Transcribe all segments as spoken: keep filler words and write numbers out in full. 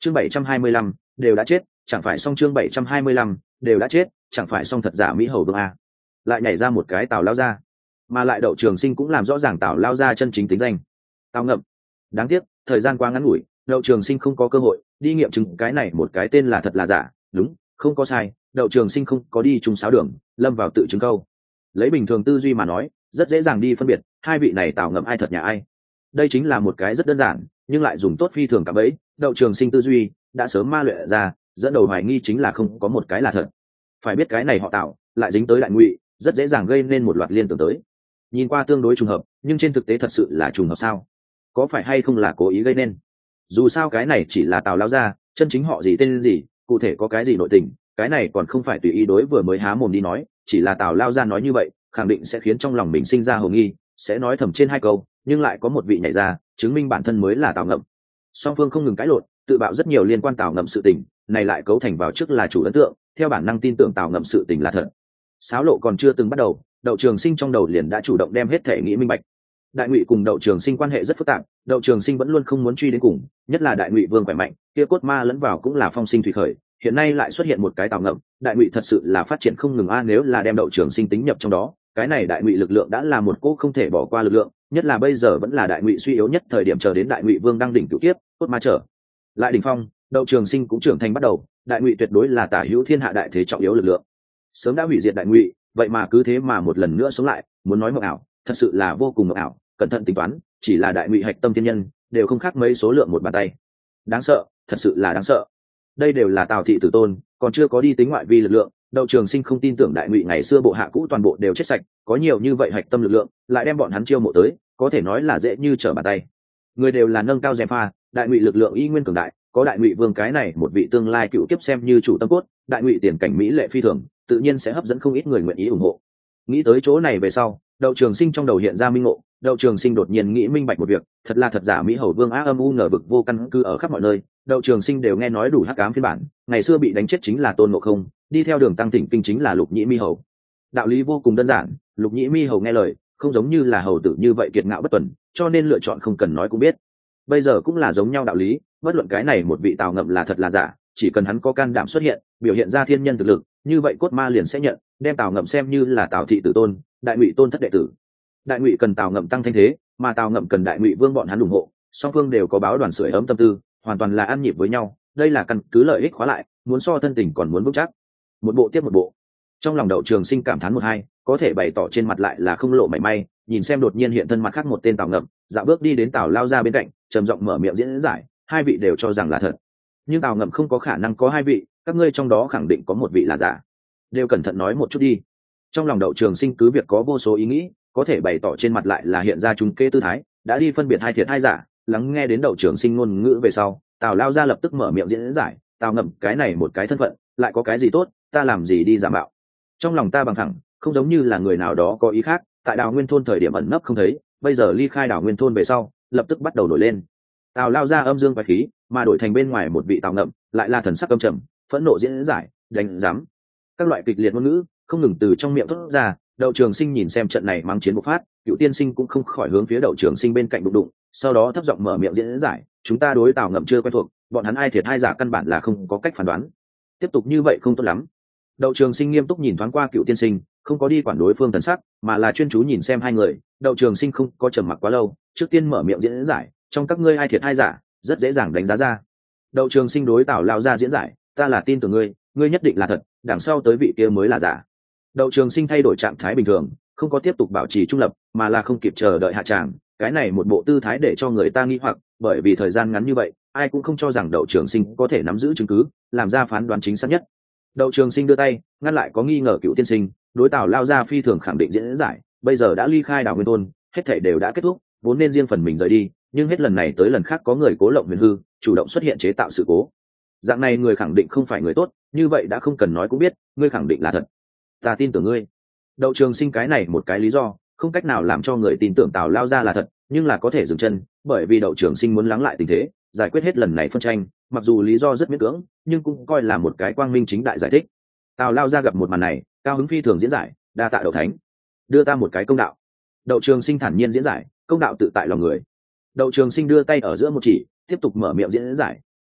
chương bảy trăm hai mươi lăm đều đã chết chẳng phải xong, chương bảy trăm hai mươi lăm đều đã chết chẳng phải xong. Thật giả Mỹ hầu vương a, lại nhảy ra một cái Tào lao ra, mà lại Đậu Trường Sinh cũng làm rõ ràng Tào lao ra chân chính tính danh. Tào Ngậm. Đáng tiếc thời gian quá ngắn ngủi, Đậu Trường Sinh không có cơ hội đi nghiệm chứng cái này một cái tên là thật là giả. Đúng, không có sai, Đậu Trường Sinh không có đi trúng sáo đường, lâm vào tự chứng câu. Lấy bình thường tư duy mà nói, rất dễ dàng đi phân biệt hai vị này Tào Ngậm ai thật nhà ai. Đây chính là một cái rất đơn giản nhưng lại dùng tốt phi thường cả bấy. Đậu Trường Sinh tư duy đã sớm ma luyện ra, dẫn đầu hoài nghi chính là không có một cái là thật. Phải biết cái này họ Tào lại dính tới Đại Ngụy, rất dễ dàng gây nên một loạt liên tưởng tới. Nhìn qua tương đối trùng hợp, nhưng trên thực tế thật sự là trùng hợp sao? Có phải hay không là cố ý gây nên? Dù sao cái này chỉ là Tào lao ra, chân chính họ gì tên gì, cụ thể có cái gì nội tình, cái này còn không phải tùy ý đối vừa mới há mồm đi nói, chỉ là Tào lao ra nói như vậy, khẳng định sẽ khiến trong lòng mình sinh ra hồ nghi, sẽ nói thầm trên hai câu, nhưng lại có một vị nhảy ra, chứng minh bản thân mới là Tào Ngậm. Song phương không ngừng cãi lộn, tự bạo rất nhiều liên quan Tào Ngậm sự tình, này lại cấu thành vào trước là chủ ấn tượng, theo bản năng tin tưởng Tào Ngậm sự tình là thật. Sáo lộ còn chưa từng bắt đầu, Đậu Trường Sinh trong đầu liền đã chủ động đem hết thể nghĩ minh bạch. Đại Ngụy cùng Đậu Trường Sinh quan hệ rất phức tạp, Đậu Trường Sinh vẫn luôn không muốn truy đến cùng, nhất là Đại Ngụy vương khỏe mạnh, kia cốt ma lẫn vào cũng là phong sinh thủy khởi, hiện nay lại xuất hiện một cái Tào Ngậm, Đại Ngụy thật sự là phát triển không ngừng a. Nếu là đem Đậu Trường Sinh tính nhập trong đó, cái này Đại Ngụy lực lượng đã là một cỗ không thể bỏ qua lực lượng, nhất là bây giờ vẫn là Đại Ngụy suy yếu nhất thời điểm, chờ đến Đại Ngụy vương đang đỉnh cửu kiếp, cốt ma trở lại đỉnh phong, Đậu Trường Sinh cũng trưởng thành bắt đầu, Đại Ngụy tuyệt đối là tả hữu thiên hạ đại thế trọng yếu lực lượng. Sớm đã hủy diệt Đại Ngụy, vậy mà cứ thế mà một lần nữa sống lại, muốn nói mộng ảo, thật sự là vô cùng mộng ảo. Cẩn thận tính toán, chỉ là Đại Ngụy hạch tâm thiên nhân đều không khác mấy số lượng một bàn tay. Đáng sợ, thật sự là đáng sợ. Đây đều là Tào thị tử tôn, còn chưa có đi tính ngoại vi lực lượng. Đậu Trường Sinh không tin tưởng Đại Ngụy ngày xưa bộ hạ cũ toàn bộ đều chết sạch, có nhiều như vậy hạch tâm lực lượng, lại đem bọn hắn chiêu mộ tới, có thể nói là dễ như trở bàn tay. Người đều là nâng cao gièm pha, Đại Ngụy lực lượng y nguyên cường đại, có Đại Ngụy vương cái này một vị tương lai cựu kiếp xem như chủ tâm cốt, Đại Ngụy tiền cảnh mỹ lệ phi thường, tự nhiên sẽ hấp dẫn không ít người nguyện ý ủng hộ. Nghĩ tới chỗ này về sau, Đậu Trường Sinh trong đầu hiện ra minh ngộ. Đậu Trường Sinh đột nhiên nghĩ minh bạch một việc, thật là thật giả Mỹ hầu vương á âm u ngờ vực vô căn cứ ở khắp mọi nơi. Đậu Trường Sinh đều nghe nói đủ hắc ám phiên bản, ngày xưa bị đánh chết chính là Tôn Ngộ Không, đi theo đường tăng thỉnh kinh chính là Lục Nhĩ Mi hầu. Đạo lý vô cùng đơn giản, Lục Nhĩ Mi hầu nghe lời, không giống như là hầu tử như vậy kiệt ngạo bất tuần, cho nên lựa chọn không cần nói cũng biết. Bây giờ cũng là giống nhau đạo lý, bất luận cái này một vị Tào Ngậm là thật là giả, chỉ cần hắn có can đảm xuất hiện, biểu hiện ra thiên nhân thực lực, như vậy cốt ma liền sẽ nhận, đem Tào Ngậm xem như là Tào thị tử tôn, Đại Ngụy tôn thất đệ tử. Đại Ngụy cần Tào Ngậm tăng thanh thế, mà Tào Ngậm cần Đại Ngụy vương bọn hắn ủng hộ, song phương đều có báo đoàn sưởi ấm tâm tư, hoàn toàn là ăn nhịp với nhau, đây là căn cứ lợi ích khóa lại, muốn so thân tình còn muốn vững chắc. Một bộ tiếp một bộ. Trong lòng Đậu Trường Sinh cảm thán một hai, có thể bày tỏ trên mặt lại là không lộ mảy may, nhìn xem đột nhiên hiện thân mặt khác một tên Tào Ngậm, dạo bước đi đến Tào lao ra bên cạnh, trầm giọng mở miệng diễn giải, hai vị đều cho rằng là thật. Nhưng Tào Ngậm không có khả năng có hai vị, các ngươi trong đó khẳng định có một vị là giả. Đều cẩn thận nói một chút đi. Trong lòng Đậu Trường Sinh cứ việc có vô số ý nghĩ, có thể bày tỏ trên mặt lại là hiện ra chúng kê tư thái, đã đi phân biệt hai thiệt hai giả. Lắng nghe đến Đậu Trường Sinh ngôn ngữ về sau, Tào lao ra lập tức mở miệng diễn giải, Tào Ngậm cái này một cái thân phận, lại có cái gì tốt, ta làm gì đi giả mạo. Trong lòng ta bằng thẳng, không giống như là người nào đó có ý khác, tại Đào Nguyên thôn thời điểm ẩn nấp không thấy, bây giờ ly khai Đào Nguyên thôn về sau, lập tức bắt đầu nổi lên. Tào lao ra âm dương quái khí, mà đổi thành bên ngoài một vị Tào Ngậm, lại là thần sắc âm trầm, phẫn nộ diễn giải, đánh giám. Các loại kịch liệt ngôn ngữ không ngừng từ trong miệng thốt ra. Đậu Trường Sinh nhìn xem trận này mang chiến bộc phát, Cựu Tiên Sinh cũng không khỏi hướng phía Đậu Trường Sinh bên cạnh đụng đụng, sau đó thấp giọng mở miệng diễn giải, chúng ta đối Tào Ngậm chưa quen thuộc, bọn hắn ai thiệt hai giả căn bản là không có cách phán đoán. Tiếp tục như vậy không tốt lắm. Đậu Trường Sinh nghiêm túc nhìn thoáng qua Cựu Tiên Sinh, không có đi quản đối phương thần sắc, mà là chuyên chú nhìn xem hai người. Đậu Trường Sinh không có trầm mặc quá lâu, trước tiên mở miệng diễn giải, trong các ngươi ai thiệt hai giả, rất dễ dàng đánh giá ra. Đậu Trường Sinh đối Tào lao ra diễn giải, ta là tin tưởng ngươi, ngươi nhất định là thật, đằng sau tới vị kia mới là giả. Đậu Trường Sinh thay đổi trạng thái bình thường, không có tiếp tục bảo trì trung lập, mà là không kịp chờ đợi hạ tràng. Cái này một bộ tư thái để cho người ta nghi hoặc, bởi vì thời gian ngắn như vậy, ai cũng không cho rằng Đậu Trường Sinh có thể nắm giữ chứng cứ, làm ra phán đoán chính xác nhất. Đậu Trường Sinh đưa tay ngăn lại có nghi ngờ Cựu Tiên Sinh, đối Tào lao ra phi thường khẳng định diễn giải, bây giờ đã ly khai Đào Nguyên thôn, hết thảy đều đã kết thúc, vốn nên riêng phần mình rời đi, nhưng hết lần này tới lần khác có người cố lộng huyền hư, chủ động xuất hiện chế tạo sự cố. Dạng này người khẳng định không phải người tốt, như vậy đã không cần nói cũng biết, ngươi khẳng định là thật. Ta tin tưởng ngươi. Đậu Trường Sinh cái này một cái lý do, không cách nào làm cho người tin tưởng Tào lao ra là thật, nhưng là có thể dừng chân, bởi vì Đậu Trường Sinh muốn lắng lại tình thế, giải quyết hết lần này phân tranh, mặc dù lý do rất miễn cưỡng, nhưng cũng coi là một cái quang minh chính đại giải thích. Tào lao ra gặp một màn này, cao hứng phi thường diễn giải, đa tạ Đậu thánh, đưa ta một cái công đạo. Đậu Trường Sinh thản nhiên diễn giải, công đạo tự tại lòng người. Đậu Trường Sinh đưa tay ở giữa một chỉ, tiếp tục mở miệng diễn giải,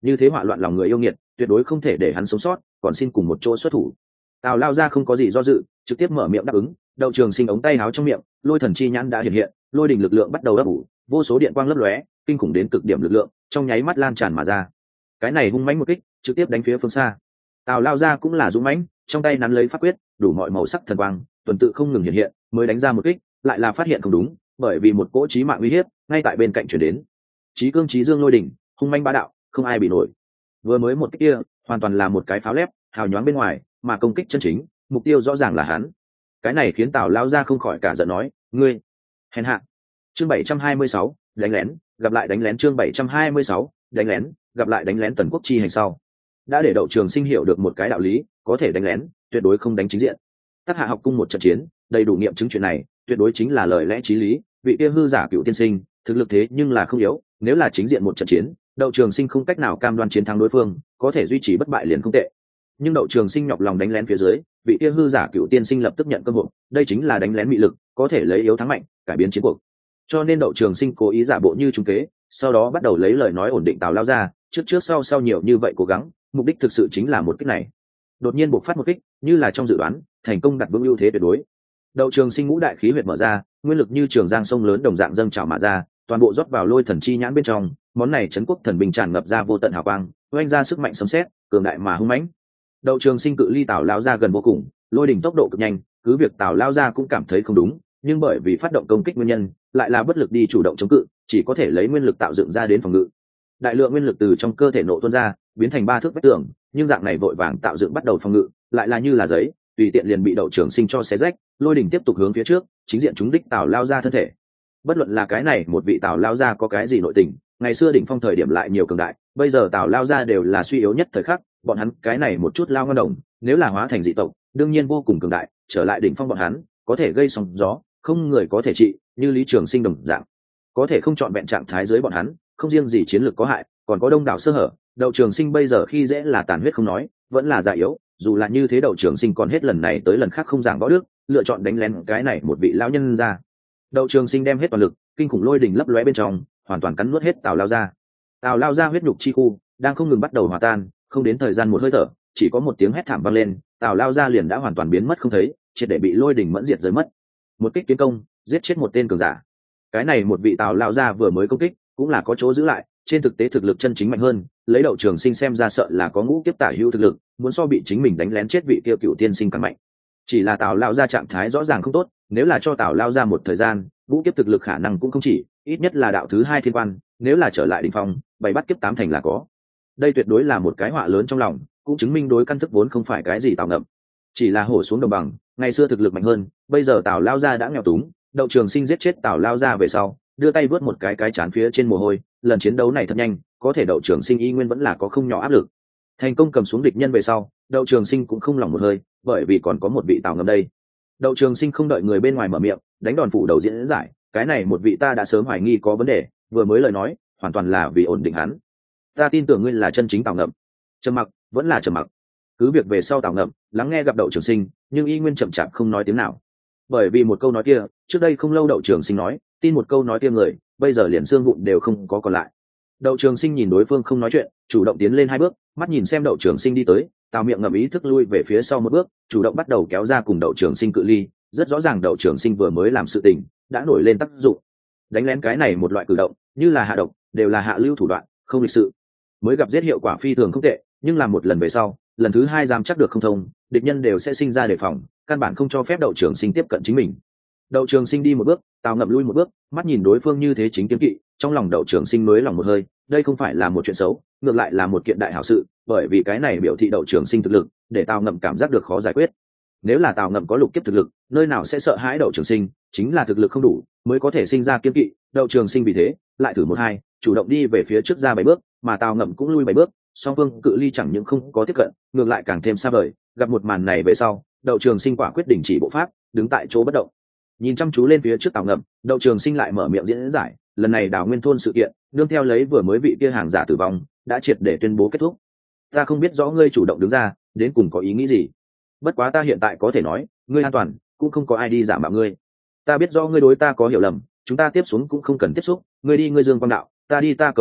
như thế họa loạn lòng người yêu nghiệt tuyệt đối không thể để hắn sống sót, còn xin cùng một chỗ xuất thủ. Tào lao ra không có gì do dự, trực tiếp mở miệng đáp ứng. Đậu Trường Sinh ống tay háo trong miệng, lôi thần chi nhãn đã hiện hiện, lôi đỉnh lực lượng bắt đầu ấp ủ, vô số điện quang lấp lóe, kinh khủng đến cực điểm lực lượng trong nháy mắt lan tràn mà ra. Cái này hung mãnh một kích, trực tiếp đánh phía phương xa. Tào lao ra cũng là dũng mãnh, trong tay nắn lấy pháp quyết, đủ mọi màu sắc thần quang, tuần tự không ngừng hiện hiện, mới đánh ra một kích, lại là phát hiện không đúng, bởi vì một cỗ chí mạng uy hiếp ngay tại bên cạnh chuyển đến. Chí cương chí dương lôi đỉnh, hung mãnh bá đạo, không ai bị nổi. Vừa mới một kích kia, hoàn toàn là một cái pháo lép, hào nhoáng bên ngoài, mà công kích chân chính, mục tiêu rõ ràng là hắn. Cái này khiến Tào lao ra không khỏi cả giận nói, ngươi hèn hạ. Chương bảy trăm hai mươi sáu, đánh lén, gặp lại đánh lén. Chương bảy trăm hai mươi sáu, đánh lén, gặp lại đánh lén. Tần Quốc chi hành sau đã để Đậu Trường Sinh hiểu được một cái đạo lý, có thể đánh lén, tuyệt đối không đánh chính diện. Tác Hạ học cung một trận chiến, đầy đủ nghiệm chứng chuyện này, tuyệt đối chính là lời lẽ chí lý. Vị kia hư giả cựu tiên sinh, thực lực thế nhưng là không yếu, nếu là chính diện một trận chiến, Đậu Trường Sinh không cách nào cam đoan chiến thắng đối phương, có thể duy trì bất bại liền không tệ. Nhưng Đậu Trường Sinh nhọc lòng đánh lén phía dưới, vị kia hư giả cựu tiên sinh lập tức nhận cơ hội, đây chính là đánh lén mị lực, có thể lấy yếu thắng mạnh, cải biến chiến cuộc. Cho nên Đậu Trường Sinh cố ý giả bộ như trung kế, sau đó bắt đầu lấy lời nói ổn định Tào lao ra, trước trước sau sau nhiều như vậy cố gắng, mục đích thực sự chính là một kích này. Đột nhiên bộc phát một kích, như là trong dự đoán, thành công đặt vững ưu thế tuyệt đối. Đậu Trường Sinh ngũ đại khí huyệt mở ra, nguyên lực như trường giang sông lớn đồng dạng dâng trào mà ra, toàn bộ rót vào lôi thần chi nhãn bên trong, món này trấn quốc thần bình tràn ngập ra vô tận hào quang, oanh ra sức mạnh sấm sét, cường đại mà hung mãnh. Đậu Trường Sinh cự ly Tào lao ra gần vô cùng, lôi đỉnh tốc độ cực nhanh, cứ việc Tào lao ra cũng cảm thấy không đúng, nhưng bởi vì phát động công kích nguyên nhân, lại là bất lực đi chủ động chống cự, chỉ có thể lấy nguyên lực tạo dựng ra đến phòng ngự. Đại lượng nguyên lực từ trong cơ thể nổ tuôn ra, biến thành ba thước vách tường, nhưng dạng này vội vàng tạo dựng bắt đầu phòng ngự, lại là như là giấy, tùy tiện liền bị Đậu Trường Sinh cho xé rách. Lôi đỉnh tiếp tục hướng phía trước, chính diện trúng đích Tào lao ra thân thể. Bất luận là cái này một vị Tào lao ra có cái gì nội tình, ngày xưa đỉnh phong thời điểm lại nhiều cường đại, bây giờ Tào lao ra đều là suy yếu nhất thời khắc, bọn hắn cái này một chút lao ngon đồng, nếu là hóa thành dị tộc, đương nhiên vô cùng cường đại, trở lại đỉnh phong bọn hắn, có thể gây sóng gió, không người có thể trị, như Lý Trường Sinh đồng dạng, có thể không chọn vẹn trạng thái dưới bọn hắn, không riêng gì chiến lược có hại, còn có đông đảo sơ hở. Đậu Trường Sinh bây giờ khi dễ là tàn huyết không nói, vẫn là già yếu, dù là như thế Đậu Trường Sinh còn hết lần này tới lần khác không giảng võ đức, lựa chọn đánh lén cái này một vị lão nhân ra. Đậu Trường Sinh đem hết toàn lực, kinh khủng lôi đỉnh lấp lóe bên trong, hoàn toàn cắn nuốt hết Tào lao ra. Tào lao ra huyết nhục chi khu đang không ngừng bắt đầu hòa tan, không đến thời gian một hơi thở, chỉ có một tiếng hét thảm vang lên, Tào lao ra liền đã hoàn toàn biến mất không thấy, triệt để bị lôi đỉnh mẫn diệt rơi mất. Một kích tiến công, giết chết một tên cường giả. Cái này một vị Tào lao ra vừa mới công kích, cũng là có chỗ giữ lại, trên thực tế thực lực chân chính mạnh hơn, lấy Đậu Trường Sinh xem ra sợ là có ngũ kiếp tả hữu thực lực, muốn so bị chính mình đánh lén chết vị kia cựu tiên sinh càng mạnh. Chỉ là Tào lao ra trạng thái rõ ràng không tốt, nếu là cho Tào lao ra một thời gian, ngũ kiếp thực lực khả năng cũng không chỉ, ít nhất là đạo thứ hai thiên quan, nếu là trở lại đỉnh phong, bảy bắt kiếp tám thành là có. Đây tuyệt đối là một cái họa lớn trong lòng, cũng chứng minh đối căn thức vốn không phải cái gì Tào ngậm, chỉ là hổ xuống đồng bằng. Ngày xưa thực lực mạnh hơn, bây giờ Tào lao ra đã nghèo túng. Đậu Trường Sinh giết chết Tào lao ra về sau, đưa tay vớt một cái cái chán phía trên mồ hôi, lần chiến đấu này thật nhanh, có thể Đậu Trường Sinh y nguyên vẫn là có không nhỏ áp lực. Thành công cầm xuống địch nhân về sau, Đậu Trường Sinh cũng không lòng một hơi, bởi vì còn có một vị Tào ngậm đây. Đậu Trường Sinh không đợi người bên ngoài mở miệng, đánh đòn phủ đầu diễn giải, cái này một vị ta đã sớm hoài nghi có vấn đề, vừa mới lời nói, hoàn toàn là vì ổn định hắn. Ta tin tưởng ngươi là chân chính Tào ngậm. Trầm mặc, vẫn là trầm mặc. Cứ việc về sau Tào ngậm lắng nghe gặp Đậu Trường Sinh, nhưng y nguyên chậm chạp không nói tiếng nào. Bởi vì một câu nói kia, trước đây không lâu Đậu Trường Sinh nói, tin một câu nói kia người, bây giờ liền xương vụn đều không có còn lại. Đậu Trường Sinh nhìn đối phương không nói chuyện, chủ động tiến lên hai bước, mắt nhìn xem Đậu Trường Sinh đi tới, Tào miệng ngậm ý thức lui về phía sau một bước, chủ động bắt đầu kéo ra cùng Đậu Trường Sinh cự ly. Rất rõ ràng Đậu Trường Sinh vừa mới làm sự tình đã nổi lên tác dụng. Đánh lén cái này một loại cử động, như là hạ độc, đều là hạ lưu thủ đoạn, không lịch sự. Mới gặp giết hiệu quả phi thường không tệ, nhưng làm một lần về sau, lần thứ hai dám chắc được không thông, địch nhân đều sẽ sinh ra đề phòng, căn bản không cho phép Đậu Trường Sinh tiếp cận chính mình. Đậu Trường Sinh đi một bước, Tào ngậm lui một bước, mắt nhìn đối phương như thế chính kiến kỵ, trong lòng Đậu Trường Sinh nới lòng một hơi, đây không phải là một chuyện xấu, ngược lại là một kiện đại hảo sự, bởi vì cái này biểu thị Đậu Trường Sinh thực lực, để Tào ngậm cảm giác được khó giải quyết. Nếu là Tào ngậm có lục kiếp thực lực, nơi nào sẽ sợ hãi Đậu Trường Sinh, chính là thực lực không đủ, mới có thể sinh ra kiên kỵ. Đậu Trường Sinh vì thế, lại thử một hai, chủ động đi về phía trước ra bảy bước, mà Tào ngậm cũng lui bảy bước, song phương cự ly chẳng những không có tiếp cận, ngược lại càng thêm xa vời. Gặp một màn này về sau, Đậu Trường Sinh quả quyết đình chỉ bộ pháp, đứng tại chỗ bất động, nhìn chăm chú lên phía trước Tào ngậm. Đậu Trường Sinh lại mở miệng diễn giải, lần này Đào Nguyên thôn sự kiện, nương theo lấy vừa mới vị kia hàng giả tử vong, đã triệt để tuyên bố kết thúc. Ta không biết rõ ngươi chủ động đứng ra, đến cùng có ý nghĩ gì. Bất quá ta hiện tại có thể nói, ngươi an toàn, cũng không có ai đi giả mạo ngươi. Ta biết rõ ngươi đối ta có hiểu lầm, chúng ta tiếp xuống cũng không cần tiếp xúc, ngươi đi ngươi dương quang đạo, ta đi ta cầu độc mục,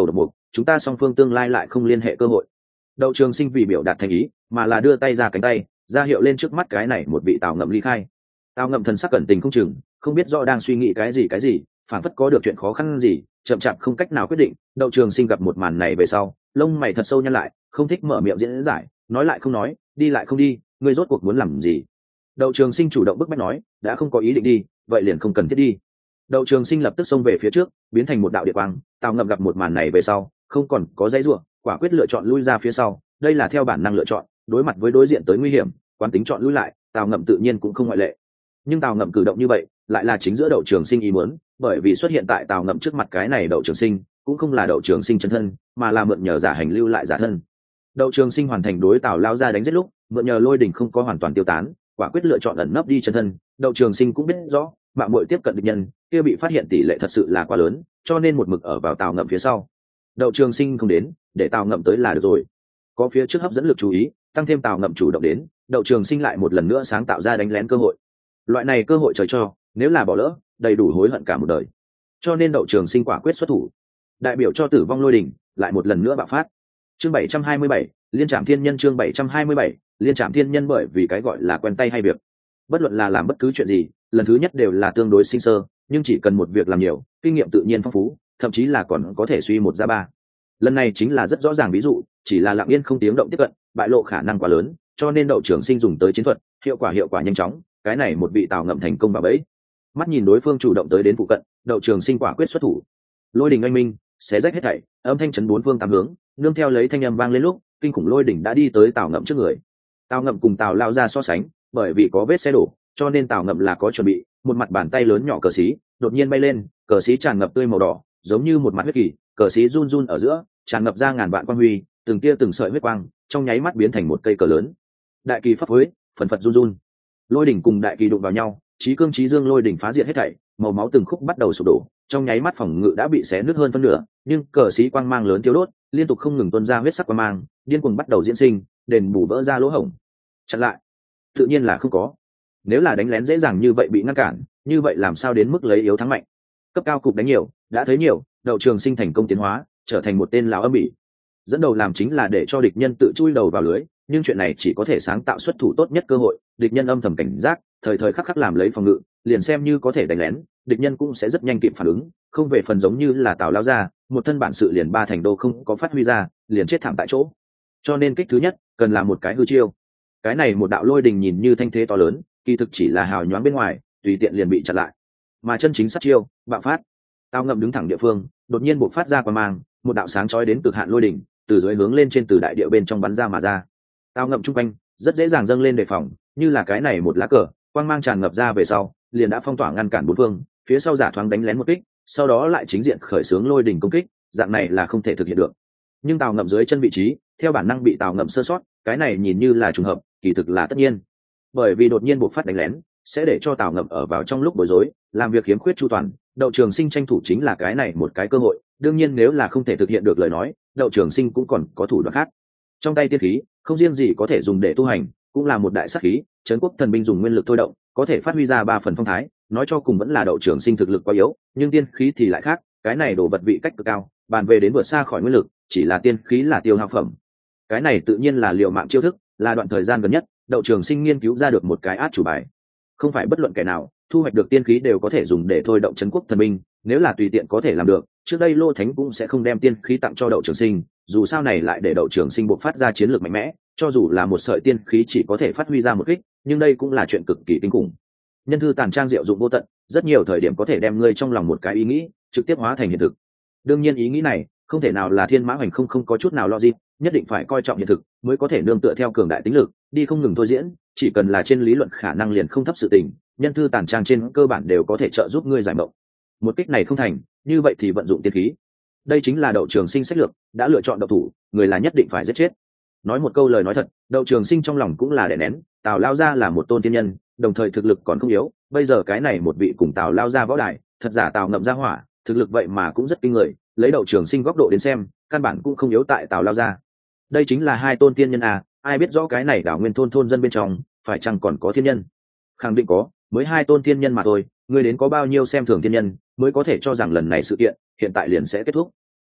chúng ta song phương tương lai lại không liên hệ cơ hội. Đậu Trường Sinh vì biểu đạt thành ý mà là đưa tay ra cánh tay ra hiệu lên trước mắt cái này một vị Tào Ngậm ly khai. Tào Ngậm thần sắc cẩn tình không chừng, không biết rõ đang suy nghĩ cái gì cái gì, phản phất có được chuyện khó khăn gì, chậm chạp không cách nào quyết định. Đậu Trường Sinh gặp một màn này về sau, lông mày thật sâu nhăn lại, không thích mở miệng diễn giải, nói lại không nói, đi lại không đi, ngươi rốt cuộc muốn làm gì? Đậu Trường Sinh chủ động bức bách nói, đã không có ý định đi, vậy liền không cần thiết đi. Đậu Trường Sinh lập tức xông về phía trước, biến thành một đạo địa quang. Tào Ngậm gặp một màn này về sau, không còn có dãy rủa, quả quyết lựa chọn lui ra phía sau. Đây là theo bản năng lựa chọn, đối mặt với đối diện tới nguy hiểm, quán tính chọn lui lại, Tào Ngậm tự nhiên cũng không ngoại lệ. Nhưng Tào Ngậm cử động như vậy, lại là chính giữa Đậu Trường Sinh ý muốn, bởi vì xuất hiện tại Tào Ngậm trước mặt cái này Đậu Trường Sinh, cũng không là Đậu Trường Sinh chân thân, mà là mượn nhờ giả hành lưu lại giả thân. Đậu Trường Sinh hoàn thành đối Tào lao ra đánh giết lúc, mượn nhờ lôi đỉnh không có hoàn toàn tiêu tán, quả quyết lựa chọn ẩn nấp đi chân thân. Đậu Trường Sinh cũng biết rõ, mạng muội tiếp cận địch nhân, kia bị phát hiện tỷ lệ thật sự là quá lớn, cho nên một mực ở vào Tào Ngậm phía sau. Đậu Trường Sinh không đến, để Tào Ngậm tới là được rồi. Có phía trước hấp dẫn lực chú ý, tăng thêm Tào Ngậm chủ động đến, Đậu Trường Sinh lại một lần nữa sáng tạo ra đánh lén cơ hội. Loại này cơ hội trời cho, nếu là bỏ lỡ, đầy đủ hối hận cả một đời. Cho nên Đậu Trường Sinh quả quyết xuất thủ, đại biểu cho Tử Vong Lôi Đỉnh lại một lần nữa bạo phát. Chương bảy trăm hai mươi bảy, Liên Trảm Thiên Nhân. Chương bảy trăm hai mươi bảy, Liên Trảm Thiên Nhân. Bởi vì cái gọi là quen tay hay việc, bất luận là làm bất cứ chuyện gì, lần thứ nhất đều là tương đối sinh sơ, nhưng chỉ cần một việc làm nhiều, kinh nghiệm tự nhiên phong phú, thậm chí là còn có thể suy một ra ba. Lần này chính là rất rõ ràng ví dụ, chỉ là lặng yên không tiếng động tiếp cận, bại lộ khả năng quá lớn, cho nên Đậu Trường Sinh dùng tới chiến thuật, hiệu quả hiệu quả nhanh chóng. Cái này một vị Tào Ngậm thành công vào bẫy. Mắt nhìn đối phương chủ động tới đến phụ cận, Đậu Trường Sinh quả quyết xuất thủ. Lôi đỉnh oanh minh, xé rách hết thảy, âm thanh chấn bốn phương tám hướng, nương theo lấy thanh âm vang lên lúc, kinh khủng lôi đỉnh đã đi tới Tào Ngậm trước người. Tào Ngậm cùng Tào lao ra so sánh, bởi vì có vết xe đổ, cho nên Tào Ngậm là có chuẩn bị, một mặt bàn tay lớn nhỏ cờ xí, đột nhiên bay lên, cờ xí tràn ngập tươi màu đỏ, giống như một mặt huyết kỳ, cờ xí run run ở giữa, tràn ngập ra ngàn vạn quang huy, từng tia từng sợi huyết quang, trong nháy mắt biến thành một cây cờ lớn. Đại kỳ pháp phối, phần phật run run. Lôi đỉnh cùng đại kỳ đụng vào nhau, chí cương chí dương lôi đỉnh phá diệt hết thảy, màu máu từng khúc bắt đầu sụp đổ, trong nháy mắt phòng ngự đã bị xé nứt hơn phân nửa, nhưng cờ xí quang mang lớn tiêu đốt, liên tục không ngừng tuôn ra huyết sắc quang mang, điên cuồng bắt đầu diễn sinh, đền bù vỡ ra lỗ hổng. Chặn lại, tự nhiên là không có. Nếu là đánh lén dễ dàng như vậy bị ngăn cản, như vậy làm sao đến mức lấy yếu thắng mạnh? Cấp cao cục đánh nhiều, đã thấy nhiều, Đậu Trường Sinh thành công tiến hóa, trở thành một tên lão âm bỉ. Dẫn đầu làm chính là để cho địch nhân tự chui đầu vào lưới, nhưng chuyện này chỉ có thể sáng tạo xuất thủ tốt nhất cơ hội, địch nhân âm thầm cảnh giác, thời thời khắc khắc làm lấy phòng ngự, liền xem như có thể đánh lén, địch nhân cũng sẽ rất nhanh kịp phản ứng, không về phần giống như là Tào lao ra, một thân bản sự liền ba thành đô không có phát huy ra, liền chết thảm tại chỗ. Cho nên kích thứ nhất, cần là một cái hư chiêu. Cái này một đạo lôi đình nhìn như thanh thế to lớn, kỳ thực chỉ là hào nhoáng bên ngoài, tùy tiện liền bị chặn lại. Mà chân chính sát chiêu, bạo phát. Tào Ngậm đứng thẳng địa phương, đột nhiên bộc phát ra quang mang, một đạo sáng chói đến cực hạn lôi đỉnh, từ dưới hướng lên trên từ đại địa bên trong bắn ra mà ra. Tào Ngậm trung quanh rất dễ dàng dâng lên đề phòng, như là cái này một lá cờ, quang mang tràn ngập ra về sau, liền đã phong tỏa ngăn cản bốn phương, phía sau giả thoáng đánh lén một kích, sau đó lại chính diện khởi xướng lôi đỉnh công kích, dạng này là không thể thực hiện được. Nhưng Tào Ngậm dưới chân vị trí, theo bản năng bị Tào Ngậm sơ sót, cái này nhìn như là trùng hợp, kỳ thực là tất nhiên. Bởi vì đột nhiên bộc phát đánh lén, sẽ để cho Tào Ngậm ở vào trong lúc bối rối, làm việc khiếm khuyết chu toàn, Đậu Trường Sinh tranh thủ chính là cái này một cái cơ hội, đương nhiên nếu là không thể thực hiện được lời nói, Đậu Trường Sinh cũng còn có thủ đoạn khác. Trong tay tiên khí, không riêng gì có thể dùng để tu hành, cũng là một đại sát khí, trấn quốc thần binh dùng nguyên lực thôi động, có thể phát huy ra ba phần phong thái, nói cho cùng vẫn là Đậu Trường Sinh thực lực quá yếu, nhưng tiên khí thì lại khác, cái này đổ vật vị cách cực cao, bàn về đến vượt xa khỏi nguyên lực, chỉ là tiên khí là tiêu hao phẩm. Cái này tự nhiên là liều mạng chiêu thức, là đoạn thời gian gần nhất, Đậu Trường Sinh nghiên cứu ra được một cái át chủ bài. Không phải bất luận kẻ nào thu hoạch được tiên khí đều có thể dùng để thôi động trấn quốc thần binh, nếu là tùy tiện có thể làm được, trước đây Lô Thánh cũng sẽ không đem tiên khí tặng cho Đậu Trường Sinh, dù sao này lại để Đậu Trường Sinh bộc phát ra chiến lược mạnh mẽ, cho dù là một sợi tiên khí chỉ có thể phát huy ra một kích, nhưng đây cũng là chuyện cực kỳ kinh khủng. Nhân thư tàn trang diệu dụng vô tận, rất nhiều thời điểm có thể đem ngươi trong lòng một cái ý nghĩ trực tiếp hóa thành hiện thực. Đương nhiên ý nghĩ này không thể nào là thiên mã hành không, không có chút nào logic, nhất định phải coi trọng hiện thực mới có thể nương tựa theo cường đại tính lực đi không ngừng thôi diễn, chỉ cần là trên lý luận khả năng liền không thấp sự tình, nhân thư tàn trang trên cơ bản đều có thể trợ giúp ngươi giải mộng. Một kích này không thành, như vậy thì vận dụng tiên khí. Đây chính là Đậu Trường Sinh sách lược, đã lựa chọn độc thủ, người là nhất định phải giết chết. Nói một câu lời nói thật, Đậu Trường Sinh trong lòng cũng là đè nén, Tào lao ra là một tôn tiên nhân, đồng thời thực lực còn không yếu, bây giờ cái này một vị cùng Tào lao ra võ đài, thật giả Tào Ngậm ra hỏa, thực lực vậy mà cũng rất kinh người, lấy Đậu Trường Sinh góc độ đến xem, căn bản cũng không yếu tại Tào lao ra. Đây chính là hai tôn tiên nhân à, ai biết rõ cái này đảo nguyên thôn thôn dân bên trong phải chăng còn có thiên nhân? Khẳng định có, mới hai tôn tiên nhân mà thôi, ngươi đến có bao nhiêu xem thường thiên nhân mới có thể cho rằng lần này sự kiện hiện tại liền sẽ kết thúc.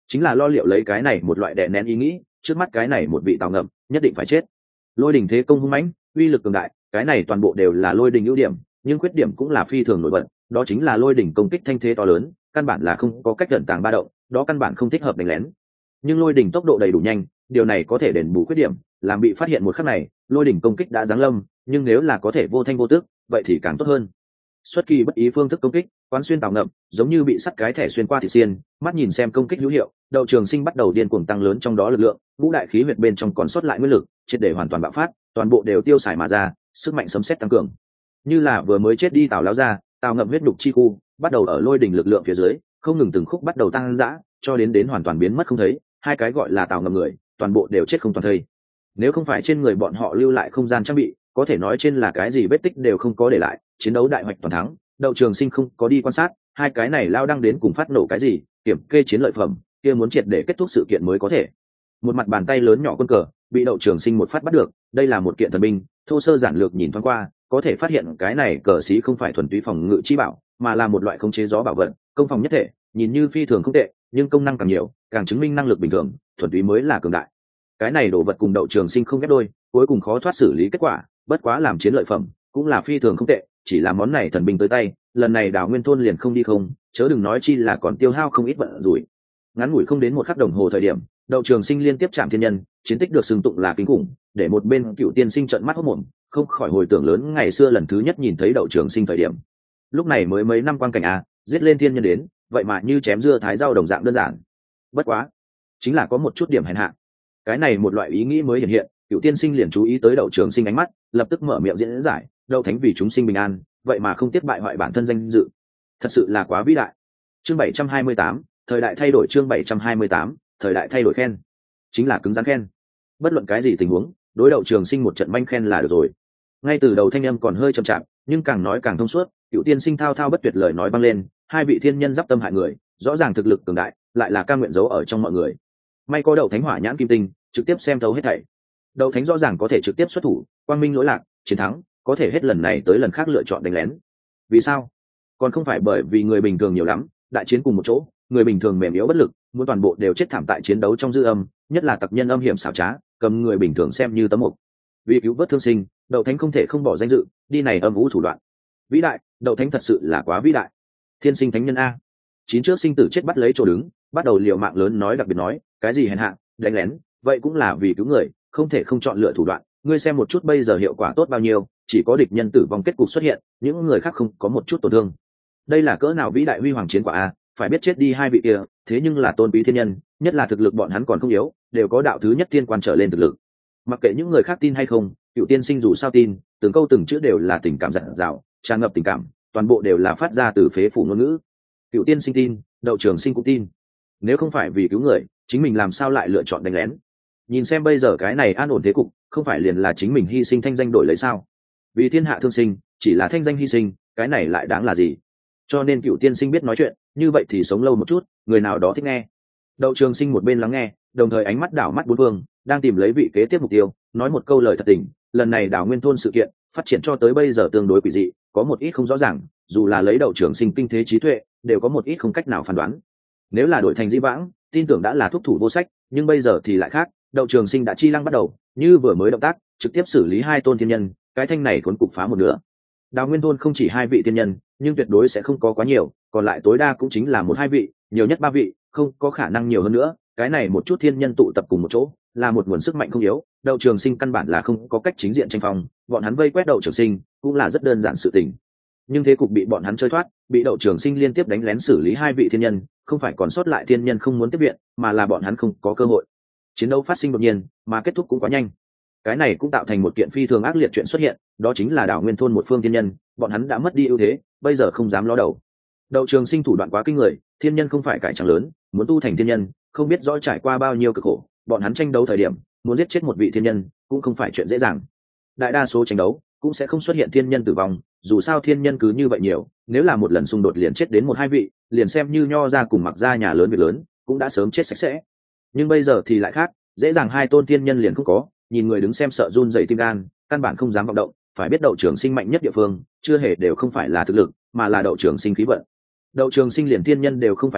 chính là lo liệu lấy cái này một loại đè nén ý nghĩ, trước mắt cái này một vị Tào Ngậm nhất định phải chết. Lôi đình thế công hung mãnh, uy lực cường đại, cái này toàn bộ đều là lôi đình ưu điểm, nhưng khuyết điểm cũng là phi thường nổi bật, đó chính là lôi đỉnh công kích thanh thế to lớn, căn bản là không có cách ẩn tàng ba động, đó căn bản không thích hợp đánh lén. Nhưng lôi đỉnh tốc độ đầy đủ nhanh, điều này có thể đền bù khuyết điểm, làm bị phát hiện một khắc này, lôi đỉnh công kích đã giáng lâm, nhưng nếu là có thể vô thanh vô tức, vậy thì càng tốt hơn. Xuất kỳ bất ý phương thức công kích, quán xuyên Tào Ngậm, giống như bị sắt cái thẻ xuyên qua thịt xiên, mắt nhìn xem công kích hữu hiệu, Đậu Trường Sinh bắt đầu điên cuồng tăng lớn trong đó lực lượng, ngũ đại khí huyệt bên trong còn sót lại nguyên lực, triệt để hoàn toàn bạo phát, toàn bộ đều tiêu xài mà ra, sức mạnh sấm sét tăng cường. Như là vừa mới chết đi Tào lão gia, Tào Ngậm huyết đục chi khu, bắt đầu ở lôi đỉnh lực lượng phía dưới, không ngừng từng khúc bắt đầu tăng dã, cho đến đến hoàn toàn biến mất không thấy, hai cái gọi là Tào Ngậm người, toàn bộ đều chết không toàn thây. Nếu không phải trên người bọn họ lưu lại không gian trang bị, có thể nói trên là cái gì vết tích đều không có để lại, chiến đấu đại hoạch toàn thắng. Đậu Trường Sinh không có đi quan sát hai cái này lao đang đến cùng phát nổ cái gì, kiểm kê chiến lợi phẩm kia muốn triệt để kết thúc sự kiện mới có thể. Một mặt bàn tay lớn nhỏ quân cờ bị Đậu Trường Sinh một phát bắt được, đây là một kiện thần binh, thô sơ giản lược nhìn thoáng qua có thể phát hiện cái này cờ xí không phải thuần túy phòng ngự chi bảo, mà là một loại khống chế gió bảo vật, công phòng nhất thể, nhìn như phi thường không tệ, nhưng công năng càng nhiều càng chứng minh năng lực bình thường, thuần túy mới là cường đại. Cái này đồ vật cùng Đậu Trường Sinh không ghép đôi, cuối cùng khó thoát xử lý kết quả, bất quá làm chiến lợi phẩm cũng là phi thường không tệ, chỉ là món này thần binh tới tay, lần này Đào Nguyên thôn liền không đi không, chớ đừng nói chi là còn tiêu hao không ít vận rủi. Ngắn ngủi không đến một khắc đồng hồ thời điểm, Đậu Trường Sinh liên tiếp chạm thiên nhân, chiến tích được xưng tụng là kinh khủng, để một bên Cựu Tiên Sinh trợn mắt hốt mồm, không khỏi hồi tưởng lớn ngày xưa lần thứ nhất nhìn thấy Đậu Trường Sinh thời điểm. Lúc này mới mấy năm quang cảnh à, giết lên thiên nhân đến, vậy mà như chém dưa thái rau đồng dạng đơn giản. Bất quá, chính là có một chút điểm hèn hạ. Cái này một loại ý nghĩ mới hiện hiện, Cựu Tiên Sinh liền chú ý tới Đậu Trường Sinh ánh mắt, lập tức mở miệng diễn giải, Đậu Thánh vì chúng sinh bình an, vậy mà không tiếc bại hoại bản thân danh dự, thật sự là quá vĩ đại. Chương bảy trăm hai mươi tám, thời đại thay đổi. Chương bảy trăm hai mươi tám, thời đại thay đổi. Khen chính là cứng rắn khen, bất luận cái gì tình huống, đối Đậu Trường Sinh một trận manh khen là được rồi. Ngay từ đầu thanh âm còn hơi chậm chạp, nhưng càng nói càng thông suốt, Cựu Tiên Sinh thao thao bất tuyệt lời nói băng lên, hai vị thiên nhân giáp tâm hại người, rõ ràng thực lực cường đại, lại là cam nguyện giấu ở trong mọi người. May có Đậu Thánh hỏa nhãn kim tinh, trực tiếp xem thấu hết thảy. Đậu Thánh rõ ràng có thể trực tiếp xuất thủ, quang minh lỗi lạc, chiến thắng, có thể hết lần này tới lần khác lựa chọn đánh lén. Vì sao? Còn không phải bởi vì người bình thường nhiều lắm, đại chiến cùng một chỗ, người bình thường mềm yếu bất lực, muốn toàn bộ đều chết thảm tại chiến đấu trong dư âm, nhất là tặc nhân âm hiểm xảo trá, cầm người bình thường xem như tấm mục. Vì cứu vớt thương sinh, Đậu Thánh không thể không bỏ danh dự, đi này âm vũ thủ đoạn. Vĩ đại, Đậu Thánh thật sự là quá vĩ đại. Thiên sinh thánh nhân a. Chín trước sinh tử chết bắt lấy chỗ đứng, bắt đầu liều mạng lớn nói đặc biệt nói, cái gì hèn hạ, đánh lén, vậy cũng là vì cứu người, không thể không chọn lựa thủ đoạn. Ngươi xem một chút bây giờ hiệu quả tốt bao nhiêu, chỉ có địch nhân tử vong kết cục xuất hiện, những người khác không có một chút tổn thương. Đây là cỡ nào vĩ đại huy hoàng chiến quả a, phải biết chết đi hai vị kia, thế nhưng là tôn quý thiên nhân, nhất là thực lực bọn hắn còn không yếu, đều có đạo thứ nhất thiên quan trở lên thực lực. Mặc kệ những người khác tin hay không, Cựu Tiên Sinh dù sao tin, từng câu từng chữ đều là tình cảm dặn dào, tràn ngập tình cảm, toàn bộ đều là phát ra từ phế phủ ngôn ngữ. Cựu Tiên Sinh tin, Đậu Trường Sinh cũng tin. Nếu không phải vì cứu người, chính mình làm sao lại lựa chọn đánh lén? Nhìn xem bây giờ cái này an ổn thế cục, không phải liền là chính mình hy sinh thanh danh đổi lấy sao? Vì thiên hạ thương sinh, chỉ là thanh danh hy sinh, cái này lại đáng là gì? Cho nên Cựu Tiên Sinh biết nói chuyện, như vậy thì sống lâu một chút, người nào đó thích nghe. Đậu Trường Sinh một bên lắng nghe, đồng thời ánh mắt đảo mắt bốn phương, đang tìm lấy vị kế tiếp mục tiêu, nói một câu lời thật tình. Lần này Đào Nguyên thôn sự kiện phát triển cho tới bây giờ tương đối quỷ dị, có một ít không rõ ràng, dù là lấy Đậu Trường Sinh kinh thế trí tuệ, đều có một ít không cách nào phán đoán. Nếu là đổi thành Dĩ Vãng, tin tưởng đã là thúc thủ vô sách, nhưng bây giờ thì lại khác. Đậu Trường Sinh đã chi lăng bắt đầu, như vừa mới động tác, trực tiếp xử lý hai tôn thiên nhân, cái thanh này cuốn cục phá một nửa. Đào Nguyên thôn không chỉ hai vị thiên nhân, nhưng tuyệt đối sẽ không có quá nhiều, còn lại tối đa cũng chính là một hai vị, nhiều nhất ba vị, không có khả năng nhiều hơn nữa. Cái này một chút thiên nhân tụ tập cùng một chỗ, là một nguồn sức mạnh không yếu. Đậu Trường Sinh căn bản là không có cách chính diện tranh phong, bọn hắn vây quét Đậu Trường Sinh cũng là rất đơn giản sự tình. Nhưng thế cục bị bọn hắn chơi thoát, bị Đậu Trường Sinh liên tiếp đánh lén xử lý hai vị thiên nhân, không phải còn sót lại thiên nhân không muốn tiếp viện, mà là bọn hắn không có cơ hội. Chiến đấu phát sinh đột nhiên, mà kết thúc cũng quá nhanh. Cái này cũng tạo thành một kiện phi thường ác liệt chuyện xuất hiện, đó chính là Đào Nguyên thôn một phương thiên nhân, bọn hắn đã mất đi ưu thế, bây giờ không dám ló đầu. Đậu Trường Sinh thủ đoạn quá kinh người, thiên nhân không phải cải trắng lớn, muốn tu thành thiên nhân, không biết rõ trải qua bao nhiêu cực khổ, bọn hắn tranh đấu thời điểm, muốn giết chết một vị thiên nhân, cũng không phải chuyện dễ dàng. Đại đa số tranh đấu cũng sẽ không xuất hiện thiên nhân tử vong, dù sao thiên nhân cứ như vậy nhiều, nếu là một lần xung đột liền chết đến một hai vị, liền xem như Nho ra cùng Mặc ra nhà lớn việc lớn, cũng đã sớm chết sạch sẽ. Nhưng bây giờ thì lại khác, dễ dàng hai tôn thiên nhân liền không có, nhìn người đứng xem sợ run rẩy tim gan, căn bản không dám vọng động. Phải biết Đậu Trường Sinh mạnh nhất địa phương, chưa hề đều không phải là thực lực, mà là Đậu Trường Sinh khí vận. Đậu Trường Sinh liền thiên nhân đều không phải là,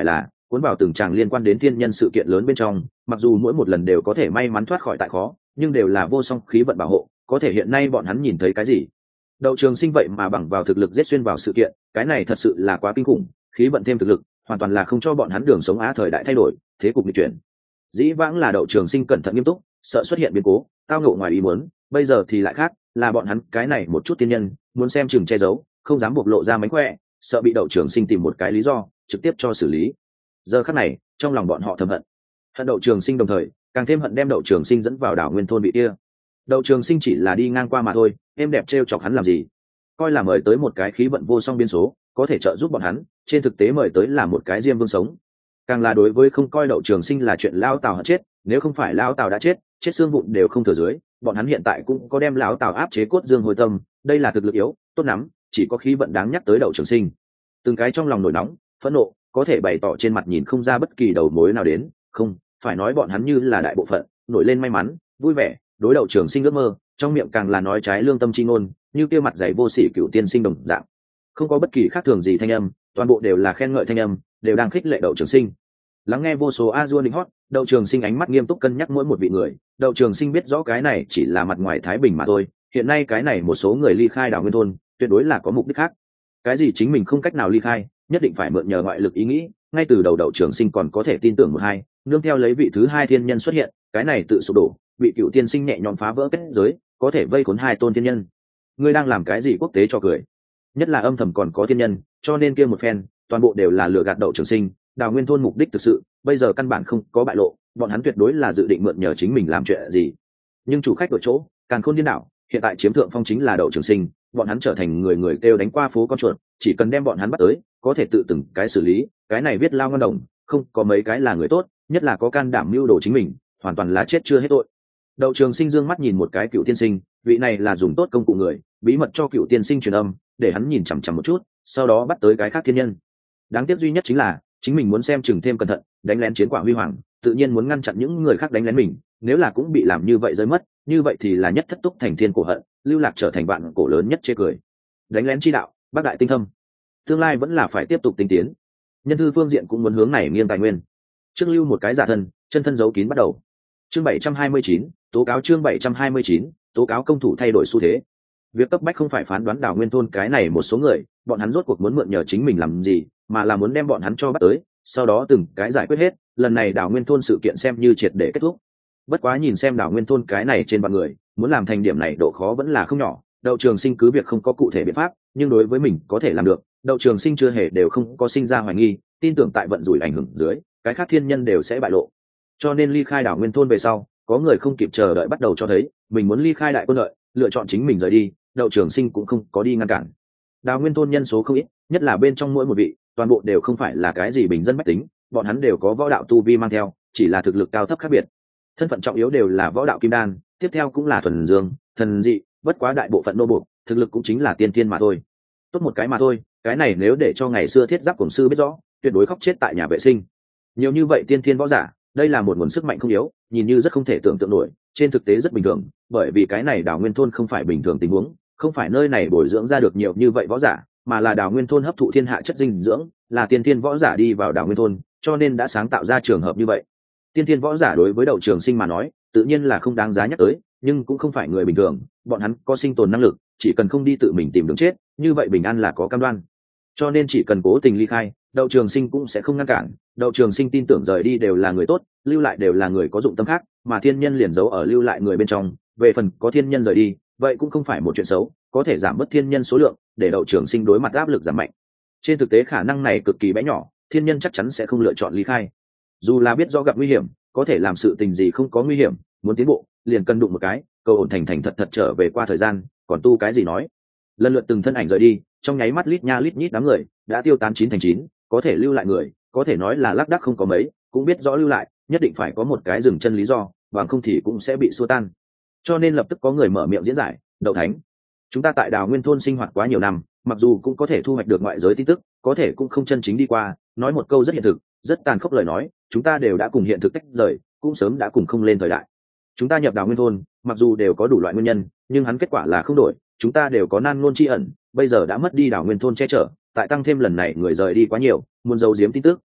cuốn vào từng tràng liên quan đến thiên nhân sự kiện lớn bên trong, mặc dù mỗi một lần đều có thể may mắn thoát khỏi tại khó, nhưng đều là vô song khí vận bảo hộ. Có thể hiện nay bọn hắn nhìn thấy cái gì? Đậu Trường Sinh vậy mà bằng vào thực lực giết xuyên vào sự kiện, cái này thật sự là quá kinh khủng, khí vận thêm thực lực, hoàn toàn là không cho bọn hắn đường sống á thời đại thay đổi, thế cục nghịch chuyển. Dĩ vãng là Đậu Trường Sinh cẩn thận nghiêm túc, sợ xuất hiện biến cố, tao ngộ ngoài ý muốn, bây giờ thì lại khác, là bọn hắn cái này một chút tiên nhân, muốn xem chừng che giấu, không dám bộc lộ ra mánh khỏe, sợ bị Đậu Trường Sinh tìm một cái lý do, trực tiếp cho xử lý. Giờ khắc này, trong lòng bọn họ thầm hận, hận Đậu Trường Sinh, đồng thời càng thêm hận đem Đậu Trường Sinh dẫn vào đảo Nguyên thôn bị kia. Đậu Trường Sinh chỉ là đi ngang qua mà thôi, em đẹp trêu chọc hắn làm gì? Coi là mời tới một cái khí vận vô song biên số, có thể trợ giúp bọn hắn, trên thực tế mời tới là một cái diêm vương sống. Càng là đối với không coi Đậu Trường Sinh là chuyện lão Tào hận chết, nếu không phải lão Tào đã chết, chết xương vụn đều không thừa dưới, bọn hắn hiện tại cũng có đem lão Tào áp chế cốt dương hồi tâm, đây là thực lực yếu, tốt lắm, chỉ có khí vận đáng nhắc tới Đậu Trường Sinh. Từng cái trong lòng nổi nóng, phẫn nộ, có thể bày tỏ trên mặt nhìn không ra bất kỳ đầu mối nào đến, không, phải nói bọn hắn như là đại bộ phận, nổi lên may mắn, vui vẻ, đối Đậu Trường Sinh ước mơ, trong miệng càng là nói trái lương tâm chi ngôn, như kia mặt dày vô sỉ cựu tiên sinh đồng dạng, không có bất kỳ khác thường gì thanh âm, toàn bộ đều là khen ngợi thanh âm, đều đang khích lệ Đậu Trường Sinh. Lắng nghe vô số a dua đỉnh hót, Đậu Trường Sinh ánh mắt nghiêm túc cân nhắc mỗi một vị người. Đậu Trường Sinh biết rõ cái này chỉ là mặt ngoài thái bình mà thôi, hiện nay cái này một số người ly khai đảo Nguyên thôn, tuyệt đối là có mục đích khác. Cái gì chính mình không cách nào ly khai, nhất định phải mượn nhờ ngoại lực ý nghĩ, ngay từ đầu Đậu Trường Sinh còn có thể tin tưởng một hai, nương theo lấy vị thứ hai thiên nhân xuất hiện, cái này tự sụp đổ, vị cựu tiên sinh nhẹ nhõm phá vỡ kết giới, có thể vây khốn hai tôn thiên nhân. Ngươi đang làm cái gì quốc tế cho cười? Nhất là âm thầm còn có thiên nhân, cho nên kia một phen, toàn bộ đều là lừa gạt Đậu Trường Sinh. Đào Nguyên thôn mục đích thực sự, bây giờ căn bản không có bại lộ, bọn hắn tuyệt đối là dự định mượn nhờ chính mình làm chuyện gì. Nhưng chủ khách đổi chỗ, càn khôn điên đảo, hiện tại chiếm thượng phong chính là Đậu Trường Sinh, bọn hắn trở thành người người kêu đánh qua phố con chuột, chỉ cần đem bọn hắn bắt tới, có thể tự từng cái xử lý, cái này biết lao ngân đồng, không có mấy cái là người tốt, nhất là có can đảm mưu đồ chính mình, hoàn toàn là chết chưa hết tội. Đậu Trường Sinh dương mắt nhìn một cái cựu tiên sinh, vị này là dùng tốt công cụ người, bí mật cho cựu tiên sinh truyền âm, để hắn nhìn chằm chằm một chút, sau đó bắt tới cái khác thiên nhân. Đáng tiếc duy nhất chính là chính mình muốn xem chừng thêm cẩn thận, đánh lén chiến quả huy hoàng, tự nhiên muốn ngăn chặn những người khác đánh lén mình, nếu là cũng bị làm như vậy rơi mất, như vậy thì là nhất thất túc thành thiên cổ hận, lưu lạc trở thành vạn cổ lớn nhất chê cười. Đánh lén chi đạo, bác đại tinh thâm, tương lai vẫn là phải tiếp tục tinh tiến. Nhân thư phương diện cũng muốn hướng này nghiêng tài nguyên. Trước lưu một cái giả thân, chân thân giấu kín bắt đầu. Chương bảy trăm hai mươi chín, tố cáo chương bảy trăm hai mươi chín, tố cáo công thủ thay đổi xu thế. Việc cấp bách không phải phán đoán đảo Nguyên thôn cái này một số người, bọn hắn rốt cuộc muốn mượn nhờ chính mình làm gì, mà là muốn đem bọn hắn cho bắt tới, sau đó từng cái giải quyết hết, lần này đảo Nguyên thôn sự kiện xem như triệt để kết thúc. Bất quá nhìn xem đảo Nguyên thôn cái này trên bọn người, muốn làm thành điểm này độ khó vẫn là không nhỏ. Đậu Trường Sinh cứ việc không có cụ thể biện pháp, nhưng đối với mình có thể làm được, Đậu Trường Sinh chưa hề đều không có sinh ra hoài nghi, tin tưởng tại vận rủi ảnh hưởng dưới, cái khác thiên nhân đều sẽ bại lộ. Cho nên ly khai đảo Nguyên thôn về sau, có người không kịp chờ đợi bắt đầu cho thấy mình muốn ly khai đại quân lợi, lựa chọn chính mình rời đi, Đậu Trường Sinh cũng không có đi ngăn cản. Đào Nguyên thôn nhân số không ít, nhất là bên trong mỗi một vị, toàn bộ đều không phải là cái gì bình dân bách tính, bọn hắn đều có võ đạo tu vi mang theo, chỉ là thực lực cao thấp khác biệt. Thân phận trọng yếu đều là võ đạo kim đan, tiếp theo cũng là thuần dương, thần dị, bất quá đại bộ phận nô buộc, thực lực cũng chính là tiên thiên mà thôi. Tốt một cái mà thôi, cái này nếu để cho ngày xưa Thiết Giáp Cổng sư biết rõ, tuyệt đối khóc chết tại nhà vệ sinh. Nhiều như vậy tiên thiên võ giả, đây là một nguồn sức mạnh không yếu, nhìn như rất không thể tưởng tượng nổi, trên thực tế rất bình thường, bởi vì cái này Đào Nguyên thôn không phải bình thường tình huống, không phải nơi này bồi dưỡng ra được nhiều như vậy võ giả, mà là Đào Nguyên thôn hấp thụ thiên hạ chất dinh dưỡng, là tiên thiên võ giả đi vào Đào Nguyên thôn, cho nên đã sáng tạo ra trường hợp như vậy. Tiên thiên võ giả đối với Đậu Trường Sinh mà nói, tự nhiên là không đáng giá nhắc tới, nhưng cũng không phải người bình thường, bọn hắn có sinh tồn năng lực, chỉ cần không đi tự mình tìm đường chết, như vậy bình an là có cam đoan. Cho nên chỉ cần cố tình ly khai, Đậu Trường Sinh cũng sẽ không ngăn cản. Đậu Trường Sinh tin tưởng rời đi đều là người tốt, lưu lại đều là người có dụng tâm khác, mà thiên nhân liền giấu ở lưu lại người bên trong. Về phần có thiên nhân rời đi, vậy cũng không phải một chuyện xấu, có thể giảm bớt thiên nhân số lượng, để Đậu Trường Sinh đối mặt áp lực giảm mạnh. Trên thực tế khả năng này cực kỳ bé nhỏ, thiên nhân chắc chắn sẽ không lựa chọn ly khai. Dù là biết rõ gặp nguy hiểm, có thể làm sự tình gì không có nguy hiểm, muốn tiến bộ, liền cần đụng một cái, cầu ổn thành thành thật thật trở về qua thời gian, còn tu cái gì nói. Lần lượt từng thân ảnh rời đi, trong nháy mắt lít nha lít nhít đám người đã tiêu tán chín thành chín, có thể lưu lại người, có thể nói là lác đác không có mấy, cũng biết rõ lưu lại, nhất định phải có một cái dừng chân lý do, bằng không thì cũng sẽ bị xua tan. Cho nên lập tức có người mở miệng diễn giải, Đậu Thánh, chúng ta tại Đào Nguyên thôn sinh hoạt quá nhiều năm, mặc dù cũng có thể thu hoạch được ngoại giới tin tức, có thể cũng không chân chính đi qua, nói một câu rất hiện thực, rất tàn khốc lời nói, chúng ta đều đã cùng hiện thực tách rời, cũng sớm đã cùng không lên thời đại. Chúng ta nhập Đào Nguyên thôn, mặc dù đều có đủ loại nguyên nhân, nhưng hắn kết quả là không đổi, chúng ta đều có nan ngôn tri ẩn, bây giờ đã mất đi Đào Nguyên thôn che chở, tại tăng thêm lần này người rời đi quá nhiều, muốn giấu giếm tin tức,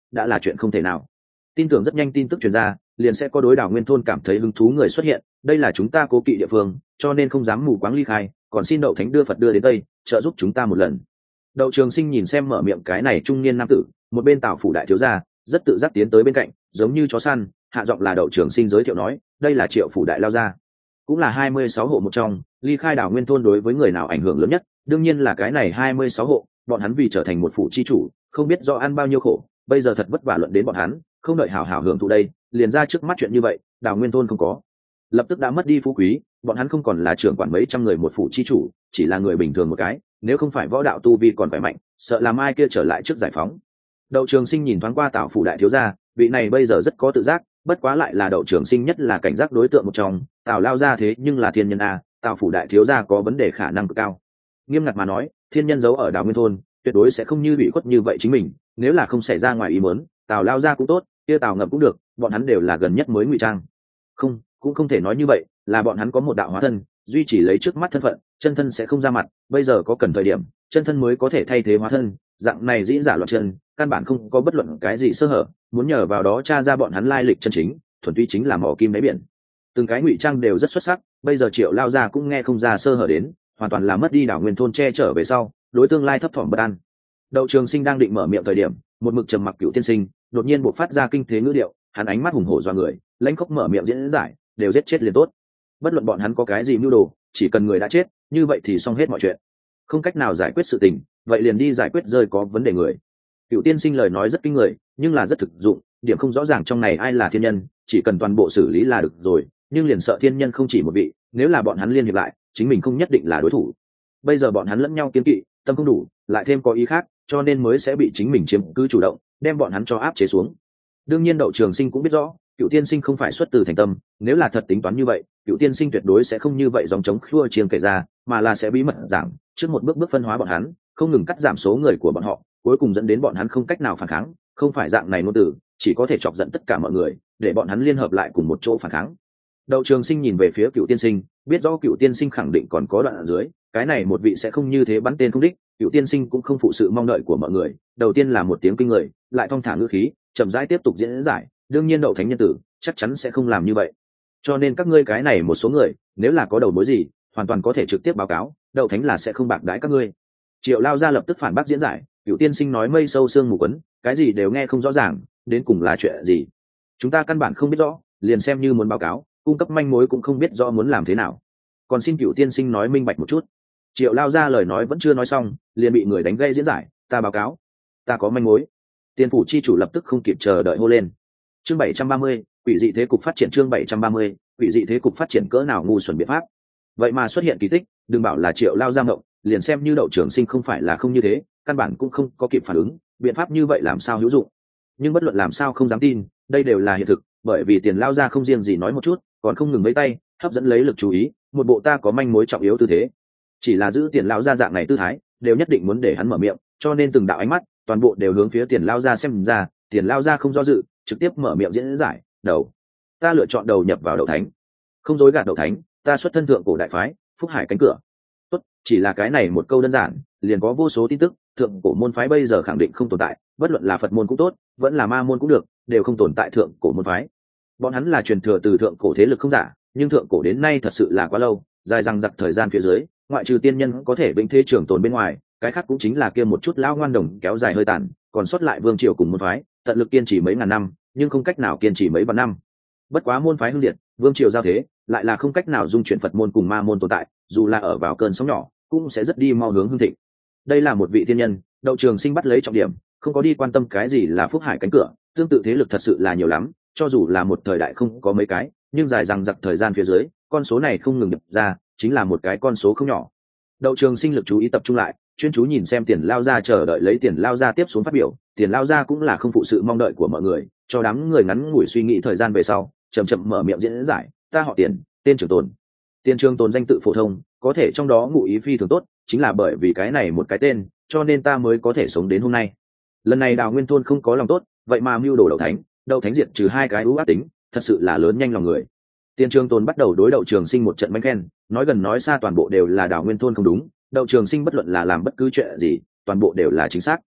đã là chuyện không thể nào. Tin tưởng rất nhanh tin tức truyền ra, liền sẽ có đối đảo nguyên thôn cảm thấy hứng thú người xuất hiện, đây là chúng ta cố kỵ địa phương, cho nên không dám mù quáng ly khai, còn xin đậu thánh đưa Phật đưa đến Tây, trợ giúp chúng ta một lần. Đậu Trường Sinh nhìn xem mở miệng cái này trung niên nam tử, một bên Tào phủ đại thiếu gia, rất tự giác tiến tới bên cạnh, giống như chó săn, hạ giọng là Đậu Trường Sinh giới thiệu nói, đây là Triệu phủ đại lao gia, cũng là hai mươi sáu hộ một trong, ly khai đảo nguyên thôn đối với người nào ảnh hưởng lớn nhất, đương nhiên là cái này hai mươi sáu hộ, bọn hắn vì trở thành một phủ chi chủ, không biết do ăn bao nhiêu khổ, bây giờ thật vất vả luận đến bọn hắn, không đợi hảo hảo hưởng thụ đây, liền ra trước mắt chuyện như vậy, đảo nguyên thôn không có, lập tức đã mất đi phú quý, bọn hắn không còn là trưởng quản mấy trăm người một phủ chi chủ, chỉ là người bình thường một cái, nếu không phải võ đạo tu vi còn phải mạnh, sợ làm ai kia trở lại trước giải phóng. Đậu Trường Sinh nhìn thoáng qua Tào phủ đại thiếu gia, vị này bây giờ rất có tự giác, bất quá lại là Đậu Trường Sinh nhất là cảnh giác đối tượng một trong, Tào lao ra thế nhưng là thiên nhân a, Tào phủ đại thiếu gia có vấn đề khả năng cực cao. Nghiêm ngặt mà nói, thiên nhân giấu ở đảo nguyên thôn, tuyệt đối sẽ không như bị khuất như vậy chính mình, nếu là không xảy ra ngoài ý muốn, Tào lao ra cũng tốt, kia Tào Ngập cũng được, bọn hắn đều là gần nhất mới ngụy trang. Không, cũng không thể nói như vậy, là bọn hắn có một đạo hóa thân, duy trì lấy trước mắt thân phận, chân thân sẽ không ra mặt, bây giờ có cần thời điểm, chân thân mới có thể thay thế hóa thân, dạng này dĩ giả loạn chân, căn bản không có bất luận cái gì sơ hở, muốn nhờ vào đó tra ra bọn hắn lai lịch chân chính, thuần túy chính là mỏ kim đáy biển. Từng cái ngụy trang đều rất xuất sắc, bây giờ Triệu lao ra cũng nghe không ra sơ hở đến, hoàn toàn là mất đi đảo nguyên thôn che chở về sau, đối tương lai thấp thỏm bất an. Đậu Trường Sinh đang định mở miệng thời điểm, một mực trầm mặc Cửu tiên sinh đột nhiên bộc phát ra kinh thế ngữ điệu, hắn ánh mắt hùng hổ dọa người, lãnh khốc mở miệng diễn giải, đều giết chết liền tốt, bất luận bọn hắn có cái gì mưu đồ, chỉ cần người đã chết, như vậy thì xong hết mọi chuyện. Không cách nào giải quyết sự tình, vậy liền đi giải quyết rơi có vấn đề người. Cửu tiên sinh lời nói rất kinh người, nhưng là rất thực dụng, điểm không rõ ràng trong này ai là thiên nhân, chỉ cần toàn bộ xử lý là được rồi, nhưng liền sợ thiên nhân không chỉ một vị, nếu là bọn hắn liên hiệp lại, chính mình không nhất định là đối thủ. Bây giờ bọn hắn lẫn nhau kiên kỵ, tâm không đủ, lại thêm có ý khác, cho nên mới sẽ bị chính mình chiếm cứ chủ động, đem bọn hắn cho áp chế xuống. Đương nhiên Đậu Trường Sinh cũng biết rõ, Cửu tiên sinh không phải xuất từ thành tâm, nếu là thật tính toán như vậy, Cửu tiên sinh tuyệt đối sẽ không như vậy dòng chống khua chiêng kể ra, mà là sẽ bí mật giảng, trước một bước bước phân hóa bọn hắn, không ngừng cắt giảm số người của bọn họ, cuối cùng dẫn đến bọn hắn không cách nào phản kháng, không phải dạng này ngôn từ, chỉ có thể chọc giận tất cả mọi người, để bọn hắn liên hợp lại cùng một chỗ phản kháng. Đậu Trường Sinh nhìn về phía Cửu tiên sinh, biết rõ Cửu tiên sinh khẳng định còn có đoạn ở dưới, cái này một vị sẽ không như thế bắn tên không đích, Cửu tiên sinh cũng không phụ sự mong đợi của mọi người, đầu tiên là một tiếng kinh người, lại thong thả ngữ khí, chậm rãi tiếp tục diễn giải, đương nhiên Đậu thánh nhân tử chắc chắn sẽ không làm như vậy, cho nên các ngươi cái này một số người, nếu là có đầu mối gì, hoàn toàn có thể trực tiếp báo cáo, Đậu thánh là sẽ không bạc đãi các ngươi. Triệu lao ra lập tức phản bác diễn giải, Cửu tiên sinh nói mây sâu sương mù quấn, cái gì đều nghe không rõ ràng, đến cùng là chuyện gì, chúng ta căn bản không biết rõ, liền xem như muốn báo cáo, cung cấp manh mối cũng không biết rõ muốn làm thế nào, còn xin Cửu tiên sinh nói minh bạch một chút. Triệu lao ra lời nói vẫn chưa nói xong, liền bị người đánh gây diễn giải, ta báo cáo, ta có manh mối. Tiền phủ chi chủ lập tức không kịp chờ đợi hô lên. Chương bảy trăm ba mươi, quỷ dị thế cục phát triển. Chương bảy trăm ba mươi, quỷ dị thế cục phát triển cỡ nào ngu xuẩn biện pháp. Vậy mà xuất hiện kỳ tích, đừng bảo là Triệu lao ra ngộng, liền xem như Đậu Trường Sinh không phải là không như thế, căn bản cũng không có kịp phản ứng, biện pháp như vậy làm sao hữu dụng. Nhưng bất luận làm sao không dám tin, đây đều là hiện thực, bởi vì Tiền lao ra không riêng gì nói một chút, còn không ngừng mấy tay, hấp dẫn lấy lực chú ý, một bộ ta có manh mối trọng yếu tư thế. Chỉ là giữ Tiền lao ra dạng này tư thái, đều nhất định muốn để hắn mở miệng, cho nên từng đạo ánh mắt, toàn bộ đều hướng phía Tiền lao ra xem ra, Tiền lao ra không do dự, trực tiếp mở miệng diễn giải, đầu, ta lựa chọn đầu nhập vào Đậu thánh, không dối gạt Đậu thánh, ta xuất thân thượng cổ đại phái, Phúc Hải cánh cửa. Tốt, chỉ là cái này một câu đơn giản, liền có vô số tin tức, thượng cổ môn phái bây giờ khẳng định không tồn tại, bất luận là Phật môn cũng tốt, vẫn là ma môn cũng được, đều không tồn tại thượng cổ môn phái. Bọn hắn là truyền thừa từ thượng cổ thế lực không giả, nhưng thượng cổ đến nay thật sự là quá lâu, dài dằng dặc thời gian phía dưới, ngoại trừ tiên nhân có thể vĩnh thế trường tồn bên ngoài, cái khác cũng chính là kia một chút lão ngoan đồng kéo dài hơi tàn, còn sót lại vương triều cùng môn phái, tận lực kiên trì mấy ngàn năm, nhưng không cách nào kiên trì mấy vạn năm. Bất quá môn phái hưng diệt, vương triều giao thế, lại là không cách nào dung chuyển Phật môn cùng ma môn tồn tại, dù là ở vào cơn sóng nhỏ, cũng sẽ rất đi mau hướng hưng thịnh. Đây là một vị thiên nhân, Đậu Trường Sinh bắt lấy trọng điểm, không có đi quan tâm cái gì là Phúc Hải cánh cửa, tương tự thế lực thật sự là nhiều lắm, cho dù là một thời đại không có mấy cái, nhưng dài dằng dặc thời gian phía dưới, con số này không ngừng nhập ra, chính là một cái con số không nhỏ. Đậu Trường Sinh lực chú ý tập trung lại, chuyên chú nhìn xem Tiền lao ra chờ đợi lấy Tiền lao ra tiếp xuống phát biểu. Tiền lao ra cũng là không phụ sự mong đợi của mọi người, cho đám người ngắn ngủi suy nghĩ thời gian về sau, chậm chậm mở miệng diễn giải, ta họ Tiền, tên Trường Tồn. Tiền Trường Tồn danh tự phổ thông, có thể trong đó ngụ ý phi thường tốt, chính là bởi vì cái này một cái tên, cho nên ta mới có thể sống đến hôm nay. Lần này Đào Nguyên thôn không có lòng tốt, vậy mà mưu đồ Đậu thánh, Đậu thánh diệt trừ hai cái ưu ác tính, thật sự là lớn nhanh lòng người. Tiền Trường Tồn bắt đầu đối Đậu Trường Sinh một trận bánh khen, nói gần nói xa toàn bộ đều là Đào Nguyên thôn không đúng, Đậu Trường Sinh bất luận là làm bất cứ chuyện gì, toàn bộ đều là chính xác.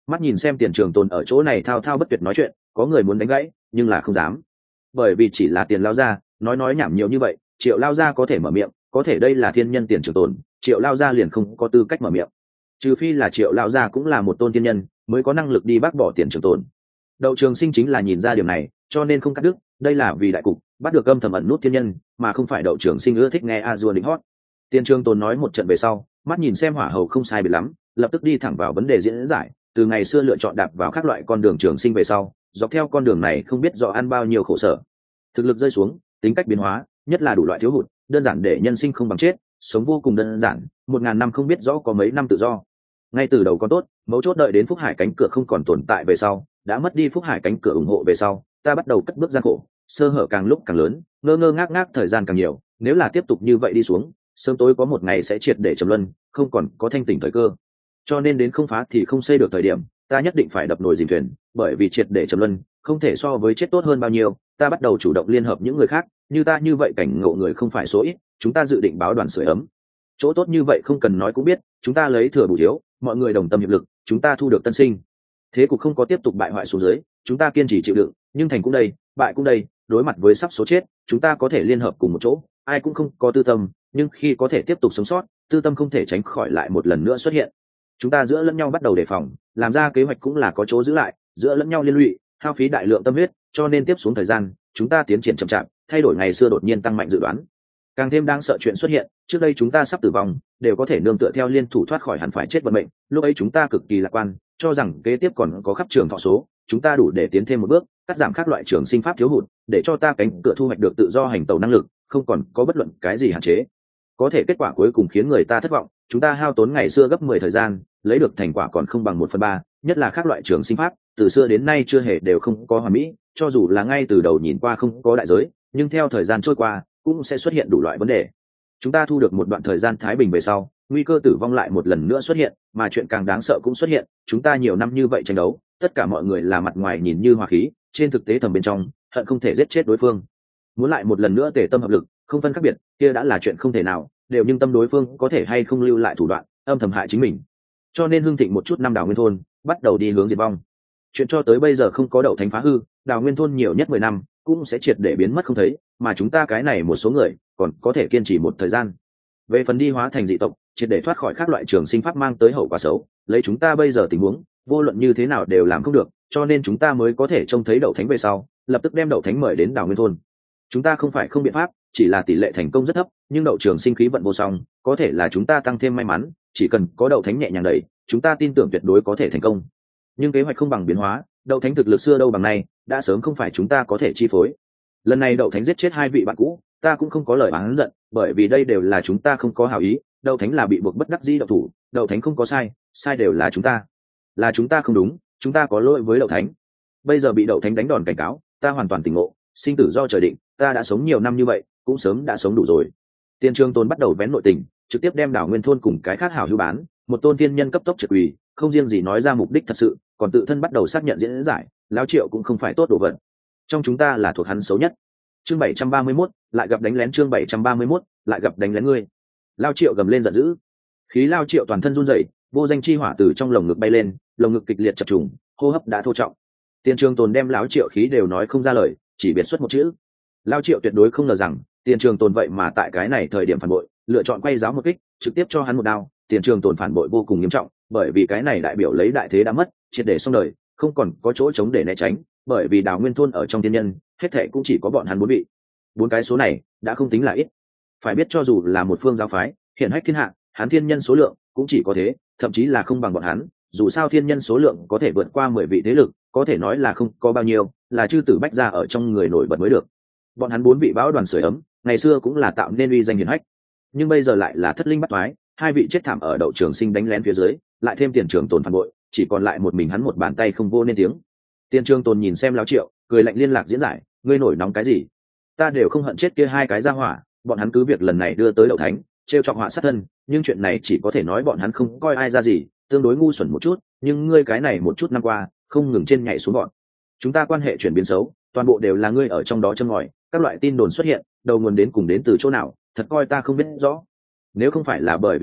Mắt nhìn xem Tiền Trường Tồn ở chỗ này thao thao bất tuyệt nói chuyện, có người muốn đánh gãy nhưng là không dám, bởi vì chỉ là Tiền lao gia nói nói nhảm nhiều như vậy, Triệu lao gia có thể mở miệng, có thể đây là thiên nhân Tiền Trường Tồn, Triệu lao gia liền không có tư cách mở miệng, trừ phi là Triệu lao gia cũng là một tôn thiên nhân mới có năng lực đi bác bỏ Tiền Trường Tồn. Đậu Trường Sinh chính là nhìn ra điều này, cho nên không cắt đứt, đây là vì đại cục, bắt được âm thầm ẩn nút thiên nhân, mà không phải Đậu Trường Sinh ưa thích nghe a dua đỉnh hót. Tiền Trường Tồn nói một trận về sau, mắt nhìn xem hỏa hầu không sai biệt lắm, lập tức đi thẳng vào vấn đề diễn giải, từ ngày xưa lựa chọn đạp vào các loại con đường trường sinh về sau, dọc theo con đường này không biết rõ ăn bao nhiêu khổ sở, thực lực rơi xuống, tính cách biến hóa, nhất là đủ loại thiếu hụt, đơn giản để nhân sinh không bằng chết, sống vô cùng đơn giản, một ngàn năm không biết rõ có mấy năm tự do. Ngay từ đầu còn tốt, mấu chốt đợi đến Phúc Hải cánh cửa không còn tồn tại về sau, đã mất đi Phúc Hải cánh cửa ủng hộ về sau, ta bắt đầu cất bước gian khổ, sơ hở càng lúc càng lớn, ngơ ngơ ngác ngác thời gian càng nhiều, nếu là tiếp tục như vậy đi xuống, sớm tối có một ngày sẽ triệt để trầm luân, không còn có thanh tỉnh thời cơ. Cho nên đến không phá thì không xây được thời điểm, ta nhất định phải đập nồi dìm thuyền, bởi vì triệt để trầm luân, không thể so với chết tốt hơn bao nhiêu. Ta bắt đầu chủ động liên hợp những người khác, như ta như vậy cảnh ngộ người không phải số ít, chúng ta dự định báo đoàn sưởi ấm. Chỗ tốt như vậy không cần nói cũng biết, chúng ta lấy thừa bù thiếu, mọi người đồng tâm hiệp lực, chúng ta thu được tân sinh. Thế cục không có tiếp tục bại hoại xuống dưới, chúng ta kiên trì chịu đựng, nhưng thành cũng đây, bại cũng đây, đối mặt với sắp số chết, chúng ta có thể liên hợp cùng một chỗ, ai cũng không có tư tâm, nhưng khi có thể tiếp tục sống sót, tư tâm không thể tránh khỏi lại một lần nữa xuất hiện. Chúng ta giữa lẫn nhau bắt đầu đề phòng, làm ra kế hoạch cũng là có chỗ giữ lại, giữa lẫn nhau liên lụy, hao phí đại lượng tâm huyết, cho nên tiếp xuống thời gian, chúng ta tiến triển chậm chạp, thay đổi ngày xưa đột nhiên tăng mạnh dự đoán. Càng thêm đáng sợ chuyện xuất hiện, trước đây chúng ta sắp tử vong, đều có thể nương tựa theo liên thủ thoát khỏi hẳn phải chết vận mệnh, lúc ấy chúng ta cực kỳ lạc quan, cho rằng kế tiếp còn có khắp trường thọ số, chúng ta đủ để tiến thêm một bước, cắt giảm các loại trường sinh pháp thiếu hụt, để cho ta cánh cửa thu hoạch được tự do hành tẩu năng lực, không còn có bất luận cái gì hạn chế. Có thể kết quả cuối cùng khiến người ta thất vọng, chúng ta hao tốn ngày xưa gấp mười thời gian, lấy được thành quả còn không bằng một phần ba, nhất là các loại trường sinh pháp, từ xưa đến nay chưa hề đều không có hoàn mỹ, cho dù là ngay từ đầu nhìn qua không có đại giới, nhưng theo thời gian trôi qua, cũng sẽ xuất hiện đủ loại vấn đề. Chúng ta thu được một đoạn thời gian thái bình về sau, nguy cơ tử vong lại một lần nữa xuất hiện, mà chuyện càng đáng sợ cũng xuất hiện, chúng ta nhiều năm như vậy tranh đấu, tất cả mọi người là mặt ngoài nhìn như hòa khí, trên thực tế thầm bên trong, hận không thể giết chết đối phương. Muốn lại một lần nữa tề tâm hợp lực, không phân khác biệt, kia đã là chuyện không thể nào, đều nhưng tâm đối phương có thể hay không lưu lại thủ đoạn, âm thầm hại chính mình. Cho nên hưng thịnh một chút năm Đào Nguyên thôn, bắt đầu đi hướng diệt vong. Chuyện cho tới bây giờ không có đậu thánh phá hư, Đào Nguyên thôn nhiều nhất mười năm, cũng sẽ triệt để biến mất không thấy, mà chúng ta cái này một số người, còn có thể kiên trì một thời gian. Về phần đi hóa thành dị tộc, triệt để thoát khỏi các loại trường sinh pháp mang tới hậu quả xấu, lấy chúng ta bây giờ tình huống, vô luận như thế nào đều làm không được, cho nên chúng ta mới có thể trông thấy đậu thánh về sau, lập tức đem đậu thánh mời đến Đào Nguyên thôn. Chúng ta không phải không biện pháp, chỉ là tỷ lệ thành công rất thấp, nhưng đậu trường sinh khí vận vô song, có thể là chúng ta tăng thêm may mắn, chỉ cần có đậu thánh nhẹ nhàng đẩy, chúng ta tin tưởng tuyệt đối có thể thành công. Nhưng kế hoạch không bằng biến hóa, đậu thánh thực lực xưa đâu bằng nay, đã sớm không phải chúng ta có thể chi phối. Lần này đậu thánh giết chết hai vị bạn cũ, ta cũng không có lời oán giận, bởi vì đây đều là chúng ta không có hảo ý, đậu thánh là bị buộc bất đắc dĩ đậu thủ, đậu thánh không có sai, sai đều là chúng ta, là chúng ta không đúng, chúng ta có lỗi với đậu thánh. Bây giờ bị đậu thánh đánh đòn cảnh cáo, ta hoàn toàn tỉnh ngộ, sinh tử do trời định, ta đã sống nhiều năm như vậy, cũng sớm đã sống đủ rồi. Tiền Trường Tôn bắt đầu vén nội tình, trực tiếp đem Đào Nguyên thôn cùng cái khác hảo hữu bán, một tôn tiên nhân cấp tốc trực quỳ, không riêng gì nói ra mục đích thật sự, còn tự thân bắt đầu xác nhận diễn giải, lão Triệu cũng không phải tốt đồ vật, trong chúng ta là thuộc hắn xấu nhất. Chương bảy trăm ba mươi mốt, lại gặp đánh lén chương bảy trăm ba mươi mốt, lại gặp đánh lén ngươi. Lão Triệu gầm lên giận dữ, khí Lão Triệu toàn thân run rẩy, vô danh chi hỏa từ trong lồng ngực bay lên, lồng ngực kịch liệt chập trùng, hô hấp đã thô trọng. Tiền Trường Tồn đem Lão Triệu khí đều nói không ra lời, chỉ biệt xuất một chữ. Lão Triệu tuyệt đối không ngờ rằng Tiền Trường Tồn vậy mà tại cái này thời điểm phản bội, lựa chọn quay giáo một kích, trực tiếp cho hắn một đao. Tiền Trường Tồn phản bội vô cùng nghiêm trọng, bởi vì cái này đại biểu lấy đại thế đã mất, triệt để xong đời, không còn có chỗ chống để né tránh, bởi vì Đào Nguyên thôn ở trong tiên nhân, hết thảy cũng chỉ có bọn hắn bốn vị. Bốn cái số này đã không tính là ít. Phải biết cho dù là một phương giáo phái, hiện hách thiên hạ, hắn thiên nhân số lượng cũng chỉ có thế, thậm chí là không bằng bọn hắn, dù sao thiên nhân số lượng có thể vượt qua mười vị thế lực, có thể nói là không có bao nhiêu, là chư tử bách gia ở trong người nổi bật mới được. Bọn hắn bốn vị bão đoàn sưởi ấm, ngày xưa cũng là tạo nên uy danh hiển hách, nhưng bây giờ lại là thất linh bắt toái, hai vị chết thảm ở đậu trường sinh đánh lén phía dưới, lại thêm Tiền Trường Tồn phản bội, chỉ còn lại một mình hắn một bàn tay không vô nên tiếng. Tiền Trường Tồn nhìn xem Lão Triệu, cười lạnh liên lạc diễn giải, ngươi nổi nóng cái gì? Ta đều không hận chết kia hai cái gia hỏa, bọn hắn cứ việc lần này đưa tới đậu thánh, trêu trọng họa sát thân, nhưng chuyện này chỉ có thể nói bọn hắn không coi ai ra gì, tương đối ngu xuẩn một chút, nhưng ngươi cái này một chút năm qua, không ngừng trên nhảy xuống bọn. Chúng ta quan hệ chuyển biến xấu, toàn bộ đều là ngươi ở trong đó châm ngòi, các loại tin đồn xuất hiện, đầu nguồn đến cùng đến từ chỗ nào, thật coi ta không biết rõ. Nếu không phải là bởi vì ngươi,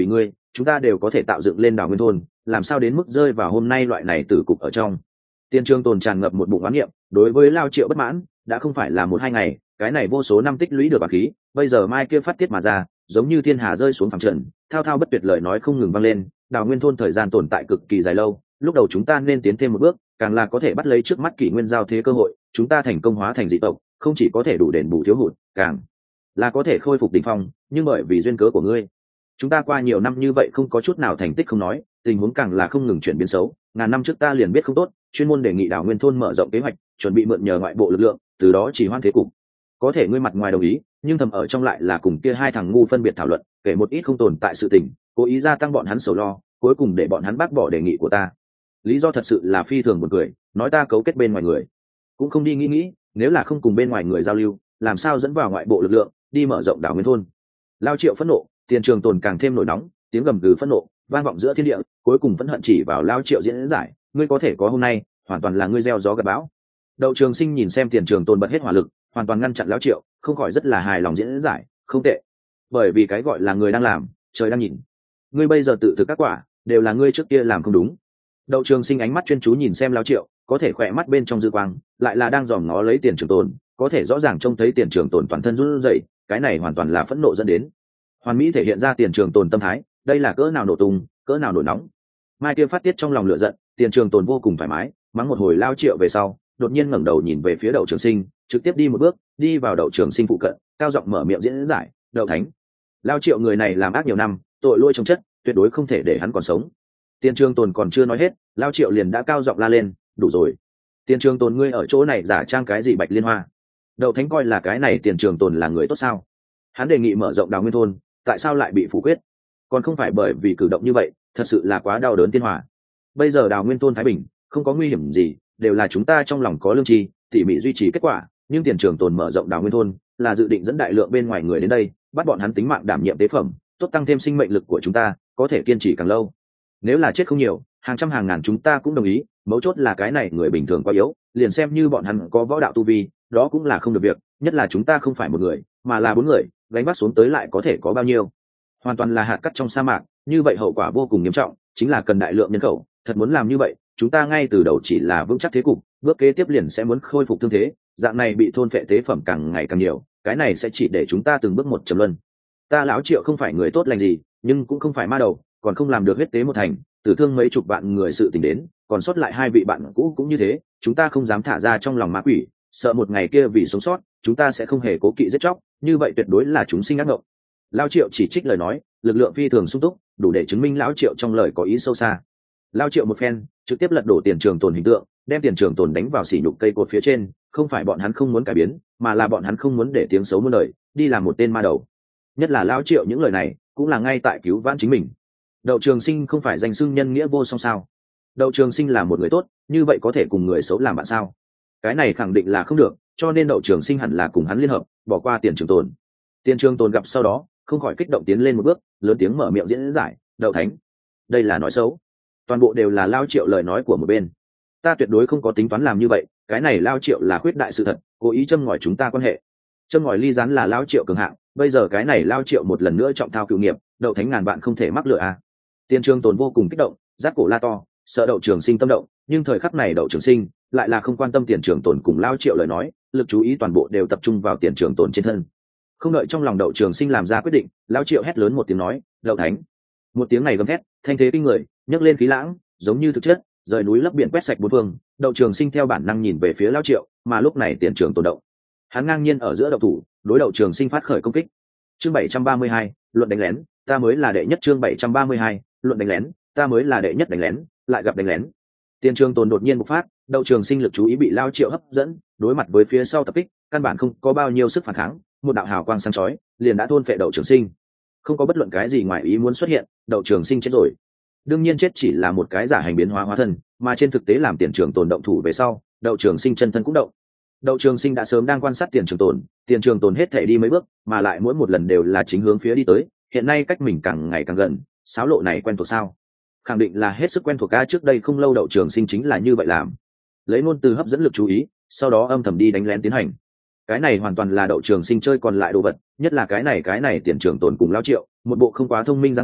chúng ta đều có thể tạo dựng lên đào nguyên thôn, làm sao đến mức rơi vào hôm nay loại này tử cục ở trong. Tiền Trường Tồn tràn ngập một bụng oán niệm, đối với Lao Triệu bất mãn, đã không phải là một hai ngày, cái này vô số năm tích lũy được bạc khí, bây giờ mai kia phát tiết mà ra, giống như thiên hà rơi xuống phẳng trần, thao thao bất tuyệt lời nói không ngừng vang lên. Đào nguyên thôn thời gian tồn tại cực kỳ dài lâu, lúc đầu chúng ta nên tiến thêm một bước, càng là có thể bắt lấy trước mắt kỷ nguyên giao thế cơ hội, chúng ta thành công hóa thành dị tộc, không chỉ có thể đủ đền bù thiếu hụt, càng là có thể khôi phục đỉnh phong, nhưng bởi vì duyên cớ của ngươi, chúng ta qua nhiều năm như vậy không có chút nào thành tích không nói, tình huống càng là không ngừng chuyển biến xấu. Ngàn năm trước ta liền biết không tốt, chuyên môn đề nghị đào nguyên thôn mở rộng kế hoạch, chuẩn bị mượn nhờ ngoại bộ lực lượng, từ đó chỉ hoãn thế cục. Có thể ngươi mặt ngoài đồng ý, nhưng thầm ở trong lại là cùng kia hai thằng ngu phân biệt thảo luận, kể một ít không tồn tại sự tình, cố ý gia tăng bọn hắn sầu lo, cuối cùng để bọn hắn bác bỏ đề nghị của ta. Lý do thật sự là phi thường buồn cười, nói ta cấu kết bên ngoài người, cũng không đi nghĩ nghĩ, nếu là không cùng bên ngoài người giao lưu, làm sao dẫn vào ngoại bộ lực lượng đi mở rộng đảo nguyên thôn. Lao Triệu phẫn nộ, Tiền Trường Tồn càng thêm nổi nóng, tiếng gầm gừ phẫn nộ vang vọng giữa thiên địa, cuối cùng vẫn hận chỉ vào Lao Triệu diễn giải, ngươi có thể có hôm nay, hoàn toàn là ngươi gieo gió gặt bão. Đậu Trường Sinh nhìn xem Tiền Trường Tồn bật hết hỏa lực, hoàn toàn ngăn chặn Lao Triệu, không khỏi rất là hài lòng diễn giải, không tệ, bởi vì cái gọi là người đang làm, trời đang nhìn, ngươi bây giờ tự thực các quả đều là ngươi trước kia làm không đúng. Đậu Trường Sinh ánh mắt chuyên chú nhìn xem Lao Triệu, có thể khỏe mắt bên trong dư quang lại là đang dòm ngó lấy Tiền Trường Tồn, có thể rõ ràng trông thấy Tiền Trường Tồn toàn thân run rẩy, cái này hoàn toàn là phẫn nộ dẫn đến. Hoàn mỹ thể hiện ra Tiền Trường Tồn tâm thái, đây là cỡ nào nổ tung, cỡ nào nổi nóng. Mai kia phát tiết trong lòng lửa giận, Tiền Trường Tồn vô cùng thoải mái, mắng một hồi Lao Triệu về sau, đột nhiên ngẩng đầu nhìn về phía Đậu Trường Sinh, trực tiếp đi một bước, đi vào Đậu Trường Sinh phụ cận, cao giọng mở miệng diễn giải, "Đậu Thánh, Lao Triệu người này làm ác nhiều năm, tội lỗi chồng chất, tuyệt đối không thể để hắn còn sống." Tiền Trường Tồn còn chưa nói hết, Lao Triệu liền đã cao giọng la lên, "Đủ rồi. Tiền Trường Tồn ngươi ở chỗ này giả trang cái gì Bạch Liên Hoa? Đậu Thánh coi là cái này Tiền Trường Tồn là người tốt sao? Hắn đề nghị mở rộng đào nguyên thôn, tại sao lại bị phủ quyết? Còn không phải bởi vì cử động như vậy, thật sự là quá đau đớn tiên hòa. Bây giờ đào nguyên thôn thái bình, không có nguy hiểm gì, đều là chúng ta trong lòng có lương tri, tỉ mỉ duy trì kết quả, nhưng Tiền Trường Tồn mở rộng đào nguyên thôn, là dự định dẫn đại lượng bên ngoài người đến đây, bắt bọn hắn tính mạng đảm nhiệm tế phẩm, tốt tăng thêm sinh mệnh lực của chúng ta, có thể kiên trì càng lâu. Nếu là chết không nhiều, hàng trăm hàng ngàn chúng ta cũng đồng ý, mấu chốt là cái này người bình thường quá yếu, liền xem như bọn hắn có võ đạo tu vi, đó cũng là không được việc, nhất là chúng ta không phải một người, mà là bốn người, gánh vác xuống tới lại có thể có bao nhiêu? Hoàn toàn là hạt cát trong sa mạc, như vậy hậu quả vô cùng nghiêm trọng, chính là cần đại lượng nhân khẩu, thật muốn làm như vậy, chúng ta ngay từ đầu chỉ là vững chắc thế cục, bước kế tiếp liền sẽ muốn khôi phục thương thế, dạng này bị thôn phệ tế phẩm càng ngày càng nhiều, cái này sẽ chỉ để chúng ta từng bước một trầm luân. Ta lão Triệu không phải người tốt lành gì, nhưng cũng không phải ma đầu, còn không làm được huyết tế một thành, tử thương mấy chục vạn người sự tình đến, còn sót lại hai vị bạn cũ cũng như thế, chúng ta không dám thả ra trong lòng ma quỷ, sợ một ngày kia vì sống sót, chúng ta sẽ không hề cố kỵ giết chóc, như vậy tuyệt đối là chúng sinh ác ngộng." Lao Triệu chỉ trích lời nói, lực lượng phi thường sung túc, đủ để chứng minh lão Triệu trong lời có ý sâu xa. Lao Triệu một phen, trực tiếp lật đổ Tiền Trường Tồn hình tượng, đem Tiền Trường Tồn đánh vào sỉ nhục cây cột phía trên, không phải bọn hắn không muốn cải biến, mà là bọn hắn không muốn để tiếng xấu muôn đời, đi làm một tên ma đầu. Nhất là Lao Triệu những lời này, cũng là ngay tại cứu vãn chính mình. Đậu Trường Sinh không phải danh xưng nhân nghĩa vô song sao? Đậu Trường Sinh là một người tốt, như vậy có thể cùng người xấu làm bạn sao? Cái này khẳng định là không được, cho nên Đậu Trường Sinh hẳn là cùng hắn liên hợp, bỏ qua Tiền Trường Tồn. Tiền Trường Tồn gặp sau đó, không khỏi kích động tiến lên một bước, lớn tiếng mở miệng diễn giải, "Đậu Thánh, đây là nói xấu, toàn bộ đều là Lao Triệu lời nói của một bên. Ta tuyệt đối không có tính toán làm như vậy, cái này Lao Triệu là khuyết đại sự thật, cố ý châm ngòi chúng ta quan hệ. Châm ngòi ly gián là Lao Triệu cường hạng, bây giờ cái này Lao Triệu một lần nữa trọng thao cựu nghiệp, Đậu Thánh ngàn bạn không thể mắc lừa à?" Tiền Trường Tồn vô cùng kích động, giác cổ la to, sợ Đậu Trường Sinh tâm động, nhưng thời khắc này Đậu Trường Sinh lại là không quan tâm Tiền Trường Tồn cùng Lao Triệu lời nói, lực chú ý toàn bộ đều tập trung vào Tiền Trường Tồn trên thân. Không đợi trong lòng Đậu Trường Sinh làm ra quyết định, Lao Triệu hét lớn một tiếng nói, "Đậu Thánh!" Một tiếng này gầm thét, thanh thế kinh người, nhấc lên khí lãng, giống như thực chất, rời núi lấp biển quét sạch bốn phương. Đậu Trường Sinh theo bản năng nhìn về phía Lao Triệu, mà lúc này Tiền Trường Tồn động, hắn ngang nhiên ở giữa đậu thủ, đối Đậu Trường Sinh phát khởi công kích. Chương bảy trăm ba mươi hai, luận đánh lén, ta mới là đệ nhất. Chương bảy trăm ba mươi hai, luận đánh lén, ta mới là đệ nhất. Đánh lén, lại gặp đánh lén. Tiền Trường Tồn đột nhiên bộc phát, Đậu Trường Sinh lực chú ý bị Lao Triệu hấp dẫn, đối mặt với phía sau tập kích, căn bản không có bao nhiêu sức phản kháng, một đạo hào quang sáng chói liền đã thôn phệ Đậu Trường Sinh. Không có bất luận cái gì ngoài ý muốn xuất hiện, Đậu Trường Sinh chết rồi. Đương nhiên chết chỉ là một cái giả hành biến hóa hóa thân, mà trên thực tế làm Tiền Trường Tồn động thủ về sau, Đậu Trường Sinh chân thân cũng động. Đậu Trường Sinh đã sớm đang quan sát Tiền Trường Tồn, Tiền Trường Tồn hết thể đi mấy bước, mà lại mỗi một lần đều là chính hướng phía đi tới, hiện nay cách mình càng ngày càng gần, xáo lộ này quen thuộc sao? Khẳng định là hết sức quen thuộc, ca trước đây không lâu Đậu Trường Sinh chính là như vậy làm, lấy ngôn từ hấp dẫn lực chú ý, sau đó âm thầm đi đánh lén tiến hành. Cái này hoàn toàn là Đậu Trường Sinh chơi còn lại đồ vật, nhất là cái này cái này Tiền Trường Tồn cùng Lao Triệu, một bộ không quá thông minh dáng vẻ,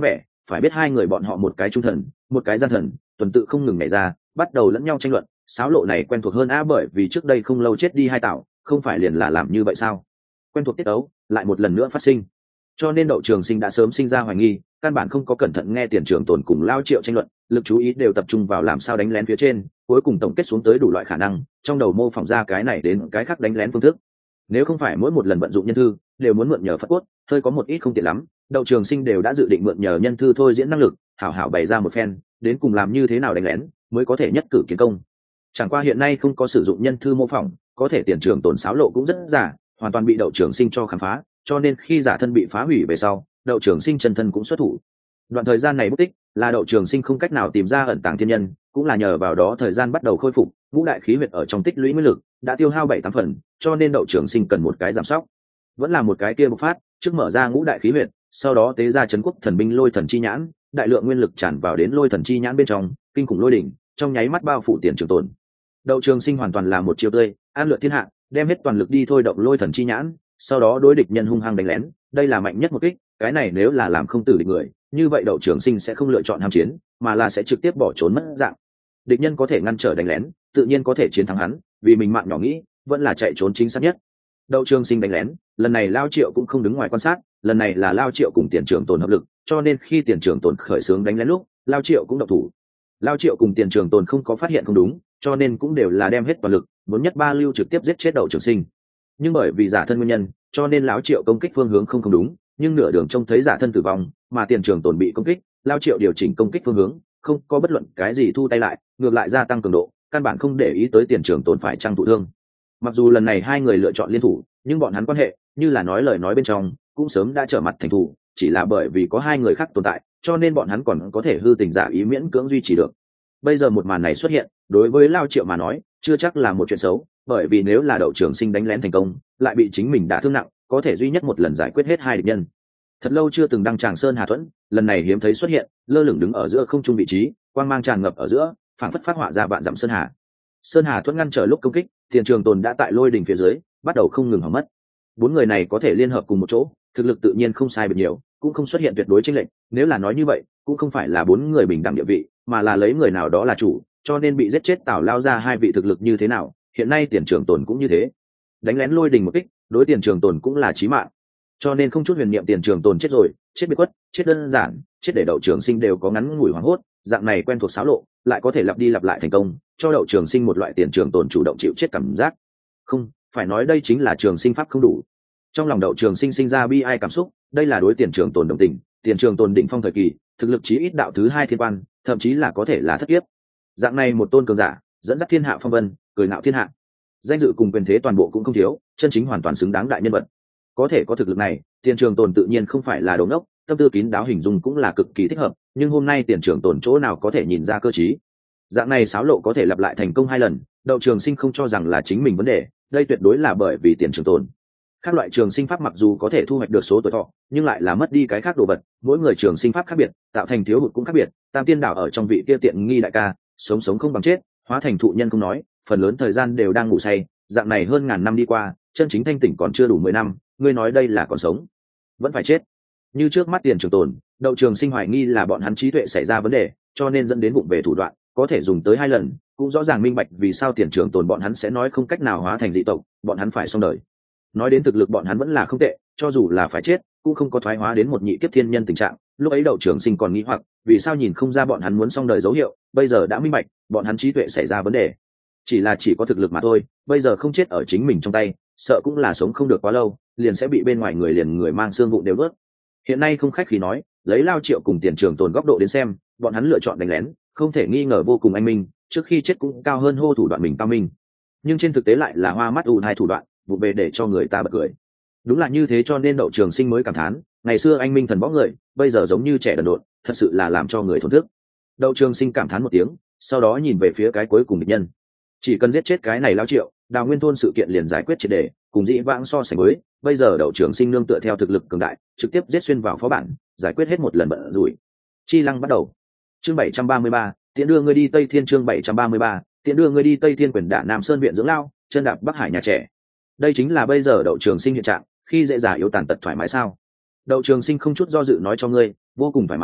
phải biết hai người bọn họ một cái trung thần một cái gian thần, tuần tự không ngừng nhảy ra bắt đầu lẫn nhau tranh luận. Sáo lộ này quen thuộc hơn a, bởi vì trước đây không lâu chết đi hai tạo, không phải liền là làm như vậy sao? Quen thuộc tiết đấu lại một lần nữa phát sinh, cho nên Đậu Trường Sinh đã sớm sinh ra hoài nghi, căn bản không có cẩn thận nghe Tiền Trường Tồn cùng Lao Triệu tranh luận, lực chú ý đều tập trung vào làm sao đánh lén phía trên, cuối cùng tổng kết xuống tới đủ loại khả năng, trong đầu mô phỏng ra cái này đến cái khác đánh lén phương thức. Nếu không phải mỗi một lần vận dụng nhân thư đều muốn mượn nhờ Phật cốt, hơi có một ít không tiện lắm, Đậu Trường Sinh đều đã dự định mượn nhờ nhân thư thôi diễn năng lực, hảo hảo bày ra một phen, đến cùng làm như thế nào đánh lén mới có thể nhất cử kiến công. Chẳng qua hiện nay không có sử dụng nhân thư mô phỏng, có thể Tiền Trường Tồn xáo lộ cũng rất giả, hoàn toàn bị Đậu Trường Sinh cho khám phá, cho nên khi giả thân bị phá hủy về sau, Đậu Trường Sinh chân thân cũng xuất thủ. Đoạn thời gian này mất tích là Đậu Trường Sinh không cách nào tìm ra ẩn tàng thiên nhân, cũng là nhờ vào đó thời gian bắt đầu khôi phục, ngũ đại khí huyệt ở trong tích lũy nguyên lực đã tiêu hao bảy tám phần, cho nên Đậu Trường Sinh cần một cái giảm sóc, vẫn là một cái kia bộc phát, trước mở ra ngũ đại khí huyệt, sau đó tế ra trấn quốc thần binh Lôi Thần chi nhãn, đại lượng nguyên lực tràn vào đến Lôi Thần chi nhãn bên trong, kinh khủng lôi đỉnh trong nháy mắt bao phủ Tiền Trường Tồn. Đậu Trường Sinh hoàn toàn là một chiêu tươi, an lượn thiên hạ, đem hết toàn lực đi thôi động Lôi Thần chi nhãn, sau đó đối địch nhân hung hăng đánh lén, đây là mạnh nhất một kích, cái này nếu là làm không tử địch người, như vậy Đậu Trường Sinh sẽ không lựa chọn ham chiến, mà là sẽ trực tiếp bỏ trốn mất dạng. Địch nhân có thể ngăn trở đánh lén, tự nhiên có thể chiến thắng hắn, vì mình mạng nhỏ nghĩ, vẫn là chạy trốn chính xác nhất. Đậu Trường Sinh đánh lén, lần này Lao Triệu cũng không đứng ngoài quan sát, lần này là Lao Triệu cùng Tiền Trường Tồn hợp lực, cho nên khi Tiền Trường Tồn khởi xướng đánh lén lúc, Lao Triệu cũng động thủ. Lao Triệu cùng Tiền Trường Tồn không có phát hiện không đúng, cho nên cũng đều là đem hết toàn lực, muốn nhất ba lưu trực tiếp giết chết Đậu Trường Sinh. Nhưng bởi vì giả thân nguyên nhân, cho nên Lão Triệu công kích phương hướng không không đúng, nhưng nửa đường trông thấy giả thân tử vong, mà Tiền Trường Tồn bị công kích, Lao Triệu điều chỉnh công kích phương hướng, không có bất luận cái gì thu tay lại, ngược lại gia tăng cường độ, căn bản không để ý tới Tiền Trường Tồn phải trang thụ thương. Mặc dù lần này hai người lựa chọn liên thủ, nhưng bọn hắn quan hệ, như là nói lời nói bên trong, cũng sớm đã trở mặt thành thù, chỉ là bởi vì có hai người khác tồn tại, cho nên bọn hắn còn có thể hư tình giả ý miễn cưỡng duy trì được. Bây giờ một màn này xuất hiện, đối với Lao Triệu mà nói, chưa chắc là một chuyện xấu, bởi vì nếu là Đậu Trường Sinh đánh lén thành công, lại bị chính mình đả thương nặng, có thể duy nhất một lần giải quyết hết hai địch nhân. Thật lâu chưa từng đăng tràng Sơn Hà Thuẫn, lần này hiếm thấy xuất hiện, lơ lửng đứng ở giữa không trung vị trí, quang mang tràn ngập ở giữa, phảng phất phát họa ra vạn dặm sơn hà. Sơn Hà Thuẫn ngăn trở lúc công kích, Tiền Trường Tồn đã tại lôi đỉnh phía dưới, bắt đầu không ngừng hỏng mất. Bốn người này có thể liên hợp cùng một chỗ, thực lực tự nhiên không sai biệt nhiều, cũng không xuất hiện tuyệt đối chênh lệch, nếu là nói như vậy, cũng không phải là bốn người bình đẳng địa vị, mà là lấy người nào đó là chủ, cho nên bị giết chết Tào Lao ra hai vị thực lực như thế nào, hiện nay Tiền Trường Tồn cũng như thế. Đánh lén lôi đỉnh một kích, đối Tiền Trường Tồn cũng là chí mạng. Cho nên không chút huyền niệm Tiền Trường Tồn chết rồi, chết biệt quất, chết đơn giản, chết để Đậu Trường Sinh đều có ngắn ngủi hoảng hốt, dạng này quen thuộc xáo lộ, lại có thể lặp đi lặp lại thành công, cho Đậu Trường Sinh một loại Tiền Trường Tồn chủ động chịu chết cảm giác. Không, phải nói đây chính là Trường Sinh pháp không đủ. Trong lòng Đậu Trường Sinh sinh ra bi ai cảm xúc, đây là đối Tiền Trường Tồn đồng tình, Tiền Trường Tồn đỉnh phong thời kỳ, thực lực chí ít đạo thứ hai thiên quan, thậm chí là có thể là thất kiếp. Dạng này một tôn cường giả, dẫn dắt thiên hạ phong vân, cười nạo thiên hạ. Danh dự cùng quyền thế toàn bộ cũng không thiếu, chân chính hoàn toàn xứng đáng đại nhân vật. Có thể có thực lực này, Tiền Trường Tồn tự nhiên không phải là đồ ngốc, tâm tư kín đáo hình dung cũng là cực kỳ thích hợp, nhưng hôm nay Tiền Trường Tồn chỗ nào có thể nhìn ra cơ trí. Dạng này xáo lộ có thể lặp lại thành công hai lần, Đậu Trường Sinh không cho rằng là chính mình vấn đề, đây tuyệt đối là bởi vì Tiền Trường Tồn. Các loại trường sinh pháp mặc dù có thể thu hoạch được số tuổi thọ, nhưng lại là mất đi cái khác đồ vật, mỗi người trường sinh pháp khác biệt, tạo thành thiếu hụt cũng khác biệt. Tam Tiên Đảo ở trong vị kia tiện nghi đại ca, sống sống không bằng chết, hóa thành thụ nhân không nói, phần lớn thời gian đều đang ngủ say, dạng này hơn ngàn năm đi qua, chân chính thanh tỉnh còn chưa đủ mười năm, ngươi nói đây là còn sống, vẫn phải chết. Như trước mắt Tiền Trường Tồn, Đậu Trường Sinh hoài nghi là bọn hắn trí tuệ xảy ra vấn đề, cho nên dẫn đến vụng về thủ đoạn, có thể dùng tới hai lần, cũng rõ ràng minh bạch vì sao Tiền Trường Tồn bọn hắn sẽ nói không cách nào hóa thành dị tộc, bọn hắn phải xong đời. Nói đến thực lực bọn hắn vẫn là không tệ, cho dù là phải chết, cũng không có thoái hóa đến một nhị kiếp thiên nhân tình trạng. Lúc ấy Đậu Trường Sinh còn nghĩ hoặc, vì sao nhìn không ra bọn hắn muốn xong đời dấu hiệu, bây giờ đã minh bạch, bọn hắn trí tuệ xảy ra vấn đề. Chỉ là chỉ có thực lực mà thôi, bây giờ không chết ở chính mình trong tay, sợ cũng là sống không được quá lâu, liền sẽ bị bên ngoài người liền người mang xương vụn đều nuốt. Hiện nay không khách khí nói, lấy Lao Triệu cùng Tiền Trường Tồn góc độ đến xem, bọn hắn lựa chọn đánh lén, không thể nghi ngờ vô cùng anh minh, trước khi chết cũng cao hơn hô thủ đoạn mình cao minh. Nhưng trên thực tế lại là hoa mắt ù hai thủ đoạn, vụ về để cho người ta bật cười. Đúng là như thế, cho nên Đậu Trường Sinh mới cảm thán, ngày xưa anh minh thần võ người, bây giờ giống như trẻ đần độn, thật sự là làm cho người thổn thức. Đậu Trường Sinh cảm thán một tiếng, sau đó nhìn về phía cái cuối cùng địch nhân. Chỉ cần giết chết cái này Lao Triệu, Đào Nguyên thôn sự kiện liền giải quyết triệt để, cùng dĩ vãng so sánh với, bây giờ Đậu Trường Sinh nương tựa theo thực lực cường đại, trực tiếp giết xuyên vào phó bản, giải quyết hết một lần bận rủi. Chi lăng bắt đầu. Chương bảy trăm ba mươi ba, tiện đưa ngươi đi Tây Thiên. Chương bảy trăm ba mươi ba, tiện đưa ngươi đi Tây Thiên. Quyền đả Nam Sơn viện dưỡng lao, chân đạp Bắc Hải nhà trẻ. Đây chính là bây giờ Đậu Trường Sinh hiện trạng, khi dễ già yếu tàn tật thoải mái sao? Đậu Trường Sinh không chút do dự nói cho ngươi, vô cùng thoải mái,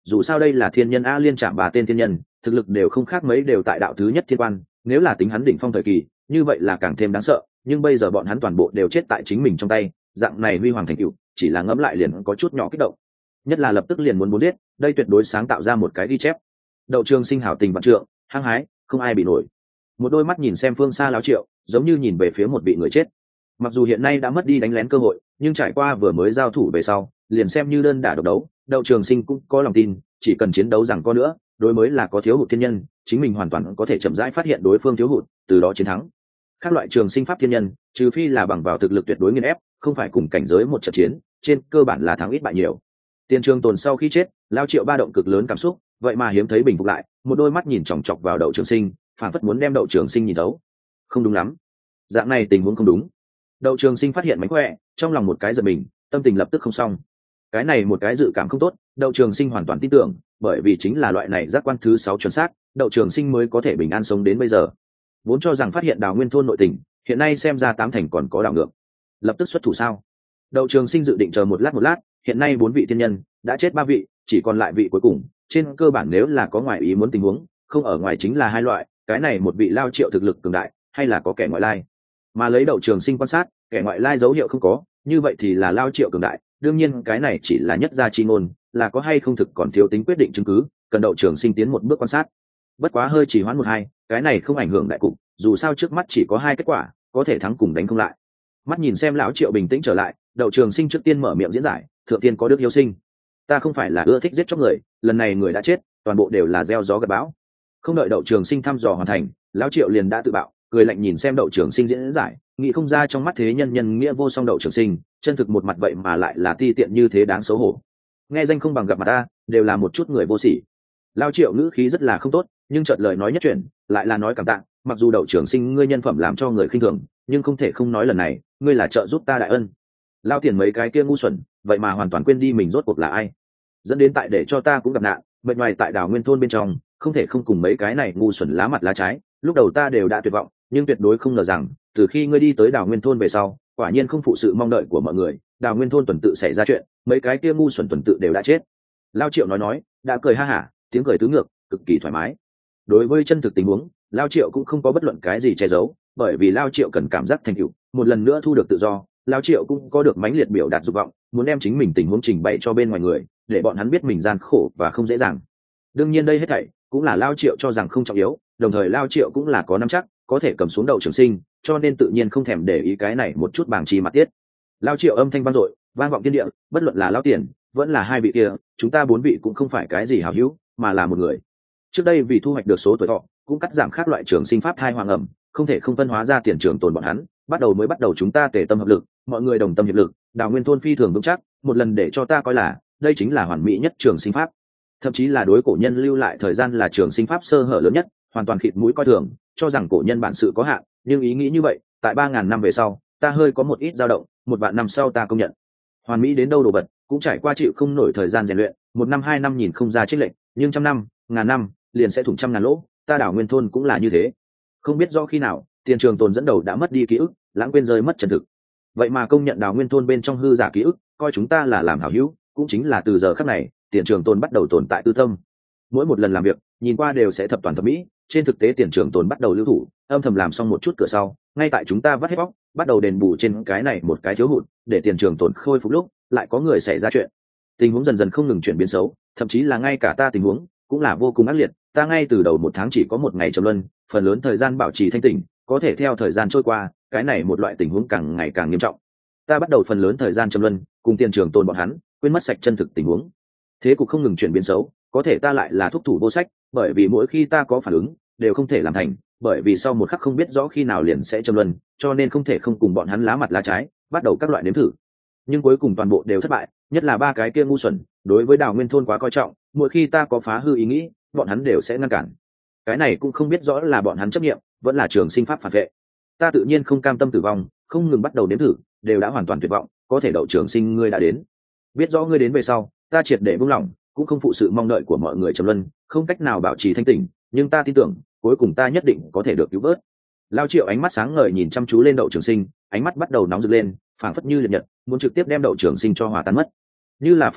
dù sao đây là thiên nhân a liên chạm bà tên thiên nhân, thực lực đều không khác mấy, đều tại đạo thứ nhất thiên quan, nếu là tính hắn đỉnh phong thời kỳ như vậy là càng thêm đáng sợ, nhưng bây giờ bọn hắn toàn bộ đều chết tại chính mình trong tay, dạng này huy hoàng thành cựu chỉ là ngẫm lại liền có chút nhỏ kích động, nhất là lập tức liền muốn muốn biết, đây tuyệt đối sáng tạo ra một cái ghi chép. Đậu Trường Sinh hảo tình vạn trượng, hăng hái không ai bị nổi. Một đôi mắt nhìn xem phương xa Lão Triệu, giống như nhìn về phía một vị người chết. Mặc dù hiện nay đã mất đi đánh lén cơ hội, nhưng trải qua vừa mới giao thủ về sau, liền xem như đơn đả độc đấu, Đậu Trường Sinh cũng có lòng tin, chỉ cần chiến đấu rằng có nữa, đối mới là có thiếu hụt thiên nhân, chính mình hoàn toàn có thể chậm rãi phát hiện đối phương thiếu hụt, từ đó chiến thắng. Các loại trường sinh pháp thiên nhân, trừ phi là bằng vào thực lực tuyệt đối nghiền ép, không phải cùng cảnh giới một trận chiến, trên cơ bản là thắng ít bại nhiều. Tiền Trường Tồn sau khi chết, Lão Triệu ba động cực lớn cảm xúc, vậy mà hiếm thấy bình phục lại, một đôi mắt nhìn chòng chọc vào Đậu Trường Sinh, phản phất muốn đem Đậu Trường Sinh nhìn thấu. Không đúng lắm, dạng này tình huống không đúng. Đậu Trường Sinh phát hiện mánh khỏe, trong lòng một cái giật mình, tâm tình lập tức không xong. Cái này một cái dự cảm không tốt, Đậu Trường Sinh hoàn toàn tin tưởng, bởi vì chính là loại này giác quan thứ sáu chuẩn xác, Đậu Trường Sinh mới có thể bình an sống đến bây giờ. Vốn cho rằng phát hiện Đào Nguyên thôn nội tình, hiện nay xem ra tám thành còn có đảo ngược. Lập tức xuất thủ sao? Đậu Trường Sinh dự định chờ một lát một lát, hiện nay bốn vị thiên nhân đã chết ba vị, chỉ còn lại vị cuối cùng, trên cơ bản nếu là có ngoại ý muốn tình huống, không ở ngoài chính là hai loại, cái này một vị Lao Triệu thực lực cường đại, hay là có kẻ ngoại lai. Mà lấy Đậu Trường Sinh quan sát, kẻ ngoại lai dấu hiệu không có, như vậy thì là Lao Triệu cường đại, đương nhiên cái này chỉ là nhất gia chi ngôn, là có hay không thực còn thiếu tính quyết định chứng cứ, cần Đậu Trường Sinh tiến một bước quan sát. Bất quá hơi chỉ hoãn một hai, cái này không ảnh hưởng đại cục, dù sao trước mắt chỉ có hai kết quả, có thể thắng cùng đánh không lại. Mắt nhìn xem lão Triệu bình tĩnh trở lại, Đậu Trường Sinh trước tiên mở miệng diễn giải, thượng tiên có đức hiếu sinh, ta không phải là ưa thích giết chóc người, lần này người đã chết, toàn bộ đều là gieo gió gặt bão. Không đợi Đậu Trường Sinh thăm dò hoàn thành, lão Triệu liền đã tự bạo, cười lạnh nhìn xem Đậu Trường Sinh diễn giải, nghĩ không ra trong mắt thế nhân nhân nghĩa vô song Đậu Trường Sinh, chân thực một mặt vậy mà lại là ti tiện như thế, đáng xấu hổ. Nghe danh không bằng gặp mặt ta, đều là một chút người vô sỉ. Lão Triệu ngữ khí rất là không tốt, nhưng chợt lời nói nhất chuyển, lại là nói cảm tạ, mặc dù Đậu Trường Sinh ngươi nhân phẩm làm cho người khinh thường, nhưng không thể không nói lần này, ngươi là trợ giúp ta đại ân. Lao tiền mấy cái kia ngu xuẩn, vậy mà hoàn toàn quên đi mình rốt cuộc là ai, dẫn đến tại để cho ta cũng gặp nạn, mệt ngoài tại Đào Nguyên thôn bên trong, không thể không cùng mấy cái này ngu xuẩn lá mặt lá trái. Lúc đầu ta đều đã tuyệt vọng, nhưng tuyệt đối không ngờ rằng, từ khi ngươi đi tới Đào Nguyên thôn về sau, quả nhiên không phụ sự mong đợi của mọi người, Đào Nguyên thôn tuần tự xảy ra chuyện, mấy cái kia ngu xuẩn tuần tự đều đã chết. Lao Triệu nói nói, đã cười ha hả, tiếng cười tứ ngược, cực kỳ thoải mái. Đối với chân thực tình huống, Lao Triệu cũng không có bất luận cái gì che giấu, bởi vì Lao Triệu cần cảm giác thành tựu, một lần nữa thu được tự do. Lao Triệu cũng có được mãnh liệt biểu đạt dục vọng, muốn đem chính mình tình huống trình bày cho bên ngoài người, để bọn hắn biết mình gian khổ và không dễ dàng. Đương nhiên đây hết thảy cũng là Lao Triệu cho rằng không trọng yếu, đồng thời Lao Triệu cũng là có nắm chắc có thể cầm xuống Đậu Trường Sinh, cho nên tự nhiên không thèm để ý cái này một chút bảng chi mặt tiết. Lao Triệu âm thanh vang dội, vang vọng thiên địa, bất luận là Lao Tiền vẫn là hai vị kia, chúng ta bốn vị cũng không phải cái gì hảo hữu, mà là một người. Trước đây vì thu hoạch được số tuổi thọ, cũng cắt giảm các loại trường sinh pháp thai hoàng ẩm, không thể không phân hóa ra tiền trường tồn bọn hắn, bắt đầu mới bắt đầu chúng ta tề tâm hợp lực, mọi người đồng tâm hiệp lực, Đào Nguyên thôn phi thường vững chắc, một lần để cho ta coi là đây chính là hoàn mỹ nhất trường sinh pháp, thậm chí là đối cổ nhân lưu lại thời gian là trường sinh pháp sơ hở lớn nhất, hoàn toàn khịt mũi coi thường, cho rằng cổ nhân bản sự có hạn, nhưng ý nghĩ như vậy, tại ba ngàn năm về sau, ta hơi có một ít dao động, một vạn năm sau ta công nhận. Hoàn mỹ đến đâu đồ vật, cũng trải qua chịu không nổi thời gian rèn luyện, một năm hai năm nhìn không ra chênh lệch, nhưng trăm năm, ngàn năm, liền sẽ thủng trăm ngàn lỗ, ta Đào Nguyên thôn cũng là như thế. Không biết do khi nào, Tiền Trường Tồn dẫn đầu đã mất đi ký ức, lãng quên rơi mất chân thực. Vậy mà công nhận Đào Nguyên thôn bên trong hư giả ký ức, coi chúng ta là làm hảo hữu, cũng chính là từ giờ khắc này, Tiền Trường Tồn bắt đầu tồn tại tư tâm. Mỗi một lần làm việc, nhìn qua đều sẽ thập toàn thập mỹ, trên thực tế Tiền Trường Tồn bắt đầu lưu thủ, âm thầm làm xong một chút cửa sau, ngay tại chúng ta vắt hết bóc, bắt đầu đền bù trên cái này một cái thiếu hụt, để Tiền Trường Tồn khôi phục lúc, lại có người xảy ra chuyện. Tình huống dần dần không ngừng chuyển biến xấu, thậm chí là ngay cả ta tình huống cũng là vô cùng ác liệt, ta ngay từ đầu một tháng chỉ có một ngày trầm luân, phần lớn thời gian bảo trì thanh tỉnh, có thể theo thời gian trôi qua, cái này một loại tình huống càng ngày càng nghiêm trọng. Ta bắt đầu phần lớn thời gian trầm luân, cùng Tiền Trường Tồn bọn hắn quên mất sạch chân thực tình huống. Thế cục không ngừng chuyển biến xấu, có thể ta lại là thúc thủ vô sách, bởi vì mỗi khi ta có phản ứng, đều không thể làm thành, bởi vì sau một khắc không biết rõ khi nào liền sẽ trầm luân, cho nên không thể không cùng bọn hắn lá mặt lá trái, bắt đầu các loại nếm thử. Nhưng cuối cùng toàn bộ đều thất bại, nhất là ba cái kia ngu xuẩn, đối với Đào Nguyên thôn quá coi trọng, mỗi khi ta có phá hư ý nghĩ, bọn hắn đều sẽ ngăn cản. Cái này cũng không biết rõ là bọn hắn chấp nghiệm, vẫn là trường sinh pháp phản vệ. Ta tự nhiên không cam tâm tử vong, không ngừng bắt đầu nếm thử, đều đã hoàn toàn tuyệt vọng, có thể Đậu Trường Sinh ngươi đã đến. Biết rõ ngươi đến về sau, ta triệt để buông lỏng, cũng không phụ sự mong đợi của mọi người trầm luân, không cách nào bảo trì thanh tỉnh, nhưng ta tin tưởng, cuối cùng ta nhất định có thể được cứu vớt. Lao Triệu ánh mắt sáng ngời nhìn chăm chú lên Đậu Trường Sinh, ánh mắt bắt đầu nóng rực lên, phảng phất như liệt nhật, muốn trực tiếp đem Đậu Trường Sinh cho hòa tan mất. Như là phán đoán,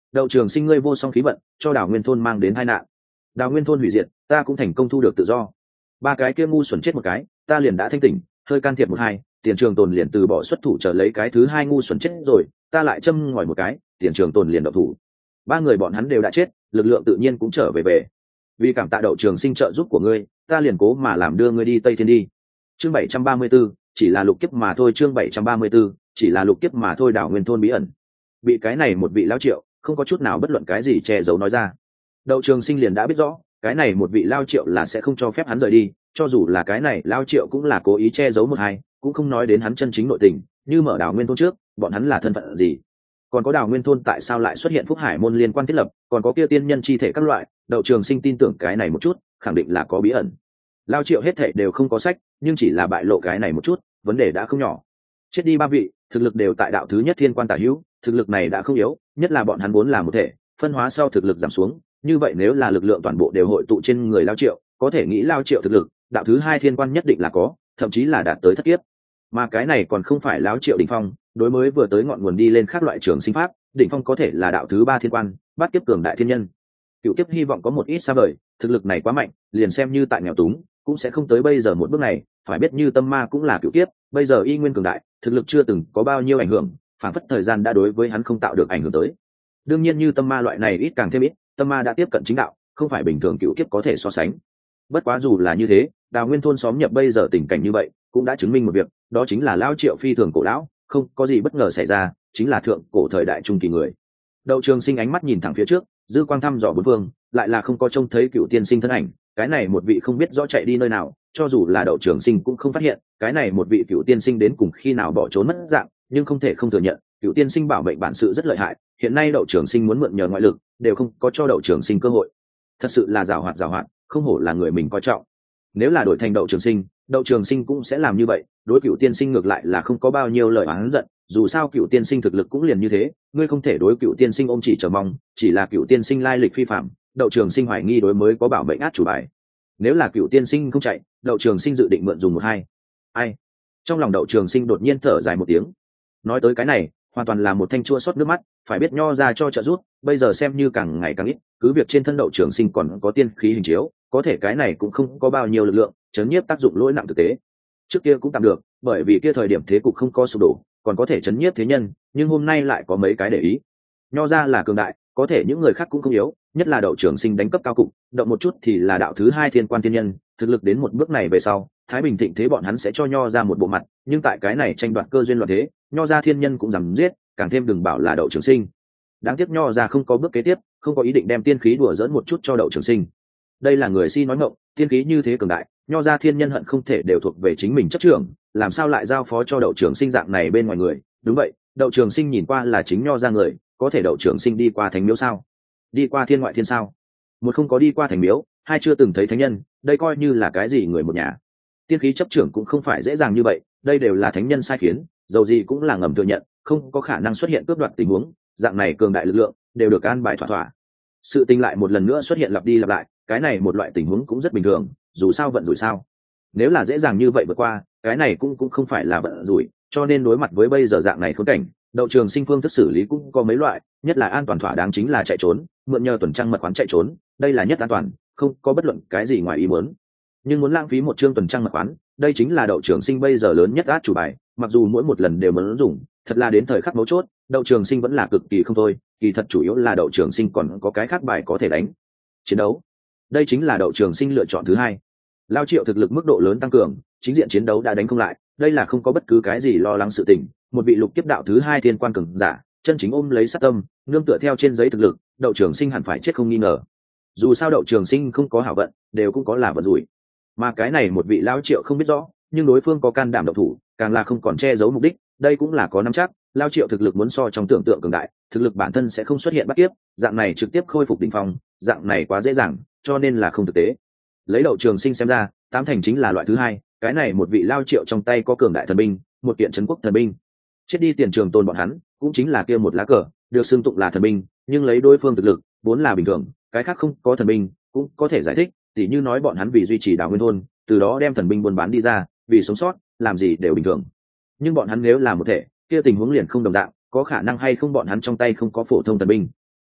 đậu trường sinh ngươi vô song khí vận cho đào nguyên thôn mang đến tai nạn, đào nguyên thôn hủy diệt, ta cũng thành công thu được tự do. Ba cái kia ngu xuẩn chết một cái, ta liền đã thanh tỉnh, hơi can thiệp một hai, tiền trường tồn liền từ bỏ xuất thủ trở lấy cái thứ hai ngu xuẩn chết rồi, ta lại châm ngòi một cái, tiền trường tồn liền động thủ. Ba người bọn hắn đều đã chết, lực lượng tự nhiên cũng trở về về. Vì cảm tạ đậu trường sinh trợ giúp của ngươi, ta liền cố mà làm đưa ngươi đi Tây Thiên đi. Chương bảy trăm ba mươi 34, chỉ là lục kiếp mà thôi. Chương bảy trăm ba mươi 34, chỉ là lục kiếp mà thôi. Đào nguyên thôn bí ẩn bị cái này một vị lao triệu không có chút nào bất luận cái gì che giấu nói ra. Đậu trường sinh liền đã biết rõ cái này một vị lao triệu là sẽ không cho phép hắn rời đi, cho dù là cái này lao triệu cũng là cố ý che giấu một hai, cũng không nói đến hắn chân chính nội tình. Như mở đào nguyên thôn trước, bọn hắn là thân phận gì, còn có đào nguyên thôn tại sao lại xuất hiện phúc hải môn liên quan thiết lập, còn có kia tiên nhân chi thể các loại. Đậu trường sinh tin tưởng cái này một chút, khẳng định là có bí ẩn. Lao triệu hết thệ đều không có sách, nhưng chỉ là bại lộ cái này một chút, vấn đề đã không nhỏ. Chết đi ba vị, thực lực đều tại đạo thứ nhất thiên quan tả hữu, thực lực này đã không yếu, nhất là bọn hắn vốn là một thể, phân hóa sau thực lực giảm xuống. Như vậy nếu là lực lượng toàn bộ đều hội tụ trên người Lao triệu, có thể nghĩ Lao triệu thực lực đạo thứ hai thiên quan nhất định là có, thậm chí là đạt tới thất kiếp. Mà cái này còn không phải Lao triệu đỉnh phong, đối mới vừa tới ngọn nguồn đi lên khác loại trường sinh pháp, đỉnh phong có thể là đạo thứ ba thiên quan, bát kiếp cường đại thiên nhân. Cựu kiếp hy vọng có một ít xa vời, thực lực này quá mạnh, liền xem như tại nghèo túng cũng sẽ không tới bây giờ một bước này. Phải biết như tâm ma cũng là cựu kiếp, bây giờ y nguyên cường đại, thực lực chưa từng có bao nhiêu ảnh hưởng, phản phất thời gian đã đối với hắn không tạo được ảnh hưởng tới. Đương nhiên như tâm ma loại này ít càng thêm ít, tâm ma đã tiếp cận chính đạo, không phải bình thường cựu kiếp có thể so sánh. Bất quá dù là như thế, đào nguyên thôn xóm nhập bây giờ tình cảnh như vậy cũng đã chứng minh một việc, đó chính là lão triệu phi thường cổ lão, không có gì bất ngờ xảy ra, chính là thượng cổ thời đại trung kỳ người. Đậu trường sinh ánh mắt nhìn thẳng phía trước, dư quang thăm dò bốn phương, lại là không có trông thấy cựu tiên sinh thân ảnh. Cái này một vị không biết rõ chạy đi nơi nào, cho dù là đậu trường sinh cũng không phát hiện cái này một vị cựu tiên sinh đến cùng khi nào bỏ trốn mất dạng. Nhưng không thể không thừa nhận, cựu tiên sinh bảo mệnh bản sự rất lợi hại, hiện nay đậu trường sinh muốn mượn nhờ ngoại lực đều không có cho đậu trường sinh cơ hội. Thật sự là giàu hoạt giàu hoạt, không hổ là người mình coi trọng. Nếu là đổi thành đậu trường sinh, đậu trường sinh cũng sẽ làm như vậy. Đối cựu tiên sinh ngược lại là không có bao nhiêu lời oán giận, dù sao cựu tiên sinh thực lực cũng liền như thế, ngươi không thể đối cựu tiên sinh ôm chỉ chờ mong. Chỉ là cựu tiên sinh lai lịch phi phạm, đậu trường sinh hoài nghi đối mới có bảo mệnh át chủ bài. Nếu là cựu tiên sinh không chạy, đậu trường sinh dự định mượn dùng một hai. Ai? Trong lòng đậu trường sinh đột nhiên thở dài một tiếng. Nói tới cái này, hoàn toàn là một thanh chua xót nước mắt. Phải biết nho ra cho trợ giúp, bây giờ xem như càng ngày càng ít, cứ việc trên thân đậu trường sinh còn có tiên khí hình chiếu, có thể cái này cũng không có bao nhiêu lực lượng chấn nhiếp tác dụng lỗi nặng thực tế. Trước kia cũng tạm được, bởi vì kia thời điểm thế cục không có sụp đổ, còn có thể chấn nhiếp thế nhân, nhưng hôm nay lại có mấy cái để ý. Nho ra là cường đại, có thể những người khác cũng không yếu, nhất là đậu trường sinh đánh cấp cao cục, động một chút thì là đạo thứ hai thiên quan thiên nhân. Thực lực đến một bước này về sau, thái bình thịnh thế bọn hắn sẽ cho nho ra một bộ mặt, nhưng tại cái này tranh đoạt cơ duyên loạn thế, nho ra thiên nhân cũng dám giết, càng thêm đừng bảo là đậu trường sinh. Đáng tiếc nho ra không có bước kế tiếp, không có ý định đem tiên khí đùa dỡn một chút cho đậu trường sinh. Đây là người si nói ngọng, tiên khí như thế cường đại, nho ra thiên nhân hận không thể đều thuộc về chính mình chấp trưởng, làm sao lại giao phó cho đậu trường sinh dạng này bên ngoài người. Đúng vậy, đậu trường sinh nhìn qua là chính nho ra người, có thể đậu trường sinh đi qua thánh miếu sao? Đi qua thiên ngoại thiên sao? Một không có đi qua thánh miếu, hai chưa từng thấy thánh nhân, đây coi như là cái gì người một nhà. Tiên khí chấp trưởng cũng không phải dễ dàng như vậy, đây đều là thánh nhân sai khiến, dầu gì cũng là ngầm thừa nhận, không có khả năng xuất hiện cướp đoạt tình huống. Dạng này cường đại lực lượng đều được an bài thỏa thỏa. Sự tình lại một lần nữa xuất hiện lặp đi lặp lại, cái này một loại tình huống cũng rất bình thường, dù sao vận rủi sao. Nếu là dễ dàng như vậy vượt qua, cái này cũng cũng không phải là vận rủi, cho nên đối mặt với bây giờ dạng này khốn cảnh, đậu trường sinh phương thức xử lý cũng có mấy loại, nhất là an toàn thỏa đáng chính là chạy trốn, mượn nhờ tuần trăng mật quán chạy trốn, đây là nhất an toàn, không có bất luận cái gì ngoài ý muốn. Nhưng muốn lãng phí một chương tuần trăng mật quán, đây chính là đậu trường sinh bây giờ lớn nhất át chủ bài, mặc dù mỗi một lần đều muốn dùng, thật là đến thời khắc mấu chốt, đậu trường sinh vẫn là cực kỳ không thôi, kỳ thật chủ yếu là đậu trường sinh còn có cái khác bài có thể đánh. Chiến đấu, đây chính là đậu trường sinh lựa chọn thứ hai. Lao triệu thực lực mức độ lớn tăng cường, chính diện chiến đấu đã đánh không lại, đây là không có bất cứ cái gì lo lắng sự tình. Một vị lục kiếp đạo thứ hai thiên quan cường giả, chân chính ôm lấy sát tâm, nương tựa theo trên giấy thực lực, đậu trường sinh hẳn phải chết không nghi ngờ. Dù sao đậu trường sinh không có hảo vận, đều cũng có là vận rủi. Mà cái này một vị Lao triệu không biết rõ, nhưng đối phương có can đảm động thủ, càng là không còn che giấu mục đích, đây cũng là có nắm chắc. Lao triệu thực lực muốn so trong tưởng tượng cường đại, thực lực bản thân sẽ không xuất hiện bắt kiếp, dạng này trực tiếp khôi phục đỉnh phong, dạng này quá dễ dàng, cho nên là không thực tế. Lấy đậu trường sinh xem ra, tám thành chính là loại thứ hai, cái này một vị Lao triệu trong tay có cường đại thần binh, một kiện trấn quốc thần binh. Chết đi tiền trường tôn bọn hắn, cũng chính là kia một lá cờ, được xưng tụng là thần binh, nhưng lấy đối phương thực lực, vốn là bình thường, cái khác không có thần binh, cũng có thể giải thích, tỉ như nói bọn hắn vì duy trì đào nguyên thôn, từ đó đem thần binh buôn bán đi ra, vì sống sót, làm gì đều bình thường. Nhưng bọn hắn nếu là một thể, kia tình huống liền không đồng dạng, có khả năng hay không bọn hắn trong tay không có phổ thông thần binh.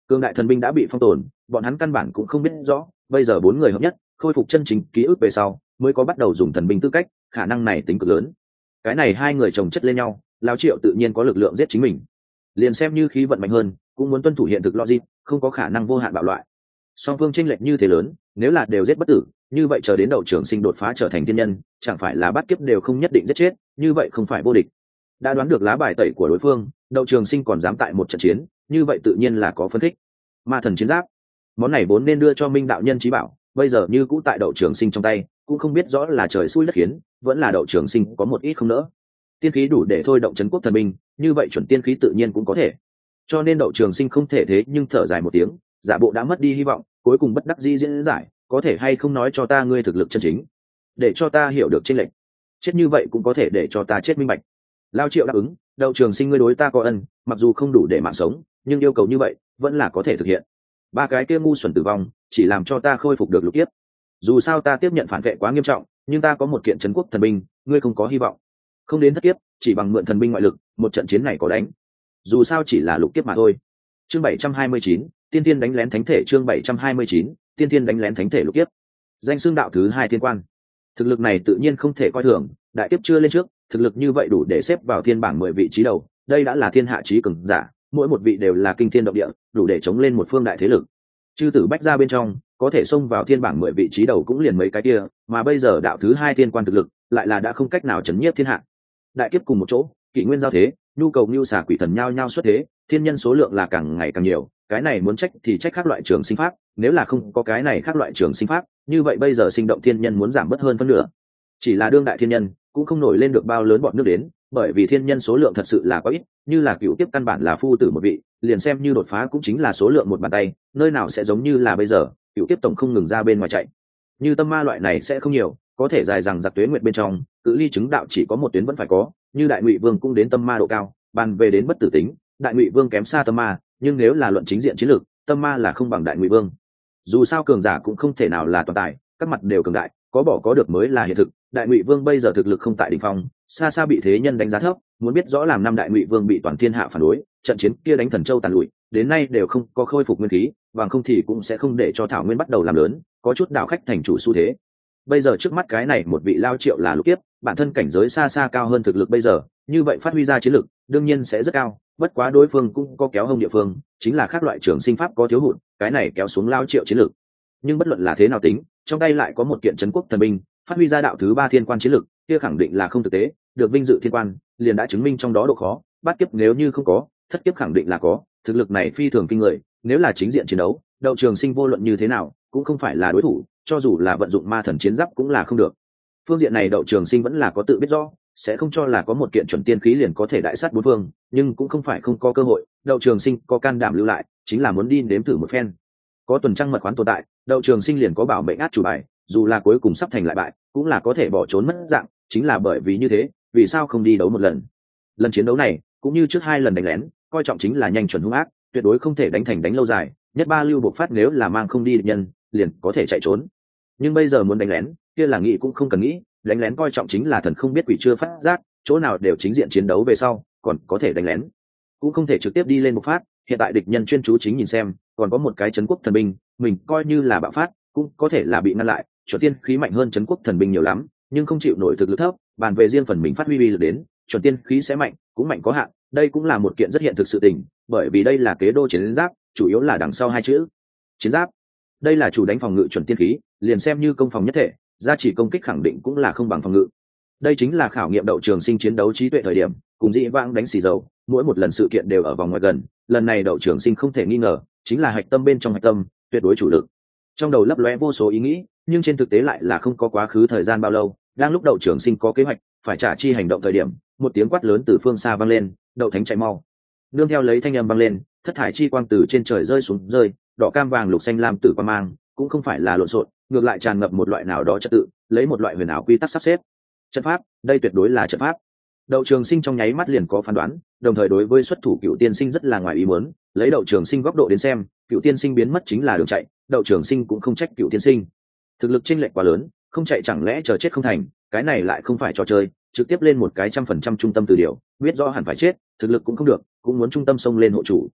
Cương đại thần binh đã bị phong tồn, bọn hắn căn bản cũng không biết rõ, bây giờ bốn người hợp nhất, khôi phục chân chính ký ức về sau, mới có bắt đầu dùng thần binh tư cách, khả năng này tính cực lớn. Cái này hai người chồng chất lên nhau, lão Triệu tự nhiên có lực lượng giết chính mình. Liền xem như khí vận mạnh hơn, cũng muốn tuân thủ hiện thực logic, không có khả năng vô hạn bạo loại. Song phương chênh lệch như thế lớn, nếu là đều giết bất tử, như vậy chờ đến Đậu Trường Sinh đột phá trở thành thiên nhân, chẳng phải là bắt kiếp đều không nhất định giết chết, như vậy không phải vô địch. Đã đoán được lá bài tẩy của đối phương, Đậu Trường Sinh còn dám tại một trận chiến, như vậy tự nhiên là có phân khích. Ma thần chiến giáp, món này vốn nên đưa cho Minh đạo nhân chí bảo, bây giờ như cũ tại Đậu Trường Sinh trong tay, cũng không biết rõ là trời xui đất khiến, vẫn là Đậu Trường Sinh có một ít không nỡ. Tiên khí đủ để thôi động trấn quốc thần binh, như vậy chuẩn tiên khí tự nhiên cũng có thể. Cho nên Đậu Trường Sinh không thể thế nhưng thở dài một tiếng, giả bộ đã mất đi hy vọng, cuối cùng bất đắc dĩ diễn giải, có thể hay không nói cho ta ngươi thực lực chân chính, để cho ta hiểu được chênh lệch. Chết như vậy cũng có thể để cho ta chết minh bạch. Lao Triệu đáp ứng, Đậu Trường Sinh ngươi đối ta có ân, mặc dù không đủ để mạng sống, nhưng yêu cầu như vậy vẫn là có thể thực hiện. Ba cái kia ngu xuẩn tử vong, chỉ làm cho ta khôi phục được lục kiếp. Dù sao ta tiếp nhận phản vệ quá nghiêm trọng, nhưng ta có một kiện trấn quốc thần binh, ngươi không có hy vọng. Không đến thất kiếp, chỉ bằng mượn thần binh ngoại lực, một trận chiến này có đánh. Dù sao chỉ là lục kiếp mà thôi. Chương bảy trăm hai mươi chín, Tiên Tiên đánh lén thánh thể. Chương bảy trăm hai mươi chín, Tiên Tiên đánh lén thánh thể lục kiếp. Danh xưng đạo thứ hai thiên quan. Thực lực này tự nhiên không thể coi thường, đại kiếp chưa lên trước, thực lực như vậy đủ để xếp vào thiên bảng mười vị trí đầu, đây đã là thiên hạ chí cường giả, mỗi một vị đều là kinh thiên động địa, đủ để chống lên một phương đại thế lực. Chư tử bách gia bên trong, có thể xông vào thiên bảng mười vị trí đầu cũng liền mấy cái kia, mà bây giờ đạo thứ hai thiên quan thực lực, lại là đã không cách nào chấn nhiếp thiên hạ. Đại kiếp cùng một chỗ, kỷ nguyên giao thế, nhu cầu nhu xà quỷ thần nhao nhao xuất thế, thiên nhân số lượng là càng ngày càng nhiều, cái này muốn trách thì trách các loại trường sinh pháp, nếu là không có cái này các loại trường sinh pháp, như vậy bây giờ sinh động thiên nhân muốn giảm bớt hơn phân nửa. Chỉ là đương đại thiên nhân, cũng không nổi lên được bao lớn bọn nước đến, bởi vì thiên nhân số lượng thật sự là quá ít, như là cựu tiếp căn bản là phu tử một vị, liền xem như đột phá cũng chính là số lượng một bàn tay, nơi nào sẽ giống như là bây giờ, cựu tiếp tổng không ngừng ra bên ngoài chạy. Như tâm ma loại này sẽ không nhiều, có thể dài rằng giặc tuế nguyện bên trong, cự ly chứng đạo chỉ có một tuyến vẫn phải có, như đại ngụy vương cũng đến tâm ma độ cao, bàn về đến bất tử tính, đại ngụy vương kém xa tâm ma, nhưng nếu là luận chính diện chiến lược, tâm ma là không bằng đại ngụy vương. Dù sao cường giả cũng không thể nào là toàn tài, các mặt đều cường đại, có bỏ có được mới là hiện thực. Đại ngụy vương bây giờ thực lực không tại đỉnh phong, xa xa bị thế nhân đánh giá thấp, muốn biết rõ làm năm đại ngụy vương bị toàn thiên hạ phản đối, trận chiến kia đánh thần châu tàn lụi, đến nay đều không có khôi phục nguyên khí, bằng không thì cũng sẽ không để cho thảo nguyên bắt đầu làm lớn, có chút đảo khách thành chủ xu thế. Bây giờ trước mắt cái này một vị Lao Triệu là lục kiếp, bản thân cảnh giới xa xa cao hơn thực lực bây giờ, như vậy phát huy ra chiến lực đương nhiên sẽ rất cao, bất quá đối phương cũng có kéo hông địa phương, chính là khác loại trường sinh pháp có thiếu hụt, cái này kéo xuống Lao Triệu chiến lực. Nhưng bất luận là thế nào tính, trong tay lại có một kiện trấn quốc thần binh, phát huy ra đạo thứ ba thiên quan chiến lực, kia khẳng định là không thực tế, được vinh dự thiên quan, liền đã chứng minh trong đó độ khó, bát kiếp nếu như không có, thất kiếp khẳng định là có, thực lực này phi thường kinh người, nếu là chính diện chiến đấu, Đậu Trường Sinh vô luận như thế nào, cũng không phải là đối thủ, cho dù là vận dụng ma thần chiến giáp cũng là không được. Phương diện này Đậu Trường Sinh vẫn là có tự biết rõ, sẽ không cho là có một kiện chuẩn tiên khí liền có thể đại sát bốn phương, nhưng cũng không phải không có cơ hội, Đậu Trường Sinh có can đảm lưu lại, chính là muốn đi nếm thử một phen. Có tuần trăng mật khoán tồn tại, Đậu Trường Sinh liền có bảo mệnh át chủ bài, dù là cuối cùng sắp thành lại bại, cũng là có thể bỏ trốn mất dạng, chính là bởi vì như thế, vì sao không đi đấu một lần. Lần chiến đấu này, cũng như trước hai lần đánh lén, coi trọng chính là nhanh chuẩn hung ác, tuyệt đối không thể đánh thành đánh lâu dài, nhất ba lưu bộc phát nếu là mang không đi địch nhân, liền có thể chạy trốn. Nhưng bây giờ muốn đánh lén, kia là nghĩ cũng không cần nghĩ, đánh lén coi trọng chính là thần không biết quỷ chưa phát giác, chỗ nào đều chính diện chiến đấu về sau, còn có thể đánh lén, cũng không thể trực tiếp đi lên bộc phát. Hiện tại địch nhân chuyên chú chính nhìn xem, còn có một cái trấn quốc thần binh, mình coi như là bạo phát, cũng có thể là bị ngăn lại. Chuẩn tiên khí mạnh hơn trấn quốc thần binh nhiều lắm, nhưng không chịu nổi thực lực thấp, bàn về riêng phần mình phát huy uy lực đến, chuẩn tiên khí sẽ mạnh, cũng mạnh có hạn, đây cũng là một kiện rất hiện thực sự tình, bởi vì đây là kế đô chiến giáp, chủ yếu là đằng sau hai chữ chiến giáp. Đây là chủ đánh phòng ngự chuẩn tiên khí, liền xem như công phòng nhất thể, giá trị công kích khẳng định cũng là không bằng phòng ngự. Đây chính là khảo nghiệm Đậu Trường Sinh chiến đấu trí tuệ thời điểm, cùng dĩ vãng đánh xì dầu, mỗi một lần sự kiện đều ở vòng ngoài gần, lần này Đậu Trường Sinh không thể nghi ngờ, chính là hạch tâm bên trong hạch tâm, tuyệt đối chủ lực. Trong đầu lấp lóe vô số ý nghĩ, nhưng trên thực tế lại là không có quá khứ thời gian bao lâu, đang lúc Đậu Trường Sinh có kế hoạch phải trả chi hành động thời điểm, một tiếng quát lớn từ phương xa vang lên, "Đậu Thánh chạy mau!" Nương theo lấy thanh âm vang lên, thất thải chi quang từ trên trời rơi xuống, rơi, đỏ cam vàng lục xanh lam tử quang mang, cũng không phải là lộn xộn, ngược lại tràn ngập một loại nào đó trật tự, lấy một loại huyền ảo quy tắc sắp xếp. Trận pháp, đây tuyệt đối là trận pháp. Đậu Trường Sinh trong nháy mắt liền có phán đoán, đồng thời đối với xuất thủ Cựu Tiên Sinh rất là ngoài ý muốn, lấy Đậu Trường Sinh góc độ đến xem, Cựu Tiên Sinh biến mất chính là đường chạy, Đậu Trường Sinh cũng không trách Cựu Tiên Sinh. Thực lực chênh lệch quá lớn, không chạy chẳng lẽ chờ chết không thành, cái này lại không phải trò chơi, trực tiếp lên một cái trăm phần trăm trung tâm từ điều, biết rõ hẳn phải chết, thực lực cũng không được, cũng muốn trung tâm xông lên hộ chủ.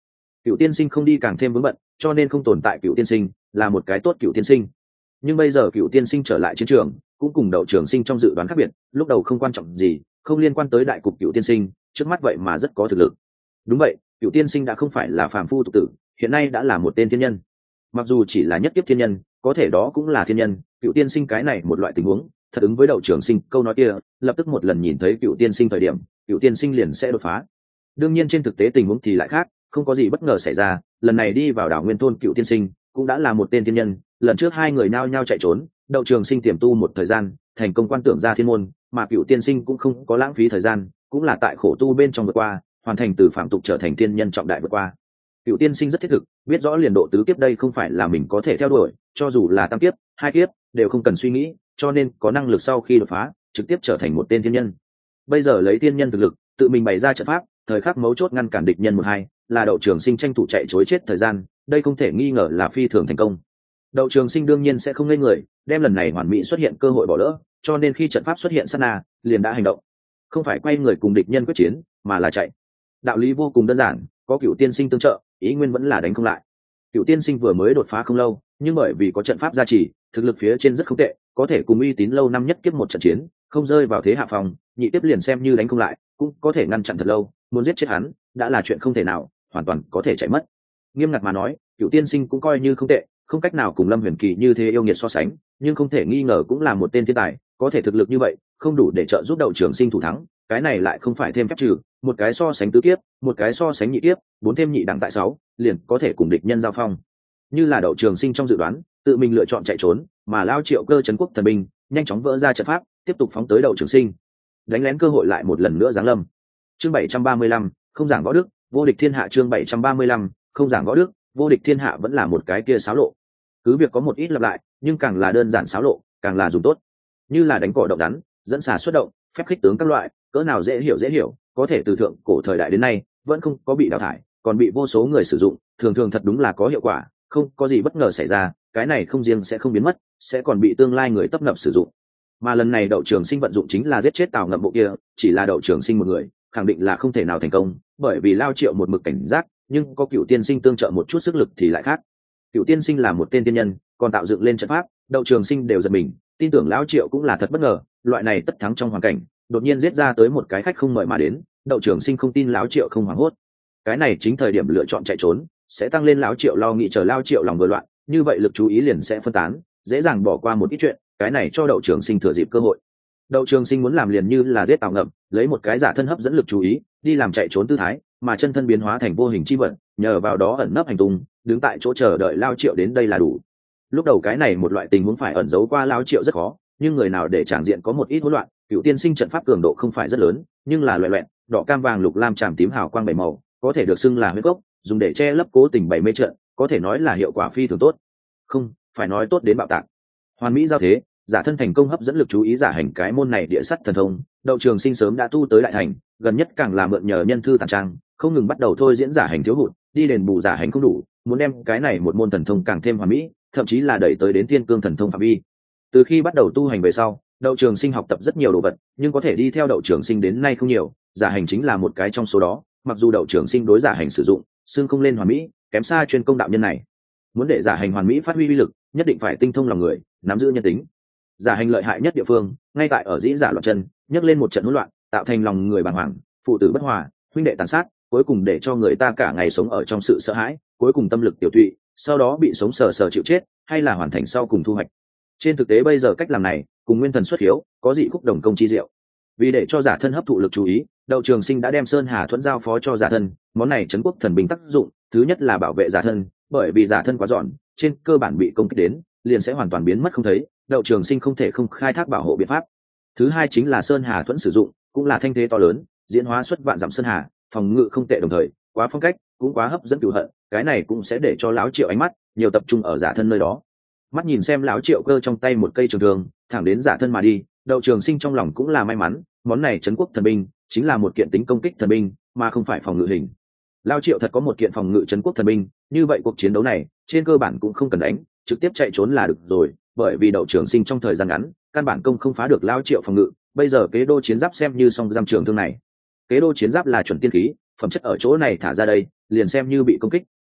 cựu tiên sinh không đi càng thêm vướng bận, cho nên không tồn tại cựu tiên sinh, là một cái tốt cựu tiên sinh. Nhưng bây giờ cựu tiên sinh trở lại chiến trường, cũng cùng đậu trường sinh trong dự đoán khác biệt, lúc đầu không quan trọng gì, không liên quan tới đại cục cựu tiên sinh, trước mắt vậy mà rất có thực lực. Đúng vậy, cựu tiên sinh đã không phải là phàm phu tục tử, hiện nay đã là một tên thiên nhân. Mặc dù chỉ là nhất kiếp thiên nhân, có thể đó cũng là thiên nhân. Cựu tiên sinh cái này một loại tình huống thật ứng với đậu trường sinh câu nói kia, lập tức một lần nhìn thấy cựu tiên sinh thời điểm, cựu tiên sinh liền sẽ đột phá. Đương nhiên trên thực tế tình huống thì lại khác, không có gì bất ngờ xảy ra. Lần này đi vào đảo nguyên thôn cựu tiên sinh cũng đã là một tên thiên nhân. Lần trước hai người nao nhau chạy trốn, đậu trường sinh tiềm tu một thời gian, thành công quan tưởng ra thiên môn, mà cựu tiên sinh cũng không có lãng phí thời gian, cũng là tại khổ tu bên trong vượt qua, hoàn thành từ phạm tục trở thành thiên nhân trọng đại vượt qua. Cựu tiên sinh rất thiết thực, biết rõ liền độ tứ kiếp đây không phải là mình có thể theo đuổi, cho dù là tam kiếp hai kiếp đều không cần suy nghĩ, cho nên có năng lực sau khi đột phá trực tiếp trở thành một tên thiên nhân. Bây giờ lấy thiên nhân thực lực tự mình bày ra trận pháp, thời khắc mấu chốt ngăn cản địch nhân một hai, là đậu trường sinh tranh thủ chạy chối chết thời gian, đây không thể nghi ngờ là phi thường thành công. Đậu trường sinh đương nhiên sẽ không ngây người, đem lần này hoàn mỹ xuất hiện cơ hội bỏ lỡ, cho nên khi trận pháp xuất hiện sát na liền đã hành động, không phải quay người cùng địch nhân quyết chiến mà là chạy. Đạo lý vô cùng đơn giản, có cựu tiên sinh tương trợ, ý nguyên vẫn là đánh không lại. Cựu tiên sinh vừa mới đột phá không lâu, nhưng bởi vì có trận pháp gia trì, thực lực phía trên rất không tệ, có thể cùng uy tín lâu năm nhất kiếp một trận chiến, không rơi vào thế hạ phòng, nhị tiếp liền xem như đánh không lại cũng có thể ngăn chặn thật lâu, muốn giết chết hắn đã là chuyện không thể nào, hoàn toàn có thể chạy mất. Nghiêm ngặt mà nói, cựu tiên sinh cũng coi như không tệ, không cách nào cùng Lâm Huyền Kỳ như thế yêu nghiệt so sánh, nhưng không thể nghi ngờ cũng là một tên thiên tài, có thể thực lực như vậy không đủ để trợ giúp đậu trường sinh thủ thắng, cái này lại không phải thêm phép trừ, một cái so sánh tứ kiếp, một cái so sánh nhị kiếp, bốn thêm nhị đẳng tại sáu, liền có thể cùng địch nhân giao phong. Như là đậu trường sinh trong dự đoán, tự mình lựa chọn chạy trốn, mà Lao Triệu Cơ trấn quốc thần binh nhanh chóng vỡ ra trận pháp, tiếp tục phóng tới đậu trường sinh. Đánh lén cơ hội lại một lần nữa giáng lâm. Chương bảy trăm ba mươi lăm, không giảng võ đức, vô địch thiên hạ. Chương bảy trăm ba mươi lăm, không giảng võ đức, vô địch thiên hạ vẫn là một cái kia xáo lộ. Cứ việc có một ít lặp lại, nhưng càng là đơn giản xáo lộ, càng là dùng tốt. Như là đánh cỏ động rắn, dẫn xà xuất động, phép khích tướng các loại, cỡ nào dễ hiểu dễ hiểu, có thể từ thượng cổ thời đại đến nay vẫn không có bị đào thải, còn bị vô số người sử dụng, thường thường thật đúng là có hiệu quả, không có gì bất ngờ xảy ra, cái này không riêng sẽ không biến mất, sẽ còn bị tương lai người tấp nập sử dụng. Mà lần này đậu trường sinh vận dụng chính là giết chết Tào Ngậm bộ kia, chỉ là đậu trường sinh một người khẳng định là không thể nào thành công, bởi vì Lao Triệu một mực cảnh giác, nhưng có cựu tiên sinh tương trợ một chút sức lực thì lại khác. Cựu tiên sinh là một tên tiên nhân, còn tạo dựng lên trận pháp, đậu trường sinh đều giật mình, tin tưởng Lao Triệu cũng là thật bất ngờ, loại này tất thắng trong hoàn cảnh đột nhiên giết ra tới một cái khách không mời mà đến, đậu trường sinh không tin Lão Triệu không hoảng hốt. Cái này chính thời điểm lựa chọn chạy trốn sẽ tăng lên Lão Triệu lo nghĩ chờ Lao Triệu lòng vừa loạn, như vậy lực chú ý liền sẽ phân tán, dễ dàng bỏ qua một ít chuyện, cái này cho đậu trường sinh thừa dịp cơ hội. Đậu trường sinh muốn làm liền như là giết Tào Ngậm, lấy một cái giả thân hấp dẫn lực chú ý, đi làm chạy trốn tư thái, mà chân thân biến hóa thành vô hình chi vật, nhờ vào đó ẩn nấp hành tung, đứng tại chỗ chờ đợi Lao Triệu đến đây là đủ. Lúc đầu cái này một loại tình huống phải ẩn giấu qua Lao Triệu rất khó, nhưng người nào để tràng diện có một ít hỗn loạn, cựu tiên sinh trận pháp cường độ không phải rất lớn, nhưng là loẹt loẹt, đỏ cam vàng lục lam tràm tím hào quang bảy màu, có thể được xưng là huyết gốc, dùng để che lấp cố tình bảy mê trận, có thể nói là hiệu quả phi thường tốt. Không, phải nói tốt đến bạo tạc. Hoàn mỹ giao thế, giả thân thành công hấp dẫn lực chú ý giả hành cái môn này địa sắt thần thông, đậu trường sinh sớm đã tu tới đại thành, gần nhất càng là mượn nhờ nhân thư tàn trang, không ngừng bắt đầu thôi diễn giả hành thiếu hụt, đi đền bù giả hành không đủ, muốn đem cái này một môn thần thông càng thêm hoàn mỹ, thậm chí là đẩy tới đến thiên cương thần thông phạm vi. Từ khi bắt đầu tu hành về sau, đậu trường sinh học tập rất nhiều đồ vật, nhưng có thể đi theo đậu trường sinh đến nay không nhiều, giả hành chính là một cái trong số đó. Mặc dù đậu trường sinh đối giả hành sử dụng xương không lên hoàn mỹ, kém xa chuyên công đạo nhân này. Muốn để giả hành hoàn mỹ phát huy uy lực, nhất định phải tinh thông lòng người, nắm giữ nhân tính. Giả hành lợi hại nhất địa phương ngay tại ở dĩ giả loạn chân, nhấc lên một trận hỗn loạn, tạo thành lòng người bàng hoàng, phụ tử bất hòa, huynh đệ tàn sát, cuối cùng để cho người ta cả ngày sống ở trong sự sợ hãi, cuối cùng tâm lực tiểu tụy, sau đó bị sống sờ sờ chịu chết, hay là hoàn thành sau cùng thu hoạch. Trên thực tế bây giờ cách làm này cùng nguyên thần xuất hiếu có dị khúc đồng công chi diệu. Vì để cho giả thân hấp thụ lực chú ý, đậu trường sinh đã đem sơn hà thuẫn giao phó cho giả thân, món này trấn quốc thần binh tác dụng thứ nhất là bảo vệ giả thân, bởi vì giả thân quá dọn, trên cơ bản bị công kích đến liền sẽ hoàn toàn biến mất không thấy, đậu trường sinh không thể không khai thác bảo hộ biện pháp. Thứ hai chính là sơn hà thuẫn sử dụng cũng là thanh thế to lớn, diễn hóa xuất vạn dặm sơn hà, phòng ngự không tệ, đồng thời quá phong cách cũng quá hấp dẫn cửu hận, cái này cũng sẽ để cho Lão Triệu ánh mắt nhiều tập trung ở giả thân nơi đó. Mắt nhìn xem Lão Triệu cơ trong tay một cây trường thương thẳng đến giả thân mà đi, đậu trường sinh trong lòng cũng là may mắn, món này trấn quốc thần binh chính là một kiện tính công kích thần binh mà không phải phòng ngự hình. Lão Triệu thật có một kiện phòng ngự trấn quốc thần binh, như vậy cuộc chiến đấu này trên cơ bản cũng không cần đánh, trực tiếp chạy trốn là được rồi, bởi vì đậu trường sinh trong thời gian ngắn căn bản công không phá được Lão Triệu phòng ngự. Bây giờ kế đô chiến giáp xem như song giam trường thương này, kế đô chiến giáp là chuẩn tiên khí, phẩm chất ở chỗ này thả ra đây liền xem như bị công kích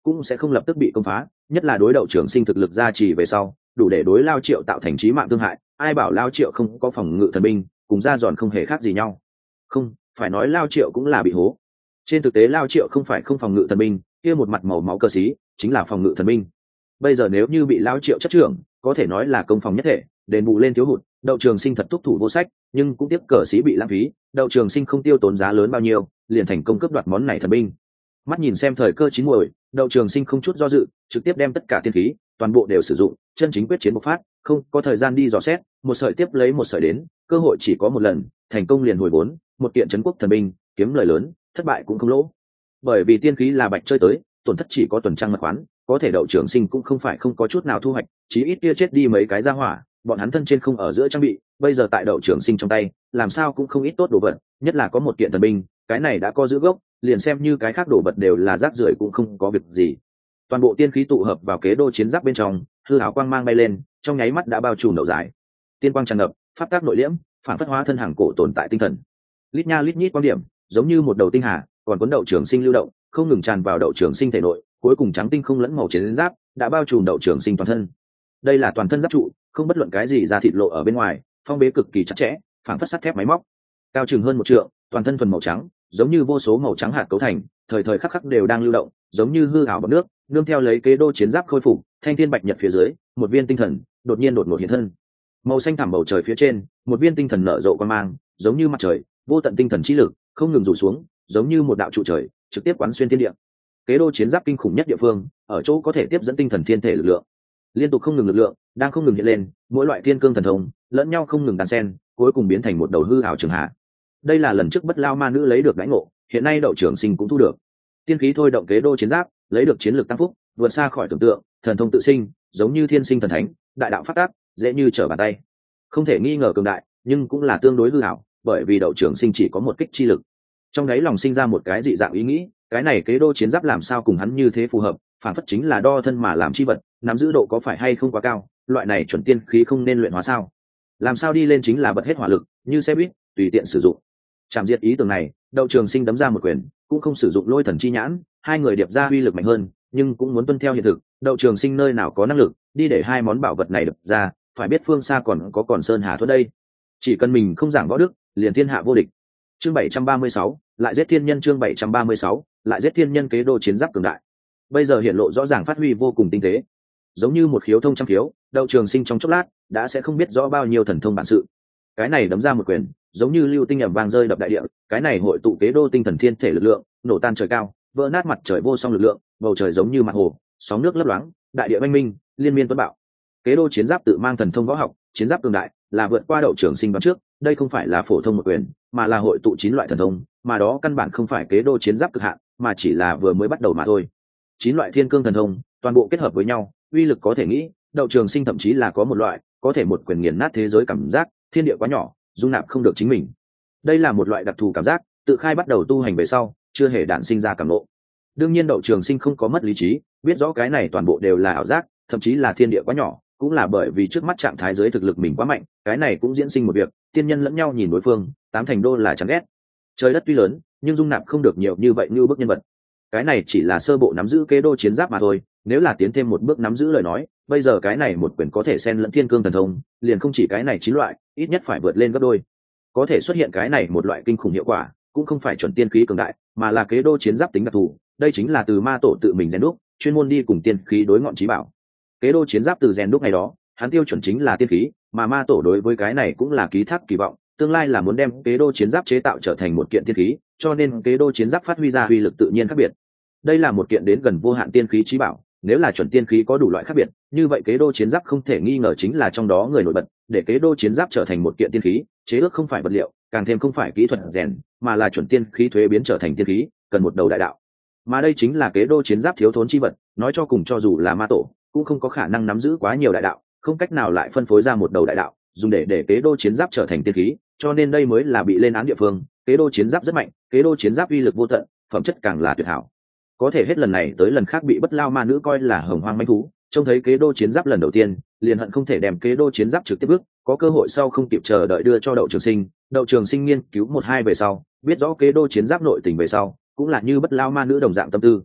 cũng sẽ không lập tức bị công phá, nhất là đối đậu trường sinh thực lực gia trì về sau đủ để đối Lao Triệu tạo thành chí mạng thương hại. Ai bảo Lao Triệu không có phòng ngự thần binh, cùng ra giòn không hề khác gì nhau. Không phải nói Lao Triệu cũng là bị hố. Trên thực tế Lao Triệu không phải không phòng ngự thần binh, kia một mặt màu máu cờ xí chính là phòng ngự thần binh. Bây giờ nếu như bị Lao Triệu chất trưởng, có thể nói là công phòng nhất thể, đền bù lên thiếu hụt. Đậu trường sinh thật túc thủ vô sách, nhưng cũng tiếc cờ xí bị lãng phí. Đậu trường sinh không tiêu tốn giá lớn bao nhiêu, liền thành công cướp đoạt món này thần binh. Mắt nhìn xem thời cơ chín muồi, đậu trường sinh không chút do dự, trực tiếp đem tất cả tiên khí toàn bộ đều sử dụng, chân chính quyết chiến bộc phát, không có thời gian đi dò xét, một sợi tiếp lấy một sợi đến, cơ hội chỉ có một lần, thành công liền hồi vốn, một kiện trấn quốc thần binh, kiếm lời lớn, thất bại cũng không lỗ. Bởi vì tiên khí là bạch chơi tới, tổn thất chỉ có tuần trăng mật khoán, có thể đậu trường sinh cũng không phải không có chút nào thu hoạch, chí ít kia chết đi mấy cái ra hỏa, bọn hắn thân trên không ở giữa trang bị, bây giờ tại đậu trường sinh trong tay, làm sao cũng không ít tốt đồ vật, nhất là có một kiện thần binh, cái này đã có giữ gốc, liền xem như cái khác đồ vật đều là rác rưởi cũng không có việc gì. Toàn bộ tiên khí tụ hợp vào kế đô chiến giáp bên trong, hư ảo quang mang bay lên, trong nháy mắt đã bao trùm đậu dài. Tiên quang tràn ngập, pháp tác nội liễm, phản phất hóa thân hàng cổ tồn tại tinh thần. Lít nha lít nhít quang điểm, giống như một đầu tinh hà, còn cuốn đậu trường sinh lưu động, không ngừng tràn vào đậu trường sinh thể nội, cuối cùng trắng tinh không lẫn màu chiến giáp đã bao trùm đậu trường sinh toàn thân. Đây là toàn thân giáp trụ, không bất luận cái gì ra thịt lộ ở bên ngoài, phong bế cực kỳ chặt chẽ, phản phất sắt thép máy móc. Cao chừng hơn một trượng, toàn thân thuần màu trắng, giống như vô số màu trắng hạt cấu thành, thời thời khắc khắc đều đang lưu động, giống như hư ảo bọt nước, nương theo lấy kế đô chiến giáp khôi phục, thanh thiên bạch nhật phía dưới, một viên tinh thần đột nhiên đột ngột hiện thân. Màu xanh thẳm bầu trời phía trên, một viên tinh thần nở rộ quang mang, giống như mặt trời, vô tận tinh thần trí lực, không ngừng rủ xuống, giống như một đạo trụ trời, trực tiếp quán xuyên thiên địa. Kế đô chiến giáp kinh khủng nhất địa phương, ở chỗ có thể tiếp dẫn tinh thần thiên thể lực lượng. Liên tục không ngừng lực lượng, đang không ngừng hiện lên, mỗi loại thiên cương thần thông, lẫn nhau không ngừng đan xen, cuối cùng biến thành một đầu hư ảo trường hạ. Đây là lần trước Bất Lao ma nữ lấy được đãi ngộ, hiện nay đậu trưởng sinh cũng thu được. Tiên khí thôi động kế đô chiến giáp, lấy được chiến lược tăng phúc, vượt xa khỏi tưởng tượng, thần thông tự sinh, giống như thiên sinh thần thánh, đại đạo phát tác, dễ như trở bàn tay. Không thể nghi ngờ cường đại, nhưng cũng là tương đối hư ảo, bởi vì đậu trưởng sinh chỉ có một kích chi lực. Trong đấy lòng sinh ra một cái dị dạng ý nghĩ, cái này kế đô chiến giáp làm sao cùng hắn như thế phù hợp, phản phất chính là đo thân mà làm chi vật, nắm giữ độ có phải hay không quá cao, loại này chuẩn tiên khí không nên luyện hóa sao? Làm sao đi lên chính là bật hết hỏa lực, như xe buýt, tùy tiện sử dụng. Chạm diệt ý tưởng này, đậu trường sinh đấm ra một quyền, cũng không sử dụng lôi thần chi nhãn, hai người điệp ra uy lực mạnh hơn, nhưng cũng muốn tuân theo hiện thực, đậu trường sinh nơi nào có năng lực đi để hai món bảo vật này đập ra, phải biết phương xa còn có còn sơn hà thuẫn đây. Chỉ cần mình không giảng võ đức, liền thiên hạ vô địch. Chương bảy trăm ba mươi sáu, lại giết thiên nhân. Chương bảy trăm ba mươi sáu, lại giết thiên nhân. Kế đô chiến giáp cường đại, bây giờ hiện lộ rõ ràng phát huy vô cùng tinh tế, giống như một khiếu thông trăm khiếu, đậu trường sinh trong chốc lát đã sẽ không biết rõ bao nhiêu thần thông bản sự. Cái này đấm ra một quyền, giống như lưu tinh ầm vang rơi đập đại địa, cái này hội tụ kế đô tinh thần thiên thể lực lượng, nổ tan trời cao, vỡ nát mặt trời vô song lực lượng, bầu trời giống như mặt hồ, sóng nước lấp loáng, đại địa oanh minh, liên miên tuấn bạo. Kế đô chiến giáp tự mang thần thông võ học, chiến giáp cường đại, là vượt qua đậu trường sinh đoán trước, đây không phải là phổ thông một quyền, mà là hội tụ chín loại thần thông, mà đó căn bản không phải kế đô chiến giáp cực hạn, mà chỉ là vừa mới bắt đầu mà thôi. Chín loại thiên cương thần thông, toàn bộ kết hợp với nhau, uy lực có thể nghĩ, đậu trường sinh thậm chí là có một loại có thể một quyền nghiền nát thế giới cảm giác, thiên địa quá nhỏ, dung nạp không được chính mình. Đây là một loại đặc thù cảm giác, tự khai bắt đầu tu hành về sau, chưa hề đản sinh ra cảm ngộ. Đương nhiên đậu trường sinh không có mất lý trí, biết rõ cái này toàn bộ đều là ảo giác, thậm chí là thiên địa quá nhỏ, cũng là bởi vì trước mắt trạng thái dưới thực lực mình quá mạnh, cái này cũng diễn sinh một việc, tiên nhân lẫn nhau nhìn đối phương, tám thành đô là chán ghét. Trời đất tuy lớn, nhưng dung nạp không được nhiều như vậy như bức nhân vật. Cái này chỉ là sơ bộ nắm giữ kế đô chiến giáp mà thôi, nếu là tiến thêm một bước nắm giữ lời nói, bây giờ cái này một quyền có thể xen lẫn thiên cương thần thông, liền không chỉ cái này chín loại, ít nhất phải vượt lên gấp đôi. Có thể xuất hiện cái này một loại kinh khủng hiệu quả, cũng không phải chuẩn tiên khí cường đại, mà là kế đô chiến giáp tính đặc thù, đây chính là từ ma tổ tự mình rèn đúc, chuyên môn đi cùng tiên khí đối ngọn chí bảo. Kế đô chiến giáp từ rèn đúc ngày đó, hắn tiêu chuẩn chính là tiên khí, mà ma tổ đối với cái này cũng là ký thác kỳ vọng, tương lai là muốn đem kế đô chiến giáp chế tạo trở thành một kiện tiên khí, cho nên kế đô chiến giáp phát huy ra uy lực tự nhiên khác biệt. Đây là một kiện đến gần vô hạn tiên khí chí bảo, nếu là chuẩn tiên khí có đủ loại khác biệt, như vậy kế đô chiến giáp không thể nghi ngờ chính là trong đó người nổi bật, để kế đô chiến giáp trở thành một kiện tiên khí, chế ước không phải vật liệu, càng thêm không phải kỹ thuật rèn, mà là chuẩn tiên khí thuế biến trở thành tiên khí, cần một đầu đại đạo. Mà đây chính là kế đô chiến giáp thiếu thốn chi vật, nói cho cùng cho dù là ma tổ, cũng không có khả năng nắm giữ quá nhiều đại đạo, không cách nào lại phân phối ra một đầu đại đạo, dùng để để kế đô chiến giáp trở thành tiên khí, cho nên đây mới là bị lên án địa phương. Kế đô chiến giáp rất mạnh, kế đô chiến giáp uy lực vô tận, phẩm chất càng là tuyệt hảo. Có thể hết lần này tới lần khác bị Bất Lao ma nữ coi là hồng hoang manh thú, trông thấy kế đô chiến giáp lần đầu tiên, liền hận không thể đem kế đô chiến giáp trực tiếp bước, có cơ hội sau không kịp chờ đợi đưa cho đậu trường sinh. Đậu trường sinh nghiên cứu một hai về sau, biết rõ kế đô chiến giáp nội tình về sau, cũng là như Bất Lao ma nữ đồng dạng tâm tư.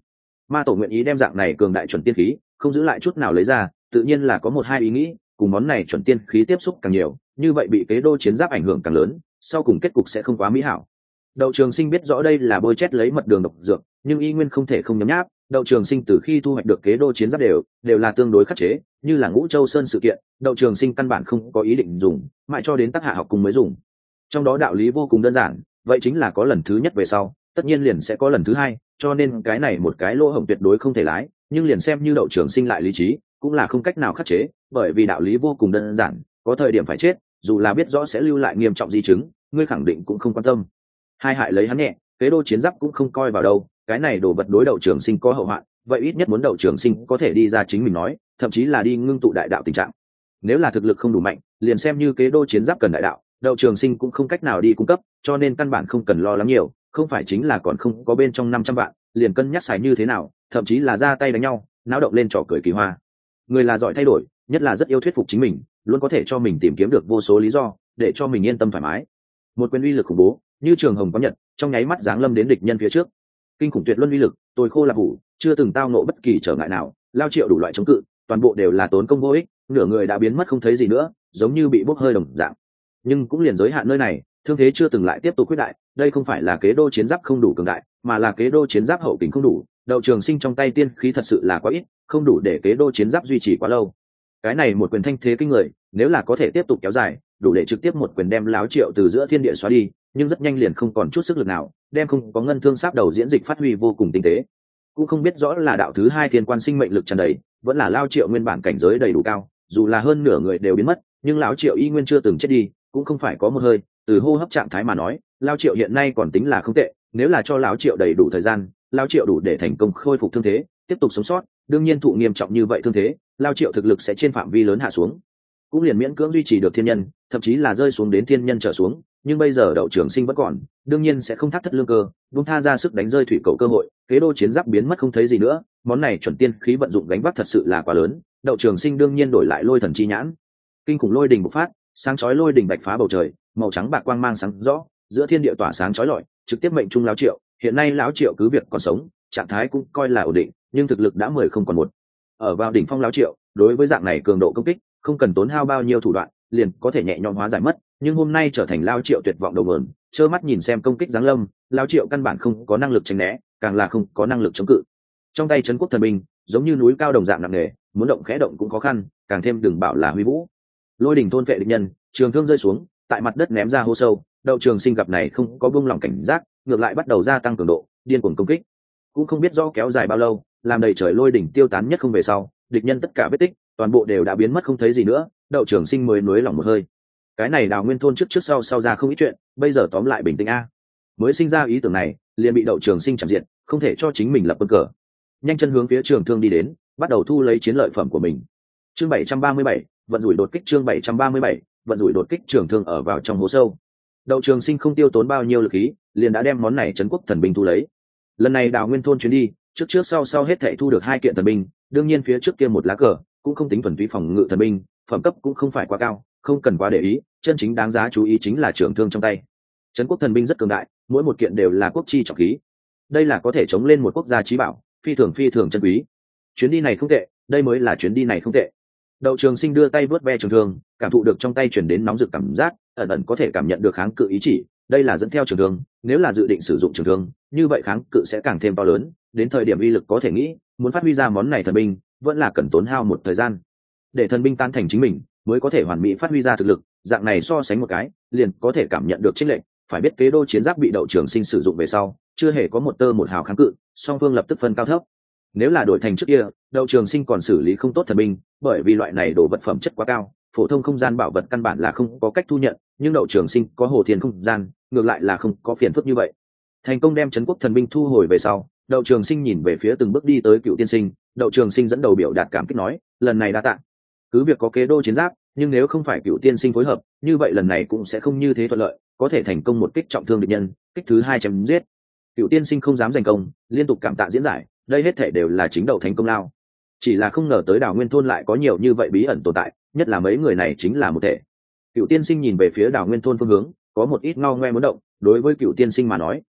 Ma tổ nguyện ý đem dạng này cường đại chuẩn tiên khí không giữ lại chút nào lấy ra, tự nhiên là có một hai ý nghĩ, cùng món này chuẩn tiên khí tiếp xúc càng nhiều, như vậy bị kế đô chiến giáp ảnh hưởng càng lớn, sau cùng kết cục sẽ không quá mỹ hảo. Đậu Trường Sinh biết rõ đây là bôi chét lấy mật đường độc dược, nhưng y nguyên không thể không nhấm nháp. Đậu Trường Sinh từ khi thu hoạch được kế đô chiến giáp đều đều là tương đối khắc chế, như là Ngũ Châu Sơn sự kiện, Đậu Trường Sinh căn bản không có ý định dùng, mãi cho đến Tắc Hạ học cùng mới dùng. Trong đó đạo lý vô cùng đơn giản, vậy chính là có lần thứ nhất về sau, tất nhiên liền sẽ có lần thứ hai, cho nên cái này một cái lỗ hổng tuyệt đối không thể lái, nhưng liền xem như Đậu Trường Sinh lại lý trí, cũng là không cách nào khắc chế, bởi vì đạo lý vô cùng đơn giản, có thời điểm phải chết, dù là biết rõ sẽ lưu lại nghiêm trọng di chứng, ngươi khẳng định cũng không quan tâm. Hai hại lấy hắn nhẹ, kế đô chiến giáp cũng không coi vào đâu, cái này đồ vật đối Đậu Trường Sinh có hậu hoạn, vậy ít nhất muốn Đậu Trường Sinh có thể đi ra chính mình nói, thậm chí là đi ngưng tụ đại đạo tình trạng. Nếu là thực lực không đủ mạnh, liền xem như kế đô chiến giáp cần đại đạo, Đậu Trường Sinh cũng không cách nào đi cung cấp, cho nên căn bản không cần lo lắng nhiều, không phải chính là còn không có bên trong năm trăm vạn, liền cân nhắc xài như thế nào, thậm chí là ra tay đánh nhau, náo động lên trò cười kỳ hoa. Người là giỏi thay đổi, nhất là rất yêu thuyết phục chính mình, luôn có thể cho mình tìm kiếm được vô số lý do để cho mình yên tâm thoải mái. Một quyền uy lực khủng bố, như trường hồng có nhật, trong nháy mắt giáng lâm đến địch nhân phía trước. Kinh khủng tuyệt luân uy lực, tôi khô là hủ, chưa từng tao nộ bất kỳ trở ngại nào, lao triệu đủ loại chống cự, toàn bộ đều là tốn công vô ích, nửa người đã biến mất không thấy gì nữa, giống như bị bốc hơi đồng dạng. Nhưng cũng liền giới hạn nơi này, thương thế chưa từng lại tiếp tục quyết đại, đây không phải là kế đô chiến giáp không đủ cường đại, mà là kế đô chiến giáp hậu kình không đủ. Đậu Trường Sinh trong tay tiên khí thật sự là quá ít, không đủ để kế đô chiến giáp duy trì quá lâu. Cái này một quyền thanh thế kinh người, nếu là có thể tiếp tục kéo dài, đủ để trực tiếp một quyền đem láo triệu từ giữa thiên địa xóa đi, nhưng rất nhanh liền không còn chút sức lực nào, đem không có ngân thương sáp đầu diễn dịch phát huy vô cùng tinh tế. Cũng không biết rõ là đạo thứ hai thiên quan sinh mệnh lực tràn đầy, vẫn là lao triệu nguyên bản cảnh giới đầy đủ cao, dù là hơn nửa người đều biến mất, nhưng lão triệu y nguyên chưa từng chết đi, cũng không phải có một hơi. Từ hô hấp trạng thái mà nói, lao triệu hiện nay còn tính là không tệ, nếu là cho lão triệu đầy đủ thời gian, lao triệu đủ để thành công khôi phục thương thế, tiếp tục sống sót. Đương nhiên thụ nghiêm trọng như vậy thương thế, lao triệu thực lực sẽ trên phạm vi lớn hạ xuống, cũng liền miễn cưỡng duy trì được thiên nhân, thậm chí là rơi xuống đến thiên nhân trở xuống. Nhưng bây giờ Đậu Trường Sinh vẫn còn, đương nhiên sẽ không thắt thất lương cơ, buông tha ra sức đánh rơi thủy cầu cơ hội. Kế đô chiến giáp biến mất không thấy gì nữa, món này chuẩn tiên khí vận dụng gánh vác thật sự là quá lớn. Đậu Trường Sinh đương nhiên đổi lại lôi thần chi nhãn, kinh khủng lôi đình bộc phát, sáng chói lôi đình bạch phá bầu trời, màu trắng bạc quang mang sáng rõ, giữa thiên địa tỏa sáng chói lọi, trực tiếp mệnh trung lão triệu. Hiện nay lão triệu cứ việc còn sống, trạng thái cũng coi là ổn định, nhưng thực lực đã mười không còn một. Ở vào đỉnh phong lão triệu, đối với dạng này cường độ công kích, không cần tốn hao bao nhiêu thủ đoạn, liền có thể nhẹ nhõm hóa giải mất. Nhưng hôm nay trở thành lão triệu tuyệt vọng đầu mượn, trơ mắt nhìn xem công kích giáng lâm, lão triệu căn bản không có năng lực tránh né, càng là không có năng lực chống cự. Trong tay trấn quốc thần binh, giống như núi cao đồng dạng nặng nề, muốn động khẽ động cũng khó khăn, càng thêm đừng bảo là huy vũ. Lôi đỉnh thôn vệ địch nhân, trường thương rơi xuống, tại mặt đất ném ra hố sâu. Đậu Trường Sinh gặp này không có buông lỏng cảnh giác, ngược lại bắt đầu gia tăng cường độ, điên cuồng công kích. Cũng không biết rõ kéo dài bao lâu, làm đầy trời lôi đỉnh tiêu tán nhất không về sau, địch nhân tất cả vết tích toàn bộ đều đã biến mất không thấy gì nữa. Đậu Trường Sinh mới nuối lòng một hơi. Cái này Đào Nguyên thôn trước trước sau sau ra không ít chuyện, bây giờ tóm lại bình tĩnh a. Mới sinh ra ý tưởng này, liền bị Đậu Trường Sinh chạm diện, không thể cho chính mình lập quân cờ. Nhanh chân hướng phía trường thương đi đến, bắt đầu thu lấy chiến lợi phẩm của mình. Chương bảy trăm ba mươi bảy, vận rủi đột kích. Chương bảy trăm ba mươi bảy, vận rủi đột kích. Trường thương ở vào trong hố sâu. Đậu Trường Sinh không tiêu tốn bao nhiêu lực khí, liền đã đem món này trấn quốc thần binh thu lấy. Lần này Đào Nguyên thôn chuyến đi, trước trước sau sau hết thảy thu được hai kiện thần binh, đương nhiên phía trước kia một lá cờ cũng không tính thuần túy phòng ngự thần binh, phẩm cấp cũng không phải quá cao, không cần quá để ý, chân chính đáng giá chú ý chính là trường thương trong tay. Trấn quốc thần binh rất cường đại, mỗi một kiện đều là quốc chi trọng khí. Đây là có thể chống lên một quốc gia chí bảo, phi thường phi thường chân quý. Chuyến đi này không tệ, đây mới là chuyến đi này không tệ. Đậu Trường Sinh đưa tay vớt ve trường thương, cảm thụ được trong tay truyền đến nóng rực cảm giác, ẩn ẩn có thể cảm nhận được kháng cự ý chỉ. Đây là dẫn theo trường thương, nếu là dự định sử dụng trường thương, như vậy kháng cự sẽ càng thêm to lớn. Đến thời điểm uy lực có thể nghĩ, muốn phát huy ra món này thần binh, vẫn là cần tốn hao một thời gian. Để thần binh tan thành chính mình, mới có thể hoàn mỹ phát huy ra thực lực. Dạng này so sánh một cái, liền có thể cảm nhận được chênh lệch. Phải biết kế đô chiến giáp bị Đậu Trường Sinh sử dụng về sau, chưa hề có một tơ một hào kháng cự, song phương lập tức phân cao thấp. Nếu là đổi thành trước kia, Đậu Trường Sinh còn xử lý không tốt thần binh, bởi vì loại này đồ vật phẩm chất quá cao, phổ thông không gian bảo vật căn bản là không có cách thu nhận, nhưng Đậu Trường Sinh có Hồ Thiên không gian, ngược lại là không có phiền phức như vậy. Thành công đem trấn quốc thần binh thu hồi về sau, Đậu Trường Sinh nhìn về phía từng bước đi tới Cựu Tiên Sinh, Đậu Trường Sinh dẫn đầu biểu đạt cảm kích nói, lần này đa tạ. Cứ việc có kế đô chiến giáp, nhưng nếu không phải Cựu Tiên Sinh phối hợp, như vậy lần này cũng sẽ không như thế thuận lợi, có thể thành công một kích trọng thương địch nhân, kích thứ hai chém giết. Cựu Tiên Sinh không dám giành công, liên tục cảm tạ diễn giải, đây hết thể đều là chính Đậu thành công lao. Chỉ là không ngờ tới Đào Nguyên thôn lại có nhiều như vậy bí ẩn tồn tại, nhất là mấy người này chính là một thể. Cựu Tiên Sinh nhìn về phía Đào Nguyên thôn phương hướng, có một ít ngao ngoe muốn động. Đối với Cựu Tiên Sinh mà nói,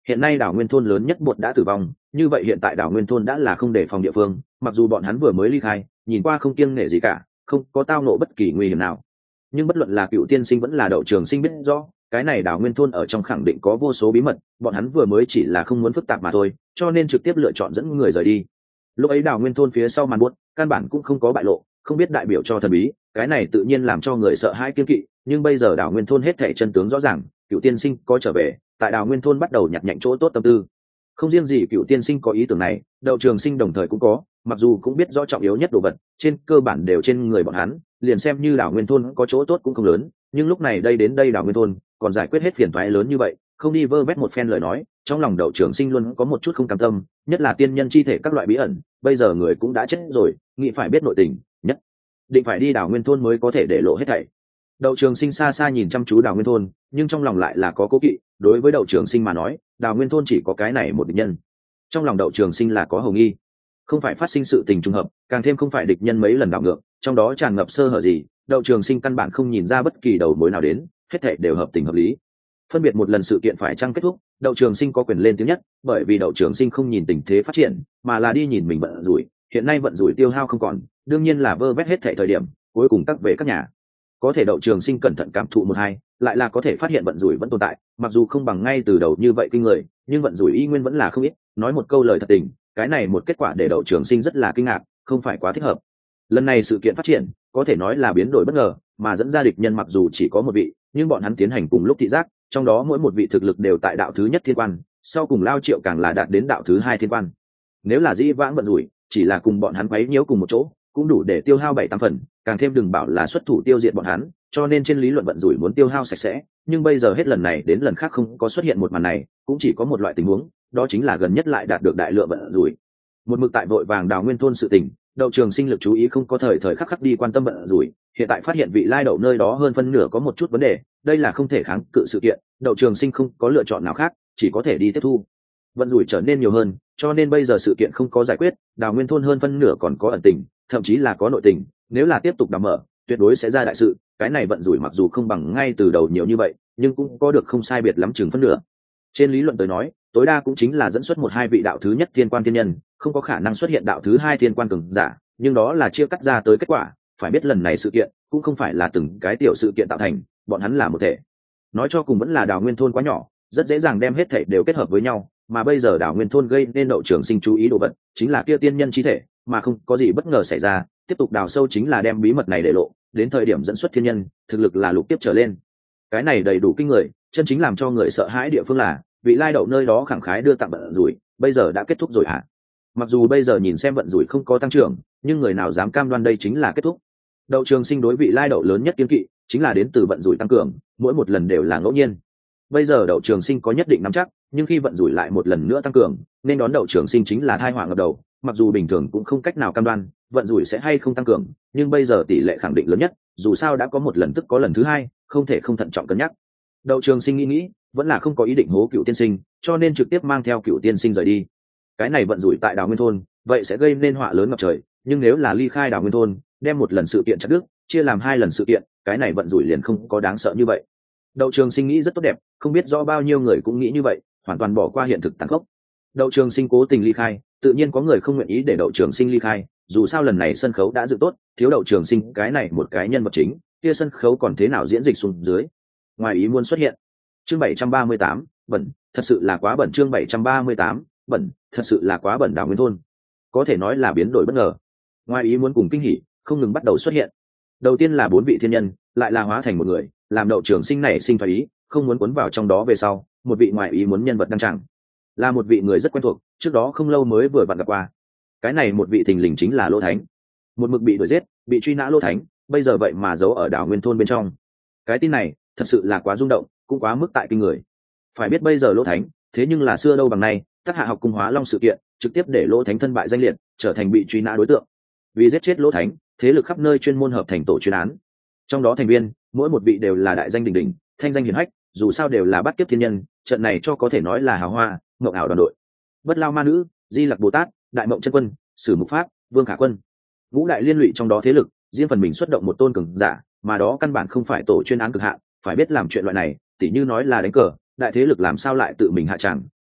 hiện nay đảo nguyên thôn lớn nhất bột đã tử vong, như vậy hiện tại đảo nguyên thôn đã là không để phòng địa phương, mặc dù bọn hắn vừa mới ly khai, nhìn qua không kiêng nể gì cả, không có tao nộ bất kỳ nguy hiểm nào, nhưng bất luận là Cựu Tiên Sinh vẫn là Đậu Trường Sinh biết rõ cái này đảo nguyên thôn ở trong khẳng định có vô số bí mật, bọn hắn vừa mới chỉ là không muốn phức tạp mà thôi, cho nên trực tiếp lựa chọn dẫn người rời đi. Lúc ấy đảo nguyên thôn phía sau màn buốt căn bản cũng không có bại lộ, không biết đại biểu cho thần bí, cái này tự nhiên làm cho người sợ hãi kiêng kỵ, nhưng bây giờ đảo nguyên thôn hết thảy chân tướng rõ ràng, Cựu Tiên Sinh có trở về, tại đảo nguyên thôn bắt đầu nhặt nhạnh chỗ tốt tâm tư. Không riêng gì Cựu Tiên Sinh có ý tưởng này, Đậu Trường Sinh đồng thời cũng có, mặc dù cũng biết rõ trọng yếu nhất đồ vật trên cơ bản đều trên người bọn hắn, liền xem như đảo nguyên thôn có chỗ tốt cũng không lớn, nhưng lúc này đây đến đây đảo nguyên thôn còn giải quyết hết phiền toái lớn như vậy, không đi vơ vét một phen lời nói, trong lòng Đậu Trường Sinh luôn có một chút không cam tâm, nhất là tiên nhân chi thể các loại bí ẩn, bây giờ người cũng đã chết rồi, nghĩ phải biết nội tình, nhất định phải đi đảo nguyên thôn mới có thể để lộ hết thảy. Đậu Trường Sinh xa xa nhìn chăm chú đảo nguyên thôn, nhưng trong lòng lại là có cố kỵ, đối với Đậu Trường Sinh mà nói, đảo nguyên thôn chỉ có cái này một địch nhân. Trong lòng Đậu Trường Sinh là có hầu nghi, không phải phát sinh sự tình trùng hợp, càng thêm không phải địch nhân mấy lần đảo ngược, trong đó tràn ngập sơ hở gì, Đậu Trường Sinh căn bản không nhìn ra bất kỳ đầu mối nào đến, hết thảy đều hợp tình hợp lý. Phân biệt một lần sự kiện phải chăng kết thúc, Đậu Trường Sinh có quyền lên tiếng nhất, bởi vì Đậu Trường Sinh không nhìn tình thế phát triển, mà là đi nhìn mình vận rủi, hiện nay vận rủi tiêu hao không còn, đương nhiên là vơ vét hết thảy thời điểm, cuối cùng tắc về các nhà. Có thể Đậu Trường Sinh cẩn thận cảm thụ một hai, lại là có thể phát hiện vận rủi vẫn tồn tại, mặc dù không bằng ngay từ đầu như vậy kinh người, nhưng vận rủi y nguyên vẫn là không ít, nói một câu lời thật tình, cái này một kết quả để Đậu Trường Sinh rất là kinh ngạc, không phải quá thích hợp. Lần này sự kiện phát triển, có thể nói là biến đổi bất ngờ, mà dẫn ra địch nhân mặc dù chỉ có một vị, nhưng bọn hắn tiến hành cùng lúc thị giác, trong đó mỗi một vị thực lực đều tại đạo thứ nhất thiên quan, sau cùng Lao Triệu càng là đạt đến đạo thứ hai thiên quan. Nếu là dĩ vãng vận rủi, chỉ là cùng bọn hắn quấy nhiễu cùng một chỗ, cũng đủ để tiêu hao bảy tám phần, càng thêm đừng bảo là xuất thủ tiêu diệt bọn hắn, cho nên trên lý luận vận rủi muốn tiêu hao sạch sẽ, nhưng bây giờ hết lần này đến lần khác không có xuất hiện một màn này, cũng chỉ có một loại tình huống, đó chính là gần nhất lại đạt được đại lượng vận rủi. Một mực tại vội vàng đào nguyên thôn sự tình, Đậu Trường Sinh lực chú ý không có thời thời khắc khắc đi quan tâm vận rủi, hiện tại phát hiện vị lai đậu nơi đó hơn phân nửa có một chút vấn đề, đây là không thể kháng cự sự kiện, Đậu Trường Sinh không có lựa chọn nào khác, chỉ có thể đi tiếp thu. Vận rủi trở nên nhiều hơn, cho nên bây giờ sự kiện không có giải quyết, đào nguyên thôn hơn phân nửa còn có ẩn tình, thậm chí là có nội tình, nếu là tiếp tục đào mở, tuyệt đối sẽ ra đại sự, cái này vận rủi mặc dù không bằng ngay từ đầu nhiều như vậy, nhưng cũng có được không sai biệt lắm chừng phân nửa. Trên lý luận tới nói, tối đa cũng chính là dẫn xuất một hai vị đạo thứ nhất thiên quan thiên nhân, không có khả năng xuất hiện đạo thứ hai thiên quan cường giả, nhưng đó là chia cắt ra tới kết quả, phải biết lần này sự kiện cũng không phải là từng cái tiểu sự kiện tạo thành, bọn hắn là một thể. Nói cho cùng vẫn là đào nguyên thôn quá nhỏ, rất dễ dàng đem hết thể đều kết hợp với nhau, mà bây giờ đào nguyên thôn gây nên Đậu Trường Sinh chú ý đồ vật chính là kia tiên nhân chi thể, mà không có gì bất ngờ xảy ra, tiếp tục đào sâu chính là đem bí mật này để lộ, đến thời điểm dẫn xuất thiên nhân, thực lực là lục tiếp trở lên. Cái này đầy đủ kinh người, chân chính làm cho người sợ hãi địa phương là vị lai đậu nơi đó khẳng khái đưa tặng vận rủi, bây giờ đã kết thúc rồi hả? Mặc dù bây giờ nhìn xem vận rủi không có tăng trưởng, nhưng người nào dám cam đoan đây chính là kết thúc? Đậu Trường Sinh đối vị lai đậu lớn nhất kiên kỵ chính là đến từ vận rủi tăng cường, mỗi một lần đều là ngẫu nhiên. Bây giờ Đậu Trường Sinh có nhất định nắm chắc, nhưng khi vận rủi lại một lần nữa tăng cường, nên đón Đậu Trường Sinh chính là tai họa ngập đầu. Mặc dù bình thường cũng không cách nào cam đoan vận rủi sẽ hay không tăng cường, nhưng bây giờ tỷ lệ khẳng định lớn nhất, dù sao đã có một lần tức có lần thứ hai, không thể không thận trọng cân nhắc. Đậu Trường Sinh nghĩ nghĩ, vẫn là không có ý định hố Cựu Tiên Sinh, cho nên trực tiếp mang theo Cựu Tiên Sinh rời đi. Cái này vận rủi tại đào nguyên thôn, vậy sẽ gây nên họa lớn ngập trời, nhưng nếu là ly khai đào nguyên thôn, đem một lần sự kiện chặt đứt, chia làm hai lần sự kiện, cái này vận rủi liền không có đáng sợ như vậy. Đậu Trường Sinh nghĩ rất tốt đẹp, không biết rõ bao nhiêu người cũng nghĩ như vậy, hoàn toàn bỏ qua hiện thực tàn khốc. Đậu Trường Sinh cố tình ly khai, tự nhiên có người không nguyện ý để Đậu Trường Sinh ly khai, dù sao lần này sân khấu đã dự tốt, thiếu Đậu Trường Sinh cái này một cái nhân vật chính, kia sân khấu còn thế nào diễn dịch xuống dưới. Ngoài ý muốn xuất hiện. Chương bảy trăm ba mươi tám, bẩn, thật sự là quá bẩn. Chương bảy trăm ba mươi tám, bẩn, thật sự là quá bẩn. Đào nguyên thôn có thể nói là biến đổi bất ngờ, ngoài ý muốn cùng kinh hỉ không ngừng bắt đầu xuất hiện. Đầu tiên là bốn vị thiên nhân lại là hóa thành một người, làm Đậu Trường Sinh này sinh thoái ý, không muốn cuốn vào trong đó. Về sau, một vị ngoài ý muốn nhân vật đăng tràng, là một vị người rất quen thuộc, trước đó không lâu mới vừa vặn gặp qua. Cái này một vị thình lình chính là Lô Thánh, một mực bị đuổi giết, bị truy nã Lô Thánh, bây giờ vậy mà giấu ở đảo nguyên thôn bên trong. Cái tin này thật sự là quá rung động, cũng quá mức tại kinh người. Phải biết bây giờ Lô Thánh thế nhưng là xưa đâu bằng nay, Tác Hạ học cung Hóa Long sự kiện trực tiếp để Lô Thánh thân bại danh liệt, trở thành bị truy nã đối tượng. Vì giết chết Lô Thánh, thế lực khắp nơi chuyên môn hợp thành tổ chuyên án, trong đó thành viên mỗi một vị đều là đại danh đỉnh đỉnh, thanh danh hiển hách, dù sao đều là bắt kiếp thiên nhân, trận này cho có thể nói là hào hoa mộng ảo đoàn đội. Bất Lao Ma Nữ, Di Lặc Bồ Tát, Đại Mộng Chân Quân, Sử Mục Pháp, Vương Khả Quân, ngũ đại liên lụy trong đó thế lực, riêng phần mình xuất động một tôn cường giả, mà đó căn bản không phải tổ chuyên án cực hạn, phải biết làm chuyện loại này, tỉ như nói là đánh cờ, đại thế lực làm sao lại tự mình hạ tràng,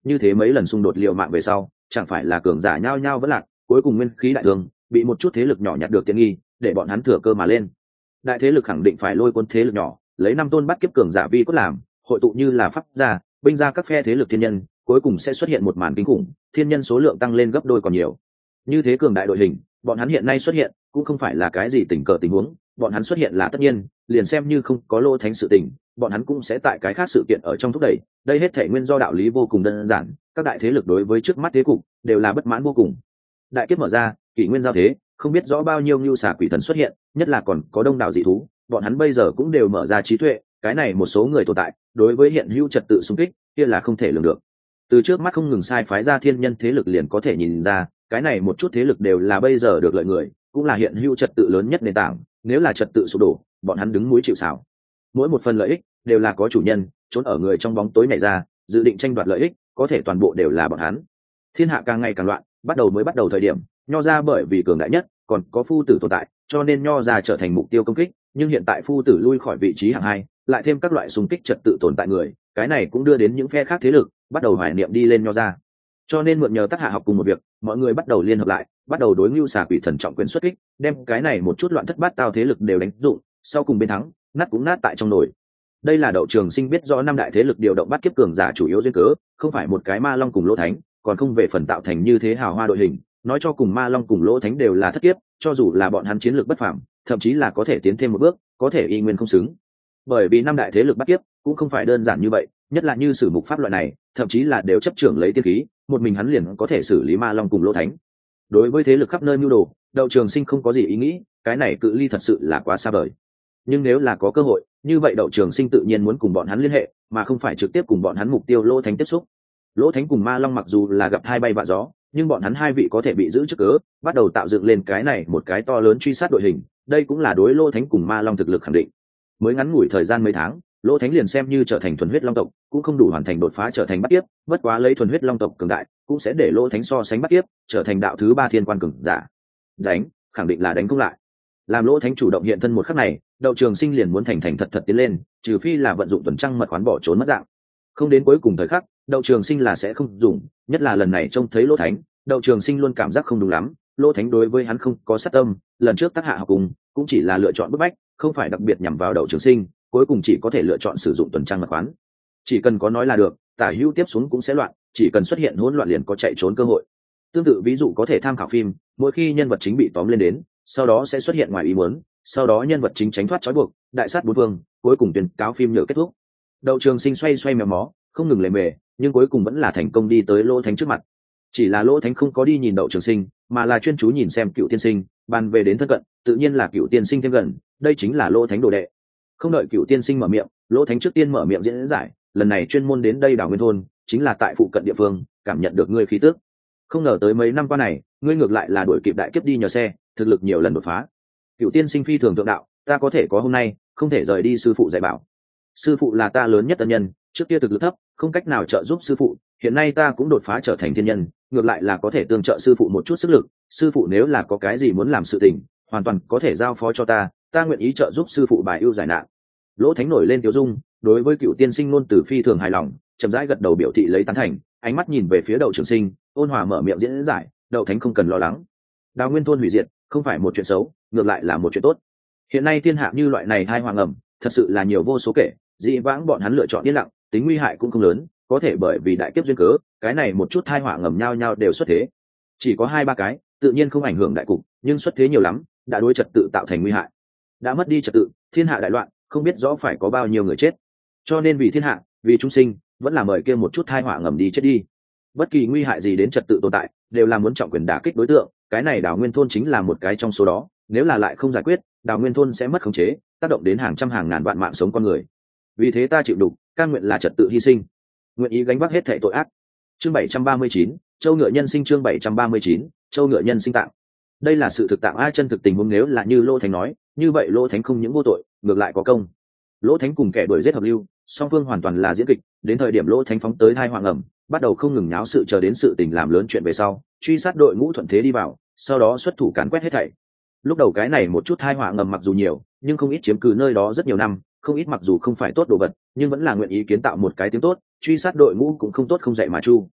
như thế mấy lần xung đột liều mạng về sau chẳng phải là cường giả nhao nhao vẫn lạc, cuối cùng nguyên khí đại thương, bị một chút thế lực nhỏ nhặt được tiện nghi, để bọn hắn thừa cơ mà lên. Đại thế lực khẳng định phải lôi cuốn thế lực nhỏ, lấy năm tôn bắt kiếp cường giả vi cốt làm hội tụ như là pháp gia, binh ra các phe thế lực thiên nhân, cuối cùng sẽ xuất hiện một màn kinh khủng, thiên nhân số lượng tăng lên gấp đôi còn nhiều. Như thế cường đại đội hình, bọn hắn hiện nay xuất hiện cũng không phải là cái gì tình cờ tình huống, bọn hắn xuất hiện là tất nhiên, liền xem như không có Lô Thánh sự tình, bọn hắn cũng sẽ tại cái khác sự kiện ở trong thúc đẩy, đây hết thể nguyên do đạo lý vô cùng đơn giản, các đại thế lực đối với trước mắt thế cục đều là bất mãn vô cùng. Đại kiếp mở ra, kỷ nguyên giao thế, không biết rõ bao nhiêu nhu xà quỷ thần xuất hiện, nhất là còn có đông đảo dị thú, bọn hắn bây giờ cũng đều mở ra trí tuệ, cái này một số người tồn tại, đối với hiện hữu trật tự xung kích, kia là không thể lường được. Từ trước mắt không ngừng sai phái ra thiên nhân thế lực liền có thể nhìn ra, cái này một chút thế lực đều là bây giờ được lợi người, cũng là hiện hữu trật tự lớn nhất nền tảng, nếu là trật tự sụp đổ, bọn hắn đứng mũi chịu sào. Mỗi một phần lợi ích đều là có chủ nhân, trốn ở người trong bóng tối này ra, dự định tranh đoạt lợi ích, có thể toàn bộ đều là bọn hắn. Thiên hạ càng ngày càng loạn, bắt đầu mới bắt đầu thời điểm, nho ra bởi vì cường đại nhất, còn có phu tử tồn tại, cho nên nho ra trở thành mục tiêu công kích, nhưng hiện tại phu tử lui khỏi vị trí hạng hai, lại thêm các loại xung kích trật tự tồn tại người, cái này cũng đưa đến những phe khác thế lực bắt đầu hoài niệm đi lên nho ra. Cho nên mượn nhờ tác hạ học cùng một việc, mọi người bắt đầu liên hợp lại, bắt đầu đối ngưu xà quỷ thần trọng quyền xuất kích, đem cái này một chút loạn thất bát tao thế lực đều đánh dụng, sau cùng bên thắng, nát cũng nát tại trong nồi. Đây là Đậu Trường Sinh biết rõ năm đại thế lực điều động bắt kiếp cường giả chủ yếu duyên cớ, không phải một cái ma long cùng lỗ thánh, còn không về phần tạo thành như thế hào hoa đội hình, nói cho cùng ma long cùng lỗ thánh đều là thất kiếp, cho dù là bọn hắn chiến lược bất phàm, thậm chí là có thể tiến thêm một bước, có thể y nguyên không xứng. Bởi vì năm đại thế lực bắt kiếp cũng không phải đơn giản như vậy, nhất là như sử mục pháp loại này, thậm chí là đều chấp trưởng lấy tiên khí, một mình hắn liền có thể xử lý ma long cùng lỗ thánh. Đối với thế lực khắp nơi mưu đồ, Đậu Trường Sinh không có gì ý nghĩ, cái này cự ly thật sự là quá xa vời. Nhưng nếu là có cơ hội, như vậy Đậu Trường Sinh tự nhiên muốn cùng bọn hắn liên hệ, mà không phải trực tiếp cùng bọn hắn mục tiêu lỗ thánh tiếp xúc. Lỗ thánh cùng ma long mặc dù là gặp hai bay vạ gió, nhưng bọn hắn hai vị có thể bị giữ trước cớ, bắt đầu tạo dựng lên cái này một cái to lớn truy sát đội hình, đây cũng là đối lỗ thánh cùng ma long thực lực khẳng định. Mới ngắn ngủi thời gian mấy tháng, lỗ thánh liền xem như trở thành thuần huyết long tộc, cũng không đủ hoàn thành đột phá trở thành bắt kiếp, bất quá lấy thuần huyết long tộc cường đại, cũng sẽ để lỗ thánh so sánh bắt kiếp, trở thành đạo thứ ba thiên quan cường giả. Đánh, khẳng định là đánh không lại. Làm lỗ thánh chủ động hiện thân một khắc này, Đậu Trường Sinh liền muốn thành thành thật thật tiến lên, trừ phi là vận dụng tuần trăng mật khoán bỏ trốn mất dạng. Không đến cuối cùng thời khắc, Đậu Trường Sinh là sẽ không dùng, nhất là lần này trông thấy lỗ thánh, Đậu Trường Sinh luôn cảm giác không đúng lắm, lỗ thánh đối với hắn không có sát tâm, lần trước tác hạ học cùng cũng chỉ là lựa chọn bức bách, không phải đặc biệt nhằm vào Đậu Trường Sinh, cuối cùng chỉ có thể lựa chọn sử dụng tuần trăng mật khoán. Chỉ cần có nói là được, tả hữu tiếp xuống cũng sẽ loạn, chỉ cần xuất hiện hỗn loạn liền có chạy trốn cơ hội. Tương tự ví dụ có thể tham khảo phim, mỗi khi nhân vật chính bị tóm lên đến, sau đó sẽ xuất hiện ngoài ý muốn, sau đó nhân vật chính tránh thoát trói buộc, đại sát bốn phương, cuối cùng tuyên cáo phim nhựa kết thúc. Đậu Trường Sinh xoay xoay mèo mó, không ngừng lề mề, nhưng cuối cùng vẫn là thành công đi tới lỗ thánh trước mặt. Chỉ là lỗ thánh không có đi nhìn Đậu Trường Sinh, mà là chuyên chú nhìn xem Cựu Tiên Sinh, bàn về đến thân cận, tự nhiên là Cựu Tiên Sinh thêm gần, đây chính là lỗ thánh đồ đệ. Không đợi Cựu Tiên Sinh mở miệng, lỗ thánh trước tiên mở miệng diễn giải, lần này chuyên môn đến đây đảo nguyên thôn, chính là tại phụ cận địa phương, cảm nhận được ngươi khí tức. Không ngờ tới mấy năm qua này, ngươi ngược lại là đuổi kịp đại kiếp đi nhờ xe, thực lực nhiều lần đột phá. Cựu Tiên Sinh phi thường thượng đạo, ta có thể có hôm nay, không thể rời đi sư phụ dạy bảo. Sư phụ là ta lớn nhất ân nhân, trước kia thực lực thấp, không cách nào trợ giúp sư phụ, hiện nay ta cũng đột phá trở thành thiên nhân, ngược lại là có thể tương trợ sư phụ một chút sức lực. Sư phụ nếu là có cái gì muốn làm sự tình, hoàn toàn có thể giao phó cho ta, ta nguyện ý trợ giúp sư phụ bài ưu giải nạn. Lỗ Thánh nổi lên tiêu dung, đối với Cựu Tiên Sinh luôn từ phi thường hài lòng, chậm rãi gật đầu biểu thị lấy tán thành, ánh mắt nhìn về phía Đậu Trường Sinh, ôn hòa mở miệng diễn giải, Đậu Thánh không cần lo lắng. Đào Nguyên thôn hủy diệt không phải một chuyện xấu, ngược lại là một chuyện tốt. Hiện nay thiên hạ như loại này hai hoàng ẩm, thật sự là nhiều vô số kể, dị vãng bọn hắn lựa chọn yên lặng, tính nguy hại cũng không lớn, có thể bởi vì đại kiếp duyên cớ, cái này một chút thai họa ngầm nhau nhau đều xuất thế. Chỉ có hai ba cái, tự nhiên không ảnh hưởng đại cục, nhưng xuất thế nhiều lắm, đã đối trật tự tạo thành nguy hại. Đã mất đi trật tự, thiên hạ đại loạn, không biết rõ phải có bao nhiêu người chết. Cho nên vì thiên hạ, vì chúng sinh, vẫn là mời kia một chút thai họa ngầm đi chết đi. Bất kỳ nguy hại gì đến trật tự tồn tại, đều là muốn trọng quyền đả kích đối tượng, cái này Đào Nguyên thôn chính là một cái trong số đó, nếu là lại không giải quyết, Đào Nguyên thôn sẽ mất khống chế, tác động đến hàng trăm hàng ngàn vạn mạng sống con người. Vì thế ta chịu đủ, cam nguyện là trật tự hy sinh, nguyện ý gánh vác hết thảy tội ác. Chương bảy trăm ba mươi chín, Châu ngựa nhân sinh. Chương bảy trăm ba mươi chín, Châu ngựa nhân sinh tạng. Đây là sự thực tạng a, chân thực tình huống nếu là như Lô Thánh nói, như vậy Lô Thánh không những vô tội, ngược lại có công. Lỗ Thánh cùng kẻ đuổi giết hợp lưu, song phương hoàn toàn là diễn kịch, đến thời điểm Lỗ Thánh phóng tới hai hoàng ẩm, bắt đầu không ngừng nháo sự chờ đến sự tình làm lớn chuyện về sau, truy sát đội ngũ thuận thế đi vào, sau đó xuất thủ càn quét hết thảy. Lúc đầu cái này một chút hai họa ngầm mặc dù nhiều, nhưng không ít chiếm cứ nơi đó rất nhiều năm, không ít mặc dù không phải tốt đồ vật, nhưng vẫn là nguyện ý kiến tạo một cái tiếng tốt, truy sát đội ngũ cũng không tốt không dạy mà chu,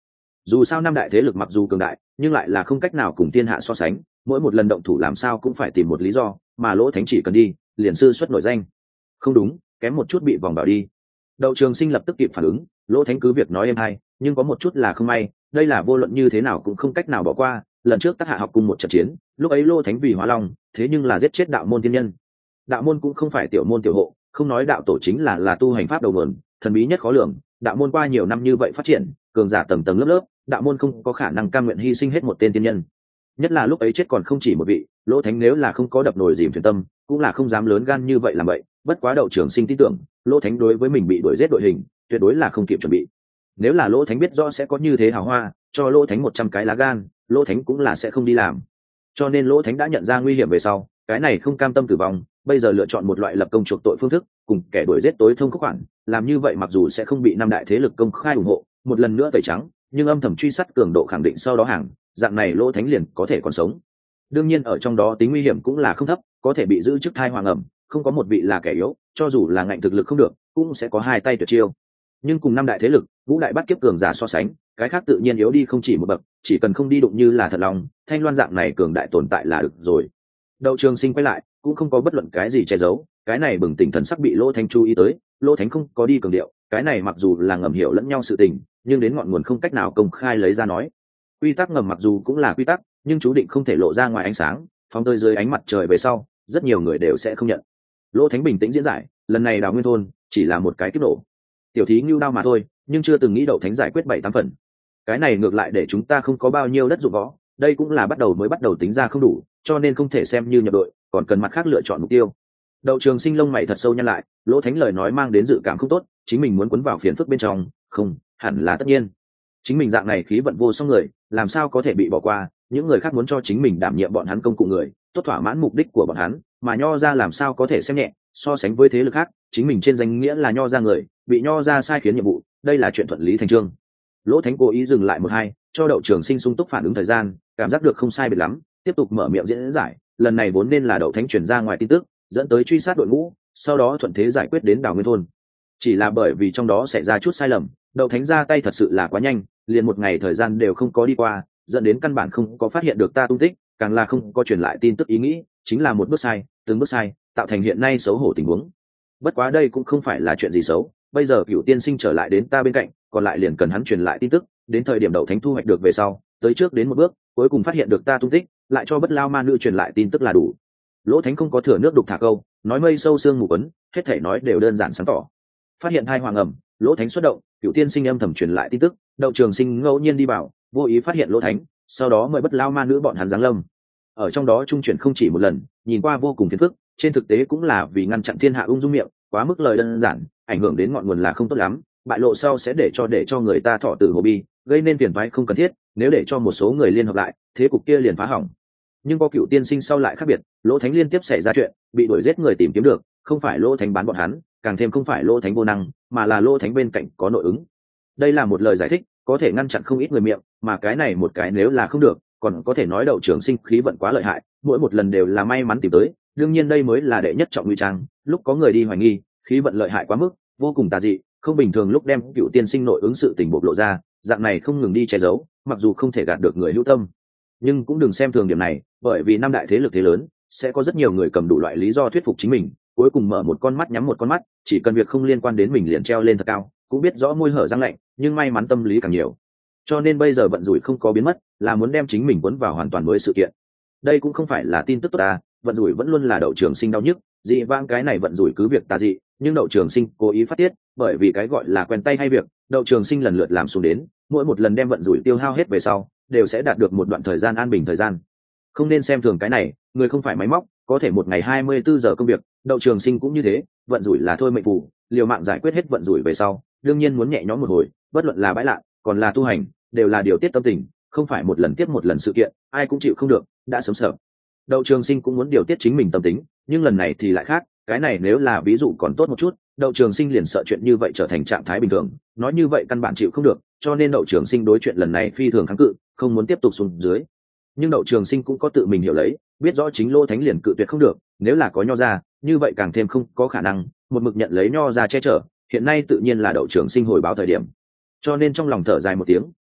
Dù sao năm đại thế lực mặc dù cường đại nhưng lại là không cách nào cùng thiên hạ so sánh, mỗi một lần động thủ làm sao cũng phải tìm một lý do, mà Lỗ Thánh chỉ cần đi liền sư xuất nổi danh. Không đúng, kém một chút bị vòng bảo đi. Đậu Trường Sinh lập tức kịp phản ứng, Lỗ Thánh cứ việc nói êm hay, nhưng có một chút là không may, đây là vô luận như thế nào cũng không cách nào bỏ qua. Lần trước Tác Hạ học cùng một trận chiến, lúc ấy Lỗ Thánh vì Hóa Long, thế nhưng là giết chết đạo môn thiên nhân. Đạo môn cũng không phải tiểu môn tiểu hộ, không nói đạo tổ chính là là tu hành pháp đầu nguồn, thần bí nhất khó lường. Đạo môn qua nhiều năm như vậy phát triển, cường giả tầng tầng lớp lớp, đạo môn không có khả năng cam nguyện hy sinh hết một tên tiên nhân. Nhất là lúc ấy chết còn không chỉ một vị, Lỗ Thánh nếu là không có đập nồi dìm thuyền tâm, cũng là không dám lớn gan như vậy làm vậy. Bất quá Đậu Trường Sinh tin tưởng, Lỗ Thánh đối với mình bị đuổi giết đội hình, tuyệt đối là không kịp chuẩn bị. Nếu là Lỗ Thánh biết rõ sẽ có như thế hào hoa, cho Lỗ Thánh một trăm cái lá gan, Lỗ Thánh cũng là sẽ không đi làm. Cho nên Lỗ Thánh đã nhận ra nguy hiểm về sau, cái này không cam tâm tử vong, bây giờ lựa chọn một loại lập công chuộc tội phương thức, cùng kẻ đuổi giết tối thông khúc khoản, làm như vậy mặc dù sẽ không bị năm đại thế lực công khai ủng hộ, một lần nữa tẩy trắng, nhưng âm thầm truy sát cường độ khẳng định sau đó hàng, dạng này Lỗ Thánh liền có thể còn sống. Đương nhiên ở trong đó tính nguy hiểm cũng là không thấp, có thể bị giữ chức thai hoàng ẩm, không có một vị là kẻ yếu, cho dù là ngạnh thực lực không được, cũng sẽ có hai tay tuyệt chiêu. Nhưng cùng năm đại thế lực, ngũ đại bắt kiếp cường giả so sánh, cái khác tự nhiên yếu đi không chỉ một bậc, chỉ cần không đi đụng như là Thật Lòng, Thanh Loan dạng này cường đại tồn tại là được rồi. Đậu Trường Sinh quay lại, cũng không có bất luận cái gì che giấu, cái này bừng tỉnh thần sắc bị Lỗ Thánh chú ý tới, Lỗ Thánh không có đi cường điệu, cái này mặc dù là ngầm hiểu lẫn nhau sự tình, nhưng đến ngọn nguồn không cách nào công khai lấy ra nói. Quy tắc ngầm mặc dù cũng là quy tắc, nhưng chú định không thể lộ ra ngoài ánh sáng, phóng tới dưới ánh mặt trời về sau, rất nhiều người đều sẽ không nhận. Lỗ Thánh bình tĩnh diễn giải, lần này Đào Nguyên thôn chỉ là một cái kiếp nổ, tiểu thí ngưu đao mà thôi, nhưng chưa từng nghĩ Đậu Thánh giải quyết bảy tám phần. Cái này ngược lại để chúng ta không có bao nhiêu đất dụng võ, đây cũng là bắt đầu mới bắt đầu tính ra không đủ, cho nên không thể xem như nhập đội, còn cần mặt khác lựa chọn mục tiêu. Đậu Trường Sinh lông mày thật sâu nhăn lại, Lỗ Thánh lời nói mang đến dự cảm không tốt, chính mình muốn cuốn vào phiền phức bên trong, không, hẳn là tất nhiên. Chính mình dạng này khí vận vô song người, làm sao có thể bị bỏ qua, những người khác muốn cho chính mình đảm nhiệm bọn hắn công cụ người, tốt thỏa mãn mục đích của bọn hắn, mà Nho gia làm sao có thể xem nhẹ, so sánh với thế lực khác, chính mình trên danh nghĩa là Nho gia người, bị Nho gia sai khiến nhiệm vụ, đây là chuyện thuận lý thành chương. Lỗ Thánh cố ý dừng lại một hai, cho Đậu Trường Sinh sung túc phản ứng thời gian, cảm giác được không sai biệt lắm, tiếp tục mở miệng diễn giải, lần này vốn nên là Đậu Thánh truyền ra ngoài tin tức, dẫn tới truy sát đội ngũ, sau đó thuận thế giải quyết đến Đào Nguyên thôn. Chỉ là bởi vì trong đó xảy ra chút sai lầm, Đậu Thánh ra tay thật sự là quá nhanh, liền một ngày thời gian đều không có đi qua, dẫn đến căn bản không có phát hiện được ta tung tích, càng là không có truyền lại tin tức ý nghĩ, chính là một bước sai, từng bước sai, tạo thành hiện nay xấu hổ tình huống. Bất quá đây cũng không phải là chuyện gì xấu, bây giờ Cửu Tiên Sinh trở lại đến ta bên cạnh, còn lại liền cần hắn truyền lại tin tức, đến thời điểm Đậu Thánh thu hoạch được về sau, tới trước đến một bước, cuối cùng phát hiện được ta tung tích, lại cho Bất Lao Ma Nữ truyền lại tin tức là đủ. Lỗ Thánh không có thừa nước đục thả câu, nói mây sâu sương mù quấn, hết thảy nói đều đơn giản sáng tỏ. Phát hiện hai hoàng ẩm, Lỗ Thánh xuất động, Cửu Tiên Sinh âm thầm truyền lại tin tức, Đậu Trường Sinh ngẫu nhiên đi vào, vô ý phát hiện Lỗ Thánh, sau đó mời Bất Lao Ma Nữ bọn hắn giáng lâm. Ở trong đó trung chuyển không chỉ một lần, nhìn qua vô cùng phiền phức, trên thực tế cũng là vì ngăn chặn thiên hạ ung dung miệng, quá mức lời đơn giản, ảnh hưởng đến ngọn nguồn là không tốt lắm, bại lộ sau sẽ để cho để cho người ta thọ tử hồ bi, gây nên phiền toái không cần thiết, nếu để cho một số người liên hợp lại, thế cục kia liền phá hỏng. Nhưng có Cửu Tiên Sinh sau lại khác biệt, Lỗ Thánh liên tiếp xảy ra chuyện, bị đuổi giết người tìm kiếm được, không phải Lỗ Thánh bán bọn hắn, càng thêm không phải Lỗ Thánh vô năng, mà là Lỗ Thánh bên cạnh có nội ứng. Đây là một lời giải thích, có thể ngăn chặn không ít người miệng, mà cái này một cái nếu là không được, còn có thể nói Đậu Trường Sinh khí vận quá lợi hại, mỗi một lần đều là may mắn tìm tới, đương nhiên đây mới là đệ nhất trọng nguy trang, lúc có người đi hoài nghi, khí vận lợi hại quá mức, vô cùng tà dị, không bình thường lúc đem Cửu Tiên Sinh nội ứng sự tình bộc lộ ra, dạng này không ngừng đi che giấu, mặc dù không thể gạt được người hữu tâm, nhưng cũng đừng xem thường điểm này, bởi vì năm đại thế lực thế lớn, sẽ có rất nhiều người cầm đủ loại lý do thuyết phục chính mình, cuối cùng mở một con mắt nhắm một con mắt, chỉ cần việc không liên quan đến mình liền treo lên thật cao, cũng biết rõ môi hở răng lạnh, nhưng may mắn tâm lý càng nhiều. Cho nên bây giờ vận rủi không có biến mất, là muốn đem chính mình cuốn vào hoàn toàn mới sự kiện. Đây cũng không phải là tin tức tốt ta, vận rủi vẫn luôn là Đậu Trường Sinh đau nhức, dị vãng cái này vận rủi cứ việc tà dị, nhưng Đậu Trường Sinh cố ý phát tiết, bởi vì cái gọi là quen tay hay việc, Đậu Trường Sinh lần lượt làm xuống đến, mỗi một lần đem vận rủi tiêu hao hết về sau, đều sẽ đạt được một đoạn thời gian an bình thời gian. Không nên xem thường cái này, người không phải máy móc, có thể một ngày hai mươi bốn giờ công việc, Đậu Trường Sinh cũng như thế, vận rủi là thôi mệnh phù, liều mạng giải quyết hết vận rủi về sau, đương nhiên muốn nhẹ nhõm một hồi, bất luận là bãi lạ, còn là tu hành, đều là điều tiết tâm tình, không phải một lần tiếp một lần sự kiện, ai cũng chịu không được, đã sớm sợ. Đậu Trường Sinh cũng muốn điều tiết chính mình tâm tính, nhưng lần này thì lại khác, cái này nếu là ví dụ còn tốt một chút, Đậu Trường Sinh liền sợ chuyện như vậy trở thành trạng thái bình thường, nói như vậy căn bản chịu không được, cho nên Đậu Trường Sinh đối chuyện lần này phi thường kháng cự, không muốn tiếp tục xuống dưới. Nhưng Đậu Trường Sinh cũng có tự mình hiểu lấy, biết rõ chính Lỗ Thánh liền cự tuyệt không được, nếu là có Nho gia, như vậy càng thêm không có khả năng, một mực nhận lấy Nho gia che chở, hiện nay tự nhiên là Đậu Trường Sinh hồi báo thời điểm. Cho nên trong lòng thở dài một tiếng,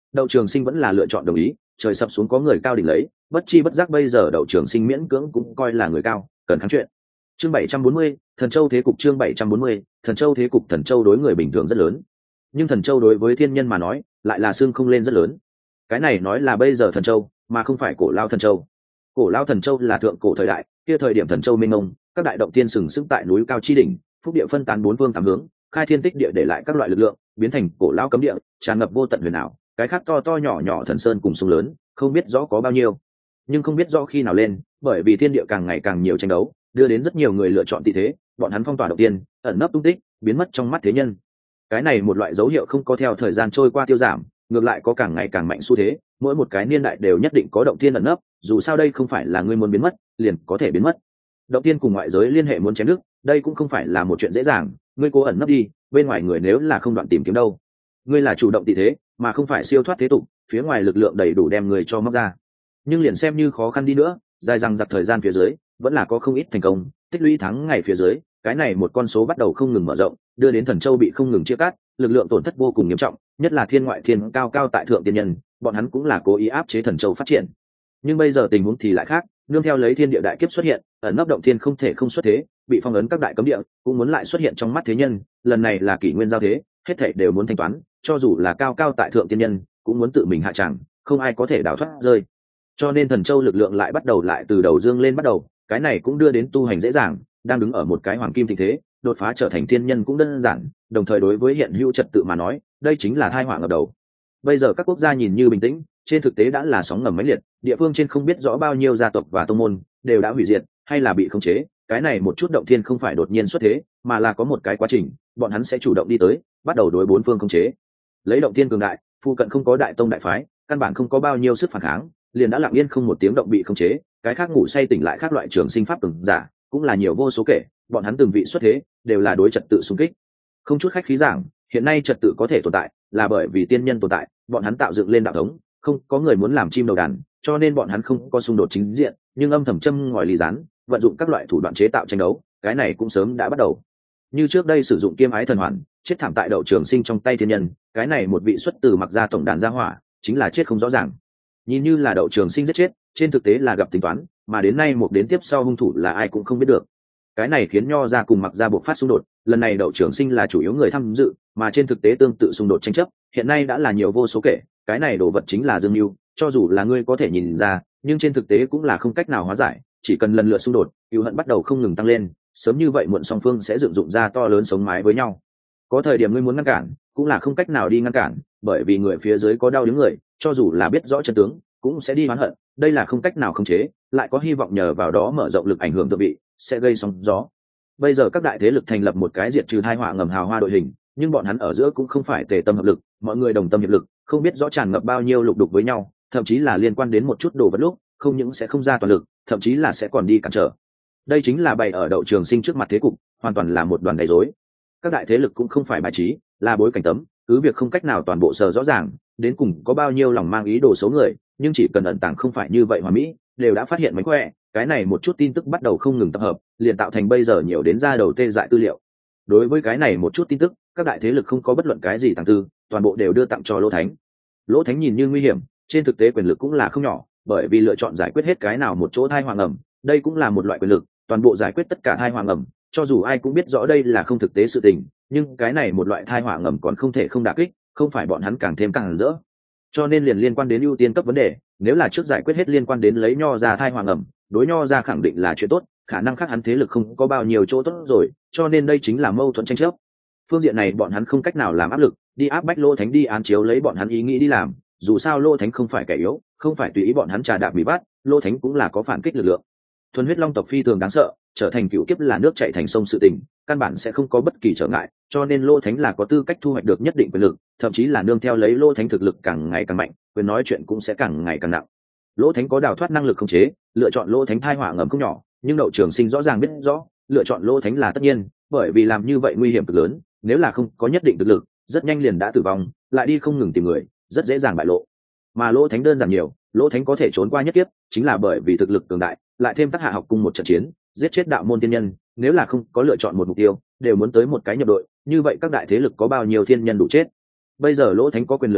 Đậu Trường Sinh vẫn là lựa chọn đồng ý. Trời sập xuống có người cao đỉnh lấy, bất chi bất giác bây giờ Đậu Trường Sinh miễn cưỡng cũng coi là người cao, cần kháng chuyện. Chương bảy trăm bốn mươi, Thần Châu thế cục. Chương bảy trăm bốn mươi, Thần Châu thế cục. Thần Châu đối người bình thường rất lớn, nhưng Thần Châu đối với thiên nhân mà nói lại là xương không lên rất lớn. Cái này nói là bây giờ Thần Châu, mà không phải cổ lao Thần Châu. Cổ lao Thần Châu là thượng cổ thời đại, kia thời điểm Thần Châu mênh mông, các đại động tiên sừng sững tại núi cao chi đỉnh, phúc địa phân tán bốn phương tám hướng, khai thiên tích địa để lại các loại lực lượng, biến thành cổ lao cấm địa, tràn ngập vô tận huyền ảo. Cái khác to to nhỏ nhỏ thần sơn cùng sông lớn, không biết rõ có bao nhiêu, nhưng không biết rõ khi nào lên, bởi vì thiên địa càng ngày càng nhiều tranh đấu, đưa đến rất nhiều người lựa chọn tị thế, bọn hắn phong tỏa động tiên, ẩn nấp tung tích, biến mất trong mắt thế nhân. Cái này một loại dấu hiệu không có theo thời gian trôi qua tiêu giảm, ngược lại có càng ngày càng mạnh xu thế, mỗi một cái niên đại đều nhất định có động tiên ẩn nấp, dù sao đây không phải là ngươi muốn biến mất liền có thể biến mất. Động tiên cùng ngoại giới liên hệ muốn chém đứt, đây cũng không phải là một chuyện dễ dàng, ngươi cố ẩn nấp đi, bên ngoài người nếu là không đoạn tìm kiếm đâu. Ngươi là chủ động tị thế, mà không phải siêu thoát thế tục, phía ngoài lực lượng đầy đủ đem người cho móc ra. Nhưng liền xem như khó khăn đi nữa, dài dằng dặc thời gian phía dưới, vẫn là có không ít thành công, tích lũy thắng ngày phía dưới, cái này một con số bắt đầu không ngừng mở rộng, đưa đến Thần Châu bị không ngừng chia cắt, lực lượng tổn thất vô cùng nghiêm trọng, nhất là thiên ngoại thiên cao cao tại thượng tiên nhân, bọn hắn cũng là cố ý áp chế Thần Châu phát triển. Nhưng bây giờ tình huống thì lại khác, nương theo lấy thiên địa đại kiếp xuất hiện, ẩn nấp động thiên không thể không xuất thế, bị phong ấn các đại cấm địa cũng muốn lại xuất hiện trong mắt thế nhân, lần này là kỷ nguyên giao thế, hết thảy đều muốn thanh toán, cho dù là cao cao tại thượng tiên nhân cũng muốn tự mình hạ tràng, không ai có thể đào thoát rơi. Cho nên Thần Châu lực lượng lại bắt đầu lại từ đầu dương lên bắt đầu, cái này cũng đưa đến tu hành dễ dàng, đang đứng ở một cái hoàng kim tình thế, đột phá trở thành thiên nhân cũng đơn giản, đồng thời đối với hiện hữu trật tự mà nói, đây chính là tai họa ngập đầu. Bây giờ các quốc gia nhìn như bình tĩnh, trên thực tế đã là sóng ngầm mãnh liệt, địa phương trên không biết rõ bao nhiêu gia tộc và tông môn đều đã hủy diệt hay là bị khống chế, cái này một chút động thiên không phải đột nhiên xuất thế, mà là có một cái quá trình, bọn hắn sẽ chủ động đi tới, bắt đầu đối bốn phương khống chế. Lấy động thiên cường đại, phụ cận không có đại tông đại phái, căn bản không có bao nhiêu sức phản kháng, liền đã lặng yên không một tiếng động bị khống chế, cái khác ngủ say tỉnh lại khác loại trường sinh pháp cường giả, cũng là nhiều vô số kể, bọn hắn từng vị xuất thế, đều là đối trật tự xung kích. Không chút khách khí giảng, hiện nay trật tự có thể tồn tại, là bởi vì tiên nhân tồn tại, bọn hắn tạo dựng lên đạo thống, không có người muốn làm chim đầu đàn, cho nên bọn hắn không có xung đột chính diện, nhưng âm thầm châm ngòi ly gián, vận dụng các loại thủ đoạn chế tạo tranh đấu, cái này cũng sớm đã bắt đầu. Như trước đây sử dụng Kiêm Ái Thần Hoàn, chết thảm tại Đậu Trường Sinh trong tay thiên nhân, cái này một vị xuất từ Mặc gia tổng đàn gia hỏa, chính là chết không rõ ràng. Nhìn như là Đậu Trường Sinh giết chết, trên thực tế là gặp tính toán, mà đến nay một đến tiếp sau hung thủ là ai cũng không biết được. Cái này khiến Nho gia cùng Mặc gia buộc phát xung đột, lần này Đậu Trường Sinh là chủ yếu người tham dự, mà trên thực tế tương tự xung đột tranh chấp, hiện nay đã là nhiều vô số kể, cái này đồ vật chính là dương mưu, cho dù là ngươi có thể nhìn ra, nhưng trên thực tế cũng là không cách nào hóa giải, chỉ cần lần lượt xung đột, cừu hận bắt đầu không ngừng tăng lên, sớm như vậy muộn song phương sẽ dựng dụng ra to lớn sống mái với nhau. Có thời điểm ngươi muốn ngăn cản, cũng là không cách nào đi ngăn cản, bởi vì người phía dưới có đau đứng người, cho dù là biết rõ chân tướng, cũng sẽ đi oán hận, đây là không cách nào khống chế, lại có hy vọng nhờ vào đó mở rộng lực ảnh hưởng thượng vị, sẽ gây sóng gió. Bây giờ các đại thế lực thành lập một cái diệt trừ tai họa ngầm hào hoa đội hình, nhưng bọn hắn ở giữa cũng không phải tề tâm hợp lực, mọi người đồng tâm hiệp lực, không biết rõ tràn ngập bao nhiêu lục đục với nhau, thậm chí là liên quan đến một chút đồ vật lúc, không những sẽ không ra toàn lực, thậm chí là sẽ còn đi cản trở. Đây chính là bày ở Đậu Trường Sinh trước mặt thế cục, hoàn toàn là một đoàn gây rối. Các đại thế lực cũng không phải bài trí, là bối cảnh tấm, cứ việc không cách nào toàn bộ sờ rõ ràng, đến cùng có bao nhiêu lòng mang ý đồ xấu người, nhưng chỉ cần ẩn tàng không phải như vậy hoàn mỹ, đều đã phát hiện mánh khỏe, cái này một chút tin tức bắt đầu không ngừng tập hợp, liền tạo thành bây giờ nhiều đến ra đầu tê dại tư liệu. Đối với cái này một chút tin tức, các đại thế lực không có bất luận cái gì tàng tư, toàn bộ đều đưa tặng cho Lỗ Thánh. Lỗ Thánh nhìn như nguy hiểm, trên thực tế quyền lực cũng là không nhỏ, bởi vì lựa chọn giải quyết hết cái nào một chỗ thai hoàng ẩm, đây cũng là một loại quyền lực, toàn bộ giải quyết tất cả thai hoàng ẩm, cho dù ai cũng biết rõ đây là không thực tế sự tình, nhưng cái này một loại thai hoàng ẩm còn không thể không đả kích, không phải bọn hắn càng thêm càng rỡ. Cho nên liền liên quan đến ưu tiên cấp vấn đề, nếu là trước giải quyết hết liên quan đến lấy Nho ra thai hoàng ẩm, đối Nho ra khẳng định là chuyện tốt, khả năng khác hắn thế lực không có bao nhiêu chỗ tốt rồi, cho nên đây chính là mâu thuẫn tranh chấp. Phương diện này bọn hắn không cách nào làm áp lực, đi áp bách Lỗ Thánh đi án chiếu lấy bọn hắn ý nghĩ đi làm, dù sao Lỗ Thánh không phải kẻ yếu, không phải tùy ý bọn hắn trà đạp bị bắt, Lỗ Thánh cũng là có phản kích lực lượng. Thuần huyết long tộc phi thường đáng sợ, trở thành cựu kiếp là nước chảy thành sông sự tình, căn bản sẽ không có bất kỳ trở ngại, cho nên Lỗ Thánh là có tư cách thu hoạch được nhất định quyền lực, thậm chí là nương theo lấy Lỗ Thánh thực lực càng ngày càng mạnh, quyền nói chuyện cũng sẽ càng ngày càng nặng. Lỗ Thánh có đào thoát năng lực khống chế, lựa chọn Lỗ Thánh thai họa ngầm không nhỏ, nhưng Đậu Trường Sinh rõ ràng biết rõ, lựa chọn Lỗ Thánh là tất nhiên, bởi vì làm như vậy nguy hiểm cực lớn, nếu là không có nhất định thực lực, rất nhanh liền đã tử vong, lại đi không ngừng tìm người, rất dễ dàng bại lộ. Mà Lỗ Thánh đơn giản nhiều, Lỗ Thánh có thể trốn qua nhất kiếp, chính là bởi vì thực lực cường đại, lại thêm Tắc Hạ học cung một trận chiến, giết chết đạo môn tiên nhân, nếu là không có lựa chọn một mục tiêu, đều muốn tới một cái nhập đội, như vậy các đại thế lực có bao nhiêu thiên nhân đủ chết. Bây giờ Lỗ Thánh có quyền lựa chọn,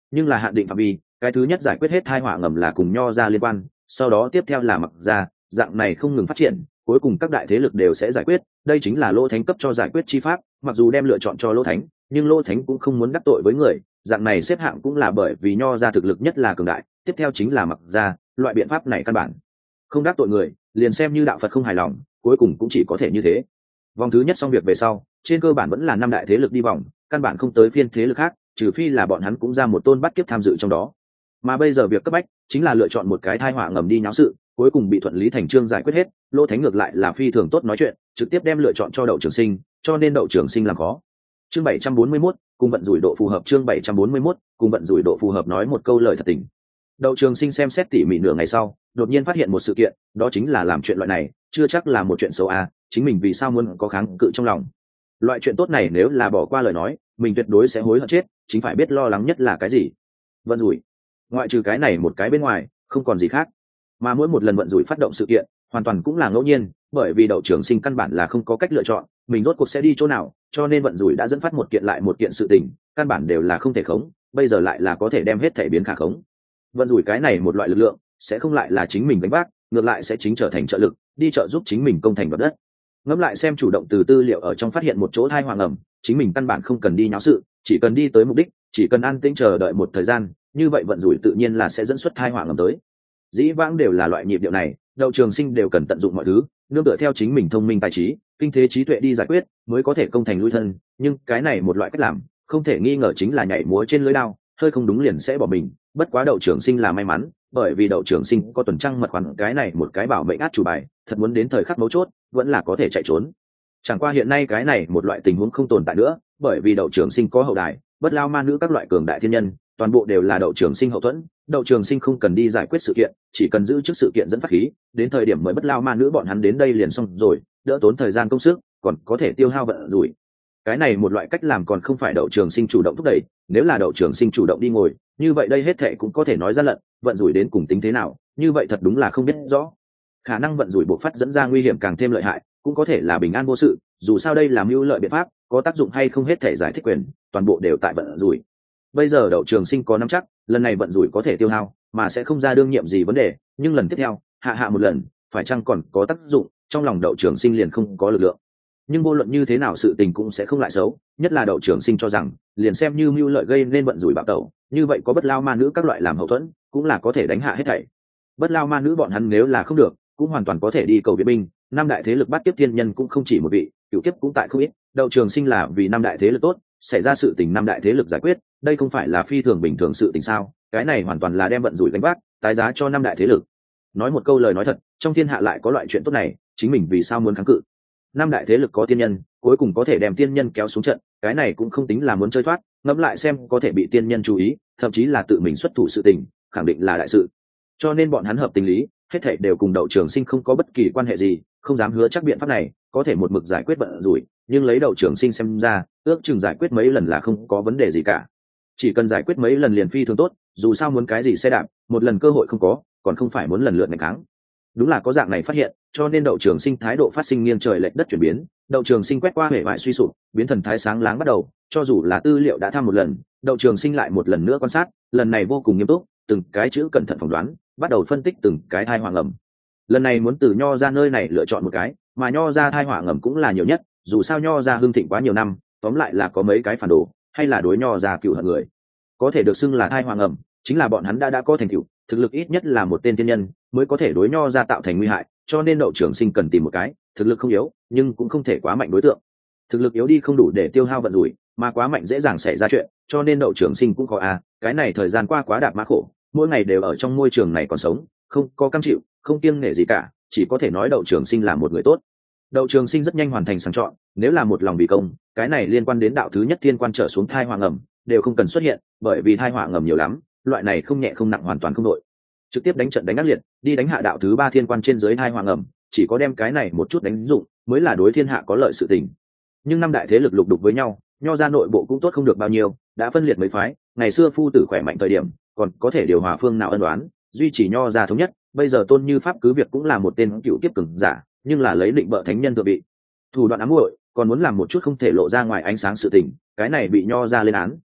nhưng là hạn định phạm vi, cái thứ nhất giải quyết hết tai họa ngầm là cùng nho ra liên quan, sau đó tiếp theo là mặc ra, dạng này không ngừng phát triển, cuối cùng các đại thế lực đều sẽ giải quyết. Đây chính là Lỗ Thánh cấp cho giải quyết chi pháp, mặc dù đem lựa chọn cho Lỗ Thánh, nhưng Lỗ Thánh cũng không muốn đắc tội với người, dạng này xếp hạng cũng là bởi vì nho ra thực lực nhất là cường đại, tiếp theo chính là mặc ra, loại biện pháp này căn bản không đắc tội người, liền xem như đạo Phật không hài lòng, cuối cùng cũng chỉ có thể như thế. Vòng thứ nhất xong việc về sau, trên cơ bản vẫn là năm đại thế lực đi vòng, căn bản không tới phiên thế lực khác, trừ phi là bọn hắn cũng ra một tôn bắt kiếp tham dự trong đó. Mà bây giờ việc cấp bách chính là lựa chọn một cái tai họa ngầm đi nháo sự, cuối cùng bị thuận lý thành chương giải quyết hết. Lỗ Thánh ngược lại là phi thường tốt nói chuyện, trực tiếp đem lựa chọn cho Đậu Trường Sinh, cho nên Đậu Trường Sinh làm khó. Chương bảy trăm bốn mươi mốt, cùng vận rủi độ phù hợp. Chương bảy trăm bốn mươi mốt, cùng vận rủi độ phù hợp. Nói một câu lời thật tình. Đậu Trường Sinh xem xét tỉ mỉ nửa ngày sau, đột nhiên phát hiện một sự kiện, đó chính là làm chuyện loại này chưa chắc là một chuyện xấu à, chính mình vì sao muốn có kháng cự trong lòng. Loại chuyện tốt này nếu là bỏ qua lời nói, mình tuyệt đối sẽ hối hận chết, chính phải biết lo lắng nhất là cái gì. Vận rủi. Ngoại trừ cái này một cái bên ngoài, không còn gì khác. Mà mỗi một lần vận rủi phát động sự kiện, hoàn toàn cũng là ngẫu nhiên, bởi vì Đậu Trường Sinh căn bản là không có cách lựa chọn, mình rốt cuộc sẽ đi chỗ nào, cho nên vận rủi đã dẫn phát một kiện lại một kiện sự tình, căn bản đều là không thể khống, bây giờ lại là có thể đem hết thể biến khả khống. Vận rủi cái này một loại lực lượng, sẽ không lại là chính mình gánh vác, ngược lại sẽ chính trở thành trợ lực, đi trợ giúp chính mình công thành đoạt đất. Ngẫm lại xem, chủ động từ tư liệu ở trong phát hiện một chỗ thai hoàng ẩm, chính mình căn bản không cần đi nháo sự, chỉ cần đi tới mục đích, chỉ cần an tĩnh chờ đợi một thời gian, như vậy vận rủi tự nhiên là sẽ dẫn xuất thai hoàng ẩm tới. Dĩ vãng đều là loại nhịp điệu này, Đậu Trường Sinh đều cần tận dụng mọi thứ, nương tựa theo chính mình thông minh tài trí, kinh thế trí tuệ đi giải quyết, mới có thể công thành lui thân, nhưng cái này một loại cách làm, không thể nghi ngờ chính là nhảy múa trên lưới đao, hơi không đúng liền sẽ bỏ mình. Bất quá Đậu Trường Sinh là may mắn, bởi vì Đậu Trường Sinh có tuần trăng mật khoản cái này một cái bảo mệnh át chủ bài, thật muốn đến thời khắc mấu chốt, vẫn là có thể chạy trốn. Chẳng qua hiện nay cái này một loại tình huống không tồn tại nữa, bởi vì Đậu Trường Sinh có hậu đài, Bất Lao Ma Nữ các loại cường đại thiên nhân, toàn bộ đều là Đậu Trường Sinh hậu thuẫn. Đậu Trường Sinh không cần đi giải quyết sự kiện, chỉ cần giữ trước sự kiện dẫn phát khí, đến thời điểm mới Bất Lao Ma Nữ bọn hắn đến đây liền xong rồi, đỡ tốn thời gian công sức, còn có thể tiêu hao vận rủi. Cái này một loại cách làm còn không phải Đậu Trường Sinh chủ động thúc đẩy, nếu là Đậu Trường Sinh chủ động đi ngồi, như vậy đây hết thệ cũng có thể nói ra lận, vận rủi đến cùng tính thế nào, như vậy thật đúng là không biết rõ. Khả năng vận rủi bộc phát dẫn ra nguy hiểm càng thêm lợi hại, cũng có thể là bình an vô sự, dù sao đây là mưu lợi biện pháp, có tác dụng hay không hết thể giải thích quyền, toàn bộ đều tại vận rủi. Bây giờ Đậu Trường Sinh có nắm chắc, lần này vận rủi có thể tiêu hao, mà sẽ không ra đương nhiệm gì vấn đề, nhưng lần tiếp theo, hạ hạ một lần, phải chăng còn có tác dụng, trong lòng Đậu Trường Sinh liền không có lực lượng. Nhưng vô luận như thế nào sự tình cũng sẽ không lại xấu, nhất là Đậu Trường Sinh cho rằng, liền xem như mưu lợi gây nên vận rủi bạo tẩu, như vậy có Bất Lao Ma Nữ các loại làm hậu thuẫn, cũng là có thể đánh hạ hết thảy. Bất Lao Ma Nữ bọn hắn nếu là không được, cũng hoàn toàn có thể đi cầu viện binh, năm đại thế lực bắt tiếp thiên nhân cũng không chỉ một vị, cửu kiếp cũng tại không ít. Đậu Trường Sinh là vì năm đại thế lực tốt, xảy ra sự tình năm đại thế lực giải quyết, đây không phải là phi thường bình thường sự tình sao? Cái này hoàn toàn là đem vận rủi gánh vác, tái giá cho năm đại thế lực. Nói một câu lời nói thật, trong thiên hạ lại có loại chuyện tốt này, chính mình vì sao muốn kháng cự? Năm đại thế lực có tiên nhân, cuối cùng có thể đem tiên nhân kéo xuống trận, cái này cũng không tính là muốn chơi thoát, ngẫm lại xem có thể bị tiên nhân chú ý, thậm chí là tự mình xuất thủ sự tình, khẳng định là đại sự. Cho nên bọn hắn hợp tình lý, hết thảy đều cùng Đậu Trường Sinh không có bất kỳ quan hệ gì, không dám hứa chắc biện pháp này có thể một mực giải quyết vận rủi, nhưng lấy Đậu Trường Sinh xem ra, ước chừng giải quyết mấy lần là không có vấn đề gì cả. Chỉ cần giải quyết mấy lần liền phi thường tốt, dù sao muốn cái gì xe đạp, một lần cơ hội không có, còn không phải muốn lần lượt ngày kháng. Đúng là có dạng này phát hiện, cho nên Đậu Trường Sinh thái độ phát sinh nghiêng trời lệch đất chuyển biến. Đậu Trường Sinh quét qua hệ bại suy sụp, biến thần thái sáng láng bắt đầu, cho dù là tư liệu đã tham một lần, Đậu Trường Sinh lại một lần nữa quan sát, lần này vô cùng nghiêm túc, từng cái chữ cẩn thận phỏng đoán, bắt đầu phân tích từng cái thai họa ngầm. Lần này muốn từ nho ra nơi này lựa chọn một cái, mà nho ra thai họa ngầm cũng là nhiều nhất, dù sao nho ra hưng thịnh quá nhiều năm, tóm lại là có mấy cái phản đồ, hay là đối nho ra cựu hận người, có thể được xưng là thai họa ngầm, chính là bọn hắn đã đã có thành tựu, thực lực ít nhất là một tên tiên nhân, mới có thể đối nho ra tạo thành nguy hại, cho nên Đậu Trường Sinh cần tìm một cái thực lực không yếu, nhưng cũng không thể quá mạnh đối tượng. Thực lực yếu đi không đủ để tiêu hao vận rủi, mà quá mạnh dễ dàng xảy ra chuyện, cho nên Đậu Trường Sinh cũng có à, cái này thời gian qua quá đạp mã khổ, mỗi ngày đều ở trong môi trường này còn sống, không có cam chịu, không kiêng nể gì cả, chỉ có thể nói Đậu Trường Sinh là một người tốt. Đậu Trường Sinh rất nhanh hoàn thành sàng chọn, nếu là một lòng vì công, cái này liên quan đến đạo thứ nhất thiên quan trở xuống thai họa ngầm, đều không cần xuất hiện, bởi vì thai họa ngầm nhiều lắm, loại này không nhẹ không nặng hoàn toàn không đội. Trực tiếp đánh trận đánh ác liệt, đi đánh hạ đạo thứ ba thiên quan trên dưới thai họa ngầm, chỉ có đem cái này một chút đánh dụng, mới là đối thiên hạ có lợi sự tình. Nhưng năm đại thế lực lục đục với nhau, nho ra nội bộ cũng tốt không được bao nhiêu, đã phân liệt mấy phái, ngày xưa phu tử khỏe mạnh thời điểm, còn có thể điều hòa phương nào ân đoán, duy trì nho ra thống nhất, bây giờ Tôn Như Pháp cứ việc cũng là một tên cựu kiếp cường giả, nhưng là lấy định bợ thánh nhân thượng vị, thủ đoạn ám muội, còn muốn làm một chút không thể lộ ra ngoài ánh sáng sự tình, cái này bị nho ra lên án,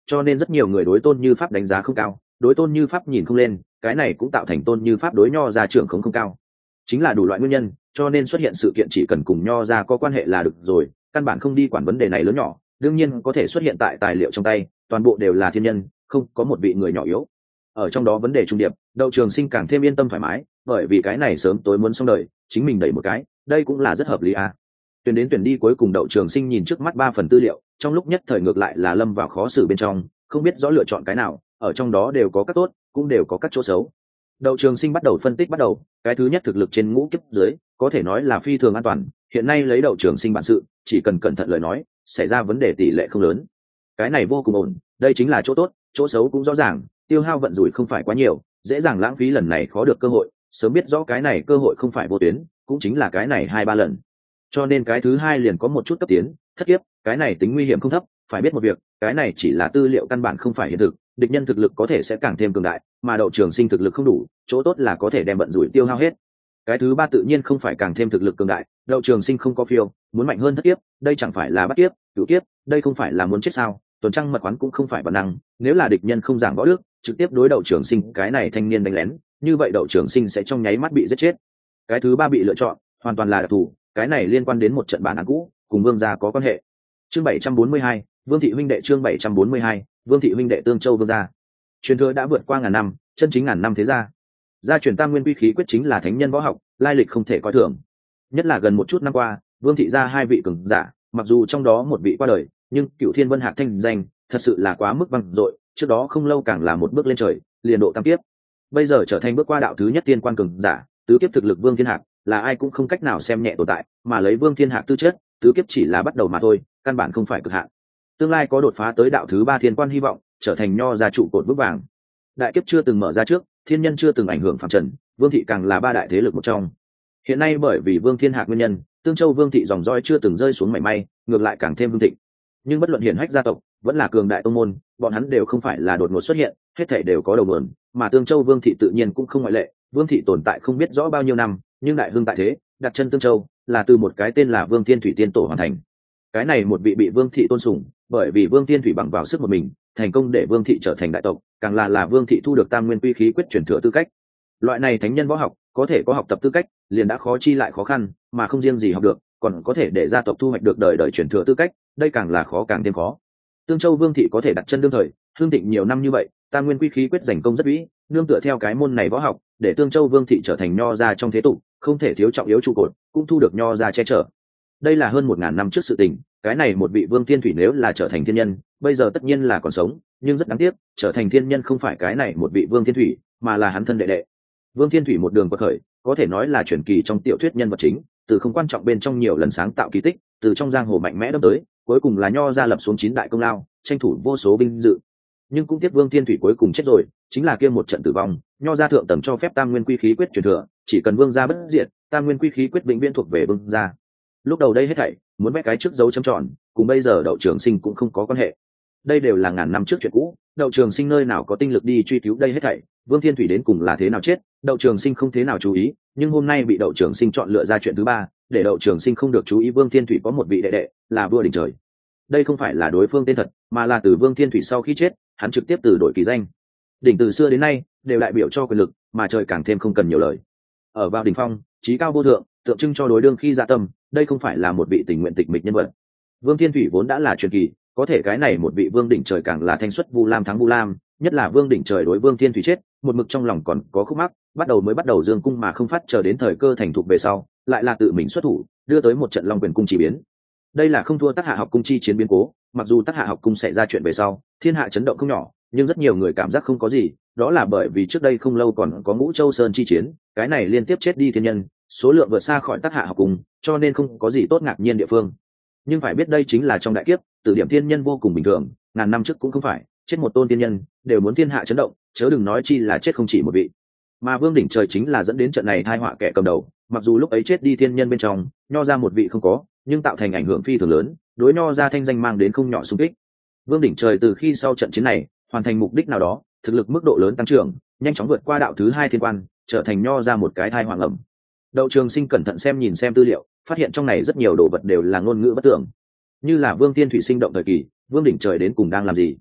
cho nên rất nhiều người đối Tôn Như Pháp đánh giá không cao, đối Tôn Như Pháp nhìn không lên, cái này cũng tạo thành Tôn Như Pháp đối Nho gia trưởng không không cao. Chính là đủ loại nguyên nhân, cho nên xuất hiện sự kiện chỉ cần cùng Nho gia có quan hệ là được rồi, căn bản không đi quản vấn đề này lớn nhỏ. Đương nhiên có thể xuất hiện tại tài liệu trong tay, toàn bộ đều là thiên nhân, không có một vị người nhỏ yếu. Ở trong đó vấn đề trung điệp, Đậu Trường Sinh càng thêm yên tâm thoải mái, bởi vì cái này sớm tối muốn xong đời, chính mình đẩy một cái, đây cũng là rất hợp lý à. Tuyển đến tuyển đi cuối cùng Đậu Trường Sinh nhìn trước mắt ba phần tư liệu, trong lúc nhất thời ngược lại là lâm vào khó xử bên trong, không biết rõ lựa chọn cái nào, ở trong đó đều có các tốt, cũng đều có các chỗ xấu. Đậu Trường Sinh bắt đầu phân tích bắt đầu, cái thứ nhất thực lực trên ngũ kiếp dưới, có thể nói là phi thường an toàn, hiện nay lấy Đậu Trường Sinh bản sự, chỉ cần cẩn thận lời nói, xảy ra vấn đề tỷ lệ không lớn. Cái này vô cùng ổn, đây chính là chỗ tốt, chỗ xấu cũng rõ ràng, tiêu hao vận rủi không phải quá nhiều, dễ dàng lãng phí lần này khó được cơ hội, sớm biết rõ cái này cơ hội không phải vô tuyến, cũng chính là cái này hai ba lần. Cho nên cái thứ hai liền có một chút cấp tiến, thất kiếp, cái này tính nguy hiểm không thấp, phải biết một việc, cái này chỉ là tư liệu căn bản không phải hiện thực, địch nhân thực lực có thể sẽ càng thêm cường đại, mà Đậu Trường Sinh thực lực không đủ, chỗ tốt là có thể đem vận rủi tiêu hao hết. Cái thứ ba tự nhiên không phải càng thêm thực lực cường đại, Đậu Trường Sinh không có phiêu, muốn mạnh hơn thất kiếp, đây chẳng phải là bắt kiếp, cửu kiếp, đây không phải là muốn chết sao? Tuần trăng mật quán cũng không phải bản năng, nếu là địch nhân không giảng võ đức, trực tiếp đối Đậu Trường Sinh cái này thanh niên đánh lén, như vậy Đậu Trường Sinh sẽ trong nháy mắt bị giết chết. Cái thứ ba bị lựa chọn, hoàn toàn là đặc thù, cái này liên quan đến một trận bản án cũ, cùng Vương gia có quan hệ. Chương bảy trăm bốn mươi hai, Vương thị huynh đệ chương bảy trăm bốn mươi hai, Vương thị huynh đệ Tương Châu Vương gia. Truyền thừa đã vượt qua ngàn năm, chân chính ngàn năm thế gia. Gia truyền Tam Nguyên Quy Khí quyết chính là thánh nhân võ học, lai lịch không thể coi thường. Nhất là gần một chút năm qua, Vương thị gia hai vị cường giả, mặc dù trong đó một vị qua đời, nhưng Cửu Thiên Vân Hạc thanh danh thật sự là quá mức vang dội, trước đó không lâu càng là một bước lên trời, liền độ tam kiếp. Bây giờ trở thành bước qua đạo thứ nhất tiên quan cường giả, tứ kiếp thực lực Vương Thiên Hạc, là ai cũng không cách nào xem nhẹ tồn tại, mà lấy Vương Thiên Hạc tư chất, tứ kiếp chỉ là bắt đầu mà thôi, căn bản không phải cực hạn. Tương lai có đột phá tới đạo thứ ba thiên quan hy vọng, trở thành Nho gia trụ cột vững vàng. Đại kiếp chưa từng mở ra trước, thiên nhân chưa từng ảnh hưởng phàm trần, Vương thị càng là ba đại thế lực một trong. Hiện nay bởi vì Vương Thiên Hạc nguyên nhân, Tương Châu Vương thị dòng dõi chưa từng rơi xuống mảy may, ngược lại càng thêm hưng thịnh. Nhưng bất luận hiển hách gia tộc, vẫn là cường đại tông môn, bọn hắn đều không phải là đột ngột xuất hiện, hết thảy đều có đầu nguồn, mà Tương Châu Vương thị tự nhiên cũng không ngoại lệ. Vương thị tồn tại không biết rõ bao nhiêu năm, nhưng đại hưng tại thế, đặt chân Tương Châu, là từ một cái tên là Vương Thiên Thủy tiên tổ hoàn thành. Cái này một vị bị Vương thị tôn sùng, bởi vì Vương Thiên Thủy bằng vào sức một mình, thành công để Vương thị trở thành đại tộc, càng là là Vương thị thu được Tam Nguyên Quy Khí quyết truyền thừa tư cách. Loại này thánh nhân võ học, có thể có học tập tư cách, liền đã khó chi lại khó khăn, mà không riêng gì học được, còn có thể để gia tộc thu hoạch được đời đời truyền thừa tư cách, đây càng là khó càng thêm khó. Tương Châu Vương thị có thể đặt chân đương thời, hương thịnh nhiều năm như vậy, Tam Nguyên Quy Khí quyết giành công rất vĩ, nương tựa theo cái môn này võ học, để Tương Châu Vương thị trở thành Nho gia trong thế tục, không thể thiếu trọng yếu trụ cột, cũng thu được Nho gia che chở. Đây là hơn một ngàn năm trước sự tình, cái này một vị Vương Thiên Thủy nếu là trở thành thiên nhân, bây giờ tất nhiên là còn sống, nhưng rất đáng tiếc, trở thành thiên nhân không phải cái này một vị Vương Thiên Thủy, mà là hắn thân đệ đệ. Vương Thiên Thủy một đường quật khởi, có thể nói là truyền kỳ trong tiểu thuyết nhân vật chính, từ không quan trọng bên trong nhiều lần sáng tạo kỳ tích, từ trong giang hồ mạnh mẽ đâm tới, cuối cùng là Nho gia lập xuống chín đại công lao, tranh thủ vô số vinh dự. Nhưng cũng tiếc Vương Thiên Thủy cuối cùng chết rồi, chính là kia một trận tử vong, Nho gia thượng tầng cho phép Tam Nguyên Quy Khí quyết truyền thừa, chỉ cần Vương gia bất diệt, Tam Nguyên Quy Khí quyết vĩnh viễn thuộc về Vương gia. Lúc đầu đây hết thảy, muốn vẽ cái trước dấu chấm tròn, cùng bây giờ Đậu Trường Sinh cũng không có quan hệ. Đây đều là ngàn năm trước chuyện cũ, Đậu Trường Sinh nơi nào có tinh lực đi truy cứu đây hết thảy, Vương Thiên Thủy đến cùng là thế nào chết, Đậu Trường Sinh không thế nào chú ý, nhưng hôm nay bị Đậu Trường Sinh chọn lựa ra chuyện thứ ba, để Đậu Trường Sinh không được chú ý Vương Thiên Thủy có một vị đệ đệ, là vua đỉnh trời. Đây không phải là đối phương tên thật, mà là từ Vương Thiên Thủy sau khi chết, hắn trực tiếp từ đổi kỳ danh. Đỉnh từ xưa đến nay đều đại biểu cho quyền lực, mà trời càng thêm không cần nhiều lời. Ở vào đỉnh phong, chí cao vô thượng, tượng trưng cho đối đương khi dạ tâm, đây không phải là một vị tình nguyện tịch mịch nhân vật. Vương Thiên Thủy vốn đã là truyền kỳ, có thể cái này một vị Vương đỉnh trời càng là thanh xuất Vu Lam thắng Vu Lam, nhất là Vương đỉnh trời đối Vương Thiên Thủy chết, một mực trong lòng còn có khúc mắc, bắt đầu mới bắt đầu dương cung mà không phát, chờ đến thời cơ thành thục về sau, lại là tự mình xuất thủ, đưa tới một trận Long Quyền cung chi biến. Đây là không thua Tắc Hạ học cung chi chiến biến cố, mặc dù Tắc Hạ học cung xảy ra chuyện về sau, thiên hạ chấn động không nhỏ, nhưng rất nhiều người cảm giác không có gì, đó là bởi vì trước đây không lâu còn có Ngũ Châu Sơn chi chiến, cái này liên tiếp chết đi thiên nhân, số lượng vượt xa khỏi Tắc Hạ học cung, cho nên không có gì tốt ngạc nhiên địa phương. Nhưng phải biết đây chính là trong đại kiếp, từ điểm thiên nhân vô cùng bình thường, ngàn năm trước cũng không phải, chết một tôn thiên nhân đều muốn thiên hạ chấn động, chớ đừng nói chi là chết không chỉ một vị. Mà Vương đỉnh trời chính là dẫn đến trận này tai họa kẻ cầm đầu, mặc dù lúc ấy chết đi thiên nhân bên trong, Nho ra một vị không có, nhưng tạo thành ảnh hưởng phi thường lớn, đối Nho ra thanh danh mang đến không nhỏ xung kích. Vương đỉnh trời từ khi sau trận chiến này hoàn thành mục đích nào đó, thực lực mức độ lớn tăng trưởng, nhanh chóng vượt qua đạo thứ hai thiên quan, trở thành Nho ra một cái tai họa ngầm. Đậu Trường Sinh cẩn thận xem nhìn xem tư liệu, phát hiện trong này rất nhiều đồ vật đều là ngôn ngữ bất tưởng, như là Vương Tiên Thủy sinh động thời kỳ, Vương đỉnh trời đến cùng đang làm gì.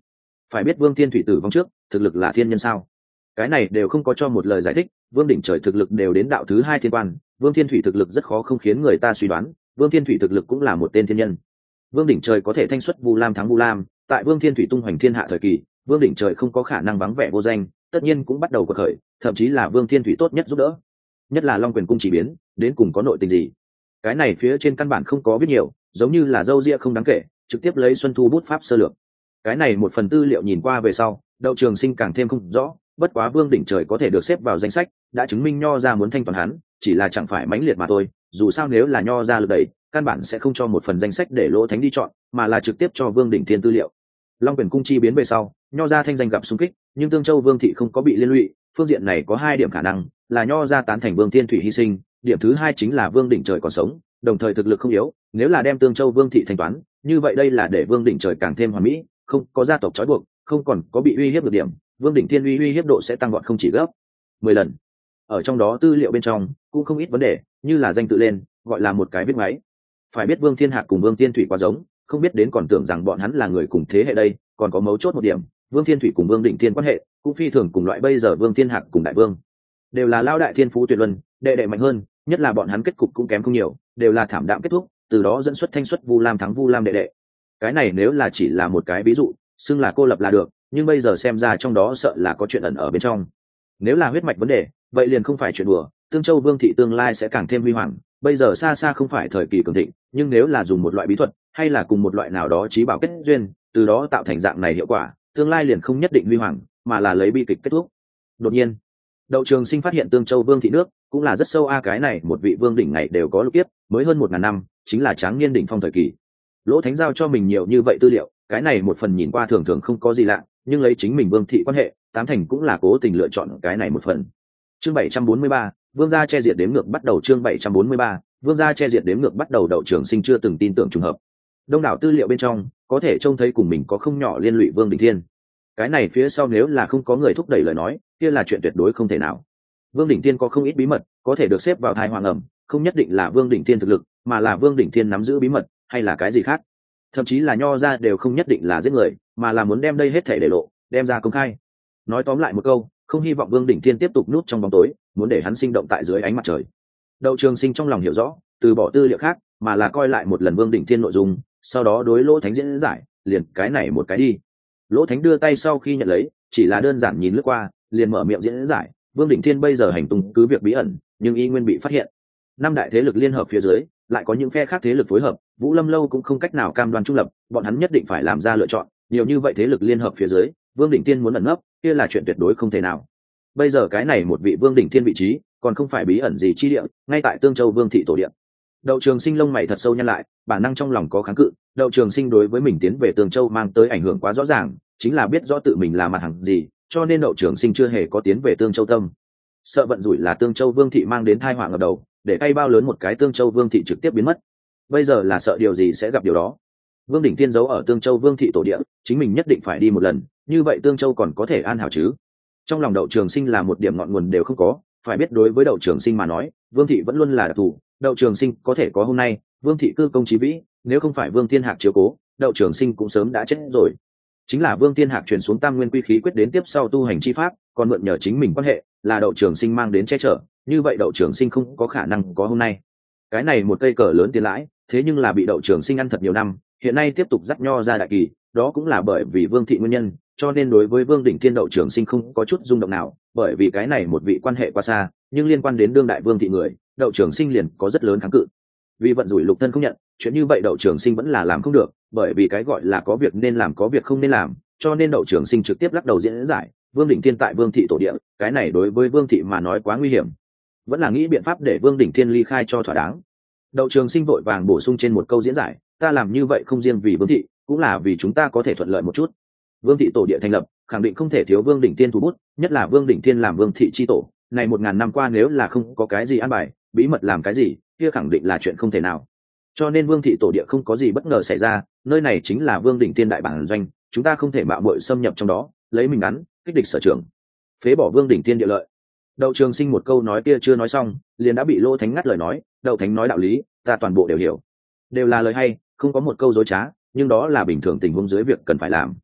phải biết Vương Thiên Thủy tử vong trước thực lực là thiên nhân sao? Cái này đều không có cho một lời giải thích. Vương Đỉnh Trời thực lực đều đến đạo thứ hai thiên quan, Vương Thiên Thủy thực lực rất khó không khiến người ta suy đoán Vương Thiên Thủy thực lực cũng là một tên thiên nhân. Vương Đỉnh Trời có thể thanh xuất Vu Lam thắng Vu Lam, tại Vương Thiên Thủy tung hoành thiên hạ thời kỳ, Vương Đỉnh Trời không có khả năng vắng vẻ vô danh, tất nhiên cũng bắt đầu cuộc khởi, thậm chí là Vương Thiên Thủy tốt nhất giúp đỡ. Nhất là Long Quyền cung chỉ biến, đến cùng có nội tình gì? Cái này phía trên căn bản không có biết nhiều, giống như là dâu ria không đáng kể, trực tiếp lấy Xuân Thu bút pháp sơ lược. Cái này một phần tư liệu nhìn qua về sau, Đậu Trường Sinh càng thêm không rõ, bất quá Vương Đỉnh Trời có thể được xếp vào danh sách, đã chứng minh Nho ra muốn thanh toàn hắn, chỉ là chẳng phải mãnh liệt mà thôi, dù sao nếu là Nho ra lực đẩy, căn bản sẽ không cho một phần danh sách để Lỗ Thánh đi chọn, mà là trực tiếp cho Vương Đỉnh Thiên tư liệu. Long Quyền cung chi biến về sau, Nho ra thanh danh gặp xung kích, nhưng Tương Châu Vương thị không có bị liên lụy, phương diện này có hai điểm khả năng, là Nho ra tán thành Vương Thiên Thủy hy sinh, điểm thứ hai chính là Vương Đỉnh Trời còn sống, đồng thời thực lực không yếu, nếu là đem Tương Châu Vương thị thanh toán, như vậy đây là để Vương Đỉnh Trời càng thêm hoàn mỹ, không có gia tộc trói buộc, không còn có bị uy hiếp được điểm, Vương Đỉnh Thiên uy uy hiếp độ sẽ tăng vọt không chỉ gấp mười lần. Ở trong đó tư liệu bên trong cũng không ít vấn đề, như là danh tự lên, gọi là một cái viết máy. Phải biết Vương Thiên Hạc cùng Vương Thiên Thủy quá giống, không biết đến còn tưởng rằng bọn hắn là người cùng thế hệ đây, còn có mấu chốt một điểm, Vương Thiên Thủy cùng Vương Đỉnh Thiên quan hệ cũng phi thường cùng loại bây giờ Vương Thiên Hạc cùng Đại Vương. Đều là lao đại thiên phú tuyệt luân, đệ đệ mạnh hơn, nhất là bọn hắn kết cục cũng kém không nhiều, đều là thảm đạm kết thúc, từ đó dẫn xuất thanh xuất Vu Lam thắng Vu Lam đệ đệ. Cái này nếu là chỉ là một cái ví dụ, xưng là cô lập là được, nhưng bây giờ xem ra trong đó sợ là có chuyện ẩn ở bên trong. Nếu là huyết mạch vấn đề, vậy liền không phải chuyện đùa, Tương Châu Vương thị tương lai sẽ càng thêm huy hoàng, bây giờ xa xa không phải thời kỳ cường thịnh, nhưng nếu là dùng một loại bí thuật hay là cùng một loại nào đó trí bảo kết duyên, từ đó tạo thành dạng này hiệu quả, tương lai liền không nhất định huy hoàng, mà là lấy bi kịch kết thúc. Đột nhiên, Đậu Trường Sinh phát hiện Tương Châu Vương thị nước cũng là rất sâu a, cái này một vị vương đỉnh này đều có lục kiếp, mới hơn một ngàn năm, chính là tráng niên đỉnh phong thời kỳ. Lỗ Thánh giao cho mình nhiều như vậy tư liệu, cái này một phần nhìn qua thường thường không có gì lạ, nhưng lấy chính mình Vương thị quan hệ, tám thành cũng là cố tình lựa chọn cái này một phần. Chương bảy trăm bốn mươi ba, Vương gia che diệt đếm ngược bắt đầu. Chương bảy trăm bốn mươi ba, Vương gia che diệt đếm ngược bắt đầu. Đậu Trường Sinh chưa từng tin tưởng trùng hợp. Đông đảo tư liệu bên trong, có thể trông thấy cùng mình có không nhỏ liên lụy Vương Đỉnh Thiên. Cái này phía sau nếu là không có người thúc đẩy lời nói, kia là chuyện tuyệt đối không thể nào. Vương Đỉnh Thiên có không ít bí mật, có thể được xếp vào thai hoàng ẩm, không nhất định là Vương Đỉnh Thiên thực lực, mà là Vương Đỉnh Thiên nắm giữ bí mật, hay là cái gì khác. Thậm chí là Nho ra đều không nhất định là giết người, mà là muốn đem đây hết thể để lộ, đem ra công khai. Nói tóm lại một câu, không hy vọng Vương Đỉnh Thiên tiếp tục núp trong bóng tối, muốn để hắn sinh động tại dưới ánh mặt trời. Đậu Trường Sinh trong lòng hiểu rõ, từ bỏ tư liệu khác, mà là coi lại một lần Vương Đỉnh Thiên nội dung, sau đó đối Lỗ Thánh diễn giải, liền cái này một cái đi. Lỗ Thánh đưa tay sau khi nhận lấy, chỉ là đơn giản nhìn lướt qua, liền mở miệng diễn giải. Vương Đỉnh Thiên bây giờ hành tung cứ việc bí ẩn, nhưng y nguyên bị phát hiện. Năm đại thế lực liên hợp phía dưới, lại có những phe khác thế lực phối hợp, Vũ Lâm lâu cũng không cách nào cam đoan trung lập, bọn hắn nhất định phải làm ra lựa chọn. Nhiều như vậy thế lực liên hợp phía dưới, Vương Đỉnh Thiên muốn ẩn nấp, kia là chuyện tuyệt đối không thể nào. Bây giờ cái này một vị Vương Đỉnh Thiên vị trí, còn không phải bí ẩn gì chi địa, ngay tại Tương Châu Vương thị tổ địa. Đậu Trường Sinh lông mày thật sâu nhăn lại, bản năng trong lòng có kháng cự. Đậu Trường Sinh đối với mình tiến về Tương Châu mang tới ảnh hưởng quá rõ ràng, chính là biết rõ tự mình là mặt hàng gì, cho nên Đậu Trường Sinh chưa hề có tiến về Tương Châu tâm. Sợ vận rủi là Tương Châu Vương thị mang đến tai họa ngập đầu, để cay bao lớn một cái Tương Châu Vương thị trực tiếp biến mất. Bây giờ là sợ điều gì sẽ gặp điều đó. Vương Đỉnh Thiên giấu ở Tương Châu Vương thị tổ địa, chính mình nhất định phải đi một lần, như vậy Tương Châu còn có thể an hảo chứ. Trong lòng Đậu Trường Sinh là một điểm ngọn nguồn đều không có, phải biết đối với Đậu Trường Sinh mà nói, Vương thị vẫn luôn là đặc thù, Đậu Trường Sinh có thể có hôm nay, Vương thị cư công chí vĩ, nếu không phải Vương Thiên Hạc chiếu cố, Đậu Trường Sinh cũng sớm đã chết rồi. Chính là Vương Thiên Hạc truyền xuống Tam Nguyên Quy khí quyết đến tiếp sau tu hành chi pháp, còn mượn nhờ chính mình quan hệ, là Đậu Trường Sinh mang đến che chở, như vậy Đậu Trường Sinh không có khả năng có hôm nay. Cái này một cây cờ lớn tiền lãi, thế nhưng là bị Đậu Trường Sinh ăn thật nhiều năm, hiện nay tiếp tục dắt Nho ra đại kỳ, đó cũng là bởi vì Vương thị nguyên nhân, cho nên đối với Vương Đỉnh Thiên Đậu Trường Sinh không có chút rung động nào, bởi vì cái này một vị quan hệ quá xa, nhưng liên quan đến đương đại Vương thị người, Đậu Trường Sinh liền có rất lớn kháng cự. Vì vận rủi lục thân không nhận, chuyện như vậy Đậu Trường Sinh vẫn là làm không được, bởi vì cái gọi là có việc nên làm có việc không nên làm, cho nên Đậu Trường Sinh trực tiếp lắc đầu diễn giải, Vương Đỉnh Thiên tại Vương thị tổ địa, cái này đối với Vương thị mà nói quá nguy hiểm, vẫn là nghĩ biện pháp để Vương Đỉnh Thiên ly khai cho thỏa đáng. Đậu Trường Sinh vội vàng bổ sung trên một câu diễn giải, ta làm như vậy không riêng vì Vương thị, cũng là vì chúng ta có thể thuận lợi một chút. Vương thị tổ địa thành lập, khẳng định không thể thiếu Vương Đỉnh Thiên thủ bút, nhất là Vương Đỉnh Thiên làm Vương thị chi tổ, này một ngàn năm qua nếu là không có cái gì an bài, bí mật làm cái gì, kia khẳng định là chuyện không thể nào. Cho nên Vương thị tổ địa không có gì bất ngờ xảy ra, nơi này chính là Vương Đỉnh Thiên đại bản doanh, chúng ta không thể mạo muội xâm nhập trong đó, lấy mình ngắn, kích địch sở trường, phế bỏ Vương Đỉnh Thiên địa lợi. Đậu Trường Sinh một câu nói kia chưa nói xong, liền đã bị Lỗ Thánh ngắt lời nói, Đậu Thánh nói đạo lý, ta toàn bộ đều hiểu, đều là lời hay, không có một câu dối trá, nhưng đó là bình thường tình huống dưới việc cần phải làm.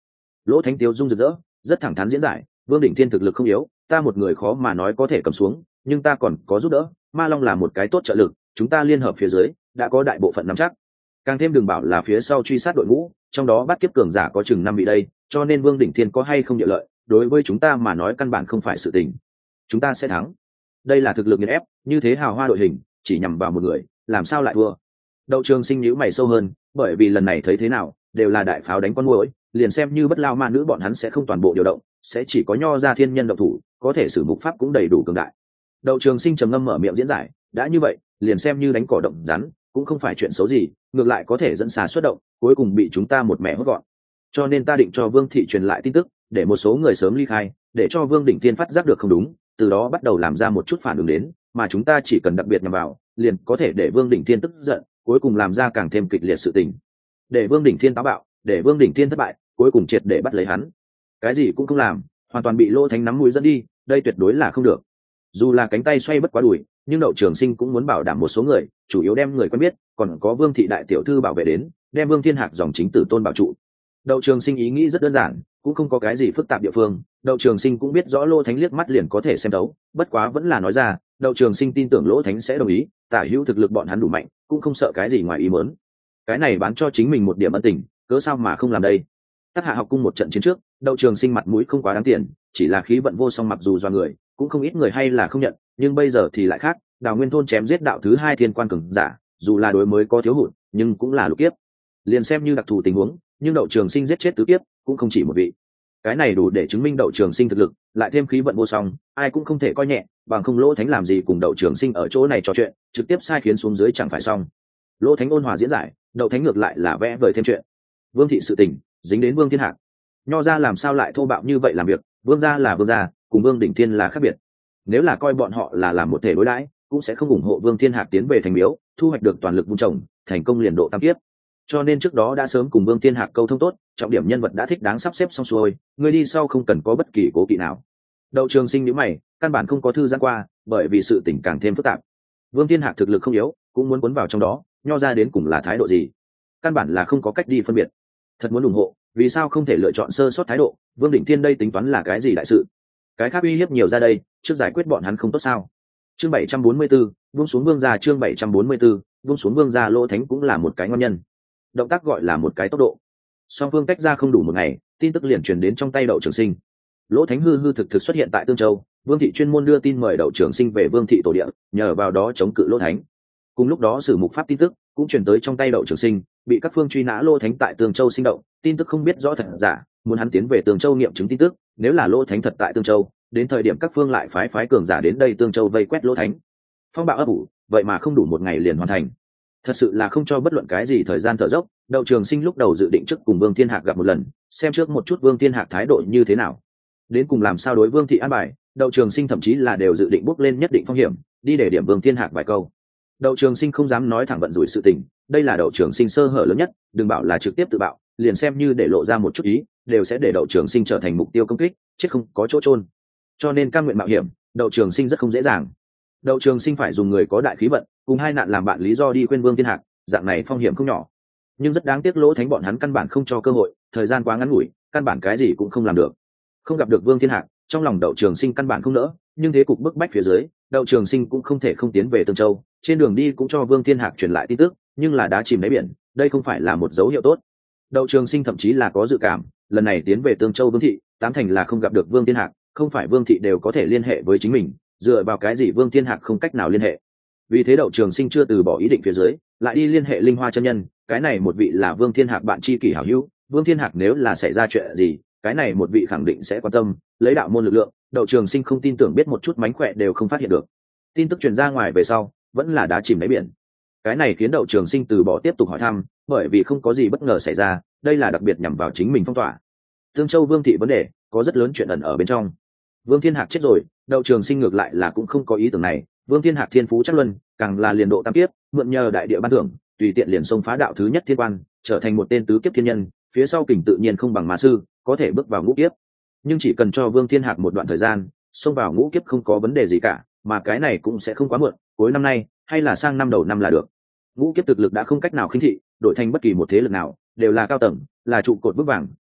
Lỗ Thánh Tiêu dung rực rỡ, rất thẳng thắn diễn giải, Vương Đỉnh Thiên thực lực không yếu, ta một người khó mà nói có thể cầm xuống, nhưng ta còn có giúp đỡ, Ma Long là một cái tốt trợ lực, chúng ta liên hợp phía dưới đã có đại bộ phận nắm chắc. Càng thêm đừng bảo là phía sau truy sát đội ngũ, trong đó bắt kiếp cường giả có chừng năm vị đây, cho nên Vương Đỉnh Thiên có hay không địa lợi, đối với chúng ta mà nói căn bản không phải sự tình. Chúng ta sẽ thắng. Đây là thực lực nghiền ép, như thế hào hoa đội hình, chỉ nhằm vào một người, làm sao lại thua? Đậu Trường Sinh nhíu mày sâu hơn, bởi vì lần này thấy thế nào, đều là đại pháo đánh con muỗi, liền xem như Bất Lao Ma Nữ bọn hắn sẽ không toàn bộ điều động, sẽ chỉ có Nho Ra Thiên Nhân động thủ, có thể sử mục pháp cũng đầy đủ cường đại. Đậu Trường Sinh trầm ngâm mở miệng diễn giải, đã như vậy, liền xem như đánh cỏ động rắn, cũng không phải chuyện xấu gì, ngược lại có thể dẫn xà xuất động, cuối cùng bị chúng ta một mẻ hốt gọn. Cho nên ta định cho Vương thị truyền lại tin tức, để một số người sớm ly khai, để cho Vương Đỉnh Thiên phát giác được không đúng, từ đó bắt đầu làm ra một chút phản ứng đến, mà chúng ta chỉ cần đặc biệt nhằm vào, liền có thể để Vương Đỉnh Thiên tức giận, cuối cùng làm ra càng thêm kịch liệt sự tình. Để Vương Đỉnh Thiên táo bạo, để Vương Đỉnh Thiên thất bại, cuối cùng triệt để bắt lấy hắn. Cái gì cũng không làm, hoàn toàn bị Lỗ Thánh nắm mũi dẫn đi, đây tuyệt đối là không được. Dù là cánh tay xoay bất quá đùi, nhưng Đậu Trường Sinh cũng muốn bảo đảm một số người, chủ yếu đem người quen biết, còn có Vương thị đại tiểu thư bảo vệ đến, đem Vương Thiên Hạc dòng chính tử tôn bảo trụ. Đậu Trường Sinh ý nghĩ rất đơn giản, cũng không có cái gì phức tạp địa phương. Đậu Trường Sinh cũng biết rõ Lỗ Thánh liếc mắt liền có thể xem đấu, bất quá vẫn là nói ra, Đậu Trường Sinh tin tưởng Lỗ Thánh sẽ đồng ý, tả hữu thực lực bọn hắn đủ mạnh, cũng không sợ cái gì ngoài ý muốn. Cái này bán cho chính mình một điểm ân tình, cớ sao mà không làm đây? Tắc Hạ học cung một trận chiến trước, Đậu Trường Sinh mặt mũi không quá đáng tiền, chỉ là khí vận vô song, mặc dù do người, cũng không ít người hay là không nhận, nhưng bây giờ thì lại khác, Đào Nguyên thôn chém giết đạo thứ hai thiên quan cường giả, dù là đối mới có thiếu hụt, nhưng cũng là lục kiếp. Liền xem như đặc thù tình huống, nhưng Đậu Trường Sinh giết chết tứ kiếp, cũng không chỉ một vị. Cái này đủ để chứng minh Đậu Trường Sinh thực lực, lại thêm khí vận vô song, ai cũng không thể coi nhẹ, bằng không Lỗ Thánh làm gì cùng Đậu Trường Sinh ở chỗ này trò chuyện, trực tiếp sai khiến xuống dưới chẳng phải xong. Lỗ Thánh ôn hòa diễn giải, Đậu Thánh ngược lại là vẽ vời thêm chuyện. Vương thị sự tình, dính đến Vương Thiên Hạc. Nho ra làm sao lại thô bạo như vậy làm việc, Vương gia là Vương gia, cùng Vương Đỉnh Thiên là khác biệt. Nếu là coi bọn họ là làm một thể đối đãi, cũng sẽ không ủng hộ Vương Thiên Hạc tiến về thành miếu, thu hoạch được toàn lực vun trồng, thành công liền độ tam kiếp. Cho nên trước đó đã sớm cùng Vương Thiên Hạc câu thông tốt, trọng điểm nhân vật đã thích đáng sắp xếp xong xuôi, người đi sau không cần có bất kỳ cố kỵ nào. Đậu Trường Sinh nhíu mày, căn bản không có thư giãn qua, bởi vì sự tình càng thêm phức tạp. Vương Thiên Hạc thực lực không yếu, cũng muốn cuốn vào trong đó, Nho ra đến cùng là thái độ gì, căn bản là không có cách đi phân biệt. Thật muốn ủng hộ, vì sao không thể lựa chọn sơ sót thái độ? Vương Đỉnh Thiên đây tính toán là cái gì đại sự? Cái khác uy hiếp nhiều ra đây, trước giải quyết bọn hắn không tốt sao? Chương bảy trăm bốn mươi 744, buông xuống Vương gia. Chương bảy trăm bốn mươi 744, buông xuống Vương gia. Lỗ Thánh cũng là một cái ngon nhân, động tác gọi là một cái tốc độ. Song phương tách ra không đủ một ngày, tin tức liền truyền đến trong tay Đậu Trường Sinh. Lỗ Thánh hư hư thực thực xuất hiện tại Tương Châu, Vương thị chuyên môn đưa tin mời Đậu Trường Sinh về Vương thị tổ địa, nhờ vào đó chống cự Lỗ Thánh. Cùng lúc đó sử mục pháp tin tức cũng truyền tới trong tay Đậu Trường Sinh, bị các phương truy nã Lỗ Thánh tại Tương Châu sinh động, tin tức không biết rõ thật giả, muốn hắn tiến về Tương Châu nghiệm chứng tin tức, nếu là Lỗ Thánh thật tại Tương Châu, đến thời điểm các phương lại phái phái cường giả đến đây Tương Châu vây quét Lỗ Thánh. Phong bạo ấp ủ, vậy mà không đủ một ngày liền hoàn thành, thật sự là không cho bất luận cái gì thời gian thở dốc. Đậu Trường Sinh lúc đầu dự định trước cùng Vương Thiên Hạc gặp một lần, xem trước một chút Vương Thiên Hạc thái độ như thế nào, đến cùng làm sao đối Vương thị an bài. Đậu Trường Sinh thậm chí là đều dự định bước lên nhất định phong hiểm, đi để điểm Vương Thiên Hạc vài câu. Đậu Trường Sinh không dám nói thẳng vận rủi sự tình, đây là Đậu Trường Sinh sơ hở lớn nhất, đừng bảo là trực tiếp tự bạo, liền xem như để lộ ra một chút ý, đều sẽ để Đậu Trường Sinh trở thành mục tiêu công kích, chết không có chỗ chôn. Cho nên cam nguyện mạo hiểm, Đậu Trường Sinh rất không dễ dàng. Đậu Trường Sinh phải dùng người có đại khí vận, cùng hai nạn làm bạn lý do đi khuyên Vương Thiên Hạc, dạng này phong hiểm không nhỏ. Nhưng rất đáng tiếc Lỗ Thánh bọn hắn căn bản không cho cơ hội, thời gian quá ngắn ngủi, căn bản cái gì cũng không làm được. Không gặp được Vương Thiên Hạc, trong lòng Đậu Trường Sinh căn bản không nỡ, nhưng thế cục bức bách phía dưới, Đậu Trường Sinh cũng không thể không tiến về Tương Châu, trên đường đi cũng cho Vương Thiên Hạc truyền lại tin tức, nhưng là đá chìm đáy biển, đây không phải là một dấu hiệu tốt. Đậu Trường Sinh thậm chí là có dự cảm, lần này tiến về Tương Châu Vương thị, tám thành là không gặp được Vương Thiên Hạc, không phải Vương thị đều có thể liên hệ với chính mình, dựa vào cái gì Vương Thiên Hạc không cách nào liên hệ. Vì thế Đậu Trường Sinh chưa từ bỏ ý định phía dưới, lại đi liên hệ Linh Hoa chân nhân, cái này một vị là Vương Thiên Hạc bạn tri kỷ hảo hữu, Vương Thiên Hạc nếu là xảy ra chuyện gì, cái này một vị khẳng định sẽ quan tâm, lấy đạo môn lực lượng, Đậu Trường Sinh không tin tưởng biết một chút mánh khỏe đều không phát hiện được. Tin tức truyền ra ngoài về sau, vẫn là đá chìm đáy biển. Cái này khiến Đậu Trường Sinh từ bỏ tiếp tục hỏi thăm, bởi vì không có gì bất ngờ xảy ra, đây là đặc biệt nhằm vào chính mình phong tỏa. Tương Châu Vương thị vấn đề, có rất lớn chuyện ẩn ở bên trong. Vương Thiên Hạc chết rồi, Đậu Trường Sinh ngược lại là cũng không có ý tưởng này. Vương Thiên Hạc thiên phú chắc luân, càng là liền độ tam kiếp, mượn nhờ đại địa ban thưởng, tùy tiện liền xông phá đạo thứ nhất thiên quan, trở thành một tên tứ kiếp thiên nhân, phía sau kình tự nhiên không bằng ma sư, có thể bước vào ngũ kiếp. Nhưng chỉ cần cho Vương Thiên Hạc một đoạn thời gian, xông vào ngũ kiếp không có vấn đề gì cả, mà cái này cũng sẽ không quá muộn, cuối năm nay hay là sang năm đầu năm là được. Ngũ kiếp thực lực đã không cách nào khinh thị, đổi thành bất kỳ một thế lực nào, đều là cao tầng, là trụ cột vững vàng,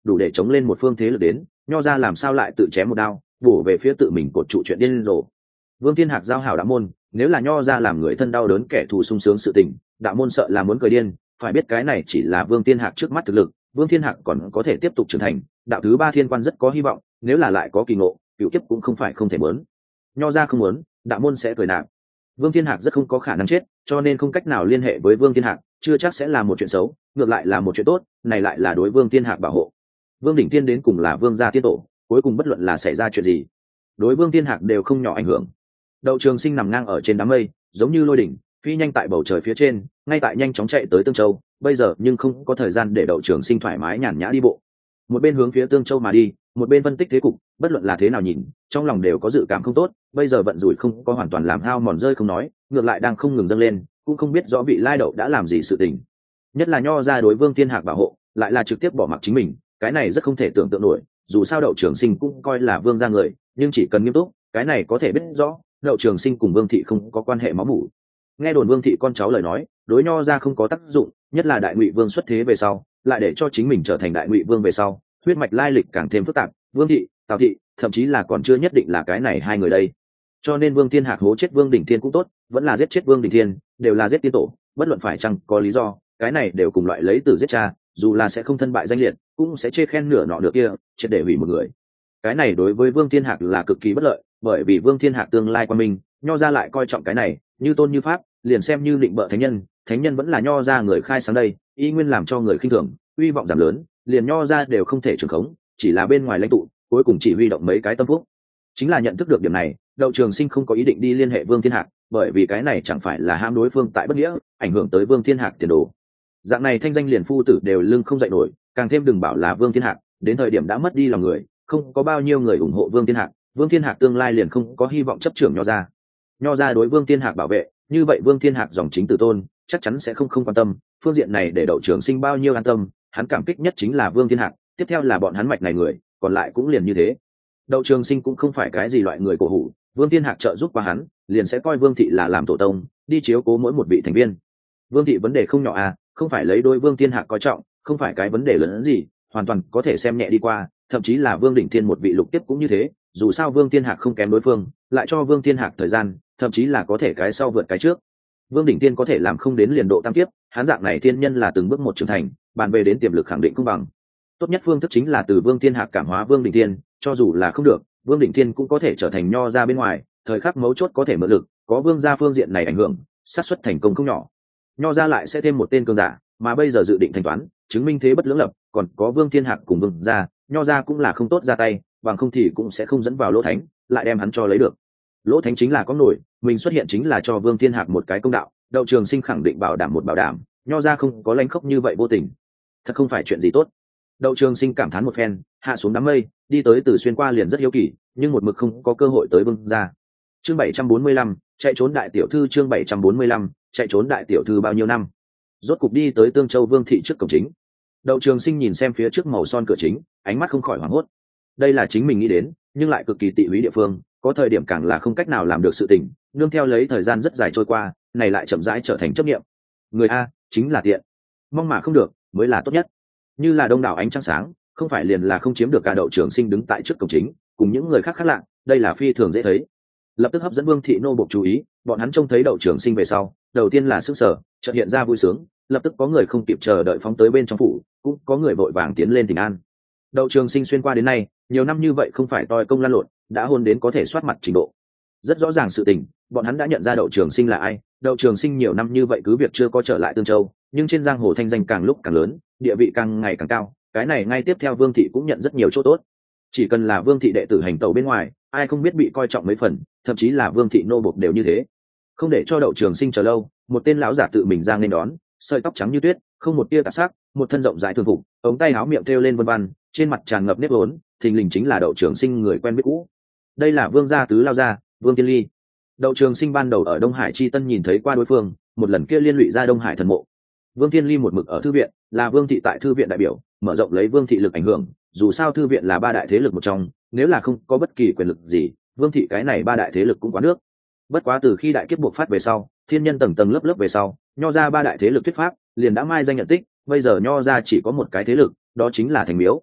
đủ để chống lên một phương thế lực đến, nho ra làm sao lại tự chém một đao bổ về phía tự mình cột trụ chuyện điên rồ. Vương Thiên Hạc giao hảo đạo môn, nếu là nho ra làm người thân đau đớn kẻ thù sung sướng sự tình, đạo môn sợ là muốn cười điên. Phải biết cái này chỉ là Vương Thiên Hạc trước mắt thực lực, Vương Thiên Hạc còn có thể tiếp tục trưởng thành, đạo thứ ba thiên quan rất có hy vọng, nếu là lại có kỳ ngộ, cựu kiếp cũng không phải không thể muốn. Nho ra không muốn, đạo môn sẽ cười nạp. Vương Thiên Hạc rất không có khả năng chết, cho nên không cách nào liên hệ với Vương Thiên Hạc, chưa chắc sẽ là một chuyện xấu, ngược lại là một chuyện tốt, này lại là đối Vương Thiên Hạc bảo hộ. Vương Đỉnh Thiên đến cùng là Vương gia tiên tổ, cuối cùng bất luận là xảy ra chuyện gì, đối Vương Thiên Hạc đều không nhỏ ảnh hưởng. Đậu Trường Sinh nằm ngang ở trên đám mây, giống như lôi đỉnh, phi nhanh tại bầu trời phía trên, ngay tại nhanh chóng chạy tới Tương Châu, bây giờ nhưng không có thời gian để Đậu Trường Sinh thoải mái nhàn nhã đi bộ. Một bên hướng phía Tương Châu mà đi, một bên phân tích thế cục, bất luận là thế nào nhìn, trong lòng đều có dự cảm không tốt, bây giờ vận rủi không có hoàn toàn làm hao mòn rơi không nói, ngược lại đang không ngừng dâng lên, cũng không biết rõ vị lai đậu đã làm gì sự tình. Nhất là nho ra đối Vương Thiên Hạc bảo hộ, lại là trực tiếp bỏ mặc chính mình, cái này rất không thể tưởng tượng nổi, dù sao Đậu Trường Sinh cũng coi là Vương gia người, nhưng chỉ cần nghiêm túc, cái này có thể biết rõ, Đậu Trường Sinh cùng Vương thị không có quan hệ máu mủ. Nghe đồn Vương thị con cháu lời nói, đối nho ra không có tác dụng, nhất là Đại Ngụy Vương xuất thế về sau, lại để cho chính mình trở thành Đại Ngụy Vương về sau, huyết mạch lai lịch càng thêm phức tạp, Vương thị, Tào thị, thậm chí là còn chưa nhất định là cái này hai người đây. Cho nên Vương Thiên Hạc hố chết Vương Đỉnh Thiên cũng tốt, vẫn là giết chết Vương Đỉnh Thiên, đều là giết tiên tổ, bất luận phải chăng có lý do, cái này đều cùng loại lấy từ giết cha, dù là sẽ không thân bại danh liệt, cũng sẽ chê khen nửa nọ nửa kia, triệt để hủy một người. Cái này đối với Vương Thiên Hạc là cực kỳ bất lợi, bởi vì Vương Thiên Hạc tương lai quan minh, nho ra lại coi trọng cái này, như tôn như pháp, liền xem như định bợ thánh nhân, thánh nhân vẫn là nho ra người khai sáng đây, y nguyên làm cho người khinh thường, uy vọng giảm lớn, liền nho ra đều không thể trường khống, chỉ là bên ngoài lãnh tụ, cuối cùng chỉ huy động mấy cái tâm phúc. Chính là nhận thức được điểm này, Đậu Trường Sinh không có ý định đi liên hệ Vương Thiên Hạc, bởi vì cái này chẳng phải là ham đối phương tại bất nghĩa, ảnh hưởng tới Vương Thiên Hạc tiền đồ. Dạng này thanh danh liền phu tử đều lưng không dậy nổi, càng thêm đừng bảo là Vương Thiên Hạc, đến thời điểm đã mất đi lòng người, không có bao nhiêu người ủng hộ Vương Thiên Hạc, Vương Thiên Hạc tương lai liền không có hy vọng chấp trưởng nho ra. Nho ra đối Vương Thiên Hạc bảo vệ, như vậy Vương Thiên Hạc dòng chính tử tôn, chắc chắn sẽ không không quan tâm, phương diện này để Đậu Trường Sinh bao nhiêu an tâm, hắn cảm kích nhất chính là Vương Thiên Hạc, tiếp theo là bọn hắn mạch này người, còn lại cũng liền như thế. Đậu Trường Sinh cũng không phải cái gì loại người cổ hủ, Vương Thiên Hạc trợ giúp qua hắn, liền sẽ coi Vương thị là làm tổ tông, đi chiếu cố mỗi một vị thành viên. Vương thị vấn đề không nhỏ à, không phải lấy đôi Vương Thiên Hạc coi trọng, không phải cái vấn đề lớn hơn gì, hoàn toàn có thể xem nhẹ đi qua, thậm chí là Vương Đỉnh Thiên một vị lục tiếp cũng như thế, dù sao Vương Thiên Hạc không kém đối phương, lại cho Vương Thiên Hạc thời gian, thậm chí là có thể cái sau vượt cái trước. Vương Đỉnh Thiên có thể làm không đến liền độ tam kiếp, hắn dạng này thiên nhân là từng bước một trưởng thành, bàn về đến tiềm lực khẳng định không bằng. Tốt nhất phương thức chính là từ Vương Thiên Hạc cảm hóa Vương Đỉnh Thiên, cho dù là không được, Vương Đỉnh Thiên cũng có thể trở thành nho ra bên ngoài, thời khắc mấu chốt có thể mượn lực, có Vương gia phương diện này ảnh hưởng, xác suất thành công không nhỏ. Nho ra lại sẽ thêm một tên cường giả, mà bây giờ dự định thanh toán, chứng minh thế bất lưỡng lập, còn có Vương Thiên Hạc cùng Vương gia, nho ra cũng là không tốt ra tay, bằng không thì cũng sẽ không dẫn vào Lỗ Thánh, lại đem hắn cho lấy được. Lỗ Thánh chính là có nổi, mình xuất hiện chính là cho Vương Thiên Hạc một cái công đạo, Đậu Trường Sinh khẳng định bảo đảm một bảo đảm, nho ra không có lánh khóc như vậy vô tình, thật không phải chuyện gì tốt. Đậu Trường Sinh cảm thán một phen, hạ xuống đám mây, đi tới Từ Xuyên qua liền rất hiếu kỳ, nhưng một mực không có cơ hội tới Vương gia. Chương bảy trăm bốn mươi lăm, chạy trốn đại tiểu thư, chương bảy trăm bốn mươi lăm, chạy trốn đại tiểu thư bao nhiêu năm. Rốt cục đi tới Tương Châu Vương thị trước cổng chính. Đậu Trường Sinh nhìn xem phía trước màu son cửa chính, ánh mắt không khỏi hoảng hốt. Đây là chính mình nghĩ đến, nhưng lại cực kỳ tị húy địa phương, có thời điểm càng là không cách nào làm được sự tình, nương theo lấy thời gian rất dài trôi qua, này lại chậm rãi trở thành chấp niệm. Người a, chính là tiện, mong mà không được mới là tốt nhất. Như là đông đảo ánh trăng sáng, không phải liền là không chiếm được. Cả Đậu Trường Sinh đứng tại trước cổng chính, cùng những người khác khác lạ, đây là phi thường dễ thấy, lập tức hấp dẫn Vương thị nô bộc chú ý. Bọn hắn trông thấy Đậu Trường Sinh về sau, đầu tiên là sức sở, chợt hiện ra vui sướng, lập tức có người không kịp chờ đợi phóng tới bên trong phủ, cũng có người vội vàng tiến lên thỉnh an. Đậu Trường Sinh xuyên qua đến nay, nhiều năm như vậy không phải toi công lan lộn, đã hôn đến có thể soát mặt trình độ. Rất rõ ràng sự tình, bọn hắn đã nhận ra Đậu Trường Sinh là ai. Đậu Trường Sinh nhiều năm như vậy cứ việc chưa có trở lại Tương Châu, nhưng trên giang hồ thanh danh càng lúc càng lớn, địa vị càng ngày càng cao. Cái này ngay tiếp theo Vương thị cũng nhận rất nhiều chỗ tốt. Chỉ cần là Vương thị đệ tử hành tẩu bên ngoài, ai không biết bị coi trọng mấy phần, thậm chí là Vương thị nô bộc đều như thế. Không để cho Đậu Trường Sinh chờ lâu, một tên lão giả tự mình ra nên đón, sợi tóc trắng như tuyết, không một tia tạp sắc, một thân rộng rãi thường phục, ống tay áo miệng treo lên vân vân, trên mặt tràn ngập nếp vốn, thình lình chính là Đậu Trường Sinh người quen biết cũ. Đây là Vương gia tứ lao gia, Vương Tiên Ly. Đậu Trường Sinh ban đầu ở Đông Hải chi tân nhìn thấy qua đối phương, một lần kia liên lụy ra Đông Hải thần mộ. Vương Tiên Ly một mực ở thư viện, là Vương thị tại thư viện đại biểu, mở rộng lấy Vương thị lực ảnh hưởng, dù sao thư viện là ba đại thế lực một trong, nếu là không có bất kỳ quyền lực gì, Vương thị cái này ba đại thế lực cũng quá nước. Bất quá từ khi đại kiếp buộc phát về sau, thiên nhân tầng tầng lớp lớp về sau, nho ra ba đại thế lực thuyết pháp liền đã mai danh nhận tích, bây giờ nho ra chỉ có một cái thế lực, đó chính là Thành Miếu.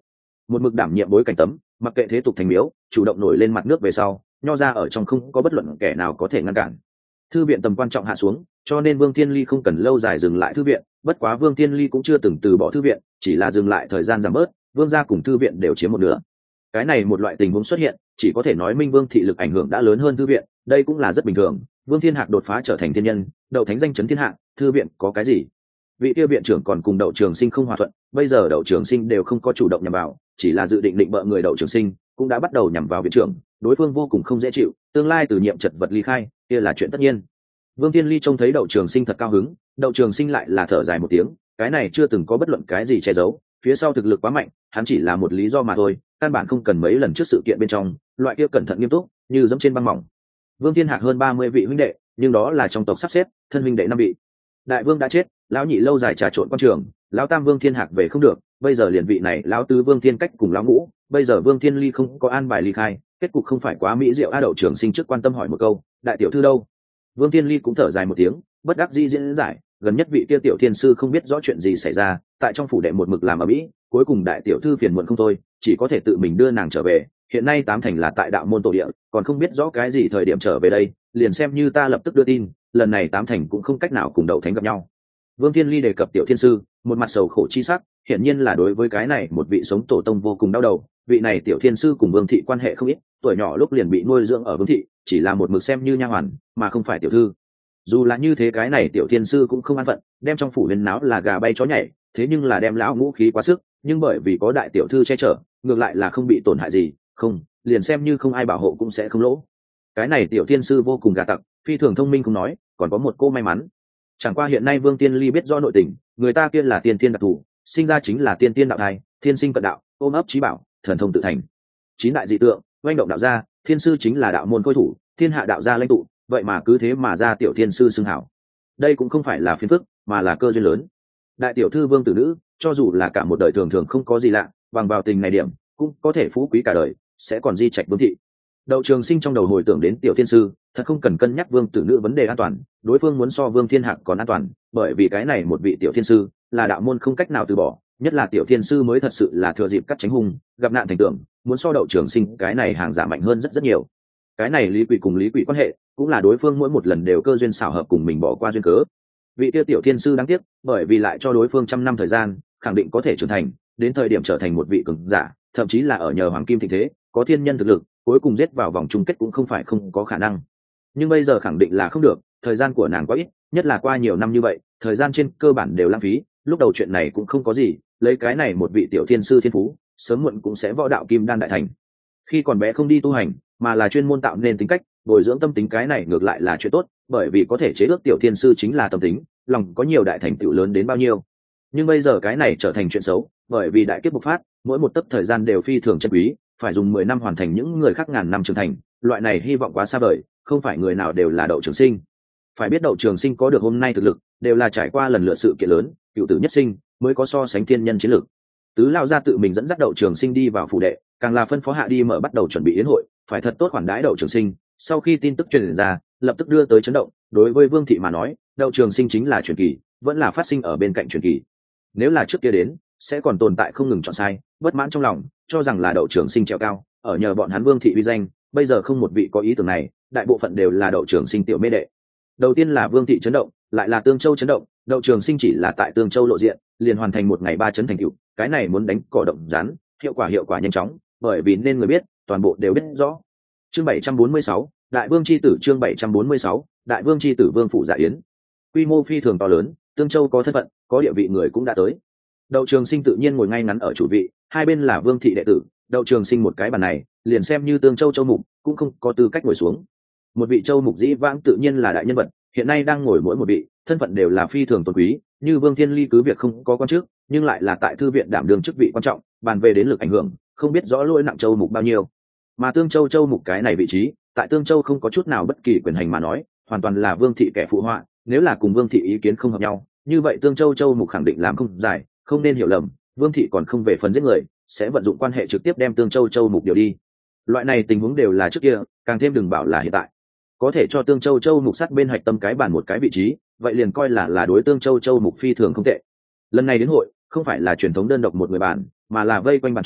một mực đảm nhiệm bối cảnh tấm, mặc kệ thế tục thành miếu, chủ động nổi lên mặt nước về sau, nho ra ở trong không có bất luận kẻ nào có thể ngăn cản. Thư viện tầm quan trọng hạ xuống, cho nên Vương Thiên Ly không cần lâu dài dừng lại thư viện, bất quá Vương Thiên Ly cũng chưa từng từ bỏ thư viện, chỉ là dừng lại thời gian giảm bớt, Vương gia cùng thư viện đều chiếm một nửa. Cái này một loại tình huống xuất hiện, chỉ có thể nói Minh Vương thị lực ảnh hưởng đã lớn hơn thư viện, đây cũng là rất bình thường. Vương Thiên Hạc đột phá trở thành thiên nhân, đậu thánh danh chấn thiên hạ, thư viện có cái gì? Vị kia viện trưởng còn cùng Đậu Trường Sinh không hòa thuận, bây giờ Đậu Trường Sinh đều không có chủ động nhằm vào, chỉ là dự định định bợ người Đậu Trường Sinh, cũng đã bắt đầu nhằm vào viện trưởng, đối phương vô cùng không dễ chịu, tương lai từ nhiệm chật vật ly khai, kia là chuyện tất nhiên. Vương Thiên Ly trông thấy Đậu Trường Sinh thật cao hứng, Đậu Trường Sinh lại là thở dài một tiếng, cái này chưa từng có bất luận cái gì che giấu, phía sau thực lực quá mạnh, hắn chỉ là một lý do mà thôi, căn bản không cần mấy lần trước sự kiện bên trong, loại kia cẩn thận nghiêm túc, như dẫm trên băng mỏng. Vương Thiên Hạc hơn ba mươi vị huynh đệ, nhưng đó là trong tộc sắp xếp, thân huynh đệ năm vị. Đại vương đã chết, lão nhị lâu dài trà trộn quan trường, lão tam Vương Thiên Hạc về không được, bây giờ liền vị này lão tứ Vương Thiên Cách cùng lão ngũ, bây giờ Vương Thiên Ly không có an bài ly khai, kết cục không phải quá mỹ diệu. A Đậu Trường Sinh trước quan tâm hỏi một câu, đại tiểu thư đâu? Vương Thiên Ly cũng thở dài một tiếng, bất đắc dĩ diễn giải, gần nhất vị kia tiểu thiên sư không biết rõ chuyện gì xảy ra, tại trong phủ đệ một mực làm ở mỹ, cuối cùng đại tiểu thư phiền muộn không thôi, chỉ có thể tự mình đưa nàng trở về. Hiện nay tám thành là tại đạo môn tổ địa, còn không biết rõ cái gì thời điểm trở về đây, liền xem như ta lập tức đưa tin, lần này tám thành cũng không cách nào cùng Đậu Thánh gặp nhau. Vương Thiên Ly đề cập tiểu thiên sư, một mặt sầu khổ chi sắc, hiển nhiên là đối với cái này một vị sống tổ tông vô cùng đau đầu. Vị này tiểu thiên sư cùng Vương thị quan hệ không ít, tuổi nhỏ lúc liền bị nuôi dưỡng ở Vương thị, chỉ là một mực xem như nha hoàn, mà không phải tiểu thư. Dù là như thế, cái này tiểu thiên sư cũng không an phận, đem trong phủ huyên náo là gà bay chó nhảy, thế nhưng là đem lão ngũ khí quá sức, nhưng bởi vì có đại tiểu thư che chở, ngược lại là không bị tổn hại gì, không, liền xem như không ai bảo hộ cũng sẽ không lỗ. Cái này tiểu thiên sư vô cùng gà tặc, phi thường thông minh không nói, còn có một cô may mắn. Chẳng qua hiện nay Vương Tiên Ly biết rõ nội tình, người ta kia là tiên tiên đặc thù, sinh ra chính là tiên tiên đạo thai, thiên sinh cận đạo, ôm ấp trí bảo, thần thông tự thành. Chín đại dị tượng, oanh động đạo gia, thiên sư chính là đạo môn khôi thủ, thiên hạ đạo gia lãnh tụ, vậy mà cứ thế mà ra tiểu thiên sư xưng hảo. Đây cũng không phải là phiền phức, mà là cơ duyên lớn. Đại tiểu thư Vương tử nữ, cho dù là cả một đời thường thường không có gì lạ, bằng vào tình này điểm, cũng có thể phú quý cả đời, sẽ còn di trạch Vương thị. Đậu Trường Sinh trong đầu hồi tưởng đến tiểu thiên sư, thật không cần cân nhắc Vương tử nữ vấn đề an toàn, đối phương muốn so Vương Thiên Hạc còn an toàn, bởi vì cái này một vị tiểu thiên sư là đạo môn không cách nào từ bỏ, nhất là tiểu thiên sư mới thật sự là thừa dịp cắt tránh hung, gặp nạn thành tưởng, muốn so Đậu Trường Sinh cái này hàng giả mạnh hơn rất rất nhiều. Cái này Lý Quỷ cùng Lý Quỷ quan hệ, cũng là đối phương mỗi một lần đều cơ duyên xảo hợp cùng mình bỏ qua duyên cớ. Vị tiêu tiểu thiên sư đáng tiếc, bởi vì lại cho đối phương trăm năm thời gian, khẳng định có thể trưởng thành, đến thời điểm trở thành một vị cường giả, thậm chí là ở nhờ hoàng kim thịnh thế, có thiên nhân thực lực, cuối cùng giết vào vòng chung kết cũng không phải không có khả năng. Nhưng bây giờ khẳng định là không được, thời gian của nàng quá ít, nhất là qua nhiều năm như vậy, thời gian trên cơ bản đều lãng phí, lúc đầu chuyện này cũng không có gì, lấy cái này một vị tiểu thiên sư thiên phú, sớm muộn cũng sẽ võ đạo kim đan đại thành. Khi còn bé không đi tu hành, mà là chuyên môn tạo nên tính cách, bồi dưỡng tâm tính, cái này ngược lại là chuyện tốt, bởi vì có thể chế ước tiểu thiên sư chính là tâm tính, lòng có nhiều đại thành tựu lớn đến bao nhiêu. Nhưng bây giờ cái này trở thành chuyện xấu, bởi vì đại kiếp bộc phát, mỗi một tấc thời gian đều phi thường chân quý, phải dùng mười năm hoàn thành những người khác ngàn năm trưởng thành, loại này hy vọng quá xa vời, không phải người nào đều là Đậu Trường Sinh. Phải biết Đậu Trường Sinh có được hôm nay thực lực, đều là trải qua lần lượt sự kiện lớn, cựu tử nhất sinh, mới có so sánh thiên nhân chiến lực. Tứ lão gia tự mình dẫn dắt Đậu Trường Sinh đi vào phủ đệ, càng là phân phó hạ đi mở bắt đầu chuẩn bị yến hội, phải thật tốt khoản đãi Đậu Trường Sinh. Sau khi tin tức truyền ra, lập tức đưa tới chấn động, đối với Vương thị mà nói, Đậu Trường Sinh chính là truyền kỳ, vẫn là phát sinh ở bên cạnh truyền kỳ. Nếu là trước kia đến, sẽ còn tồn tại không ngừng chọn sai, bất mãn trong lòng, cho rằng là Đậu Trường Sinh trèo cao, ở nhờ bọn hắn Vương thị uy danh, bây giờ không một vị có ý tưởng này, đại bộ phận đều là Đậu Trường Sinh tiểu mê đệ. Đầu tiên là Vương thị chấn động, lại là Tương Châu chấn động, Đậu Trường Sinh chỉ là tại Tương Châu lộ diện, liền hoàn thành một ngày ba chấn thành tựu, cái này muốn đánh cỏ động rắn, hiệu quả hiệu quả nhanh chóng, bởi vì nên người biết, toàn bộ đều biết rõ. Chương bảy trăm bốn mươi sáu, Đại Vương chi tử, chương bảy trăm bốn mươi sáu, Đại Vương chi tử Vương phủ dạ yến. Quy mô phi thường to lớn, Tương Châu có thân phận, có địa vị người cũng đã tới. Đậu Trường Sinh tự nhiên ngồi ngay ngắn ở chủ vị, hai bên là Vương thị đệ tử, Đậu Trường Sinh một cái bàn này, liền xem như Tương Châu châu mục, cũng không có tư cách ngồi xuống. Một vị châu mục dĩ vãng tự nhiên là đại nhân vật, hiện nay đang ngồi mỗi một vị, thân phận đều là phi thường tôn quý, như Vương Thiên Ly cứ việc không có quan chức, nhưng lại là tại thư viện đảm đương chức vị quan trọng, bàn về đến lực ảnh hưởng, không biết rõ lỗi nặng châu mục bao nhiêu. Mà Tương Châu châu mục cái này vị trí, tại Tương Châu không có chút nào bất kỳ quyền hành mà nói, hoàn toàn là Vương thị kẻ phụ họa, nếu là cùng Vương thị ý kiến không hợp nhau, như vậy Tương Châu châu mục khẳng định làm không giải, không nên hiểu lầm, Vương thị còn không về phần giết người, sẽ vận dụng quan hệ trực tiếp đem Tương Châu châu mục điều đi. Loại này tình huống đều là trước kia, càng thêm đừng bảo là hiện tại. Có thể cho Tương Châu châu mục sát bên hạch tâm cái bản một cái vị trí, vậy liền coi là là đối Tương Châu châu mục phi thường không tệ. Lần này đến hội, không phải là truyền thống đơn độc một người bản, mà là vây quanh bàn tròn,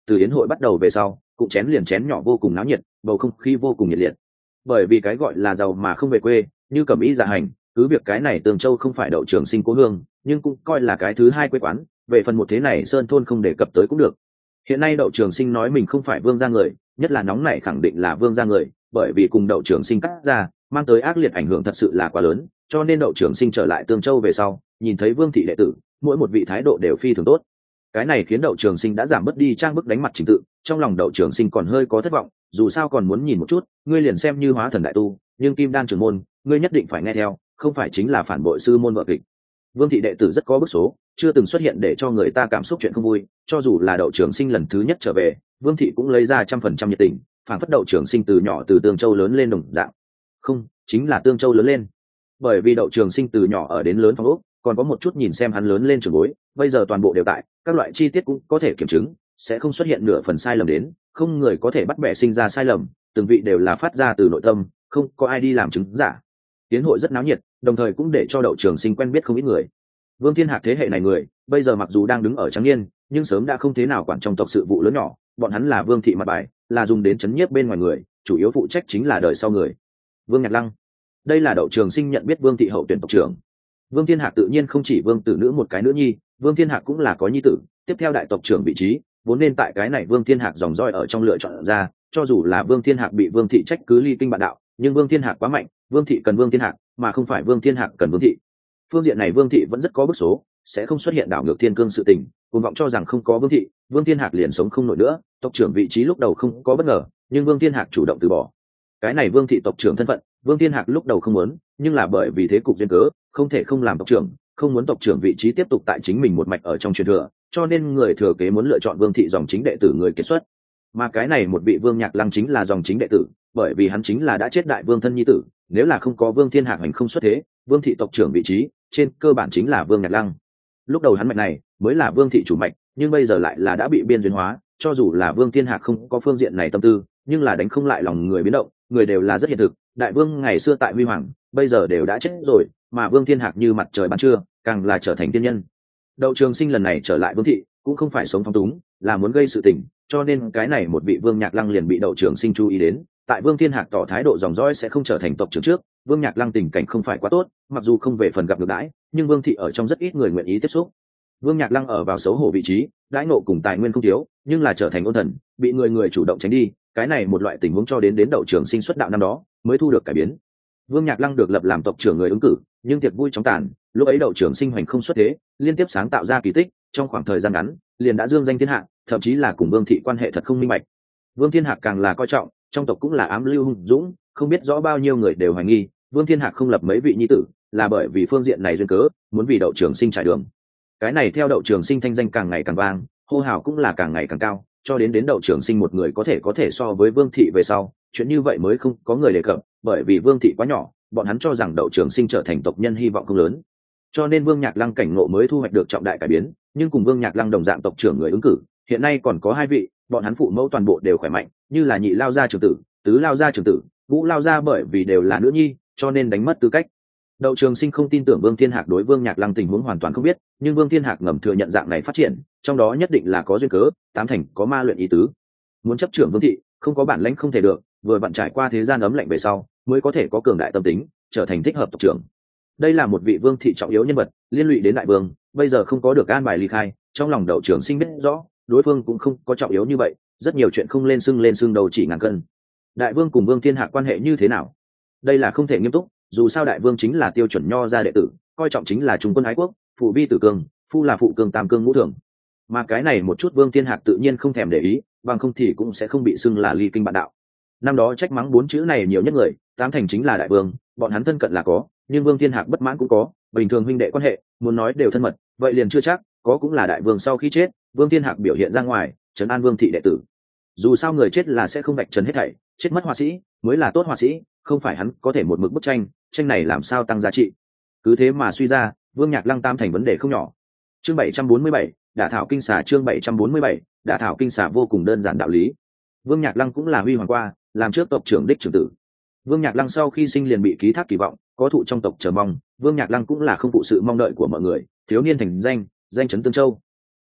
từ yến hội bắt đầu về sau cũng chén liền chén nhỏ vô cùng náo nhiệt, bầu không khí vô cùng nhiệt liệt. Bởi vì cái gọi là giàu mà không về quê, như cẩm ý dạ hành, cứ việc cái này Tường Châu không phải Đậu Trường Sinh cố hương, nhưng cũng coi là cái thứ hai quê quán. Về phần một thế này sơn thôn không đề cập tới cũng được. Hiện nay Đậu Trường Sinh nói mình không phải Vương gia người, nhất là nóng này khẳng định là Vương gia người, bởi vì cùng Đậu Trường Sinh cắt ra, mang tới ác liệt ảnh hưởng thật sự là quá lớn, cho nên Đậu Trường Sinh trở lại Tương Châu về sau, nhìn thấy Vương thị đệ tử, mỗi một vị thái độ đều phi thường tốt. Cái này khiến Đậu Trường Sinh đã giảm bớt đi trang bức đánh mặt Trình Tự, trong lòng Đậu Trường Sinh còn hơi có thất vọng, dù sao còn muốn nhìn một chút, ngươi liền xem như hóa thần đại tu, nhưng kim đan trưởng môn, ngươi nhất định phải nghe theo, không phải chính là phản bội sư môn vợ kịch. Vương thị đệ tử rất có bức số, chưa từng xuất hiện để cho người ta cảm xúc chuyện không vui, cho dù là Đậu Trường Sinh lần thứ nhất trở về, Vương thị cũng lấy ra trăm phần trăm nhiệt tình, phản phất Đậu Trường Sinh từ nhỏ từ Tương Châu lớn lên đồng dạng. Không, chính là Tương Châu lớn lên. Bởi vì Đậu Trường Sinh từ nhỏ ở đến lớn phong ốc, còn có một chút nhìn xem hắn lớn lên trưởng bối, bây giờ toàn bộ đều tại, các loại chi tiết cũng có thể kiểm chứng, sẽ không xuất hiện nửa phần sai lầm đến, không người có thể bắt bẻ sinh ra sai lầm, từng vị đều là phát ra từ nội tâm, không có ai đi làm chứng giả. Tiến hội rất náo nhiệt, đồng thời cũng để cho Đậu Trường Sinh quen biết không ít người. Vương Thiên Hạc thế hệ này người, bây giờ mặc dù đang đứng ở trắng niên, nhưng sớm đã không thế nào quản trong tộc sự vụ lớn nhỏ, bọn hắn là Vương thị mặt bài, là dùng đến chấn nhiếp bên ngoài người, chủ yếu phụ trách chính là đời sau người. Vương Nhạc Lăng, đây là Đậu Trường Sinh nhận biết Vương thị hậu tuyển tộc trưởng. Vương Thiên Hạc tự nhiên không chỉ Vương tử nữ một cái nữ nhi, Vương Thiên Hạc cũng là có nhi tử, tiếp theo đại tộc trưởng vị trí, vốn nên tại cái này Vương Thiên Hạc dòng roi ở trong lựa chọn ra, cho dù là Vương Thiên Hạc bị Vương thị trách cứ ly kinh bạn đạo, nhưng Vương Thiên Hạc quá mạnh, Vương thị cần Vương Thiên Hạc, mà không phải Vương Thiên Hạc cần Vương thị. Phương diện này Vương thị vẫn rất có bức số, sẽ không xuất hiện đảo ngược thiên cương sự tình, cuồng vọng cho rằng không có Vương thị, Vương Thiên Hạc liền sống không nổi nữa, tộc trưởng vị trí lúc đầu không có bất ngờ, nhưng Vương Thiên Hạc chủ động từ bỏ. Cái này Vương thị tộc trưởng thân phận, Vương Thiên Hạc lúc đầu không muốn, nhưng là bởi vì thế cục duyên cớ, không thể không làm tộc trưởng, không muốn tộc trưởng vị trí tiếp tục tại chính mình một mạch ở trong truyền thừa, cho nên người thừa kế muốn lựa chọn Vương thị dòng chính đệ tử người kết xuất. Mà cái này một vị Vương Nhạc Lăng chính là dòng chính đệ tử, bởi vì hắn chính là đã chết đại vương thân nhi tử, nếu là không có Vương Thiên Hạc hành không xuất thế, Vương thị tộc trưởng vị trí, trên cơ bản chính là Vương Nhạc Lăng. Lúc đầu hắn mạch này mới là Vương thị chủ mạch, nhưng bây giờ lại là đã bị biên duyên hóa, cho dù là Vương Thiên Hạc không có phương diện này tâm tư, nhưng là đánh không lại lòng người biến động, người đều là rất hiện thực, đại vương ngày xưa tại huy hoàng, bây giờ đều đã chết rồi, mà Vương Thiên Hạc như mặt trời ban trưa, càng là trở thành tiên nhân. Đậu Trường Sinh lần này trở lại Vương thị, cũng không phải sống phóng túng, là muốn gây sự tình, cho nên cái này một vị Vương Nhạc Lăng liền bị Đậu Trường Sinh chú ý đến. Tại Vương Thiên Hạc tỏ thái độ dòng dõi sẽ không trở thành tộc trưởng trước, Vương Nhạc Lăng tình cảnh không phải quá tốt, mặc dù không về phần gặp được đãi, nhưng Vương thị ở trong rất ít người nguyện ý tiếp xúc. Vương Nhạc Lăng ở vào xấu hổ vị trí, đãi ngộ cùng tài nguyên không thiếu, nhưng là trở thành ôn thần, bị người người chủ động tránh đi, cái này một loại tình huống cho đến đến Đậu Trường Sinh xuất đạo năm đó mới thu được cải biến. Vương Nhạc Lăng được lập làm tộc trưởng người ứng cử, nhưng tiệc vui chóng tàn, lúc ấy Đậu Trường Sinh hoành không xuất thế, liên tiếp sáng tạo ra kỳ tích, trong khoảng thời gian ngắn, liền đã dương danh thiên hạ, thậm chí là cùng Vương thị quan hệ thật không minh bạch. Vương Thiên Hạc càng là coi trọng, trong tộc cũng là ám lưu hung dũng, không biết rõ bao nhiêu người đều hoài nghi, Vương Thiên Hạc không lập mấy vị nhi tử, là bởi vì phương diện này duyên cớ, muốn vì Đậu Trường Sinh trải đường. Cái này theo Đậu Trường Sinh thanh danh càng ngày càng vang, hô hào cũng là càng ngày càng cao, cho đến đến Đậu Trường Sinh một người có thể có thể so với Vương thị về sau, chuyện như vậy mới không có người đề cập, bởi vì Vương thị quá nhỏ, bọn hắn cho rằng Đậu Trường Sinh trở thành tộc nhân hy vọng không lớn. Cho nên Vương Nhạc Lăng cảnh ngộ mới thu hoạch được trọng đại cải biến, nhưng cùng Vương Nhạc Lăng đồng dạng tộc trưởng người ứng cử, hiện nay còn có hai vị, bọn hắn phụ mẫu toàn bộ đều khỏe mạnh, như là Nhị lao gia trưởng tử, Tứ lao gia trưởng tử, Ngũ lao gia bởi vì đều là nữ nhi, cho nên đánh mất tư cách. Đậu Trường Sinh không tin tưởng Vương Thiên Hạc đối Vương Nhạc Lăng tình huống hoàn toàn không biết, nhưng Vương Thiên Hạc ngầm thừa nhận dạng này phát triển, trong đó nhất định là có duyên cớ, tám thành có ma luyện ý tứ. Muốn chấp trưởng Vương thị, không có bản lãnh không thể được, vừa vặn trải qua thế gian ấm lạnh về sau, mới có thể có cường đại tâm tính, trở thành thích hợp tộc trưởng. Đây là một vị Vương thị trọng yếu nhân vật, liên lụy đến đại vương, bây giờ không có được an bài ly khai, trong lòng Đậu Trường Sinh biết rõ, đối phương cũng không có trọng yếu như vậy, rất nhiều chuyện không lên xưng lên xưng đầu chỉ ngàn cân. Đại vương cùng Vương Thiên Hạc quan hệ như thế nào? Đây là không thể nghiêm túc, dù sao đại vương chính là tiêu chuẩn nho gia đệ tử, coi trọng chính là trung quân ái quốc, phụ vi tử cương, phu là phụ cương tam cương ngũ thường. Mà cái này một chút Vương Thiên Hạc tự nhiên không thèm để ý, bằng không thì cũng sẽ không bị xưng là ly kinh bạn đạo. Năm đó trách mắng bốn chữ này nhiều nhất người, tám thành chính là đại vương, bọn hắn thân cận là có, nhưng Vương Thiên Hạc bất mãn cũng có, bình thường huynh đệ quan hệ, muốn nói đều thân mật, vậy liền chưa chắc, có cũng là đại vương sau khi chết, Vương Thiên Hạc biểu hiện ra ngoài, trấn an Vương thị đệ tử. Dù sao người chết là sẽ không vạch trần hết thảy, chết mất họa sĩ mới là tốt họa sĩ, không phải hắn có thể một mực bức tranh, tranh này làm sao tăng giá trị. Cứ thế mà suy ra, Vương Nhạc Lăng tam thành vấn đề không nhỏ. Chương bảy trăm bốn mươi bảy, Đả thảo kinh xà chương bảy trăm bốn mươi bảy, Đả thảo kinh xà vô cùng đơn giản đạo lý. Vương Nhạc Lăng cũng là huy hoàng qua, làm trước tộc trưởng đích trưởng tử. Vương Nhạc Lăng sau khi sinh liền bị ký thác kỳ vọng, có thụ trong tộc chờ mong, Vương Nhạc Lăng cũng là không phụ sự mong đợi của mọi người, thiếu niên thành danh, danh chấn Tương Châu.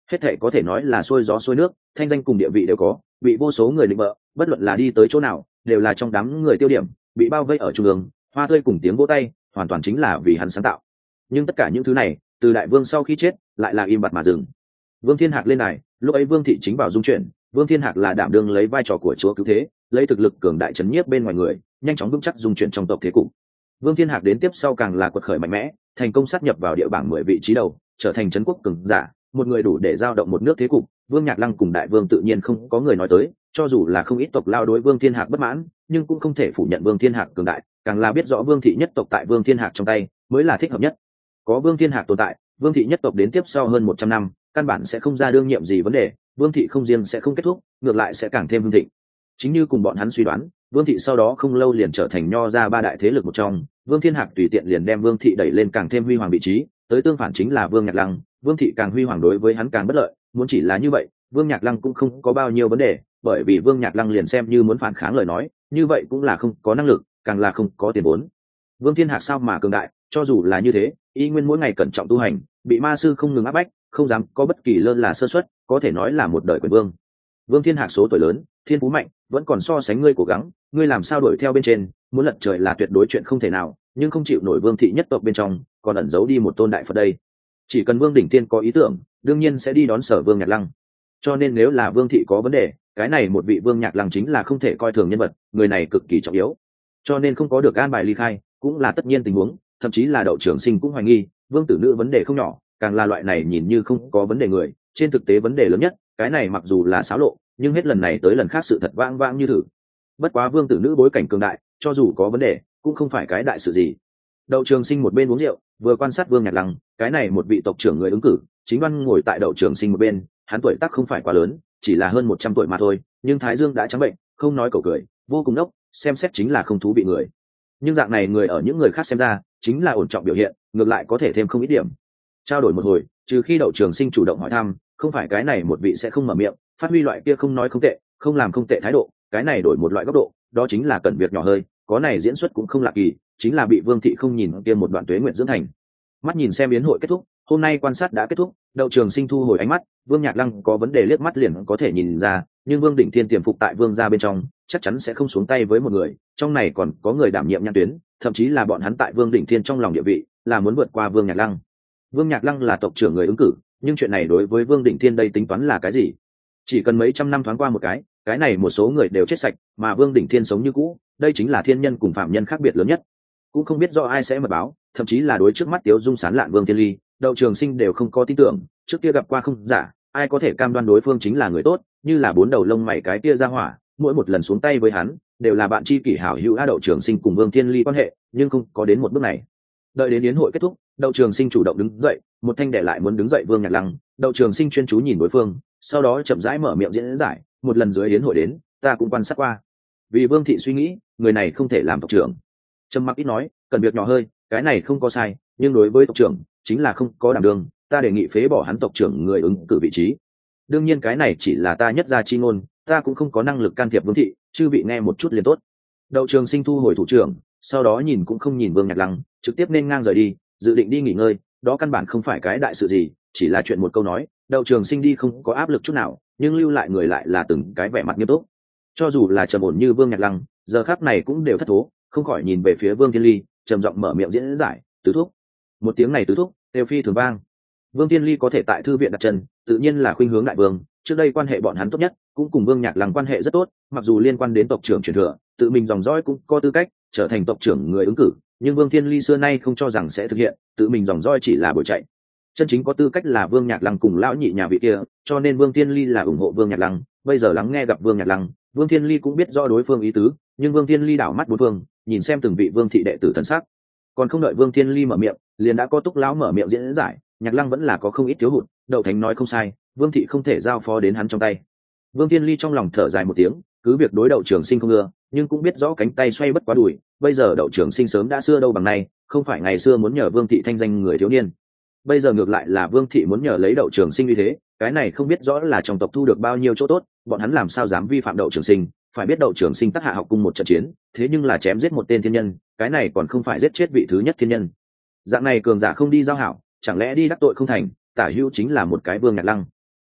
hết thể có thể nói là xuôi gió xuôi nước, thanh danh cùng địa vị đều có, bị vô số người định bợ, bất luận là đi tới chỗ nào đều là trong đám người tiêu điểm, bị bao vây ở trung ương, hoa tươi cùng tiếng vỗ tay hoàn toàn chính là vì hắn sáng tạo. Nhưng tất cả những thứ này từ đại vương sau khi chết lại là im bặt mà dừng. Vương Thiên Hạc lên này, lúc ấy Vương thị chính vào dung chuyển, Vương Thiên Hạc là đảm đương lấy vai trò của chúa cứu thế, lấy thực lực cường đại chấn nhiếp bên ngoài người, nhanh chóng vững chắc dung chuyển trong tộc thế cục. Vương Thiên Hạc đến tiếp sau càng là quật khởi mạnh mẽ, thành công sát nhập vào địa bảng mười vị trí đầu, trở thành trấn quốc cường giả, một người đủ để giao động một nước thế cục. Vương Nhạc Lăng cùng đại vương tự nhiên không có người nói tới, cho dù là không ít tộc lao đối Vương Thiên Hạc bất mãn, nhưng cũng không thể phủ nhận Vương Thiên Hạc cường đại, càng là biết rõ Vương thị nhất tộc tại Vương Thiên Hạc trong tay mới là thích hợp nhất. Có Vương Thiên Hạc tồn tại, Vương thị nhất tộc đến tiếp sau hơn một trăm năm, căn bản sẽ không ra đương nhiệm gì vấn đề, Vương thị không riêng sẽ không kết thúc, ngược lại sẽ càng thêm hưng thịnh. Chính như cùng bọn hắn suy đoán, Vương thị sau đó không lâu liền trở thành nho ra ba đại thế lực một trong, Vương Thiên Hạc tùy tiện liền đem Vương thị đẩy lên càng thêm huy hoàng vị trí, tới tương phản chính là Vương Nhạc Lăng, Vương thị càng huy hoàng đối với hắn càng bất lợi, muốn chỉ là như vậy, Vương Nhạc Lăng cũng không có bao nhiêu vấn đề, bởi vì Vương Nhạc Lăng liền xem như muốn phản kháng lời nói, như vậy cũng là không có năng lực, càng là không có tiền vốn. Vương Thiên Hạc sao mà cường đại, cho dù là như thế, y nguyên mỗi ngày cẩn trọng tu hành, bị ma sư không ngừng áp bách, không dám có bất kỳ lơ là sơ suất, có thể nói là một đời quyền vương. Vương Thiên Hạc số tuổi lớn, thiên phú mạnh, vẫn còn so sánh ngươi cố gắng, ngươi làm sao đuổi theo bên trên, muốn lật trời là tuyệt đối chuyện không thể nào, nhưng không chịu nổi Vương thị nhất tộc bên trong, còn ẩn giấu đi một tôn đại Phật đây. Chỉ cần Vương Đỉnh Thiên có ý tưởng, đương nhiên sẽ đi đón Sở Vương Nhạc Lăng. Cho nên nếu là Vương thị có vấn đề, cái này một vị Vương Nhạc Lăng chính là không thể coi thường nhân vật, người này cực kỳ trọng yếu. Cho nên không có được an bài ly khai, cũng là tất nhiên tình huống, thậm chí là Đậu Trường Sinh cũng hoài nghi, Vương tử nữ vấn đề không nhỏ, càng là loại này nhìn như không có vấn đề người, trên thực tế vấn đề lớn nhất, cái này mặc dù là xáo lộ, nhưng hết lần này tới lần khác sự thật vãng vãng như thử. Bất quá Vương tử nữ bối cảnh cường đại, cho dù có vấn đề, cũng không phải cái đại sự gì. Đậu Trường Sinh một bên uống rượu, vừa quan sát Vương Nhạc Lăng, cái này một vị tộc trưởng người ứng cử, chính đoan ngồi tại Đậu Trường Sinh một bên, hắn tuổi tác không phải quá lớn, chỉ là hơn một trăm tuổi mà thôi, nhưng thái dương đã trắng bệnh, không nói cầu cười, vô cùng đốc, xem xét chính là không thú vị người. Nhưng dạng này người ở những người khác xem ra, chính là ổn trọng biểu hiện, ngược lại có thể thêm không ít điểm. Trao đổi một hồi, trừ khi Đậu Trường Sinh chủ động hỏi thăm, không phải cái này một vị sẽ không mở miệng, phát huy loại kia không nói không tệ, không làm không tệ thái độ, cái này đổi một loại góc độ, đó chính là cần việc nhỏ hơi, có này diễn xuất cũng không lạ kỳ, chính là bị Vương thị không nhìn kia một đoạn tuế nguyện dưỡng thành. Mắt nhìn xem yến hội kết thúc, hôm nay quan sát đã kết thúc, Đậu Trường Sinh thu hồi ánh mắt, Vương Nhạc Lăng có vấn đề liếc mắt liền có thể nhìn ra, nhưng Vương Đỉnh Thiên tiềm phục tại Vương gia bên trong, chắc chắn sẽ không xuống tay với một người, trong này còn có người đảm nhiệm nhãn tuyến, thậm chí là bọn hắn tại Vương Đỉnh Thiên trong lòng địa vị, là muốn vượt qua Vương Nhạc Lăng. Vương Nhạc Lăng là tộc trưởng người ứng cử, nhưng chuyện này đối với Vương Đỉnh Thiên đây tính toán là cái gì? Chỉ cần mấy trăm năm thoáng qua một cái, cái này một số người đều chết sạch, mà Vương Đỉnh Thiên sống như cũ, đây chính là thiên nhân cùng phạm nhân khác biệt lớn nhất. Cũng không biết do ai sẽ mật báo, thậm chí là đối trước mắt Tiếu Dung sán lạn Vương Thiên Ly, Đậu Trường Sinh đều không có tin tưởng, trước kia gặp qua không giả, ai có thể cam đoan đối phương chính là người tốt, như là bốn đầu lông mày cái kia ra hỏa, mỗi một lần xuống tay với hắn, đều là bạn tri kỷ hảo hữu. A Đậu Trường Sinh cùng Vương Thiên Ly quan hệ, nhưng không có đến một bước này. Đợi đến yến hội kết thúc, Đậu Trường Sinh chủ động đứng dậy, một thanh để lại muốn đứng dậy Vương Nhạc Lăng, Đậu Trường Sinh chuyên chú nhìn đối phương, sau đó chậm rãi mở miệng diễn giải, một lần dưới yến hội đến, ta cũng quan sát qua. Vì Vương thị suy nghĩ, người này không thể làm tộc trưởng. Trầm mặc ít nói, cần việc nhỏ hơi, cái này không có sai, nhưng đối với tộc trưởng, chính là không có đảm đương, ta đề nghị phế bỏ hắn tộc trưởng người ứng cử vị trí. Đương nhiên cái này chỉ là ta nhất gia chi ngôn, ta cũng không có năng lực can thiệp Vương thị, chư vị nghe một chút liền tốt. Đậu Trường Sinh thu hồi thủ trưởng, sau đó nhìn cũng không nhìn Vương Nhạc Lăng, trực tiếp nên ngang rời đi, dự định đi nghỉ ngơi, đó căn bản không phải cái đại sự gì, chỉ là chuyện một câu nói. Đậu Trường Sinh đi không có áp lực chút nào, nhưng lưu lại người lại là từng cái vẻ mặt nghiêm túc. Cho dù là trầm ổn như Vương Nhạc Lăng, giờ khắc này cũng đều thất thố, không khỏi nhìn về phía Vương Thiên Ly, trầm giọng mở miệng diễn giải, tứ thúc. Một tiếng này tứ thúc, đều phi thường vang. Vương Thiên Ly có thể tại thư viện đặt chân, tự nhiên là khuynh hướng đại vương, trước đây quan hệ bọn hắn tốt nhất, cũng cùng Vương Nhạc Lăng quan hệ rất tốt, mặc dù liên quan đến tộc trưởng truyền thừa, tự mình dòng dõi cũng có tư cách trở thành tộc trưởng người ứng cử, nhưng Vương Thiên Ly xưa nay không cho rằng sẽ thực hiện, tự mình dòng dõi chỉ là buổi chạy. Chân chính có tư cách là Vương Nhạc Lăng cùng lão nhị nhà vị kia, cho nên Vương Thiên Ly là ủng hộ Vương Nhạc Lăng, bây giờ lắng nghe gặp Vương Nhạc Lăng, Vương Thiên Ly cũng biết rõ đối phương ý tứ, nhưng Vương Thiên Ly đảo mắt bốn phương, nhìn xem từng vị Vương thị đệ tử thần sắc, còn không đợi Vương Thiên Ly mở miệng, liền đã có Túc lão mở miệng diễn giải, Nhạc Lăng vẫn là có không ít thiếu hụt, Đậu Thánh nói không sai, Vương thị không thể giao phó đến hắn trong tay. Vương Thiên Ly trong lòng thở dài một tiếng, cứ việc đối Đậu Trường Sinh không ưa, nhưng cũng biết rõ cánh tay xoay bất quá đùi, bây giờ Đậu Trường Sinh sớm đã xưa đâu bằng nay, không phải ngày xưa muốn nhờ Vương thị thanh danh người thiếu niên, bây giờ ngược lại là Vương thị muốn nhờ lấy Đậu Trường Sinh như thế, cái này không biết rõ là trong tộc thu được bao nhiêu chỗ tốt, bọn hắn làm sao dám vi phạm Đậu Trường Sinh. Phải biết Đậu Trường Sinh tác hạ học cung một trận chiến, thế nhưng là chém giết một tên thiên nhân, cái này còn không phải giết chết vị thứ nhất thiên nhân. Dạng này cường giả không đi giao hảo, chẳng lẽ đi đắc tội không thành, tả hữu chính là một cái Vương Nhạc Lăng.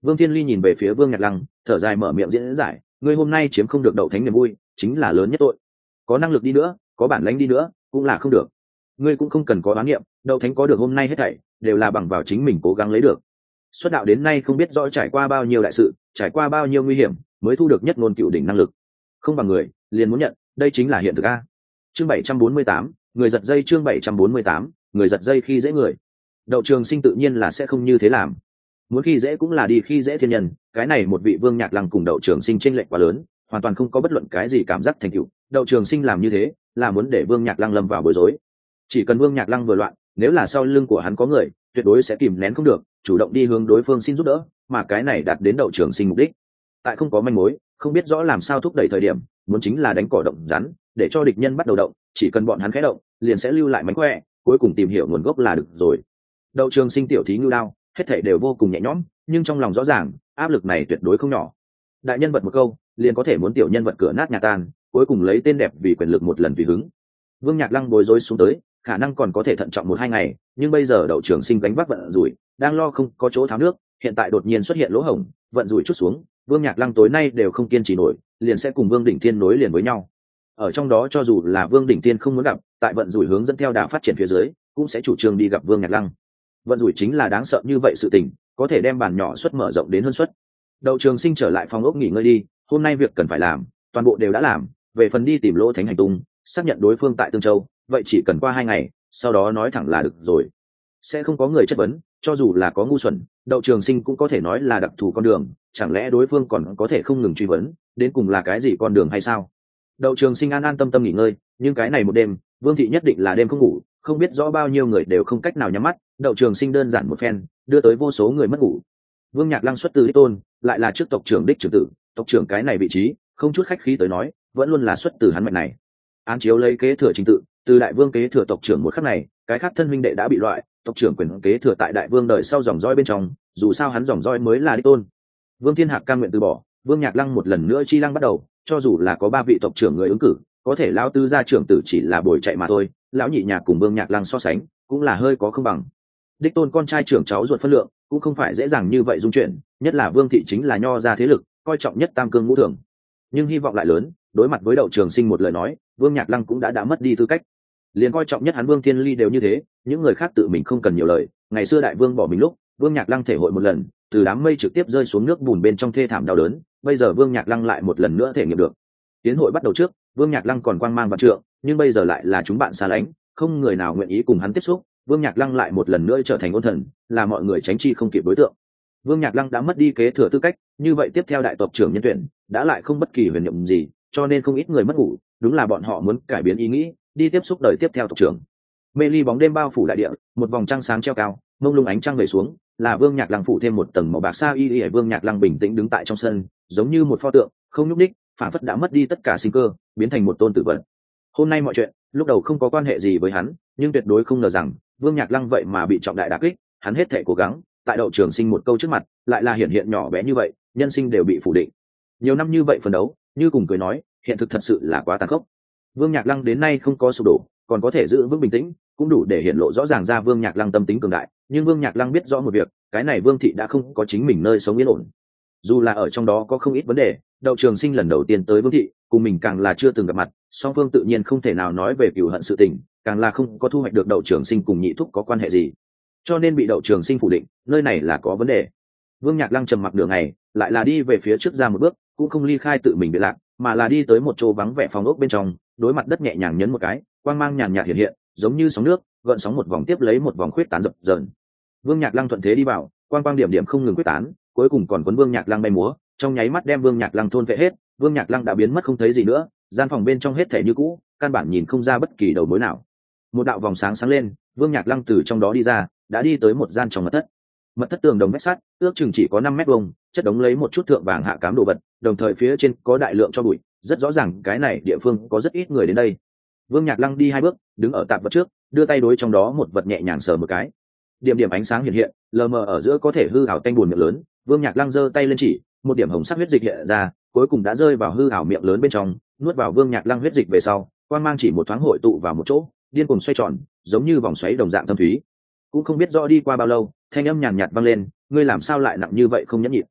Vương Thiên Ly nhìn về phía Vương Nhạc Lăng, thở dài mở miệng diễn giải, ngươi hôm nay chiếm không được đậu thánh niềm vui, chính là lớn nhất tội. Có năng lực đi nữa, có bản lĩnh đi nữa, cũng là không được. Ngươi cũng không cần có đoán nghiệm, đậu thánh có được hôm nay hết thảy, đều là bằng vào chính mình cố gắng lấy được. Xuất đạo đến nay không biết rõ trải qua bao nhiêu đại sự, trải qua bao nhiêu nguy hiểm, mới thu được nhất ngôn cựu đỉnh năng lực. Không bằng người, liền muốn nhận, đây chính là hiện thực a. Chương bảy trăm bốn mươi tám, người giật dây chương bảy trăm bốn mươi tám, người giật dây khi dễ người. Đậu Trường Sinh tự nhiên là sẽ không như thế làm. Muốn khi dễ cũng là đi khi dễ thiên nhân, cái này một vị Vương Nhạc Lăng cùng Đậu Trường Sinh chênh lệch quá lớn, hoàn toàn không có bất luận cái gì cảm giác thành tựu. Đậu Trường Sinh làm như thế, là muốn để Vương Nhạc Lăng lâm vào bối rối. Chỉ cần Vương Nhạc Lăng vừa loạn, nếu là sau lưng của hắn có người, tuyệt đối sẽ kìm nén không được, chủ động đi hướng đối phương xin giúp đỡ, mà cái này đạt đến Đậu Trường Sinh mục đích. Tại không có manh mối, không biết rõ làm sao thúc đẩy thời điểm, muốn chính là đánh cỏ động rắn, để cho địch nhân bắt đầu động, chỉ cần bọn hắn khẽ động, liền sẽ lưu lại mánh khỏe, cuối cùng tìm hiểu nguồn gốc là được rồi. Đậu Trường Sinh tiểu thí ngưu đao, hết thảy đều vô cùng nhẹ nhõm, nhưng trong lòng rõ ràng, áp lực này tuyệt đối không nhỏ. Đại nhân vật một câu, liền có thể muốn tiểu nhân vật cửa nát nhà tan, cuối cùng lấy tên đẹp vì quyền lực một lần vì hứng. Vương Nhạc Lăng bối rối xuống tới, khả năng còn có thể thận trọng một hai ngày, nhưng bây giờ Đậu Trường Sinh gánh vác vận rủi, đang lo không có chỗ tháo nước, hiện tại đột nhiên xuất hiện lỗ hổng, vận rủi chút xuống, Vương Nhạc Lăng tối nay đều không kiên trì nổi, liền sẽ cùng Vương Đỉnh Thiên nối liền với nhau. Ở trong đó cho dù là Vương Đỉnh Thiên không muốn gặp, tại vận rủi hướng dẫn theo đà phát triển phía dưới, cũng sẽ chủ trương đi gặp Vương Nhạc Lăng. Vận rủi chính là đáng sợ như vậy sự tình, có thể đem bàn nhỏ suất mở rộng đến hơn suất. Đậu Trường Sinh trở lại phòng ốc nghỉ ngơi đi, hôm nay việc cần phải làm, toàn bộ đều đã làm, về phần đi tìm Lỗ Thánh hành tung, xác nhận đối phương tại Tương Châu, vậy chỉ cần qua hai ngày, sau đó nói thẳng là được rồi. Sẽ không có người chất vấn, cho dù là có ngu xuẩn, Đậu Trường Sinh cũng có thể nói là đặc thù con đường, chẳng lẽ đối phương còn có thể không ngừng truy vấn, đến cùng là cái gì con đường hay sao? Đậu Trường Sinh an an tâm tâm nghỉ ngơi, nhưng cái này một đêm, Vương thị nhất định là đêm không ngủ, không biết rõ bao nhiêu người đều không cách nào nhắm mắt. Đậu Trường Sinh đơn giản một phen, đưa tới vô số người mất ngủ. Vương Nhạc Lăng xuất từ đích tôn, lại là trước tộc trưởng đích trưởng tử, tộc trưởng cái này vị trí, không chút khách khí tới nói, vẫn luôn là xuất từ hắn mệnh này. Án chiếu lấy kế thừa trình tự, từ đại vương kế thừa tộc trưởng một khắc này, cái khác thân huynh đệ đã bị loại, tộc trưởng quyền kế thừa tại đại vương đời sau dòng dõi bên trong, dù sao hắn dòng dõi mới là đích tôn. Vương Thiên Hạc cam nguyện từ bỏ, Vương Nhạc Lăng một lần nữa chi lăng bắt đầu, cho dù là có ba vị tộc trưởng người ứng cử, có thể lão tứ gia trưởng tử chỉ là bồi chạy mà thôi, lão nhị nhạc cùng Vương Nhạc Lăng so sánh, cũng là hơi có không bằng. Đích tôn con trai trưởng cháu ruột phân lượng, cũng không phải dễ dàng như vậy dung chuyển, nhất là Vương thị chính là nho gia thế lực, coi trọng nhất tam cương ngũ thường. Nhưng hy vọng lại lớn, đối mặt với Đậu Trường Sinh một lời nói, Vương Nhạc Lăng cũng đã đã mất đi tư cách. Liền coi trọng nhất hắn Vương Thiên Ly đều như thế, những người khác tự mình không cần nhiều lời. Ngày xưa đại vương bỏ mình lúc, Vương Nhạc Lăng thể hội một lần, từ đám mây trực tiếp rơi xuống nước bùn bên trong thê thảm đau đớn, bây giờ Vương Nhạc Lăng lại một lần nữa thể nghiệm được. Tiến hội bắt đầu trước, Vương Nhạc Lăng còn quang mang vạn trượng, nhưng bây giờ lại là chúng bạn xa lánh, không người nào nguyện ý cùng hắn tiếp xúc. Vương Nhạc Lăng lại một lần nữa trở thành ôn thần, là mọi người tránh chi không kịp đối tượng. Vương Nhạc Lăng đã mất đi kế thừa tư cách, như vậy tiếp theo đại tộc trưởng nhân tuyển đã lại không bất kỳ huyền nhiệm gì, cho nên không ít người mất ngủ, đúng là bọn họ muốn cải biến ý nghĩ, đi tiếp xúc đời tiếp theo tộc trưởng. Mê ly bóng đêm bao phủ đại địa, một vòng trăng sáng treo cao, mông lung ánh trăng về xuống, là Vương Nhạc Lăng phủ thêm một tầng màu bạc sa y y. Vương Nhạc Lăng bình tĩnh đứng tại trong sân, giống như một pho tượng, không nhúc nhích, phản phất đã mất đi tất cả sinh cơ, biến thành một tôn tử vật. Hôm nay mọi chuyện, lúc đầu không có quan hệ gì với hắn, nhưng tuyệt đối không ngờ rằng Vương Nhạc Lăng vậy mà bị trọng đại đả kích, hắn hết thể cố gắng, tại Đậu Trường Sinh một câu trước mặt, lại là hiện hiện nhỏ bé như vậy, nhân sinh đều bị phủ định. Nhiều năm như vậy phấn đấu, như cùng cười nói, hiện thực thật sự là quá tàn khốc. Vương Nhạc Lăng đến nay không có sụp đổ, còn có thể giữ vững bình tĩnh, cũng đủ để hiện lộ rõ ràng ra Vương Nhạc Lăng tâm tính cường đại, nhưng Vương Nhạc Lăng biết rõ một việc, cái này Vương thị đã không có chính mình nơi sống yên ổn. Dù là ở trong đó có không ít vấn đề, Đậu Trường Sinh lần đầu tiên tới Vương thị, cùng mình càng là chưa từng gặp mặt, song phương tự nhiên không thể nào nói về cừu hận sự tình, càng là không có thu hoạch được Đậu Trường Sinh cùng nhị thúc có quan hệ gì, cho nên bị Đậu Trường Sinh phủ định, nơi này là có vấn đề. Vương Nhạc Lăng trầm mặc nửa ngày, lại là đi về phía trước ra một bước, cũng không ly khai tự mình biệt lạc, mà là đi tới một chỗ vắng vẻ phòng ốc bên trong, đối mặt đất nhẹ nhàng nhấn một cái, quang mang nhàn nhạt hiện hiện, giống như sóng nước, gợn sóng một vòng tiếp lấy một vòng khuyết tán dập dờn. Vương Nhạc Lăng thuận thế đi vào, quang quang điểm điểm không ngừng quyết tán, cuối cùng còn cuốn Vương Nhạc Lăng bay múa, trong nháy mắt đem Vương Nhạc Lăng thôn vệ hết. Vương Nhạc Lăng đã biến mất không thấy gì nữa, gian phòng bên trong hết thể như cũ, căn bản nhìn không ra bất kỳ đầu mối nào. Một đạo vòng sáng sáng lên, Vương Nhạc Lăng từ trong đó đi ra, đã đi tới một gian trong mật thất. Mật thất tường đồng vách sắt, ước chừng chỉ có năm mét vuông, chất đống lấy một chút thượng vàng hạ cám đồ vật, đồng thời phía trên có đại lượng cho bụi, rất rõ ràng cái này địa phương có rất ít người đến đây. Vương Nhạc Lăng đi hai bước, đứng ở tạp vật trước, đưa tay đối trong đó một vật nhẹ nhàng sờ một cái. Điểm điểm ánh sáng hiện hiện, lờ mờ ở giữa có thể hư ảo tanh buồn miệng lớn. Vương Nhạc Lăng giơ tay lên chỉ, một điểm hồng sắc huyết dịch hiện ra, cuối cùng đã rơi vào hư ảo miệng lớn bên trong, nuốt vào Vương Nhạc Lăng huyết dịch về sau, quang mang chỉ một thoáng hội tụ vào một chỗ, điên cuồng xoay tròn, giống như vòng xoáy đồng dạng thâm thúy. Cũng không biết rõ đi qua bao lâu, thanh âm nhàn nhạt vang lên, ngươi làm sao lại nặng như vậy không nhẫn nhịn?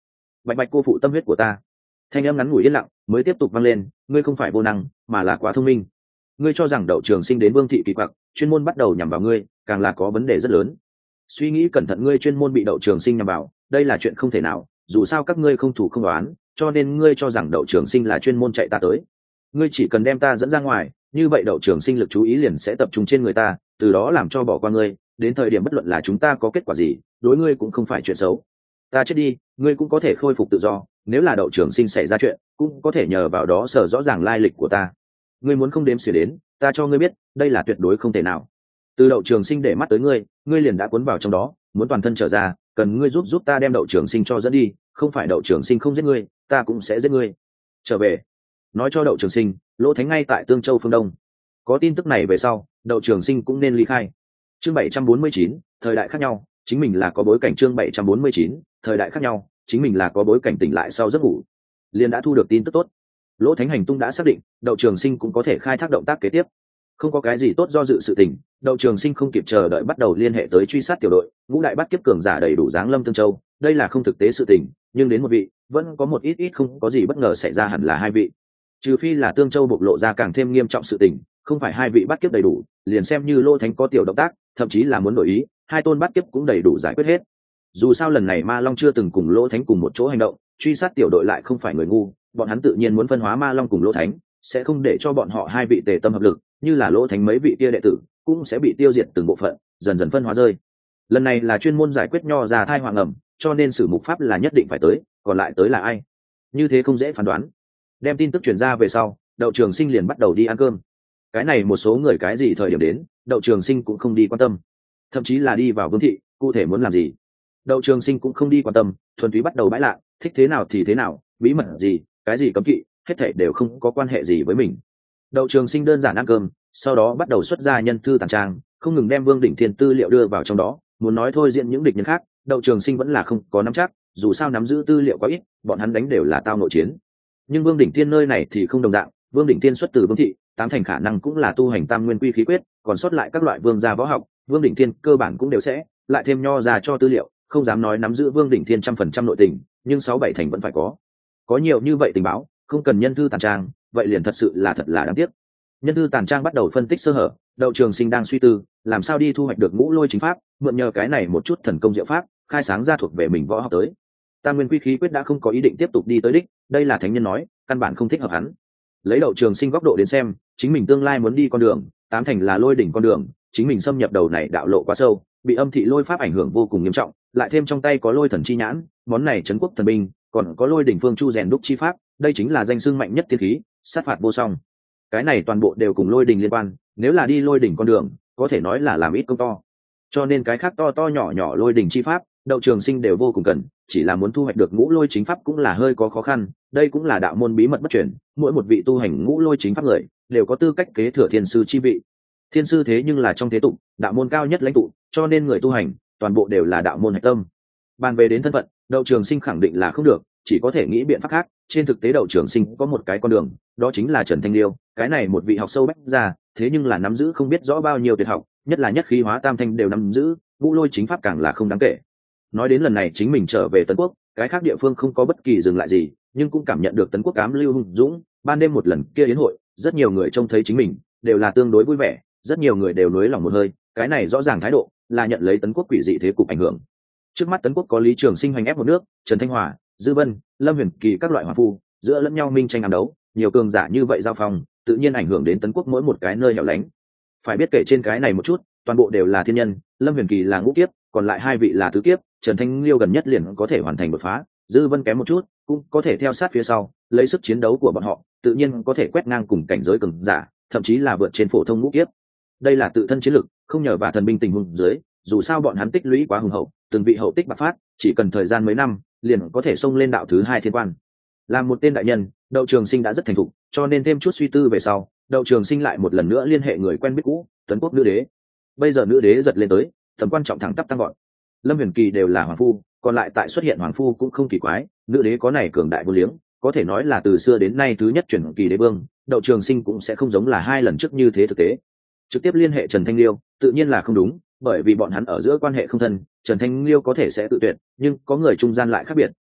bạch bạch cô phụ tâm huyết của ta. Thanh âm ngắn ngủi yên lặng mới tiếp tục vang lên, ngươi không phải vô năng mà là quá thông minh. Ngươi cho rằng Đậu Trường Sinh đến Vương thị kỳ quặc chuyên môn bắt đầu nhằm vào ngươi, càng là có vấn đề rất lớn. Suy nghĩ cẩn thận, ngươi chuyên môn bị Đậu Trường Sinh nhằm vào, đây là chuyện không thể nào, dù sao các ngươi không thủ không đoán, cho nên ngươi cho rằng Đậu Trường Sinh là chuyên môn chạy ta tới. Ngươi chỉ cần đem ta dẫn ra ngoài, như vậy Đậu Trường Sinh lực chú ý liền sẽ tập trung trên người ta, từ đó làm cho bỏ qua ngươi, đến thời điểm bất luận là chúng ta có kết quả gì, đối ngươi cũng không phải chuyện xấu. Ta chết đi, ngươi cũng có thể khôi phục tự do, nếu là Đậu Trường Sinh xảy ra chuyện, cũng có thể nhờ vào đó sở rõ ràng lai lịch của ta. Ngươi muốn không đếm xỉa đến, ta cho ngươi biết, đây là tuyệt đối không thể nào. Từ Đậu Trường Sinh để mắt tới ngươi, ngươi liền đã cuốn vào trong đó, muốn toàn thân trở ra, cần ngươi giúp giúp ta đem Đậu Trường Sinh cho dẫn đi, không phải Đậu Trường Sinh không giết ngươi, ta cũng sẽ giết ngươi. Trở về, nói cho Đậu Trường Sinh, Lỗ Thánh ngay tại Tương Châu phương Đông. Có tin tức này về sau, Đậu Trường Sinh cũng nên ly khai. Chương bảy trăm bốn mươi chín, thời đại khác nhau, chính mình là có bối cảnh. Chương bảy trăm bốn mươi chín, thời đại khác nhau, chính mình là có bối cảnh. Tỉnh lại sau giấc ngủ, liền đã thu được tin tức tốt. Lỗ Thánh hành tung đã xác định, Đậu Trường Sinh cũng có thể khai thác động tác kế tiếp. Không có cái gì tốt do dự sự tình, Đậu Trường Sinh không kịp chờ đợi bắt đầu liên hệ tới truy sát tiểu đội, ngũ đại bắt kiếp cường giả đầy đủ giáng lâm Tương Châu, đây là không thực tế sự tình, nhưng đến một vị, vẫn có một ít ít không có gì bất ngờ xảy ra, hẳn là hai vị. Trừ phi là Tương Châu bộc lộ ra càng thêm nghiêm trọng sự tình, không phải hai vị bắt kiếp đầy đủ, liền xem như Lỗ Thánh có tiểu động tác, thậm chí là muốn đổi ý, hai tôn bắt kiếp cũng đầy đủ giải quyết hết. Dù sao lần này Ma Long chưa từng cùng Lỗ Thánh cùng một chỗ hành động, truy sát tiểu đội lại không phải người ngu, bọn hắn tự nhiên muốn phân hóa Ma Long cùng Lỗ Thánh, sẽ không để cho bọn họ hai vị tề tâm hợp lực, như là Lỗ Thánh mấy vị kia đệ tử cũng sẽ bị tiêu diệt từng bộ phận, dần dần phân hóa rơi. Lần này là chuyên môn giải quyết nho ra thai hoàng ẩm, cho nên sử mục pháp là nhất định phải tới, còn lại tới là ai, như thế không dễ phán đoán. Đem tin tức truyền ra về sau, Đậu Trường Sinh liền bắt đầu đi ăn cơm. Cái này một số người cái gì thời điểm đến, Đậu Trường Sinh cũng không đi quan tâm, thậm chí là đi vào Vương thị, cụ thể muốn làm gì, Đậu Trường Sinh cũng không đi quan tâm, thuần túy bắt đầu bãi lạ, thích thế nào thì thế nào, bí mật gì, cái gì cấm kỵ, hết thảy đều không có quan hệ gì với mình. Đậu Trường Sinh đơn giản ăn cơm, sau đó bắt đầu xuất ra nhân thư tàng trang, không ngừng đem Vương Đỉnh Thiên tư liệu đưa vào trong đó, muốn nói thôi diện những địch nhân khác, Đậu Trường Sinh vẫn là không có nắm chắc, dù sao nắm giữ tư liệu quá ít, bọn hắn đánh đều là tao nội chiến. Nhưng Vương Đỉnh Thiên nơi này thì không đồng dạng, Vương Đỉnh Thiên xuất từ Vương thị, tám thành khả năng cũng là tu hành Tam Nguyên Quy khí quyết, còn sót lại các loại vương gia võ học, Vương Đỉnh Thiên cơ bản cũng đều sẽ, lại thêm nho ra cho tư liệu, không dám nói nắm giữ Vương Đỉnh Thiên trăm phần trăm nội tình, nhưng sáu bảy thành vẫn phải có. Có nhiều như vậy tình báo, không cần nhân thư tàn trang, vậy liền thật sự là thật là đáng tiếc. Nhân thư tàn trang bắt đầu phân tích sơ hở, Đậu Trường Sinh đang suy tư, làm sao đi thu hoạch được ngũ lôi chính pháp, mượn nhờ cái này một chút thần công diệu pháp, khai sáng ra thuộc về mình võ học tới. Tam Nguyên Quy khí quyết đã không có ý định tiếp tục đi tới đích, đây là thánh nhân nói, căn bản không thích hợp hắn. Lấy Đậu Trường Sinh góc độ đến xem, chính mình tương lai muốn đi con đường, tám thành là lôi đỉnh con đường, chính mình xâm nhập đầu này đạo lộ quá sâu, bị âm thị lôi pháp ảnh hưởng vô cùng nghiêm trọng, lại thêm trong tay có lôi thần chi nhãn, món này trấn quốc thần binh, còn có lôi đỉnh phương chu rèn đúc chi pháp, đây chính là danh xưng mạnh nhất tiên khí, sát phạt vô song. Cái này toàn bộ đều cùng lôi đỉnh liên quan, nếu là đi lôi đỉnh con đường, có thể nói là làm ít công to. Cho nên cái khác to to nhỏ nhỏ lôi đỉnh chi pháp, Đậu Trường Sinh đều vô cùng cần, chỉ là muốn thu hoạch được ngũ lôi chính pháp cũng là hơi có khó khăn, đây cũng là đạo môn bí mật bất truyền, mỗi một vị tu hành ngũ lôi chính pháp người đều có tư cách kế thừa thiên sư chi vị. Thiên sư thế nhưng là trong thế tục, đạo môn cao nhất lãnh tụ, cho nên người tu hành toàn bộ đều là đạo môn hạch tâm. Bàn về đến thân phận, Đậu Trường Sinh khẳng định là không được, chỉ có thể nghĩ biện pháp khác. Trên thực tế Đậu Trường Sinh có một cái con đường, đó chính là Trần Thanh Liêu, cái này một vị học sâu bách ra, thế nhưng là nắm giữ không biết rõ bao nhiêu tuyệt học, nhất là nhất khí hóa tam thanh đều nắm giữ, ngũ lôi chính pháp càng là không đáng kể. Nói đến lần này chính mình trở về Tấn Quốc, cái khác địa phương không có bất kỳ dừng lại gì, nhưng cũng cảm nhận được Tấn Quốc cám lưu hùng dũng. Ban đêm một lần kia yến hội, rất nhiều người trông thấy chính mình đều là tương đối vui vẻ, rất nhiều người đều nuối lòng một hơi, cái này rõ ràng thái độ là nhận lấy Tấn Quốc quỷ dị thế cục ảnh hưởng. Trước mắt Tấn Quốc có Lý Trường Sinh hoành ép một nước, Trần Thanh Hòa, Dư Vân, Lâm Huyền Kỳ các loại hòa phu giữa lẫn nhau minh tranh ám đấu, nhiều cường giả như vậy giao phong, tự nhiên ảnh hưởng đến Tấn Quốc mỗi một cái nơi hẻo lánh. Phải biết kể trên cái này một chút, toàn bộ đều là thiên nhân, Lâm Huyền Kỳ là ngũ kiếp, còn lại hai vị là tứ kiếp, Trần Thanh Liêu gần nhất liền có thể hoàn thành đột phá, Dư Vân kém một chút, cũng có thể theo sát phía sau, lấy sức chiến đấu của bọn họ, tự nhiên có thể quét ngang cùng cảnh giới cường giả, thậm chí là vượt trên phổ thông ngũ kiếp. Đây là tự thân chiến lực, không nhờ vào thần binh tình huống dưới, dù sao bọn hắn tích lũy quá hùng hậu, từng vị hậu tích bạc phát, chỉ cần thời gian mấy năm, liền có thể xông lên đạo thứ hai thiên quan. Làm một tên đại nhân, Đậu Trường Sinh đã rất thành thục, cho nên thêm chút suy tư về sau, Đậu Trường Sinh lại một lần nữa liên hệ người quen biết cũ, Tấn Quốc nữ đế. Bây giờ nữ đế giật lên tới, tầm quan trọng thẳng tắp tăng gọn. Lâm Huyền Kỳ đều là hoàng phu, còn lại tại xuất hiện hoàng phu cũng không kỳ quái, nữ đế có này cường đại vô liếng, có thể nói là từ xưa đến nay thứ nhất chuyển kỳ đế vương. Đậu Trường Sinh cũng sẽ không giống là hai lần trước như thế thực tế. Trực tiếp liên hệ Trần Thanh Liêu, tự nhiên là không đúng, bởi vì bọn hắn ở giữa quan hệ không thân, Trần Thanh Liêu có thể sẽ tự tuyệt, nhưng có người trung gian lại khác biệt,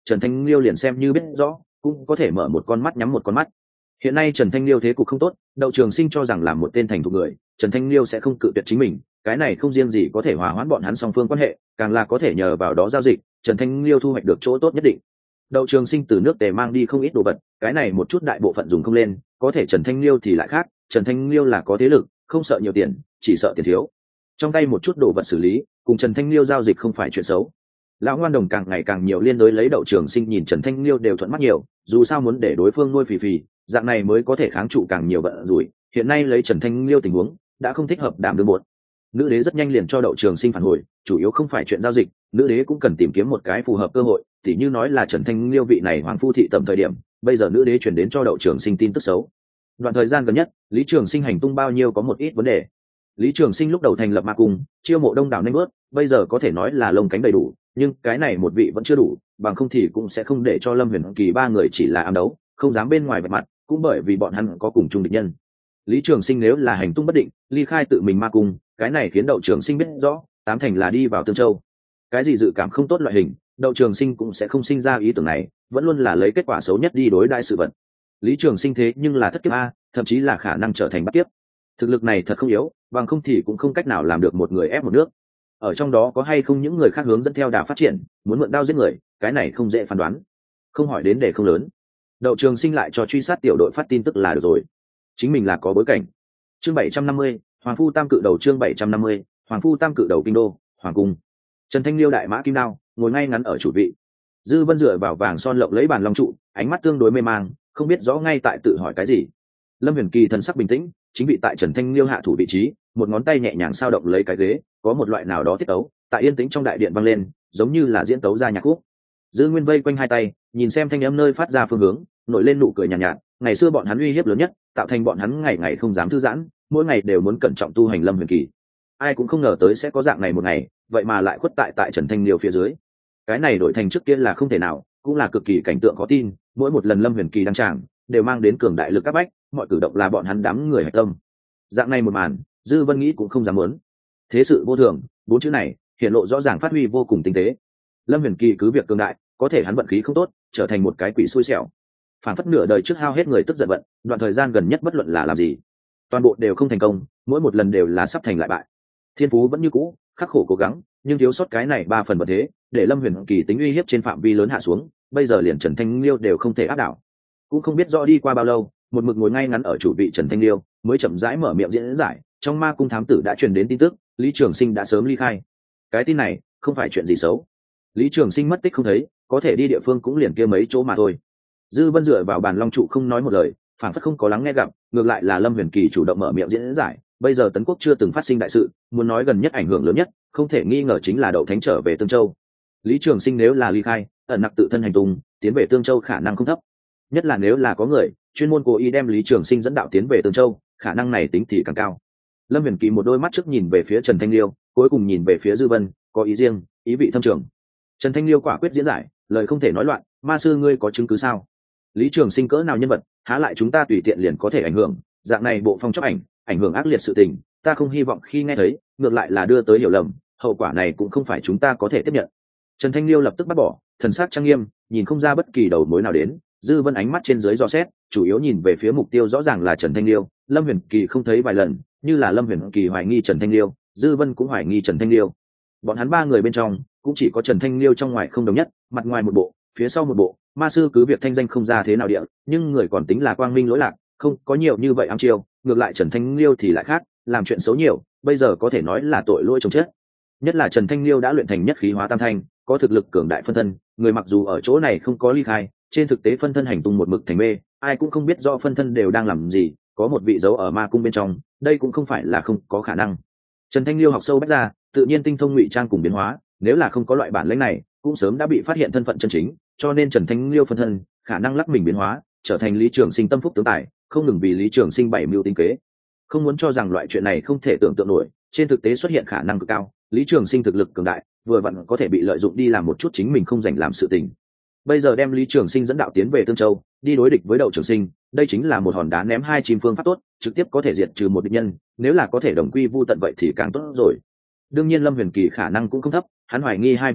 Trần Thanh Liêu liền xem như biết rõ cũng có thể mở một con mắt nhắm một con mắt. Hiện nay Trần Thanh Liêu thế cục không tốt, Đậu Trường Sinh cho rằng là một tên thành thục người, Trần Thanh Liêu sẽ không cự tuyệt chính mình, cái này không riêng gì có thể hòa hoãn bọn hắn song phương quan hệ, càng là có thể nhờ vào đó giao dịch, Trần Thanh Liêu thu hoạch được chỗ tốt nhất định. Đậu Trường Sinh từ nước Tề mang đi không ít đồ vật, cái này một chút đại bộ phận dùng không lên, có thể Trần Thanh Liêu thì lại khác, Trần Thanh Liêu là có thế lực, không sợ nhiều tiền, chỉ sợ tiền thiếu. Trong tay một chút đồ vật xử lý, cùng Trần Thanh Liêu giao dịch không phải chuyện xấu. Lão ngoan đồng càng ngày càng nhiều liên đối lấy Đậu Trường Sinh nhìn Trần Thanh Liêu đều thuận mắt nhiều, dù sao muốn để đối phương nuôi phì phì, dạng này mới có thể kháng trụ càng nhiều vận rủi. Hiện nay lấy Trần Thanh Liêu tình huống, đã không thích hợp đảm đương một. Nữ đế rất nhanh liền cho Đậu Trường Sinh phản hồi, chủ yếu không phải chuyện giao dịch, nữ đế cũng cần tìm kiếm một cái phù hợp cơ hội, tỉ như nói là Trần Thanh Liêu vị này hoàng phu thị tầm thời điểm, bây giờ nữ đế chuyển đến cho Đậu Trường Sinh tin tức xấu. Đoạn thời gian gần nhất, Lý Trường Sinh hành tung bao nhiêu có một ít vấn đề. Lý Trường Sinh lúc đầu thành lập ma cung, chiêu mộ đông đảo nên bước, bây giờ có thể nói là lông cánh đầy đủ, nhưng cái này một vị vẫn chưa đủ, bằng không thì cũng sẽ không để cho Lâm Huyền Kỳ ba người chỉ là ám đấu, không dám bên ngoài vạch mặt, cũng bởi vì bọn hắn có cùng chung địch nhân. Lý Trường Sinh nếu là hành tung bất định, ly khai tự mình ma cung, cái này khiến Đậu Trường Sinh biết rõ, tám thành là đi vào Tương Châu. Cái gì dự cảm không tốt loại hình, Đậu Trường Sinh cũng sẽ không sinh ra ý tưởng này, vẫn luôn là lấy kết quả xấu nhất đi đối đãi sự vật. Lý Trường Sinh thế nhưng là thất kiếp a, thậm chí là khả năng trở thành bát kiếp. Thực lực này thật không yếu, bằng không thì cũng không cách nào làm được một người ép một nước. Ở trong đó có hay không những người khác hướng dẫn theo đà phát triển, muốn mượn đao giết người, cái này không dễ phán đoán. Không hỏi đến để không lớn. Đậu Trường Sinh lại cho truy sát tiểu đội phát tin tức là được rồi. Chính mình là có bối cảnh. Chương bảy trăm năm mươi, Hoàng phu tam cự đầu chương bảy trăm năm mươi, Hoàng phu tam cự đầu kinh đô, hoàng cung. Trần Thanh Liêu đại mã kim đao, ngồi ngay ngắn ở chủ vị. Dư Vân dựa vào vàng son lộng lấy bàn long trụ, ánh mắt tương đối mê mang, không biết rõ ngay tại tự hỏi cái gì. Lâm Huyền Kỳ thần sắc bình tĩnh, chính bị tại Trần Thanh Liêu hạ thủ vị trí, một ngón tay nhẹ nhàng sao động lấy cái ghế, có một loại nào đó tiết tấu, tại yên tĩnh trong đại điện vang lên, giống như là diễn tấu ra nhạc khúc. Dư Nguyên vây quanh hai tay, nhìn xem thanh âm nơi phát ra phương hướng, nổi lên nụ cười nhàn nhạt, nhạt. Ngày xưa bọn hắn uy hiếp lớn nhất, tạo thành bọn hắn ngày ngày không dám thư giãn, mỗi ngày đều muốn cẩn trọng tu hành Lâm Huyền Kỳ. Ai cũng không ngờ tới sẽ có dạng này một ngày, vậy mà lại khuất tại tại Trần Thanh Liêu phía dưới. Cái này đổi thành trước kia là không thể nào, cũng là cực kỳ cảnh tượng khó tin, mỗi một lần Lâm Huyền Kỳ đăng tràng, đều mang đến cường đại lực áp bách, mọi cử động là bọn hắn đám người hạch tâm. Dạng này một màn, Dư Vân nghĩ cũng không dám muốn. Thế sự vô thường, bốn chữ này hiện lộ rõ ràng phát huy vô cùng tinh tế. Lâm Huyền Kỳ cứ việc cường đại, có thể hắn vận khí không tốt, trở thành một cái quỷ xui xẻo. Phản phất nửa đời trước hao hết người tức giận vận, đoạn thời gian gần nhất bất luận là làm gì, toàn bộ đều không thành công, mỗi một lần đều là sắp thành lại bại. Thiên phú vẫn như cũ, khắc khổ cố gắng, nhưng thiếu sót cái này ba phần vận thế, để Lâm Huyền Kỳ tính uy hiếp trên phạm vi lớn hạ xuống, bây giờ liền Trần Thanh Liêu đều không thể áp đảo. Cũng không biết rõ đi qua bao lâu, một mực ngồi ngay ngắn ở chủ vị Trần Thanh Liêu mới chậm rãi mở miệng diễn giải, trong ma cung thám tử đã truyền đến tin tức, Lý Trường Sinh đã sớm ly khai. Cái tin này không phải chuyện gì xấu. Lý Trường Sinh mất tích không thấy, có thể đi địa phương cũng liền kia mấy chỗ mà thôi. Dư Vân dựa vào bàn long trụ không nói một lời, phản phất không có lắng nghe gặp, ngược lại là Lâm Huyền Kỳ chủ động mở miệng diễn giải. Bây giờ Tấn Quốc chưa từng phát sinh đại sự, muốn nói gần nhất ảnh hưởng lớn nhất, không thể nghi ngờ chính là Đậu Thánh trở về Tương Châu. Lý Trường Sinh nếu là ly khai, ẩn nặc tự thân hành tung, tiến về Tương Châu khả năng không thấp. Nhất là nếu là có người chuyên môn cố ý đem Lý Trường Sinh dẫn đạo tiến về Tương Châu, khả năng này tính thì càng cao. Lâm Huyền Kỳ một đôi mắt trước nhìn về phía Trần Thanh Liêu, cuối cùng nhìn về phía Dư Vân, có ý riêng, ý vị thâm trường. Trần Thanh Liêu quả quyết diễn giải, lời không thể nói loạn, ma sư ngươi có chứng cứ sao? Lý Trường Sinh cỡ nào nhân vật, há lại chúng ta tùy tiện liền có thể ảnh hưởng, dạng này bộ phong chóc ảnh, ảnh hưởng ác liệt sự tình, ta không hy vọng khi nghe thấy, ngược lại là đưa tới hiểu lầm, hậu quả này cũng không phải chúng ta có thể tiếp nhận. Trần Thanh Liêu lập tức bắt bỏ, thần sắc trang nghiêm, nhìn không ra bất kỳ đầu mối nào đến. Dư Vân ánh mắt trên dưới dò xét, chủ yếu nhìn về phía mục tiêu rõ ràng là Trần Thanh Liêu. Lâm Huyền Kỳ không thấy vài lần, như là Lâm Huyền Kỳ hoài nghi Trần Thanh Liêu, Dư Vân cũng hoài nghi Trần Thanh Liêu. Bọn hắn ba người bên trong, cũng chỉ có Trần Thanh Liêu trong ngoài không đồng nhất, mặt ngoài một bộ, phía sau một bộ. Ma sư cứ việc thanh danh không ra thế nào địa, nhưng người còn tính là quang minh lỗi lạc, không có nhiều như vậy ám chiêu. Ngược lại Trần Thanh Liêu thì lại khác, làm chuyện xấu nhiều, bây giờ có thể nói là tội lỗi chồng chết. Nhất là Trần Thanh Liêu đã luyện thành nhất khí hóa tam thanh, có thực lực cường đại phân thân, người mặc dù ở chỗ này không có ly khai, trên thực tế phân thân hành tung một mực thành mê, ai cũng không biết rõ phân thân đều đang làm gì, có một vị dấu ở ma cung bên trong, đây cũng không phải là không có khả năng. Trần Thanh Liêu học sâu bách ra, tự nhiên tinh thông ngụy trang cùng biến hóa, nếu là không có loại bản lĩnh này, cũng sớm đã bị phát hiện thân phận chân chính, cho nên Trần Thanh Liêu phân thân, khả năng lắc mình biến hóa, trở thành Lý Trường Sinh tâm phúc tướng tài, không ngừng vì Lý Trường Sinh bảy mưu tính kế. Không muốn cho rằng loại chuyện này không thể tưởng tượng nổi, trên thực tế xuất hiện khả năng cực cao, Lý Trường Sinh thực lực cường đại, vừa vặn có thể bị lợi dụng đi làm một chút chính mình không dành làm sự tình. Bây giờ đem Lý Trường Sinh dẫn đạo tiến về Tương Châu, đi đối địch với Đậu Trường Sinh, đây chính là một hòn đá ném hai chim phương pháp tốt, trực tiếp có thể diệt trừ một địch nhân, nếu là có thể đồng quy vu tận vậy thì càng tốt rồi. Đương nhiên Lâm Huyền Kỳ khả năng cũng không thấp, hắn hoài nghi hai vị này,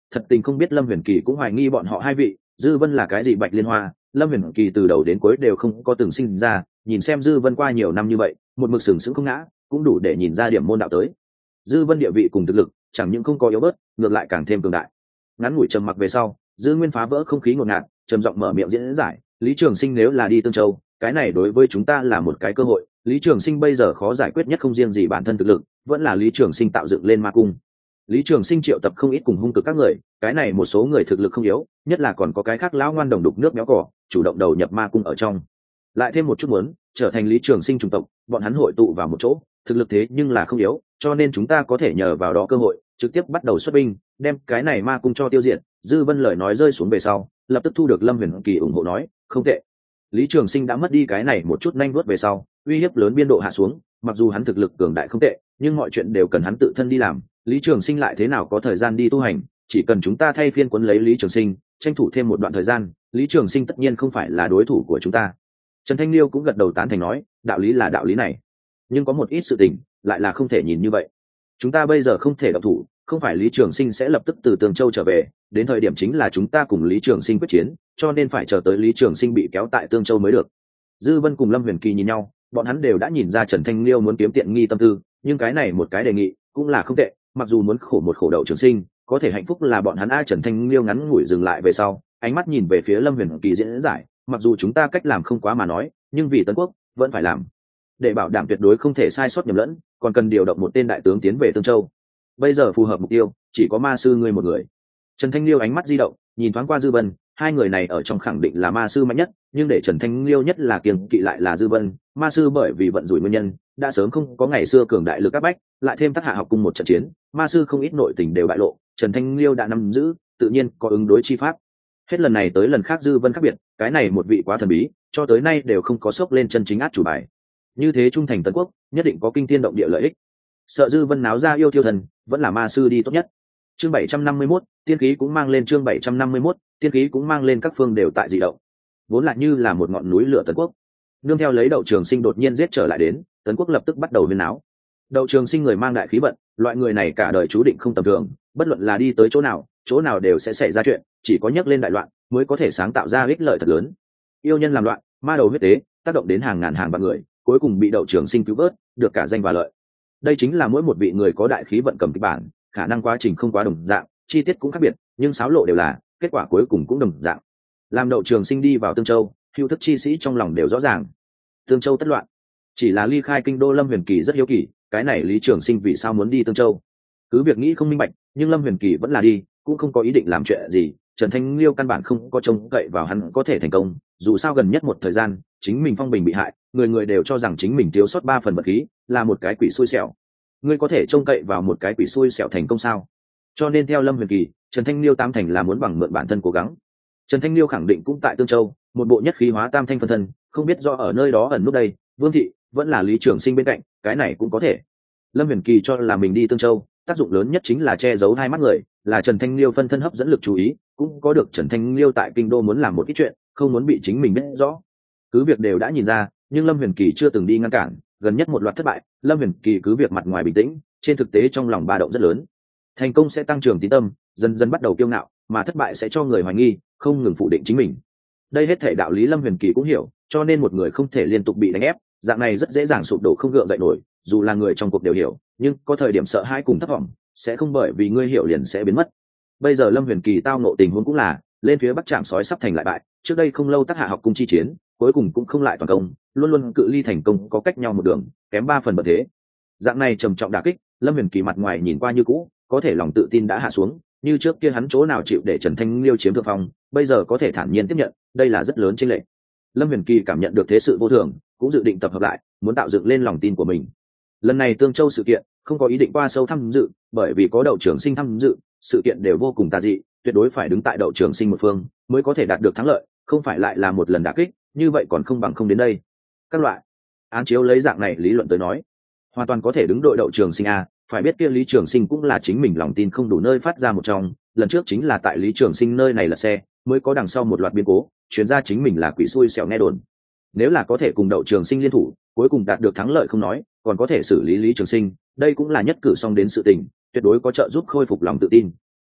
thật tình không biết Lâm Huyền Kỳ cũng hoài nghi bọn họ hai vị Dư Vân là cái gì Bạch Liên Hoa. Lâm Huyền Kỳ từ đầu đến cuối đều không có từng sinh ra, nhìn xem Dư Vân qua nhiều năm như vậy một mực sừng sững không ngã, cũng đủ để nhìn ra điểm môn đạo tới. Dư Vân địa vị cùng thực lực chẳng những không có yếu bớt, ngược lại càng thêm cường đại. Ngắn ngủi trầm mặc về sau, Dư Nguyên phá vỡ không khí ngột ngạt, trầm giọng mở miệng diễn giải, Lý Trường Sinh nếu là đi Tương Châu, cái này đối với chúng ta là một cái cơ hội. Lý Trường Sinh bây giờ khó giải quyết nhất không riêng gì bản thân thực lực, vẫn là Lý Trường Sinh tạo dựng lên ma cung. Lý Trường Sinh triệu tập không ít cùng hung cực các người, cái này một số người thực lực không yếu, nhất là còn có cái khác lão ngoan đồng đục nước béo cỏ, chủ động đầu nhập ma cung ở trong. Lại thêm một chút muốn trở thành Lý Trường Sinh chủng tộc, bọn hắn hội tụ vào một chỗ, thực lực thế nhưng là không yếu, cho nên chúng ta có thể nhờ vào đó cơ hội, trực tiếp bắt đầu xuất binh, đem cái này ma cung cho tiêu diệt. Dư Vân lời nói rơi xuống về sau, lập tức thu được Lâm Huyền Kỳ ủng hộ nói, không tệ. Lý Trường Sinh đã mất đi cái này một chút nhanh vuốt về sau, uy hiếp lớn biên độ hạ xuống, mặc dù hắn thực lực cường đại không tệ, nhưng mọi chuyện đều cần hắn tự thân đi làm. Lý Trường Sinh lại thế nào có thời gian đi tu hành, chỉ cần chúng ta thay phiên quấn lấy Lý Trường Sinh, tranh thủ thêm một đoạn thời gian, Lý Trường Sinh tất nhiên không phải là đối thủ của chúng ta. Trần Thanh Liêu cũng gật đầu tán thành nói, đạo lý là đạo lý này, nhưng có một ít sự tình lại là không thể nhìn như vậy. Chúng ta bây giờ không thể động thủ, không phải Lý Trường Sinh sẽ lập tức từ Tường Châu trở về, đến thời điểm chính là chúng ta cùng Lý Trường Sinh quyết chiến, cho nên phải chờ tới Lý Trường Sinh bị kéo tại Tương Châu mới được. Dư Vân cùng Lâm Huyền Kỳ nhìn nhau, bọn hắn đều đã nhìn ra Trần Thanh Liêu muốn kiếm tiện nghi tâm tư, nhưng cái này một cái đề nghị cũng là không tệ, mặc dù muốn khổ một khổ đậu Trường Sinh, có thể hạnh phúc là bọn hắn. A Trần Thanh Liêu ngắn ngủi dừng lại về sau, ánh mắt nhìn về phía Lâm Huyền Kỳ diễn giải, mặc dù chúng ta cách làm không quá mà nói, nhưng vì Tấn Quốc vẫn phải làm, để bảo đảm tuyệt đối không thể sai sót nhầm lẫn, còn cần điều động một tên đại tướng tiến về Tương Châu. Bây giờ phù hợp mục tiêu chỉ có ma sư ngươi một người. Trần Thanh Liêu ánh mắt di động, nhìn thoáng qua Dư Vân, hai người này ở trong khẳng định là ma sư mạnh nhất, nhưng để Trần Thanh Liêu nhất là kiêng kỵ lại là Dư Vân. Ma sư bởi vì vận rủi nguyên nhân, đã sớm không có ngày xưa cường đại lực áp bách, lại thêm Tắc Hạ học cung một trận chiến, ma sư không ít nội tình đều bại lộ, Trần Thanh Liêu đã nắm giữ, tự nhiên có ứng đối chi pháp. Hết lần này tới lần khác Dư Vân khác biệt, cái này một vị quá thần bí, cho tới nay đều không có sốc lên chân chính át chủ bài. Như thế trung thành Tấn Quốc, nhất định có kinh thiên động địa lợi ích. Sợ Dư Vân náo ra yêu thiêu thần, vẫn là ma sư đi tốt nhất. Chương bảy trăm năm mươi mốt, tiên khí cũng mang lên chương bảy trăm năm mươi mốt, tiên khí cũng mang lên các phương đều tại dị động. Vốn là như là một ngọn núi lửa Tấn Quốc. Nương theo lấy Đậu Trường Sinh đột nhiên giết trở lại đến, Tấn Quốc lập tức bắt đầu huyên náo. Đậu Trường Sinh người mang đại khí vận, loại người này cả đời chú định không tầm thường, bất luận là đi tới chỗ nào, chỗ nào đều sẽ xảy ra chuyện, chỉ có nhấc lên đại loạn mới có thể sáng tạo ra ích lợi thật lớn. Yêu nhân làm loạn, ma đầu huyết tế, tác động đến hàng ngàn hàng vạn người, cuối cùng bị Đậu Trường Sinh cứu vớt, được cả danh và lợi. Đây chính là mỗi một vị người có đại khí vận cầm kịch bản, khả năng quá trình không quá đồng dạng, chi tiết cũng khác biệt, nhưng xáo lộ đều là, kết quả cuối cùng cũng đồng dạng. Làm Đậu Trường Sinh đi vào Tương Châu, hữu thức chi sĩ trong lòng đều rõ ràng. Tương Châu tất loạn, chỉ là ly khai kinh đô Lâm Huyền Kỳ rất hiếu kỳ, cái này Lý Trường Sinh vì sao muốn đi Tương Châu? Cứ việc nghĩ không minh bạch, nhưng Lâm Huyền Kỳ vẫn là đi, cũng không có ý định làm chuyện gì. Trần Thanh Liêu căn bản không có trông cậy vào hắn có thể thành công, dù sao gần nhất một thời gian, chính mình phong bình bị hại, người người đều cho rằng chính mình thiếu sót ba phần vật khí, là một cái quỷ xui xẻo. Ngươi có thể trông cậy vào một cái quỷ xui xẻo thành công sao? Cho nên theo Lâm Huyền Kỳ, Trần Thanh Liêu tam thành là muốn bằng mượn bản thân cố gắng. Trần Thanh Liêu khẳng định cũng tại Tương Châu, một bộ nhất khí hóa tam thanh phân thân, không biết do ở nơi đó ẩn núp đây, Vương thị vẫn là Lý Trường Sinh bên cạnh, cái này cũng có thể. Lâm Huyền Kỳ cho là mình đi Tương Châu, tác dụng lớn nhất chính là che giấu hai mắt người, là Trần Thanh Liêu phân thân hấp dẫn lực chú ý, cũng có được Trần Thanh Liêu tại kinh đô muốn làm một ít chuyện, không muốn bị chính mình biết rõ. Cứ việc đều đã nhìn ra, nhưng Lâm Huyền Kỳ chưa từng đi ngăn cản, gần nhất một loạt thất bại, Lâm Huyền Kỳ cứ việc mặt ngoài bình tĩnh, trên thực tế trong lòng ba động rất lớn. Thành công sẽ tăng trưởng tín tâm, dần dần bắt đầu kiêu ngạo, mà thất bại sẽ cho người hoài nghi, không ngừng phủ định chính mình. Đây hết thể đạo lý Lâm Huyền Kỳ cũng hiểu, cho nên một người không thể liên tục bị đánh ép, dạng này rất dễ dàng sụp đổ không gượng dậy nổi, dù là người trong cuộc đều hiểu, nhưng có thời điểm sợ hãi cùng thất vọng, sẽ không bởi vì ngươi hiểu liền sẽ biến mất. Bây giờ Lâm Huyền Kỳ tao ngộ tình huống cũng là, lên phía Bắc Trạm sói sắp thành lại bại, trước đây không lâu Tắc Hạ học cung chi chiến, cuối cùng cũng không lại toàn công, luôn luôn cự ly thành công có cách nhau một đường, kém ba phần bậc thế. Dạng này trầm trọng đả kích, Lâm Huyền Kỳ mặt ngoài nhìn qua như cũ, có thể lòng tự tin đã hạ xuống, như trước kia hắn chỗ nào chịu để Trần Thanh Liêu chiếm thượng phong, bây giờ có thể thản nhiên tiếp nhận, đây là rất lớn chênh lệch. Lâm Huyền Kỳ cảm nhận được thế sự vô thường, cũng dự định tập hợp lại, muốn tạo dựng lên lòng tin của mình. Lần này Tương Châu sự kiện, không có ý định qua sâu tham dự, bởi vì có Đậu Trường Sinh tham dự, sự kiện đều vô cùng tà dị, tuyệt đối phải đứng tại Đậu Trường Sinh một phương, mới có thể đạt được thắng lợi, không phải lại là một lần đả kích, như vậy còn không bằng không đến đây. Các loại án chiếu lấy dạng này lý luận tới nói, hoàn toàn có thể đứng đội Đậu Trường Sinh a, phải biết kia Lý Trường Sinh cũng là chính mình lòng tin không đủ nơi phát ra một trong, lần trước chính là tại Lý Trường Sinh nơi này lật xe, mới có đằng sau một loạt biến cố, truyền ra chính mình là quỷ xui xẻo nghe đồn. Nếu là có thể cùng Đậu Trường Sinh liên thủ, cuối cùng đạt được thắng lợi không nói, còn có thể xử lý Lý Trường Sinh, đây cũng là nhất cử xong đến sự tình, tuyệt đối có trợ giúp khôi phục lòng tự tin.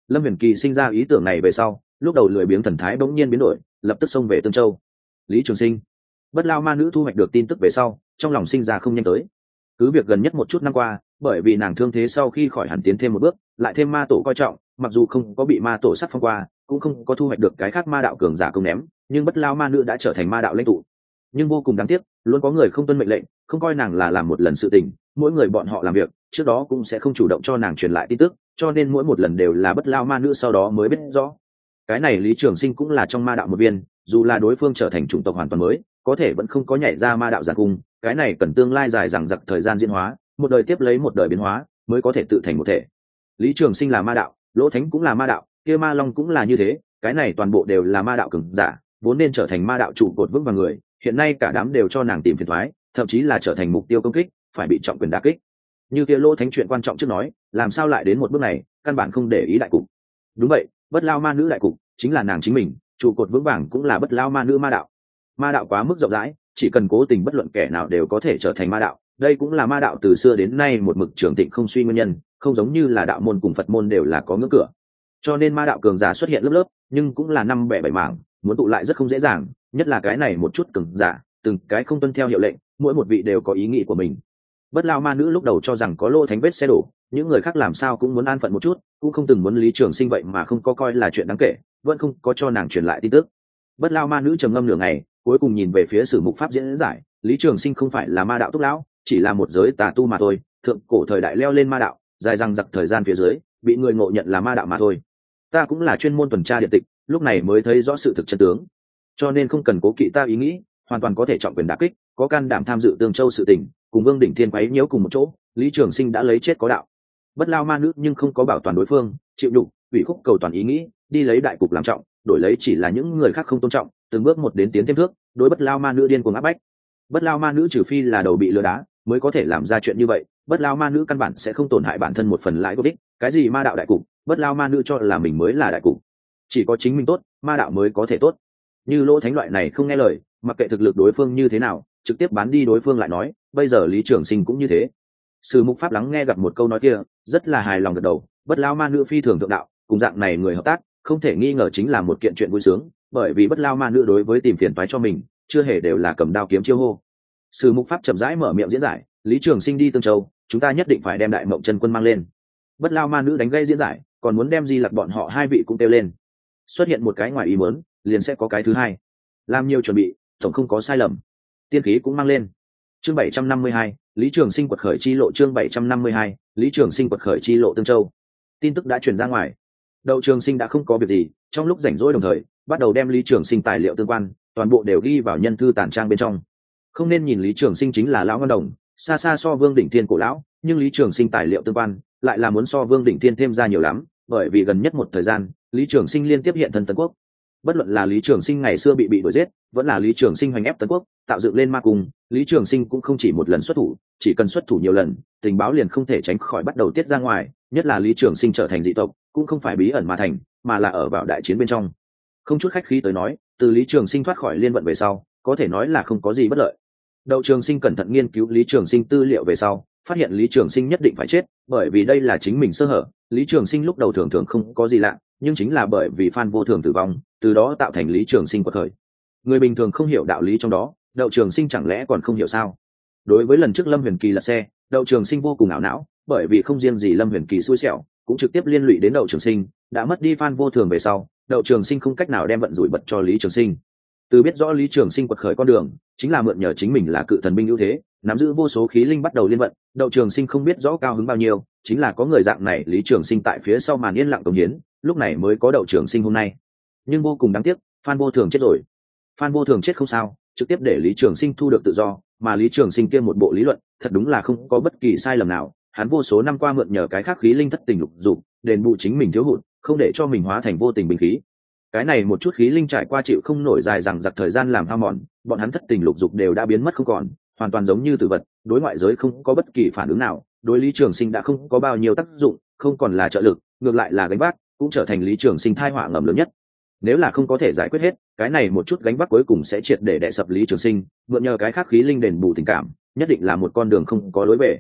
Lâm Huyền Kỳ sinh ra ý tưởng này về sau, lúc đầu lười biếng thần thái bỗng nhiên biến đổi, lập tức xông về Tương Châu. Lý Trường Sinh, Bất Lao ma nữ thu hoạch được tin tức về sau, trong lòng sinh ra không nhanh tới. Cứ việc gần nhất một chút năm qua, bởi vì nàng thương thế sau khi khỏi hẳn tiến thêm một bước, lại thêm ma tổ coi trọng, mặc dù không có bị ma tổ sát phong qua, cũng không có thu hoạch được cái khác ma đạo cường giả công ném, nhưng Bất Lao ma nữ đã trở thành ma đạo lãnh tụ. Nhưng vô cùng đáng tiếc, luôn có người không tuân mệnh lệnh, không coi nàng là làm một lần sự tình, mỗi người bọn họ làm việc trước đó cũng sẽ không chủ động cho nàng truyền lại tin tức, cho nên mỗi một lần đều là Bất Lao ma nữ sau đó mới biết rõ. Cái này Lý Trường Sinh cũng là trong ma đạo một viên, dù là đối phương trở thành chủng tộc hoàn toàn mới, có thể vẫn không có nhảy ra ma đạo giàn cung, cái này cần tương lai dài dằng dặc thời gian diễn hóa, một đời tiếp lấy một đời biến hóa, mới có thể tự thành một thể. Lý Trường Sinh là ma đạo, Lỗ Thánh cũng là ma đạo, kia Ma Long cũng là như thế, cái này toàn bộ đều là ma đạo cường giả, vốn nên trở thành ma đạo trụ cột vững vàng người, hiện nay cả đám đều cho nàng tìm phiền toái, thậm chí là trở thành mục tiêu công kích, phải bị trọng quyền đả kích. Như kia Lỗ Thánh chuyện quan trọng trước nói, làm sao lại đến một bước này, căn bản không để ý đại cục. Đúng vậy, Bất Lao ma nữ đại cục chính là nàng chính mình, trụ cột vững vàng cũng là Bất Lao ma nữ ma đạo. Ma đạo quá mức rộng rãi, chỉ cần cố tình bất luận kẻ nào đều có thể trở thành ma đạo, đây cũng là ma đạo từ xưa đến nay một mực trường thịnh không suy nguyên nhân, không giống như là đạo môn cùng Phật môn đều là có ngưỡng cửa. Cho nên ma đạo cường giả xuất hiện lớp lớp, nhưng cũng là năm bẻ bảy mảng, muốn tụ lại rất không dễ dàng, nhất là cái này một chút cường giả, từng cái không tuân theo hiệu lệnh, mỗi một vị đều có ý nghĩ của mình. Bất Lao ma nữ lúc đầu cho rằng có Lô Thánh vết xe đổ, những người khác làm sao cũng muốn an phận một chút, cũng không từng muốn Lý Trường Sinh vậy mà không có coi là chuyện đáng kể, vẫn không có cho nàng truyền lại tin tức. Bất Lao ma nữ trầm ngâm nửa ngày, cuối cùng nhìn về phía Sử Mục Pháp diễn giải, Lý Trường Sinh không phải là ma đạo túc lão, chỉ là một giới tà tu mà thôi, thượng cổ thời đại leo lên ma đạo, dài dằng dặc thời gian phía dưới, bị người ngộ nhận là ma đạo mà thôi. Ta cũng là chuyên môn tuần tra điện tịch, lúc này mới thấy rõ sự thực chân tướng, cho nên không cần cố kỵ ta ý nghĩ, hoàn toàn có thể trọng quyền đả kích, có can đảm tham dự Tương Châu sự tình, cùng Vương Đỉnh Thiên quấy nhiễu cùng một chỗ, Lý Trường Sinh đã lấy chết có đạo. Bất Lao ma nữ nhưng không có bảo toàn đối phương, chịu nhục, ủy khúc cầu toàn ý nghĩ, đi lấy đại cục làm trọng, đổi lấy chỉ là những người khác không tôn trọng, từng bước một đến tiến thêm thước, đối Bất Lao ma nữ điên cuồng áp bách. Bất Lao ma nữ trừ phi là đầu bị lừa đá, mới có thể làm ra chuyện như vậy, Bất Lao ma nữ căn bản sẽ không tổn hại bản thân một phần lãi của đích, cái gì ma đạo đại cục, Bất Lao ma nữ cho là mình mới là đại cục. Chỉ có chính mình tốt, ma đạo mới có thể tốt. Như Lỗ Thánh loại này không nghe lời, mặc kệ thực lực đối phương như thế nào, trực tiếp bán đi đối phương lại nói, bây giờ Lý Trường Sinh cũng như thế. Sử Mục Pháp lắng nghe gặp một câu nói kia, rất là hài lòng gật đầu, Bất Lao ma nữ phi thường thượng đạo, cùng dạng này người hợp tác, không thể nghi ngờ chính là một kiện chuyện vui sướng, bởi vì Bất Lao ma nữ đối với tìm phiền toái cho mình, chưa hề đều là cầm đao kiếm chiêu hô. Sử Mục Pháp chậm rãi mở miệng diễn giải, Lý Trường Sinh đi Tương Châu, chúng ta nhất định phải đem Đại Mộng Chân Quân mang lên. Bất Lao ma nữ đánh gây diễn giải, còn muốn đem Di Lặc bọn họ hai vị cũng kêu lên. Xuất hiện một cái ngoài ý muốn, liền sẽ có cái thứ hai. Làm nhiều chuẩn bị, tổng không có sai lầm. Tiên khí cũng mang lên. Chương bảy trăm năm mươi hai, Lý Trường Sinh quật khởi chi lộ. Chương bảy trăm năm mươi hai, Lý Trường Sinh quật khởi chi lộ Tương Châu. Tin tức đã truyền ra ngoài. Đậu Trường Sinh đã không có việc gì, trong lúc rảnh rỗi đồng thời, bắt đầu đem Lý Trường Sinh tài liệu tương quan, toàn bộ đều ghi vào nhân thư tản trang bên trong. Không nên nhìn Lý Trường Sinh chính là lão ngân đồng, xa xa so Vương Đỉnh Thiên cổ lão, nhưng Lý Trường Sinh tài liệu tương quan lại là muốn so Vương Đỉnh Thiên thêm ra nhiều lắm, bởi vì gần nhất một thời gian, Lý Trường Sinh liên tiếp hiện thân Tấn Quốc. Bất luận là Lý Trường Sinh ngày xưa bị bị đuổi giết, vẫn là Lý Trường Sinh hoành ép Tấn Quốc, tạo dựng lên ma cung, Lý Trường Sinh cũng không chỉ một lần xuất thủ, chỉ cần xuất thủ nhiều lần, tình báo liền không thể tránh khỏi bắt đầu tiết ra ngoài, nhất là Lý Trường Sinh trở thành dị tộc, cũng không phải bí ẩn mà thành, mà là ở vào đại chiến bên trong. Không chút khách khí tới nói, từ Lý Trường Sinh thoát khỏi liên vận về sau, có thể nói là không có gì bất lợi. Đậu Trường Sinh cẩn thận nghiên cứu Lý Trường Sinh tư liệu về sau, phát hiện Lý Trường Sinh nhất định phải chết, bởi vì đây là chính mình sơ hở. Lý Trường Sinh lúc đầu thường thường không có gì lạ, nhưng chính là bởi vì Phan Vô Thường tử vong, từ đó tạo thành Lý Trường Sinh quật khởi. Người bình thường không hiểu đạo lý trong đó, Đậu Trường Sinh chẳng lẽ còn không hiểu sao? Đối với lần trước Lâm Huyền Kỳ lật xe, Đậu Trường Sinh vô cùng ảo não, bởi vì không riêng gì Lâm Huyền Kỳ xui xẻo, cũng trực tiếp liên lụy đến Đậu Trường Sinh, đã mất đi Phan Vô Thường về sau, Đậu Trường Sinh không cách nào đem vận rủi bật cho Lý Trường Sinh. Từ biết rõ Lý Trường Sinh quật khởi con đường, chính là mượn nhờ chính mình là cự thần binh ưu thế, nắm giữ vô số khí linh bắt đầu liên vận, Đậu Trường Sinh không biết rõ cao hứng bao nhiêu, chính là có người dạng này Lý Trường Sinh tại phía sau màn yên lặng cống hiến, lúc này mới có Đậu Trường Sinh hôm nay. Nhưng vô cùng đáng tiếc, Phan Vô Thường chết rồi. Phan Vô Thường chết không sao, trực tiếp để Lý Trường Sinh thu được tự do, mà Lý Trường Sinh kia một bộ lý luận, thật đúng là không có bất kỳ sai lầm nào, hắn vô số năm qua mượn nhờ cái khác khí linh thất tình lục dục, đền bù chính mình thiếu hụt, không để cho mình hóa thành vô tình binh khí. Cái này một chút khí linh trải qua chịu không nổi dài rằng giặc thời gian làm hao mòn, bọn hắn thất tình lục dục đều đã biến mất không còn, hoàn toàn giống như tử vật, đối ngoại giới không có bất kỳ phản ứng nào, đối Lý Trường Sinh đã không có bao nhiêu tác dụng, không còn là trợ lực, ngược lại là gánh vác, cũng trở thành Lý Trường Sinh tai họa ngầm lớn nhất. Nếu là không có thể giải quyết hết, cái này một chút gánh vác cuối cùng sẽ triệt để đè sập Lý Trường Sinh, mượn nhờ cái khác khí linh đền bù tình cảm, nhất định là một con đường không có lối về.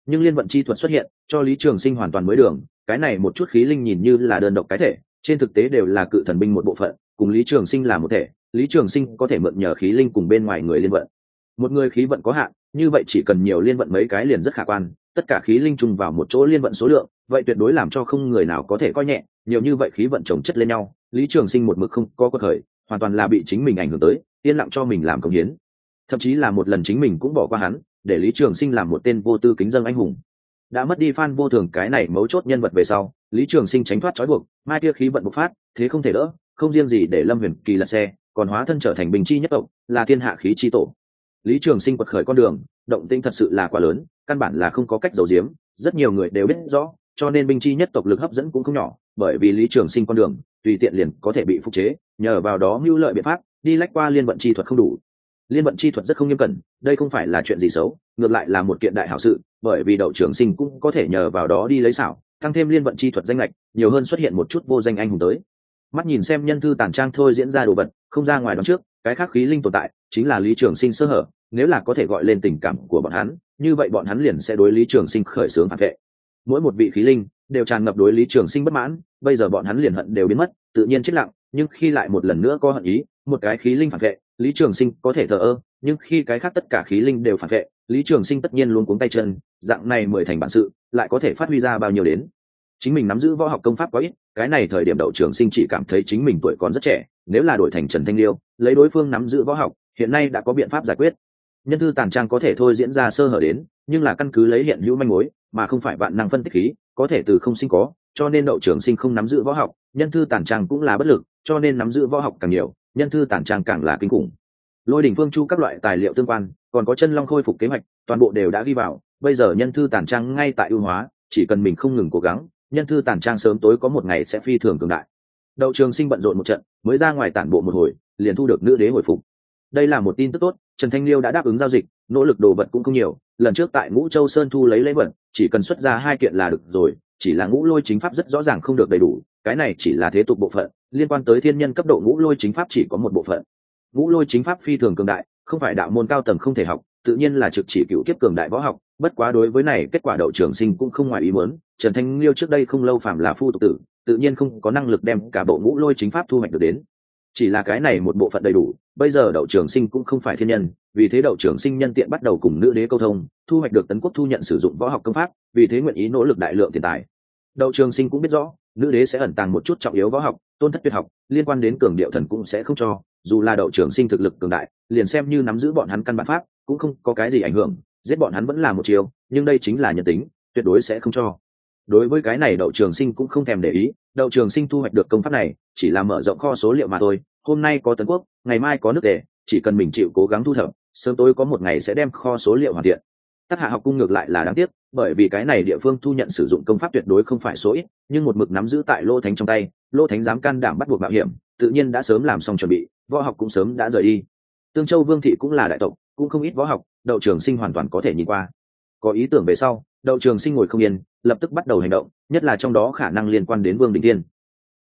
nhưng liên vận chi thuật xuất hiện cho Lý Trường Sinh hoàn toàn mới đường. Cái này một chút khí linh nhìn như là đơn độc cái thể, trên thực tế đều là cự thần binh một bộ phận, cùng Lý Trường Sinh là một thể. Lý Trường Sinh có thể mượn nhờ khí linh cùng bên ngoài người liên vận. Một người khí vận có hạn, như vậy chỉ cần nhiều liên vận mấy cái liền rất khả quan, tất cả khí linh chung vào một chỗ liên vận số lượng, vậy tuyệt đối làm cho không người nào có thể coi nhẹ. Nhiều như vậy khí vận chồng chất lên nhau, Lý Trường Sinh một mực không có cơ khởi, hoàn toàn là bị chính mình ảnh hưởng tới, yên lặng cho mình làm công hiến. Thậm chí là một lần chính mình cũng bỏ qua hắn, để Lý Trường Sinh làm một tên vô tư kính dân anh hùng. Đã mất đi Phan Vô Thường cái này mấu chốt nhân vật về sau, Lý Trường Sinh tránh thoát trói buộc, mai kia khí vận bộc phát, thế không thể đỡ, không riêng gì để Lâm Huyền Kỳ lật xe, còn hóa thân trở thành bình chi nhất tộc, là thiên hạ khí chi tổ. Lý Trường Sinh quật khởi con đường, động tĩnh thật sự là quá lớn, căn bản là không có cách giấu giếm, rất nhiều người đều biết rõ, cho nên binh chi nhất tộc lực hấp dẫn cũng không nhỏ, bởi vì Lý Trường Sinh con đường, tùy tiện liền có thể bị phục chế, nhờ vào đó mưu lợi biện pháp, đi lách qua liên vận chi thuật không đủ. Liên vận chi thuật rất không nghiêm cẩn, đây không phải là chuyện gì xấu, ngược lại là một kiện đại hảo sự, bởi vì Đậu Trường Sinh cũng có thể nhờ vào đó đi lấy xảo, tăng thêm liên vận chi thuật danh lệch, nhiều hơn xuất hiện một chút vô danh anh hùng tới. Mắt nhìn xem nhân thư tàn trang thôi diễn ra đồ vật, không ra ngoài đoán trước, cái khác khí linh tồn tại chính là Lý Trường Sinh sơ hở, nếu là có thể gọi lên tình cảm của bọn hắn, như vậy bọn hắn liền sẽ đối Lý Trường Sinh khởi xướng phản vệ. Mỗi một vị khí linh đều tràn ngập đối Lý Trường Sinh bất mãn, bây giờ bọn hắn liền hận đều biến mất, tự nhiên chết lặng, nhưng khi lại một lần nữa có hận ý, một cái khí linh phản vệ, Lý Trường Sinh có thể thờ ơ, nhưng khi cái khác tất cả khí linh đều phản vệ, Lý Trường Sinh tất nhiên luôn cuống tay chân, dạng này mười thành bản sự, lại có thể phát huy ra bao nhiêu đến. Chính mình nắm giữ võ học công pháp quá ít, cái này thời điểm Đậu Trường Sinh chỉ cảm thấy chính mình tuổi còn rất trẻ, nếu là đổi thành Trần Thanh Liêu, lấy đối phương nắm giữ võ học, hiện nay đã có biện pháp giải quyết. Nhân thư tàn trang có thể thôi diễn ra sơ hở đến, nhưng là căn cứ lấy hiện hữu manh mối, mà không phải vạn năng phân tích khí, có thể từ không sinh có, cho nên Đậu Trường Sinh không nắm giữ võ học, nhân thư tàn trang cũng là bất lực, cho nên nắm giữ võ học càng nhiều, nhân thư tàn trang càng là kinh khủng. Lôi đỉnh phương chu các loại tài liệu tương quan, còn có chân long khôi phục kế hoạch, toàn bộ đều đã ghi vào, bây giờ nhân thư tàn trang ngay tại ưu hóa, chỉ cần mình không ngừng cố gắng, nhân thư tàn trang sớm tối có một ngày sẽ phi thường cường đại. Đậu Trường Sinh bận rộn một trận, mới ra ngoài tản bộ một hồi, liền thu được nữ đế hồi phục. Đây là một tin tức tốt, Trần Thanh Liêu đã đáp ứng giao dịch, nỗ lực đồ vật cũng không nhiều, lần trước tại Ngũ Châu Sơn thu lấy lễ vật, chỉ cần xuất ra hai kiện là được rồi, chỉ là Ngũ Lôi chính pháp rất rõ ràng không được đầy đủ, cái này chỉ là thế tục bộ phận, liên quan tới thiên nhân cấp độ Ngũ Lôi chính pháp chỉ có một bộ phận. Ngũ Lôi chính pháp phi thường cường đại, không phải đạo môn cao tầng không thể học, tự nhiên là trực chỉ cựu kiếp cường đại võ học, bất quá đối với này kết quả Đậu Trường Sinh cũng không ngoài ý muốn, Trần Thanh Liêu trước đây không lâu phạm là phu tục tử, tự nhiên không có năng lực đem cả bộ Ngũ Lôi chính pháp thu hoạch được đến. Chỉ là cái này một bộ phận đầy đủ, bây giờ Đậu Trường Sinh cũng không phải thiên nhân, vì thế Đậu Trường Sinh nhân tiện bắt đầu cùng nữ đế câu thông, thu hoạch được Tấn Quốc thu nhận sử dụng võ học công pháp, vì thế nguyện ý nỗ lực đại lượng tiền tài. Đậu Trường Sinh cũng biết rõ, nữ đế sẽ ẩn tàng một chút trọng yếu võ học, tôn thất tuyệt học, liên quan đến cường điệu thần cũng sẽ không cho, dù là Đậu Trường Sinh thực lực cường đại, liền xem như nắm giữ bọn hắn căn bản pháp, cũng không có cái gì ảnh hưởng, giết bọn hắn vẫn là một chiều, nhưng đây chính là nhân tính, tuyệt đối sẽ không cho. Đối với cái này Đậu Trường Sinh cũng không thèm để ý, Đậu Trường Sinh thu hoạch được công pháp này, chỉ là mở rộng kho số liệu mà thôi, hôm nay có Tấn Quốc, ngày mai có nước Tề, chỉ cần mình chịu cố gắng thu thập, sớm tối có một ngày sẽ đem kho số liệu hoàn thiện. Tắc Hạ học cung ngược lại là đáng tiếc, bởi vì cái này địa phương thu nhận sử dụng công pháp tuyệt đối không phải số ít, nhưng một mực nắm giữ tại Lô Thánh trong tay, Lô Thánh dám can đảm bắt buộc mạo hiểm, tự nhiên đã sớm làm xong chuẩn bị, võ học cũng sớm đã rời đi. Tương Châu Vương thị cũng là đại tộc, cũng không ít võ học, Đậu Trường Sinh hoàn toàn có thể nhìn qua. Có ý tưởng về sau, Đậu Trường Sinh ngồi không yên, lập tức bắt đầu hành động, nhất là trong đó khả năng liên quan đến Vương Đình Tiên.